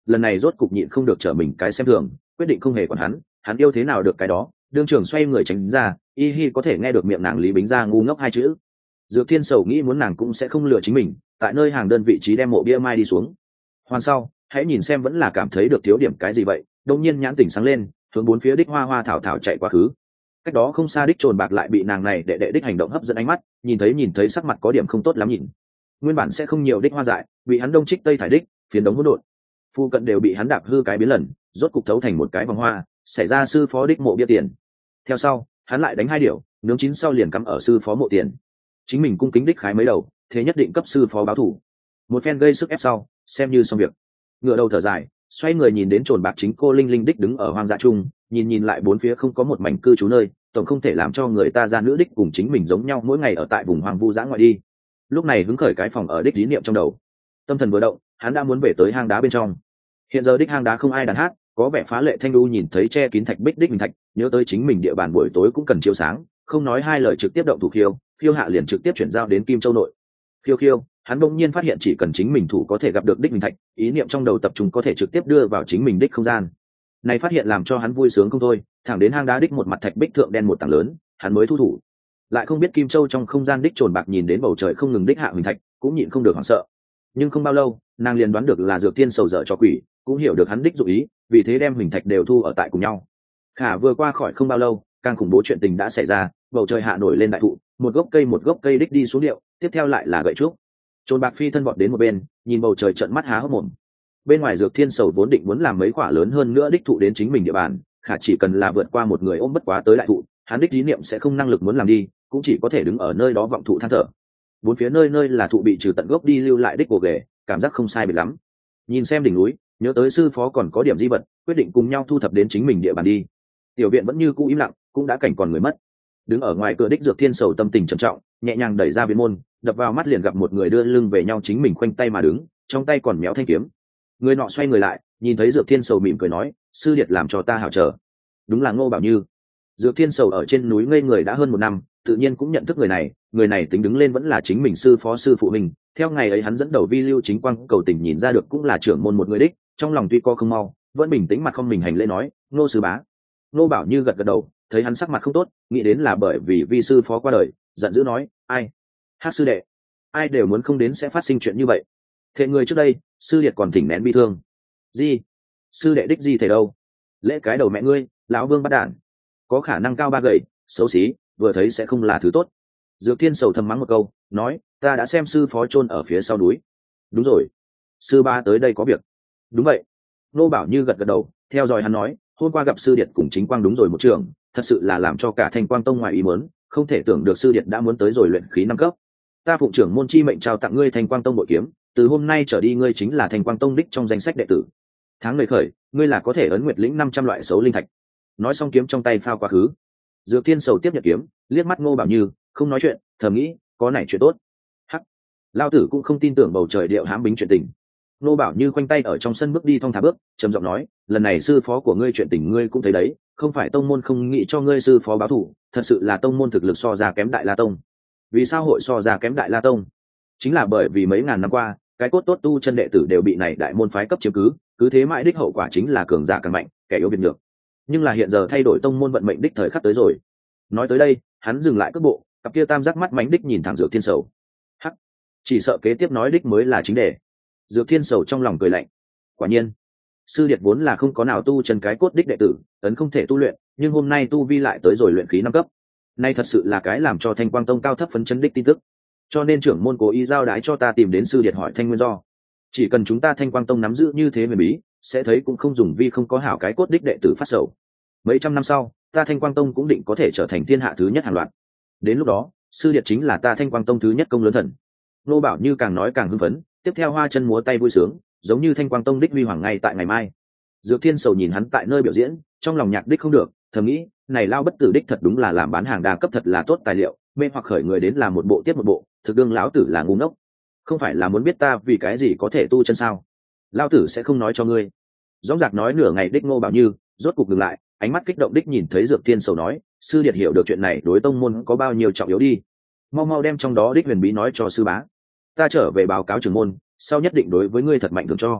lần này rốt cục nhịn không được trở mình cái xem thường, quyết định không hề còn hắn, hắn yêu thế nào được cái đó. Đương trường xoay người tránh ra, y hi có thể nghe được miệng nàng Lý Bính ra ngu ngốc hai chữ. Dược Thiên Sầu nghĩ muốn nàng cũng sẽ không lừa chính mình, tại nơi hàng đơn vị trí đem mộ bia mai đi xuống. Hoàn sau, hãy nhìn xem vẫn là cảm thấy được thiếu điểm cái gì vậy, đông nhiên nhãn tỉnh sáng lên, hướng bốn phía đích hoa hoa thảo thảo chạy quá khứ. Cách đó không xa đích trồn bạc lại bị nàng này đệ đệ đích hành động hấp dẫn ánh mắt, nhìn thấy nhìn thấy sắc mặt có điểm không tốt lắm nhìn. Nguyên bản sẽ không nhiều đích hoa dại, bị hắn đông trích tây thải đích, phiến đống hỗn độn. Phu cận đều bị hắn đạp hư cái biến lần, rốt cục thấu thành một cái vòng hoa, xảy ra sư phó đích mộ bia tiền. Theo sau, hắn lại đánh hai điểu, nướng chín sau liền cắm ở sư phó mộ tiền. Chính mình cung kính đích khái mấy đầu, thế nhất định cấp sư phó báo thủ. Một phen gây sức ép sau, xem như xong việc. Ngựa đầu thở dài, xoay người nhìn đến trồn bạc chính cô linh linh đích đứng ở hoang dã trung, nhìn nhìn lại bốn phía không có một mảnh cư trú nơi, tổng không thể làm cho người ta ra nữ đích cùng chính mình giống nhau mỗi ngày ở tại vùng hoang vu dã ngoại đi. Lúc này hứng khởi cái phòng ở đích lý niệm trong đầu, tâm thần vừa động, hắn đã muốn về tới hang đá bên trong. Hiện giờ đích hang đá không ai đàn hát, có vẻ phá lệ thanh đu, nhìn thấy che kín thạch bích đích mình thạch, nhớ tới chính mình địa bàn buổi tối cũng cần chiếu sáng, không nói hai lời trực tiếp động thủ khiêu, khiêu hạ liền trực tiếp chuyển giao đến Kim Châu nội. Khiêu khiêu, hắn bỗng nhiên phát hiện chỉ cần chính mình thủ có thể gặp được đích mình thạch, ý niệm trong đầu tập trung có thể trực tiếp đưa vào chính mình đích không gian. Này phát hiện làm cho hắn vui sướng không thôi, thẳng đến hang đá đích một mặt thạch bích thượng đen một tảng lớn, hắn mới thu thủ. Lại không biết Kim Châu trong không gian đích trồn bạc nhìn đến bầu trời không ngừng đích hạ mình thạch, cũng nhịn không được hoảng sợ. Nhưng không bao lâu, nàng liền đoán được là Dược Thiên Sầu dở cho quỷ, cũng hiểu được hắn đích dụ ý, vì thế đem mình thạch đều thu ở tại cùng nhau. Khả vừa qua khỏi không bao lâu, càng khủng bố chuyện tình đã xảy ra, bầu trời hạ nổi lên đại thụ, một gốc cây một gốc cây đích đi xuống điệu, tiếp theo lại là gậy trúc. Trồn bạc phi thân vọt đến một bên, nhìn bầu trời trợn mắt há hốc mồm. Bên ngoài Dược Thiên Sầu vốn định muốn làm mấy quả lớn hơn nữa đích thụ đến chính mình địa bàn, khả chỉ cần là vượt qua một người ôm bất quá tới đại thụ, hắn đích lý niệm sẽ không năng lực muốn làm đi, cũng chỉ có thể đứng ở nơi đó vọng thụ than thở. Bốn phía nơi nơi là thụ bị trừ tận gốc đi lưu lại đích gồ ghề, cảm giác không sai biệt lắm. Nhìn xem đỉnh núi, nhớ tới sư phó còn có điểm di vật, quyết định cùng nhau thu thập đến chính mình địa bàn đi. Tiểu viện vẫn như cũ im lặng, cũng đã cảnh còn người mất. Đứng ở ngoài cửa đích Dược Thiên Sầu tâm tình trầm trọng, nhẹ nhàng đẩy ra viện môn, đập vào mắt liền gặp một người đưa lưng về nhau chính mình khoanh tay mà đứng, trong tay còn méo thanh kiếm. Người nọ xoay người lại, nhìn thấy Dược Thiên Sầu mỉm cười nói, sư điệt làm cho ta hảo chờ. Đúng là Ngô Bảo Như. Dược Thiên Sầu ở trên núi ngây người đã hơn một năm, tự nhiên cũng nhận thức người này, người này tính đứng lên vẫn là chính mình sư phó sư phụ mình. Theo ngày ấy hắn dẫn đầu vi lưu chính quang cầu tình nhìn ra được cũng là trưởng môn một người đích, trong lòng tuy co không mau, vẫn bình tĩnh mặt không mình hành lễ nói, Ngô sư bá. Ngô Bảo Như gật gật đầu, thấy hắn sắc mặt không tốt, nghĩ đến là bởi vì vi sư phó qua đời, giận dữ nói, ai? Hát sư đệ, ai đều muốn không đến sẽ phát sinh chuyện như vậy. Thế người trước đây, sư điệt còn thỉnh nén bi thương. Gì? Sư đệ đích gì thể đâu? Lễ cái đầu mẹ ngươi, lão vương bắt đản. Có khả năng cao ba gầy, xấu xí, vừa thấy sẽ không là thứ tốt. Dược Thiên Sầu thầm mắng một câu, nói, ta đã xem sư phó chôn ở phía sau núi. Đúng rồi, sư ba tới đây có việc. Đúng vậy. Nô Bảo Như gật gật đầu, theo dõi hắn nói, hôm qua gặp sư điệt cùng chính quang đúng rồi một trường, thật sự là làm cho cả Thanh Quang Tông ngoài ý muốn, không thể tưởng được sư điệt đã muốn tới rồi luyện khí năm cấp. Ta phụng trưởng môn chi mệnh trao tặng ngươi Thanh Quang Tông bội kiếm, từ hôm nay trở đi ngươi chính là Thanh Quang Tông đích trong danh sách đệ tử. Tháng lời khởi, ngươi là có thể ấn nguyệt lĩnh năm trăm loại xấu linh thạch. Nói xong kiếm trong tay phao quá khứ. Dược Thiên Sầu tiếp nhận kiếm, liếc mắt Ngô Bảo Như, không nói chuyện, thầm nghĩ, có này chuyện tốt. Hắc, lao tử cũng không tin tưởng bầu trời điệu hãm bính chuyện tình. Ngô Bảo Như khoanh tay ở trong sân bước đi thong thả bước, trầm giọng nói, lần này sư phó của ngươi chuyện tình ngươi cũng thấy đấy, không phải tông môn không nghĩ cho ngươi sư phó báo thù, thật sự là tông môn thực lực so ra kém Đại La Tông. Vì sao hội so ra kém Đại La Tông? Chính là bởi vì mấy ngàn năm qua, cái cốt tốt tu chân đệ tử đều bị này đại môn phái cấp chiếm cứ, cứ thế mãi đích hậu quả chính là cường giả càng mạnh, kẻ yếu biệt nhược. Nhưng là hiện giờ thay đổi tông môn vận mệnh đích thời khắc tới rồi. Nói tới đây, hắn dừng lại cước bộ, cặp kia tam giác mắt mánh đích nhìn thẳng Dược Thiên Sầu. Hắc, chỉ sợ kế tiếp nói đích mới là chính đề. Dược Thiên Sầu trong lòng cười lạnh. Quả nhiên, sư điệt vốn là không có nào tu chân cái cốt đích đệ tử, ấn không thể tu luyện, nhưng hôm nay tu vi lại tới rồi luyện khí năm cấp. Nay thật sự là cái làm cho Thanh Quang Tông cao thấp phấn chấn đích tin tức. Cho nên trưởng môn cố ý giao đái cho ta tìm đến sư điệt hỏi thanh nguyên do. Chỉ cần chúng ta Thanh Quang Tông nắm giữ như thế huyền bí, sẽ thấy cũng không dùng vi không có hảo cái cốt đích đệ tử phát sầu. Mấy trăm năm sau, ta Thanh Quang Tông cũng định có thể trở thành thiên hạ thứ nhất hàng loạt. Đến lúc đó, sư điệt chính là ta Thanh Quang Tông thứ nhất công lớn thần. Nô Bảo Như càng nói càng hưng phấn, tiếp theo hoa chân múa tay vui sướng, giống như Thanh Quang Tông đích huy hoàng ngay tại ngày mai. Dược Thiên Sầu nhìn hắn tại nơi biểu diễn, trong lòng nhạc đích không được, thầm nghĩ, này lao bất tử đích thật đúng là làm bán hàng đa cấp thật là tốt tài liệu, mê hoặc khởi người đến làm một bộ tiếp một bộ, thực đương lão tử là ngu ngốc. Không phải là muốn biết ta vì cái gì có thể tu chân sao? Lão tử sẽ không nói cho ngươi. Dõng dạc nói nửa ngày đích Ngô Bảo Như, rốt cục dừng lại, ánh mắt kích động đích nhìn thấy Dược Thiên Sầu nói, sư điệt hiểu được chuyện này đối tông môn có bao nhiêu trọng yếu đi. Mau mau đem trong đó đích huyền bí nói cho sư bá. Ta trở về báo cáo trưởng môn, sau nhất định đối với ngươi thật mạnh thường cho.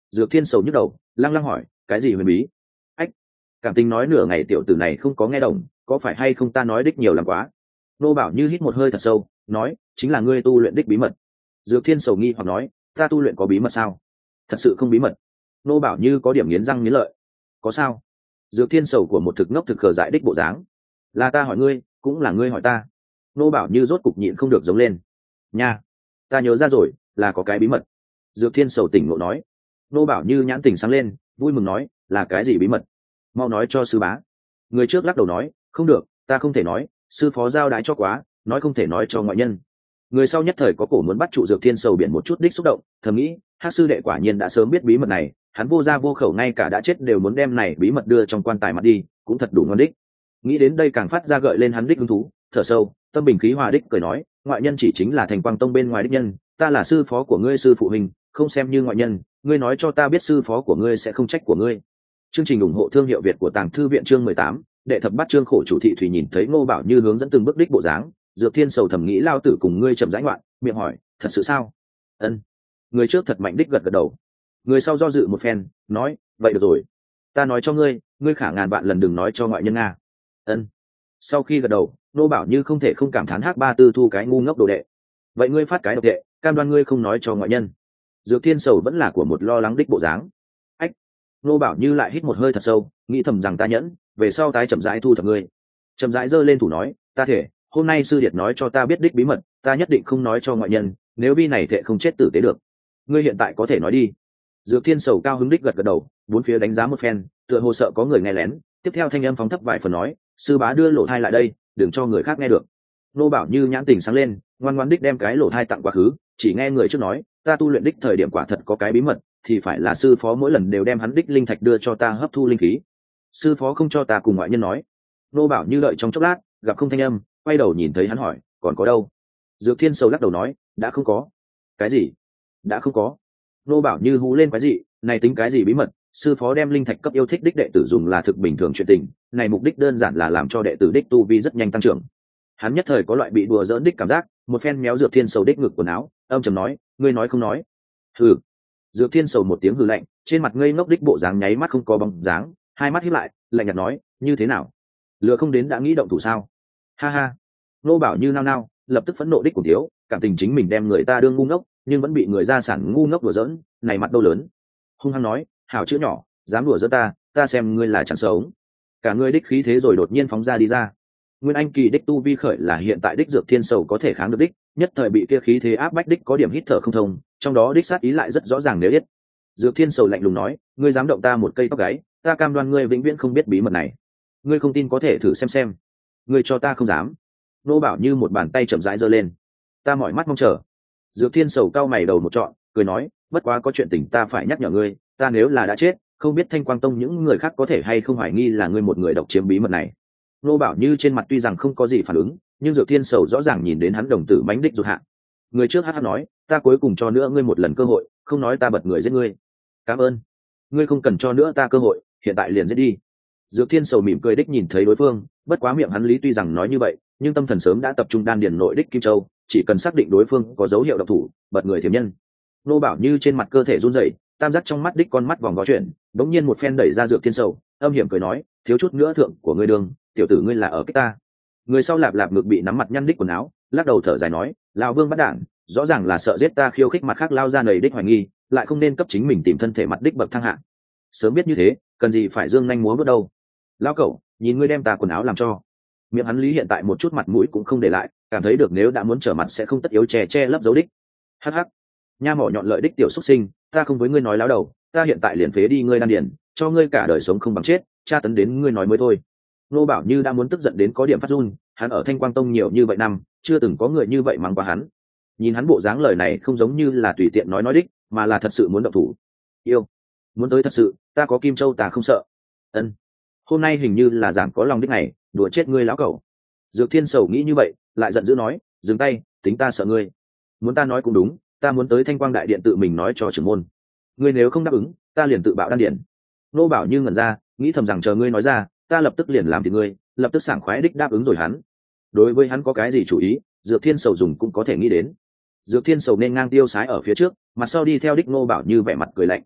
Dược Thiên sầu nhức đầu, lăng lăng hỏi, cái gì huyền bí? Ách, cảm tình nói nửa ngày tiểu tử này không có nghe đồng, có phải hay không ta nói đích nhiều làm quá? Nô Bảo Như hít một hơi thật sâu, nói, chính là ngươi tu luyện đích bí mật. Dược Thiên sầu nghi hoặc nói, ta tu luyện có bí mật sao? Thật sự không bí mật. Nô Bảo Như có điểm nghiến răng nghiến lợi. Có sao? Dược Thiên sầu của một thực ngốc thực khờ dại đích bộ dáng. Là ta hỏi ngươi, cũng là ngươi hỏi ta. Nô Bảo Như rốt cục nhịn không được giống lên. Nha, ta nhớ ra rồi, là có cái bí mật. Dược Thiên sầu tỉnh ngộ nói. Nô Bảo Như nhãn tỉnh sáng lên, vui mừng nói, là cái gì bí mật? Mau nói cho sư bá. Người trước lắc đầu nói, không được, ta không thể nói, sư phó giao đái cho quá, nói không thể nói cho ngoại nhân. Người sau nhất thời có cổ muốn bắt trụ Dược Thiên sầu biển một chút đích xúc động, thầm nghĩ, Hắc sư đệ quả nhiên đã sớm biết bí mật này, hắn vô gia vô khẩu ngay cả đã chết đều muốn đem này bí mật đưa trong quan tài mặt đi, cũng thật đủ ngon đích. Nghĩ đến đây càng phát ra gợi lên hắn đích hứng thú, thở sâu, tâm bình khí hòa đích cười nói, ngoại nhân chỉ chính là Thành Quang Tông bên ngoài đích nhân, ta là sư phó của ngươi sư phụ huynh, không xem như ngoại nhân, ngươi nói cho ta biết sư phó của ngươi sẽ không trách của ngươi. Chương trình ủng hộ thương hiệu Việt của Tàng Thư viện chương mười tám, đệ thập bát chương khổ chủ thị thủy nhìn thấy Ngô Bảo Như hướng dẫn từng bước đích bộ dáng, Dược Thiên sầu thầm nghĩ lao tử cùng ngươi chậm rãi ngoạn, miệng hỏi, thật sự sao? Ân. Người trước thật mạnh đích gật gật đầu. Người sau do dự một phen, nói, vậy được rồi, ta nói cho ngươi, ngươi khả ngàn vạn lần đừng nói cho ngoại nhân nga. Ân. Sau khi gật đầu, Ngô Bảo Như không thể không cảm thán Hắc Ba Tư thu cái ngu ngốc đồ đệ. Vậy ngươi phát cái độc đệ, cam đoan ngươi không nói cho ngoại nhân. Dược Thiên sầu vẫn là của một lo lắng đích bộ dáng. Ách. Ngô Bảo Như lại hít một hơi thật sâu, nghĩ thầm rằng ta nhẫn, về sau tái chậm rãi thu thập ngươi. Chậm rãi giơ lên thủ nói, ta thể, hôm nay sư điệt nói cho ta biết đích bí mật, ta nhất định không nói cho ngoại nhân, nếu bi này thệ không chết tử tế được. Ngươi hiện tại có thể nói đi. Dược Thiên sầu cao hứng đích gật gật đầu, bốn phía đánh giá một phen, tựa hồ sợ có người nghe lén, tiếp theo thanh âm phóng thấp vài phần nói, sư bá đưa lỗ thai lại đây, đừng cho người khác nghe được. Nô Bảo Như nhãn tình sáng lên, ngoan ngoãn đích đem cái lỗ thai tặng quá khứ, chỉ nghe người trước nói, ta tu luyện đích thời điểm quả thật có cái bí mật, thì phải là sư phó mỗi lần đều đem hắn đích linh thạch đưa cho ta hấp thu linh khí. Sư phó không cho ta cùng ngoại nhân nói. Nô Bảo Như đợi trong chốc lát, gặp không thanh âm, quay đầu nhìn thấy hắn hỏi, còn có đâu? Dược Thiên sầu lắc đầu nói, đã không có. Cái gì? Đã không có. Nô Bảo Như hú lên cái gì, này tính cái gì bí mật? Sư phó đem linh thạch cấp yêu thích đích đệ tử dùng là thực bình thường chuyện tình, này mục đích đơn giản là làm cho đệ tử đích tu vi rất nhanh tăng trưởng. Hắn nhất thời có loại bị đùa giỡn đích cảm giác, một phen méo Dược Thiên sầu đích ngực quần áo, âm trầm nói, ngươi nói không nói? Hừ. Dược Thiên sầu một tiếng hừ lạnh, trên mặt ngây ngốc đích bộ dáng nháy mắt không có bóng dáng, hai mắt híp lại, lạnh nhạt nói, như thế nào? Lừa không đến đã nghĩ động thủ sao? Ha ha. Nô Bảo Như nao nao, lập tức phẫn nộ đích cùng thiếu, cảm tình chính mình đem người ta đương ngu ngốc, nhưng vẫn bị người ra sản ngu ngốc đùa giỡn, này mặt đâu lớn. Hung hăng nói, hảo chữ nhỏ, dám đùa giỡn ta, ta xem ngươi là chẳng sống. Cả ngươi đích khí thế rồi đột nhiên phóng ra đi ra. Nguyên Anh kỳ đích tu vi khởi là hiện tại đích Dược Thiên sầu có thể kháng được đích, nhất thời bị kia khí thế áp bách đích có điểm hít thở không thông, trong đó đích sát ý lại rất rõ ràng nếu biết. Dược Thiên sầu lạnh lùng nói, ngươi dám động ta một cây tóc gáy, ta cam đoan ngươi vĩnh viễn không biết bí mật này. Ngươi không tin có thể thử xem xem. Ngươi cho ta không dám. Nô Bảo Như một bàn tay chậm rãi giơ lên. Ta mỏi mắt mong chờ. Dược Thiên sầu cao mày đầu một trọn, cười nói, bất quá có chuyện tình ta phải nhắc nhở ngươi, ta nếu là đã chết, không biết Thanh Quang Tông những người khác có thể hay không hoài nghi là ngươi một người độc chiếm bí mật này. Nô Bảo Như trên mặt tuy rằng không có gì phản ứng, nhưng Dược Thiên sầu rõ ràng nhìn đến hắn đồng tử mãnh đích rụt hạ. Người trước hắc hắc nói, ta cuối cùng cho nữa ngươi một lần cơ hội, không nói ta bật người giết ngươi. Cảm ơn. Ngươi không cần cho nữa ta cơ hội, hiện tại liền giết đi. Dược Thiên sầu mỉm cười đích nhìn thấy đối phương, bất quá miệng hắn lý tuy rằng nói như vậy, nhưng tâm thần sớm đã tập trung đan điền nội đích Kim Châu, chỉ cần xác định đối phương có dấu hiệu độc thủ, bật người thiểm nhân. Nô Bảo Như trên mặt cơ thể run rẩy, tam giác trong mắt đích con mắt vòng vó chuyển, đống nhiên một phen đẩy ra Dược Thiên sầu, âm hiểm cười nói, thiếu chút nữa thượng của ngươi đường, tiểu tử ngươi là ở cái ta. Người sau lạp lạp ngực bị nắm mặt nhăn đích quần áo, lắc đầu thở dài nói, lão Vương bắt đản, rõ ràng là sợ giết ta khiêu khích mặt khác lao ra nầy đích hoài nghi, lại không nên cấp chính mình tìm thân thể mặt đích bậc thang hạ. Sớm biết như thế, cần gì phải dương nhanh múa bước đâu. Lão cẩu, nhìn ngươi đem ta quần áo làm cho. Miệng hắn lý hiện tại một chút mặt mũi cũng không để lại, cảm thấy được nếu đã muốn trở mặt sẽ không tất yếu che che lấp dấu đích. Hắc hắc. Nha mỏ nhọn lợi đích tiểu xuất sinh, ta không với ngươi nói láo đầu, ta hiện tại liền phế đi ngươi đan điền, cho ngươi cả đời sống không bằng chết, tra tấn đến ngươi nói mới thôi. Nô Bảo Như đã muốn tức giận đến có điểm phát run, hắn ở Thanh Quang Tông nhiều như vậy năm, chưa từng có người như vậy mắng qua hắn. Nhìn hắn bộ dáng lời này không giống như là tùy tiện nói nói đích, mà là thật sự muốn động thủ. Yêu, muốn tới thật sự, ta có Kim Châu ta không sợ. Ân, hôm nay hình như là giảm có lòng đích này, đùa chết ngươi lão cẩu. Dược Thiên sầu nghĩ như vậy, lại giận dữ nói, dừng tay, tính ta sợ ngươi. Muốn ta nói cũng đúng, ta muốn tới Thanh Quang đại điện tự mình nói cho trưởng môn. Ngươi nếu không đáp ứng, ta liền tự bạo đan điện. Nô Bảo Như ngẩn ra, nghĩ thầm rằng chờ ngươi nói ra, ta lập tức liền làm thì ngươi, lập tức sảng khoái đích đáp ứng rồi hắn. Đối với hắn có cái gì chủ ý, Dược Thiên sầu dùng cũng có thể nghĩ đến. Dược Thiên sầu nên ngang tiêu sái ở phía trước, mặt sau đi theo đích Nô Bảo Như vẻ mặt cười lạnh.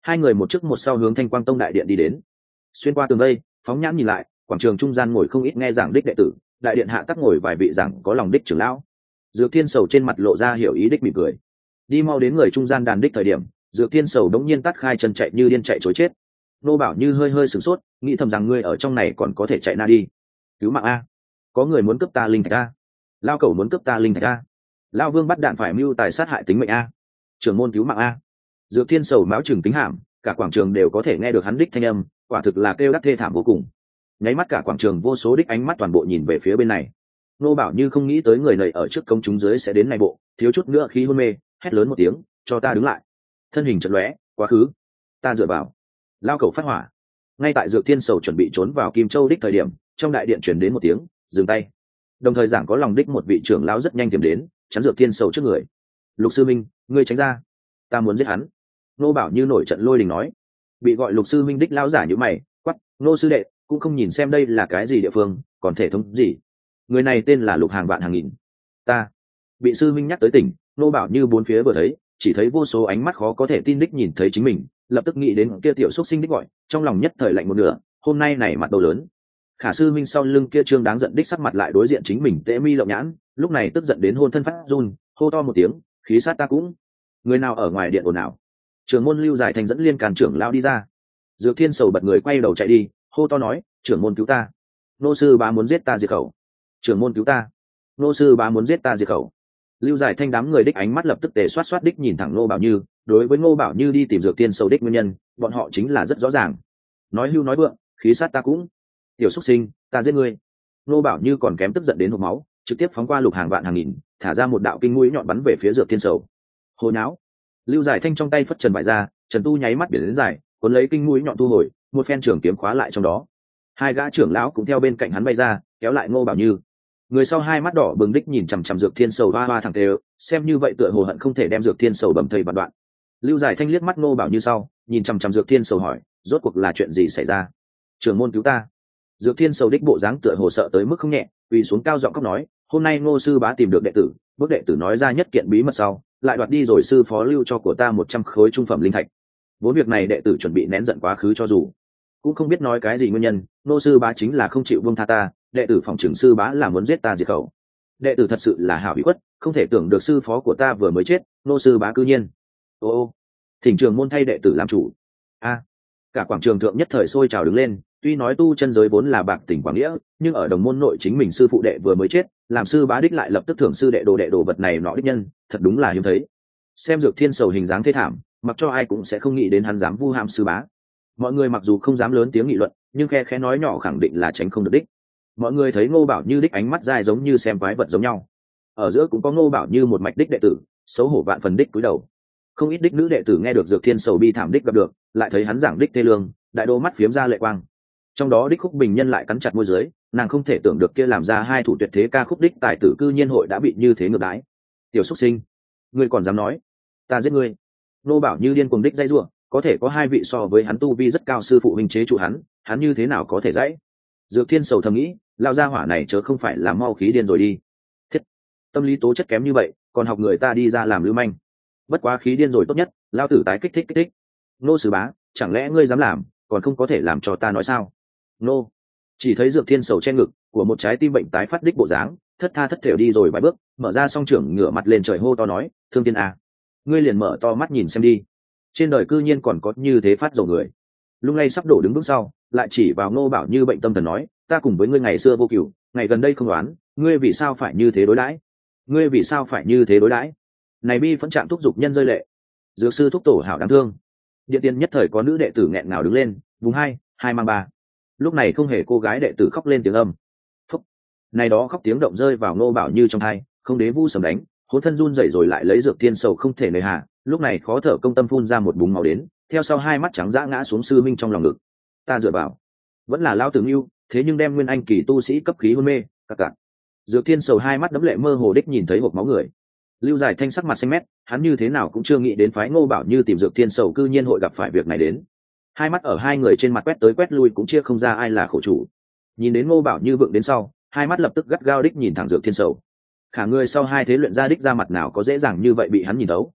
Hai người một trước một sau hướng Thanh Quang Tông đại điện đi đến. Xuyên qua tường vây, phóng nhãn nhìn lại, quảng trường trung gian ngồi không ít nghe giảng đích đệ tử, đại điện hạ tắc ngồi vài vị giảng có lòng đích trưởng lão. Dược Thiên Sầu trên mặt lộ ra hiểu ý đích mỉm cười. Đi mau đến người trung gian đàn đích thời điểm, Dược Thiên Sầu đống nhiên tắt khai chân chạy như điên chạy chối chết. Nô Bảo Như hơi hơi sửng sốt, nghĩ thầm rằng ngươi ở trong này còn có thể chạy na đi. Cứu mạng a! Có người muốn cướp ta linh thạch a! Lao cẩu muốn cướp ta linh thạch a! Lao Vương bắt đạn phải mưu tài sát hại tính mệnh a! Trưởng môn cứu mạng a! Dược Thiên Sầu máu chừng tính hàm, cả quảng trường đều có thể nghe được hắn đích thanh âm, quả thực là kêu đắc thê thảm vô cùng. Nháy mắt cả quảng trường vô số đích ánh mắt toàn bộ nhìn về phía bên này. Nô Bảo Như không nghĩ tới người này ở trước công chúng dưới sẽ đến này bộ, thiếu chút nữa khí hôn mê, hét lớn một tiếng, cho ta đứng lại. Thân hình chợt lóe, quá khứ. Ta dựa vào. Lao cẩu phát hỏa. Ngay tại Dược Thiên Sầu chuẩn bị trốn vào Kim Châu đích thời điểm, trong đại điện truyền đến một tiếng, dừng tay. Đồng thời giảng có lòng đích một vị trưởng lão rất nhanh tìm đến, chắn Dược Thiên Sầu trước người. Lục sư minh, ngươi tránh ra. Ta muốn giết hắn. Nô Bảo Như nổi trận lôi đình nói. Bị gọi Lục sư minh đích lão giả như mày, quắc, nô sư đệ, cũng không nhìn xem đây là cái gì địa phương, còn thể thống gì. Người này tên là Lục hàng vạn hàng nghìn. Ta. Bị sư minh nhắc tới tỉnh, Nô Bảo Như bốn phía vừa thấy, chỉ thấy vô số ánh mắt khó có thể tin đích nhìn thấy chính mình, lập tức nghĩ đến kia tiểu xuất sinh đích gọi, trong lòng nhất thời lạnh một nửa, hôm nay này mặt đầu lớn. Khả sư minh sau lưng kia trương đáng giận đích sắc mặt lại đối diện chính mình tễ mi lộng nhãn, lúc này tức giận đến hôn thân phát run, hô to một tiếng, khí sát ta cũng. Người nào ở ngoài điện ồn ào? Trưởng môn Lưu Giải Thành dẫn liên càn trưởng lao đi ra. Dược Thiên Sầu bật người quay đầu chạy đi, hô to nói, trưởng môn cứu ta. Nô sư bá muốn giết ta diệt khẩu. Trưởng môn cứu ta. Nô sư bá muốn giết ta diệt khẩu. Lưu Giải Thanh đám người đích ánh mắt lập tức tề xoát xoát đích nhìn thẳng Ngô Bảo Như, đối với Ngô Bảo Như đi tìm Dược Thiên Sầu đích nguyên nhân, bọn họ chính là rất rõ ràng. Nói hưu nói vượng, khí sát ta cũng. Tiểu xuất sinh, ta giết ngươi. Ngô Bảo Như còn kém tức giận đến hộc máu, trực tiếp phóng qua Lục hàng vạn hàng nghìn, thả ra một đạo kinh mũi nhọn bắn về phía Dược Thiên Sầu. Hồ nháo. Lưu Giải Thanh trong tay phất trần bại ra, Trần Tu nháy mắt biển đến dài, cuốn lấy kinh mũi nhọn thu hồi, một phen trường kiếm khóa lại trong đó. Hai gã trưởng lão cũng theo bên cạnh hắn bay ra, kéo lại Ngô Bảo Như. Người sau hai mắt đỏ bừng đích nhìn chằm chằm Dược Thiên Sầu hoa hoa thẳng tề, xem như vậy tựa hồ hận không thể đem Dược Thiên Sầu bầm thây vạn đoạn. Lưu Giải Thanh liếc mắt Ngô Bảo Như sau, nhìn chằm chằm Dược Thiên Sầu hỏi, rốt cuộc là chuyện gì xảy ra? Trưởng môn cứu ta. Dược Thiên Sầu đích bộ dáng tựa hồ sợ tới mức không nhẹ, quỳ xuống cao giọng khóc nói, hôm nay Ngô sư bá tìm được đệ tử, bước đệ tử nói ra nhất kiện bí mật sau, lại đoạt đi rồi sư phó lưu cho của ta một trăm khối trung phẩm linh thạch. Vốn việc này đệ tử chuẩn bị nén giận quá khứ cho dù, cũng không biết nói cái gì nguyên nhân, Ngô sư bá chính là không chịu buông tha ta, đệ tử phòng trưởng sư bá là muốn giết ta diệt khẩu. Đệ tử thật sự là hảo bị khuất, không thể tưởng được sư phó của ta vừa mới chết, Ngô sư bá cư nhiên. Ô ô, thỉnh trường môn thay đệ tử làm chủ. A, cả quảng trường thượng nhất thời sôi trào đứng lên, tuy nói tu chân giới vốn là bạc tình quảng nghĩa, nhưng ở đồng môn nội chính mình sư phụ đệ vừa mới chết, làm sư bá đích lại lập tức thưởng sư đệ đồ đệ đồ vật này nọ đích nhân, thật đúng là hiếm thấy. Xem Dược Thiên Sầu hình dáng thê thảm, mặc cho ai cũng sẽ không nghĩ đến hắn dám vu ham sư bá. Mọi người mặc dù không dám lớn tiếng nghị luận, nhưng khe khẽ nói nhỏ khẳng định là tránh không được đích. Mọi người thấy Ngô Bảo Như đích ánh mắt dài giống như xem quái vật giống nhau. Ở giữa cũng có Ngô Bảo Như một mạch đích đệ tử, xấu hổ vạn phần đích cúi đầu. Không ít đích nữ đệ tử nghe được Dược Thiên Sầu bi thảm đích gặp được, lại thấy hắn giảng đích thê lương, đại đô mắt phiếm ra lệ quang. Trong đó đích Khúc Bình Nhân lại cắn chặt môi dưới, nàng không thể tưởng được kia làm ra hai thủ tuyệt thế ca khúc đích tài tử cư nhiên hội đã bị như thế ngược đãi. Tiểu xuất sinh, ngươi còn dám nói, ta giết ngươi. Ngô Bảo Như điên cuồng đích dây rủa, có thể có hai vị so với hắn tu vi rất cao sư phụ huynh chế trụ hắn, hắn như thế nào có thể dãy? Dược Thiên Sầu thầm nghĩ, lao ra hỏa này chớ không phải là mau khí điên rồi đi. Thiết, tâm lý tố chất kém như vậy, còn học người ta đi ra làm lưu manh. Bất quá khí điên rồi tốt nhất, lao tử tái kích thích kích thích. Nô sư bá, chẳng lẽ ngươi dám làm, còn không có thể làm cho ta nói sao? Nô. Chỉ thấy Dược Thiên Sầu che ngực của một trái tim bệnh tái phát đích bộ dáng, thất tha thất thểu đi rồi vài bước, mở ra song trưởng ngửa mặt lên trời hô to nói, thương tiên à, ngươi liền mở to mắt nhìn xem đi, trên đời cư nhiên còn có như thế phát dầu người. Lung lay sắp đổ đứng bước sau, lại chỉ vào Ngô Bảo Như bệnh tâm thần nói, ta cùng với ngươi ngày xưa vô cửu, ngày gần đây không đoán, ngươi vì sao phải như thế đối đãi? Ngươi vì sao phải như thế đối đãi? Này bi phẫn trạng thúc giục nhân rơi lệ. Dược sư thúc tổ hảo đáng thương. Điện tiên nhất thời có nữ đệ tử nghẹn ngào đứng lên, vùng hai, hai mang ba. Lúc này không hề cô gái đệ tử khóc lên tiếng âm. Phúc. Này đó khóc tiếng động rơi vào Ngô Bảo Như trong tai, không đế vu sầm đánh, hồn thân run rẩy rồi lại lấy Dược Thiên Sầu không thể nơi hạ, lúc này khó thở công tâm phun ra một búng máu đến, theo sau hai mắt trắng dã ngã xuống sư minh trong lòng ngực. Ta dựa vào, vẫn là lao tướng yêu, thế nhưng đem nguyên anh kỳ tu sĩ cấp khí hôn mê, cặc cặc. Dược Thiên Sầu hai mắt đấm lệ mơ hồ đích nhìn thấy hộp máu người. Lưu Giải Thanh sắc mặt xanh mét, hắn như thế nào cũng chưa nghĩ đến phái Ngô Bảo Như tìm Dược Thiên Sầu cư nhiên hội gặp phải việc này đến. Hai mắt ở hai người trên mặt quét tới quét lui cũng chia không ra ai là khổ chủ. Nhìn đến Ngô Bảo Như vượng đến sau, hai mắt lập tức gắt gao đích nhìn thẳng Dược Thiên Sầu. Khả người sau hai thế luyện ra đích ra mặt nào có dễ dàng như vậy bị hắn nhìn thấu.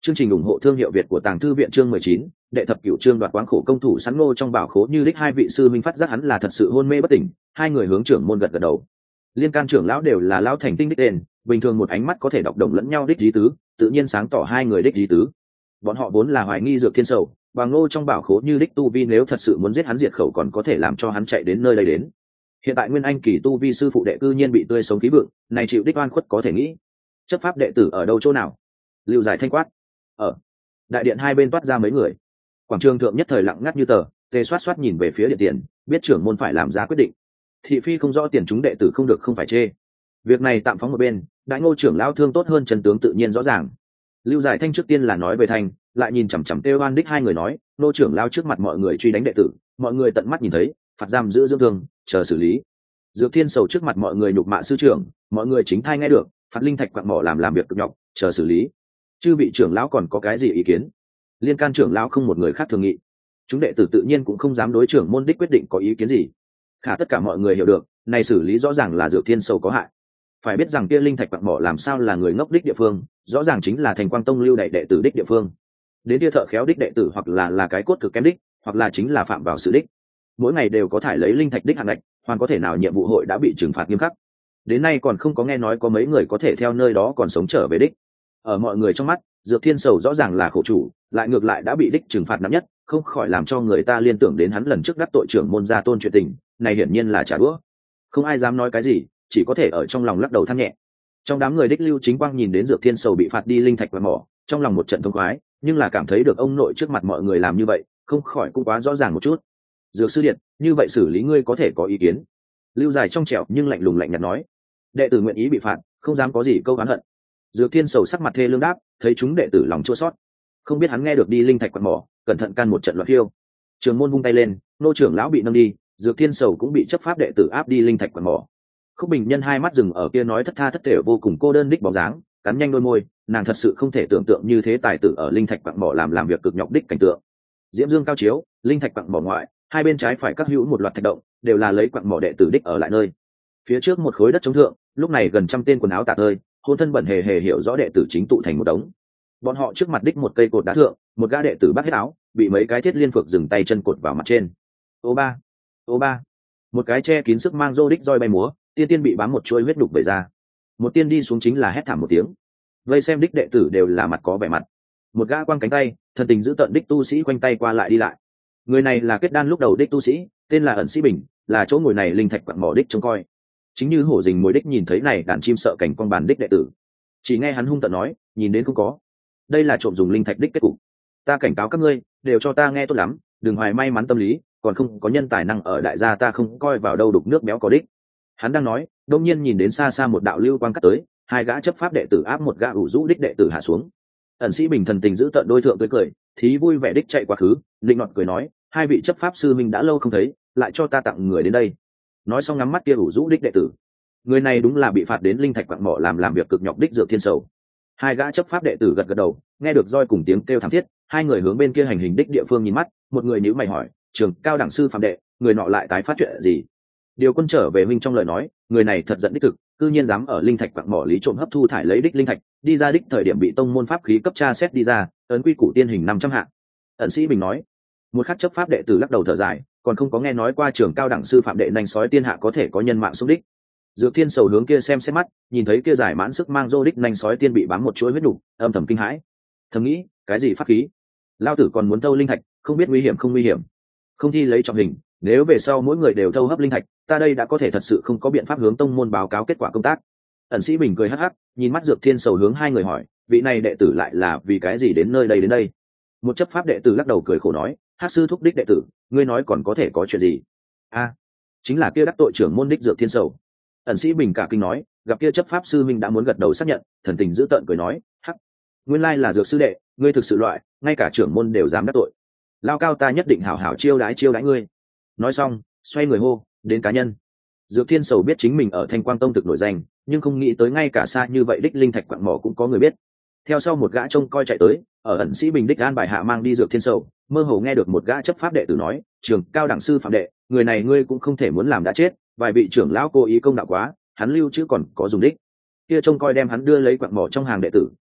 Chương trình ủng hộ thương hiệu Việt của Tàng Thư viện chương mười chín, đệ thập cửu chương đoạt quáng khổ công thủ sẵn Ngô trong bảo khố như đích hai vị sư minh phát giác hắn là thật sự hôn mê bất tỉnh, hai người hướng trưởng môn gật gật đầu. Liên can trưởng lão đều là lão thành tinh đích đền, bình thường một ánh mắt có thể đọc đồng lẫn nhau đích lý tứ, tự nhiên sáng tỏ hai người đích lý tứ. Bọn họ vốn là hoài nghi Dược Thiên Sầu, và Ngô trong bảo khố như đích tu vi nếu thật sự muốn giết hắn diệt khẩu còn có thể làm cho hắn chạy đến nơi đây đến. Hiện tại Nguyên Anh kỳ tu vi sư phụ đệ cư nhiên bị tươi sống khí vượng, này chịu đích oan khuất có thể nghĩ. Chấp pháp đệ tử ở đâu chỗ nào? Lưu Giải thanh quát. Ở đại điện hai bên toát ra mấy người. Quảng trường thượng nhất thời lặng ngắt như tờ, tê xoát xoát nhìn về phía điện tiền, biết trưởng môn phải làm ra quyết định. Thị phi không rõ tiền chúng đệ tử không được không phải chê. Việc này tạm phóng một bên, đại Ngô trưởng lão thương tốt hơn chân tướng tự nhiên rõ ràng. Lưu Giải thanh trước tiên là nói về thanh, lại nhìn chằm chằm Têu Oan đích hai người nói, Ngô trưởng lão trước mặt mọi người truy đánh đệ tử, mọi người tận mắt nhìn thấy, phạt giam giữ dưỡng thương, chờ xử lý. Dược Thiên Sầu trước mặt mọi người nhục mạ sư trưởng, mọi người chính thai nghe được, phạt linh thạch quặng mỏ làm làm việc cực nhọc, chờ xử lý. Chư vị trưởng lão còn có cái gì ý kiến? Liên can trưởng lão không một người khác thường nghị. Chúng đệ tử tự nhiên cũng không dám đối trưởng môn đích quyết định có ý kiến gì. Khả tất cả mọi người hiểu được, này xử lý rõ ràng là Dược Thiên Sầu có hại. Phải biết rằng kia linh thạch quặng mỏ làm sao là người ngốc đích địa phương, rõ ràng chính là Thành Quang Tông lưu đại đệ tử đích địa phương. Đến kia thợ khéo đích đệ tử hoặc là là cái cốt cực kém đích, hoặc là chính là phạm vào sự đích. Mỗi ngày đều có thải lấy linh thạch đích hạng ngạch, hoàn có thể nào nhiệm vụ hội đã bị trừng phạt nghiêm khắc. Đến nay còn không có nghe nói có mấy người có thể theo nơi đó còn sống trở về đích. Ở mọi người trong mắt, Dược Thiên Sầu rõ ràng là khổ chủ, lại ngược lại đã bị đích trừng phạt nặng nhất, không khỏi làm cho người ta liên tưởng đến hắn lần trước đắc tội trưởng môn gia tôn chuyện tình, này hiển nhiên là trả đũa. Không ai dám nói cái gì, chỉ có thể ở trong lòng lắc đầu than nhẹ. Trong đám người đích Lưu Chính Quang nhìn đến Dược Thiên Sầu bị phạt đi linh thạch và mỏ, trong lòng một trận thông khoái, nhưng là cảm thấy được ông nội trước mặt mọi người làm như vậy, không khỏi cũng quá rõ ràng một chút. Dược sư điện, như vậy xử lý ngươi có thể có ý kiến? Lưu Dài trong trẻo nhưng lạnh lùng lạnh nhạt nói. Đệ tử nguyện ý bị phạt, không dám có gì câu oán hận. Dược Thiên Sầu sắc mặt thê lương đáp, thấy chúng đệ tử lòng chua xót. Không biết hắn nghe được đi linh thạch quạt mỏ, cẩn thận can một trận loạn khiêu. Trường môn vung tay lên, nô trưởng lão bị nâng đi, Dược Thiên Sầu cũng bị chấp pháp đệ tử áp đi linh thạch quạt mỏ. Khúc Bình Nhân hai mắt dừng ở kia nói thất tha thất thể vô cùng cô đơn đích bóng dáng, cắn nhanh đôi môi, nàng thật sự không thể tưởng tượng như thế tài tử ở linh thạch quặng mỏ làm làm việc cực nhọc đích cảnh tượng. Diễm Dương cao chiếu, linh thạch quặng mỏ ngoại, hai bên trái phải các hữu một loạt thạch động, đều là lấy quặng mỏ đệ tử đích ở lại nơi. Phía trước một khối đất trống thượng, lúc này gần trăm tên quần áo tạc ơi, hôn thân bẩn hề hề hiểu rõ đệ tử chính tụ thành một đống. Bọn họ trước mặt đích một cây cột đá thượng, một gã đệ tử bắt hết áo, bị mấy cái thiết liên phược dừng tay chân cột vào mặt trên. Ô ba, ô ba, một cái che kín sức mang rô đích roi bay múa, tiên tiên bị bám một chuôi huyết đục về ra. Một tiên đi xuống chính là hét thảm một tiếng. Vây xem đích đệ tử đều là mặt có vẻ mặt. Một gã quăng cánh tay, thần tình giữ tận đích tu sĩ quanh tay qua lại đi lại. Người này là kết đan lúc đầu đích tu sĩ, tên là Ẩn Sĩ Bình, là chỗ ngồi này linh thạch quặng mỏ đích trông coi. Chính như hổ rình mồi đích nhìn thấy này đàn chim sợ cảnh con bàn đích đệ tử, chỉ nghe hắn hung tợn nói, nhìn đến không có, đây là trộm dùng linh thạch đích kết cục. Ta cảnh cáo các ngươi, đều cho ta nghe tốt lắm, đừng hoài may mắn tâm lý, còn không có nhân tài năng ở đại gia ta không coi vào đâu đục nước béo có đích. Hắn đang nói, đột nhiên nhìn đến xa xa một đạo lưu quang cắt tới, hai gã chấp pháp đệ tử áp một gã ủ rũ đích đệ tử hạ xuống. Ẩn Sĩ Bình thần tình giữ tận đôi thượng tươi cười, thí vui vẻ đích chạy quá khứ, linh ngọt cười nói, hai vị chấp pháp sư minh đã lâu không thấy, lại cho ta tặng người đến đây. Nói xong ngắm mắt kia ủ rũ đích đệ tử. Người này đúng là bị phạt đến linh thạch quặng mỏ làm làm việc cực nhọc đích Dược Thiên Sầu. Hai gã chấp pháp đệ tử gật gật đầu, nghe được roi cùng tiếng kêu thảm thiết, hai người hướng bên kia hành hình đích địa phương nhìn mắt, một người nhíu mày hỏi, trường cao đẳng sư phạm đệ, người nọ lại tái phát chuyện gì? Điều Quân trở về huynh trong lời nói, người này thật giận đích thực, cư nhiên dám ở linh thạch quặng mỏ lý trộm hấp thu thải lấy đích linh thạch, đi ra đích thời điểm bị tông môn pháp khí cấp tra xét đi ra, ấn quy củ tiên hình năm trăm hạng. Ẩn Sĩ Bình nói. Một khắc chấp pháp đệ tử lắc đầu thở dài, còn không có nghe nói qua trường cao đẳng sư phạm đệ nhanh sói tiên hạ có thể có nhân mạng xuống đích. Dược Thiên Sầu hướng kia xem xét mắt, nhìn thấy kia giải mãn sức mang rô đích nhanh sói tiên bị bám một chuỗi huyết đủ, âm thầm kinh hãi. Thầm nghĩ, cái gì pháp khí? Lao tử còn muốn thâu linh thạch, không biết nguy hiểm không nguy hiểm. Không thi lấy trọng hình, nếu về sau mỗi người đều thâu hấp linh thạch, ta đây đã có thể thật sự không có biện pháp hướng tông môn báo cáo kết quả công tác. Ẩn Sĩ Bình cười hắc hắc, nhìn mắt Dược Thiên Sầu hướng hai người hỏi, vị này đệ tử lại là vì cái gì đến nơi đây đến đây? Một chấp pháp đệ tử lắc đầu cười khổ nói, Hắc sư thúc đích đệ tử, ngươi nói còn có thể có chuyện gì? A, chính là kia đắc tội trưởng môn đích Dược Thiên Sầu. Ẩn Sĩ Bình cả kinh nói, gặp kia chấp pháp sư minh đã muốn gật đầu xác nhận, thần tình giữ tợn cười nói, hắc, nguyên lai là Dược sư đệ, ngươi thực sự loại, ngay cả trưởng môn đều dám đắc tội. Lao cao ta nhất định hảo hảo chiêu đái chiêu đái ngươi. Nói xong, xoay người hô, đến cá nhân. Dược Thiên Sầu biết chính mình ở Thanh Quang Tông thực nổi danh, nhưng không nghĩ tới ngay cả xa như vậy đích linh thạch quặng mỏ cũng có người biết. Theo sau một gã trông coi chạy tới, ở Ẩn Sĩ Bình đích an bài hạ mang đi Dược Thiên Sầu, mơ hồ nghe được một gã chấp pháp đệ tử nói, trường cao đẳng sư phạm đệ, người này ngươi cũng không thể muốn làm đã chết, vài vị trưởng lão cố ý công đạo quá, hắn lưu chứ còn có dùng đích. Kia trông coi đem hắn đưa lấy quặng mỏ trong hàng đệ tử,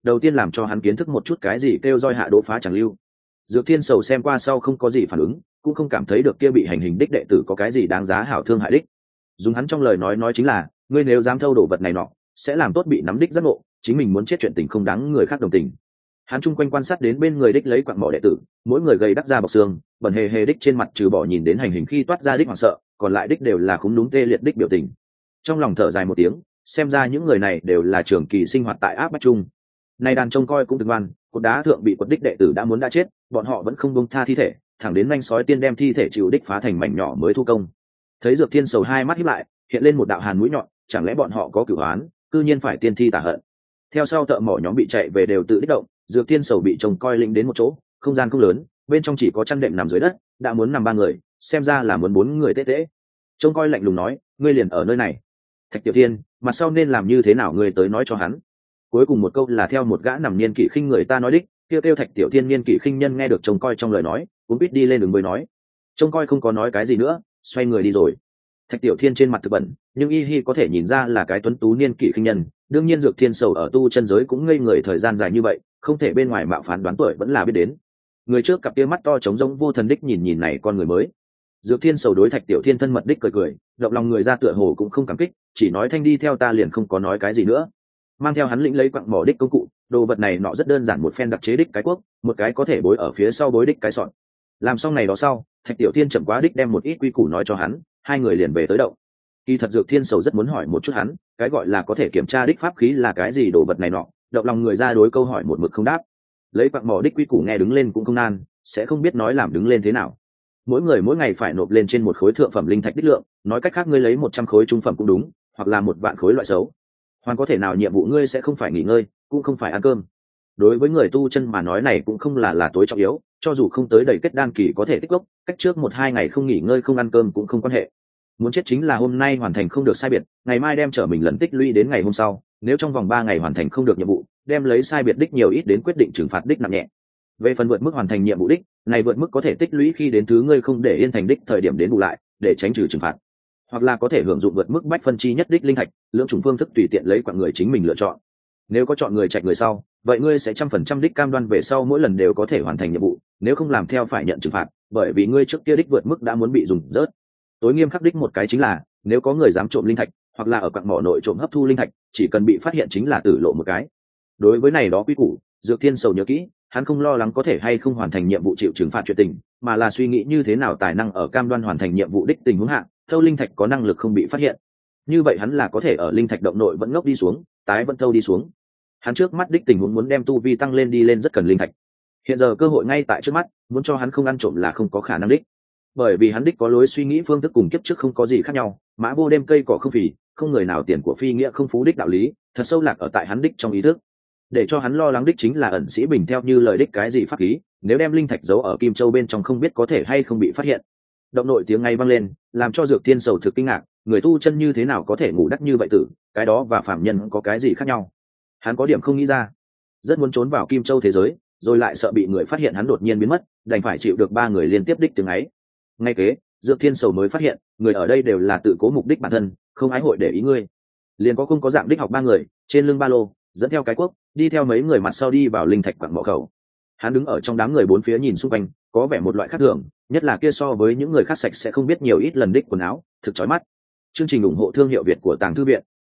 đầu tiên làm cho hắn kiến thức một chút cái gì kêu roi hạ đỗ phá chẳng lưu. Dược Thiên Sầu xem qua sau không có gì phản ứng, cũng không cảm thấy được kia bị hành hình đích đệ tử có cái gì đáng giá hảo thương hại đích. Dùng hắn trong lời nói nói chính là, ngươi nếu dám thâu đồ vật này nọ, sẽ làm tốt bị nắm đích giác ngộ, chính mình muốn chết chuyện tình không đáng người khác đồng tình. Hắn chung quanh quan sát đến bên người đích lấy quặng mỏ đệ tử, mỗi người gầy đắc ra bọc xương, bẩn hề hề đích trên mặt trừ bỏ nhìn đến hành hình khi toát ra đích hoảng sợ, còn lại đích đều là khúm núm tê liệt đích biểu tình. Trong lòng thở dài một tiếng, xem ra những người này đều là trường kỳ sinh hoạt tại áp bách chung. Này đàn trông coi cũng từng ngoan, cột đá thượng bị quật đích đệ tử đã muốn đã chết, bọn họ vẫn không buông tha thi thể, thẳng đến nhanh sói tiên đem thi thể chịu đích phá thành mảnh nhỏ mới thu công. Thấy Dược Thiên Sầu hai mắt híp lại, hiện lên một đạo hàn mũi nhọn, chẳng lẽ bọn họ có cửu oán, cư nhiên phải tiên thi tả hận. Theo sau thợ mỏ nhóm bị chạy về đều tự đích động, Dược Thiên Sầu bị trông coi lĩnh đến một chỗ, không gian không lớn, bên trong chỉ có chăn đệm nằm dưới đất, đã muốn nằm ba người, xem ra là muốn bốn người tê tê. Trông coi lạnh lùng nói, ngươi liền ở nơi này. Thạch Tiểu Thiên, mặt sau nên làm như thế nào ngươi tới nói cho hắn. Cuối cùng một câu là theo một gã nằm niên kỷ khinh người ta nói đích, kêu kêu Thạch Tiểu Thiên niên kỷ khinh nhân nghe được trông coi trong lời nói, cũng biết đi lên đường với nói. Trông coi không có nói cái gì nữa, xoay người đi rồi. Thạch Tiểu Thiên trên mặt thực bẩn, nhưng y hi có thể nhìn ra là cái tuấn tú niên kỷ khinh nhân, đương nhiên Dược Thiên Sầu ở tu chân giới cũng ngây người thời gian dài như vậy, không thể bên ngoài mạo phán đoán tuổi vẫn là biết đến. Người trước cặp kia mắt to trống rỗng vô thần đích nhìn nhìn này con người mới. Dược Thiên Sầu đối Thạch Tiểu Thiên thân mật đích cười cười, động lòng người ra tựa hồ cũng không cảm kích, chỉ nói thanh đi theo ta liền không có nói cái gì nữa. Mang theo hắn lĩnh lấy quặng mỏ đích công cụ, đồ vật này nọ rất đơn giản, một phen đặc chế đích cái cuốc, một cái có thể bối ở phía sau bối đích cái sọn. Làm xong này đó sau, Thạch Tiểu Thiên chậm quá đích đem một ít quy củ nói cho hắn, hai người liền về tới động. Kỳ thật Dược Thiên Sầu rất muốn hỏi một chút hắn, cái gọi là có thể kiểm tra đích pháp khí là cái gì đồ vật này nọ, động lòng người ra đối câu hỏi một mực không đáp. Lấy quặng mỏ đích quy củ nghe đứng lên cũng không nan, sẽ không biết nói làm đứng lên thế nào. Mỗi người mỗi ngày phải nộp lên trên một khối thượng phẩm linh thạch đích lượng, nói cách khác ngươi lấy một trăm khối trung phẩm cũng đúng, hoặc là một vạn khối loại xấu. Hoàn có thể nào nhiệm vụ ngươi sẽ không phải nghỉ ngơi, cũng không phải ăn cơm. Đối với người tu chân mà nói này cũng không là là tối trọng yếu, cho dù không tới đầy kết đan kỳ có thể tích gốc, cách trước một hai ngày không nghỉ ngơi không ăn cơm cũng không quan hệ. Muốn chết chính là hôm nay hoàn thành không được sai biệt, ngày mai đem trở mình lần tích lũy đến ngày hôm sau, nếu trong vòng ba ngày hoàn thành không được nhiệm vụ, đem lấy sai biệt đích nhiều ít đến quyết định trừng phạt đích nặng nhẹ. Về phần vượt mức hoàn thành nhiệm vụ đích, này vượt mức có thể tích lũy khi đến thứ ngươi không để yên thành đích thời điểm đến bù lại, để tránh trừ trừng phạt. Hoặc là có thể hưởng dụng vượt mức bách phân chi nhất đích linh thạch, lưỡng chủng phương thức tùy tiện lấy quặng người chính mình lựa chọn. Nếu có chọn người chạy người sau, vậy ngươi sẽ trăm phần trăm đích cam đoan về sau mỗi lần đều có thể hoàn thành nhiệm vụ, nếu không làm theo phải nhận trừng phạt, bởi vì ngươi trước kia đích vượt mức đã muốn bị dùng rớt. Tối nghiêm khắc đích một cái chính là, nếu có người dám trộm linh thạch, hoặc là ở quặng mỏ nội trộm hấp thu linh thạch, chỉ cần bị phát hiện chính là tử lộ một cái. Đối với này đó quy củ, Dược Thiên Sầu nhớ kỹ, hắn không lo lắng có thể hay không hoàn thành nhiệm vụ chịu trừng phạt chuyện tình, mà là suy nghĩ như thế nào tài năng ở cam đoan hoàn thành nhiệm vụ đích tình huống hạ, thâu linh thạch có năng lực không bị phát hiện. Như vậy hắn là có thể ở linh thạch động nội vẫn ngốc đi xuống, tái vẫn thâu đi xuống. Hắn trước mắt đích tình huống muốn đem tu vi tăng lên đi lên rất cần linh thạch. Hiện giờ cơ hội ngay tại trước mắt, muốn cho hắn không ăn trộm là không có khả năng đích. Bởi vì hắn đích có lối suy nghĩ phương thức cùng kiếp trước không có gì khác nhau, mã vô đêm cây cỏ không phì, không người nào tiền của phi nghĩa không phú đích đạo lý, thật sâu lạc ở tại hắn đích trong ý thức. Để cho hắn lo lắng đích chính là ẩn sĩ bình theo như lời đích cái gì pháp khí, nếu đem linh thạch giấu ở Kim Châu bên trong không biết có thể hay không bị phát hiện. Động nội tiếng ngay vang lên, làm cho Dược Thiên Sầu thực kinh ngạc, người tu chân như thế nào có thể ngủ đắc như vậy tử, cái đó và phàm nhân có cái gì khác nhau. Hắn có điểm không nghĩ ra, rất muốn trốn vào Kim Châu thế giới, rồi lại sợ bị người phát hiện hắn đột nhiên biến mất, đành phải chịu được ba người liên tiếp đích tiếng ấy. Ngay kế, Dược Thiên Sầu mới phát hiện, người ở đây đều là tự cố mục đích bản thân, không ái hội để ý ngươi. Liền có không có dạng đích học ba người, trên lưng ba lô, dẫn theo cái cuốc, đi theo mấy người mặt sau đi vào linh thạch quặng mỏ khẩu. Hắn đứng ở trong đám người bốn phía nhìn xung quanh, có vẻ một loại khác thường, nhất là kia so với những người khác sạch sẽ không biết nhiều ít lần đích quần áo, thực chói mắt. Chương trình ủng hộ thương hiệu Việt của Tàng Thư Viện.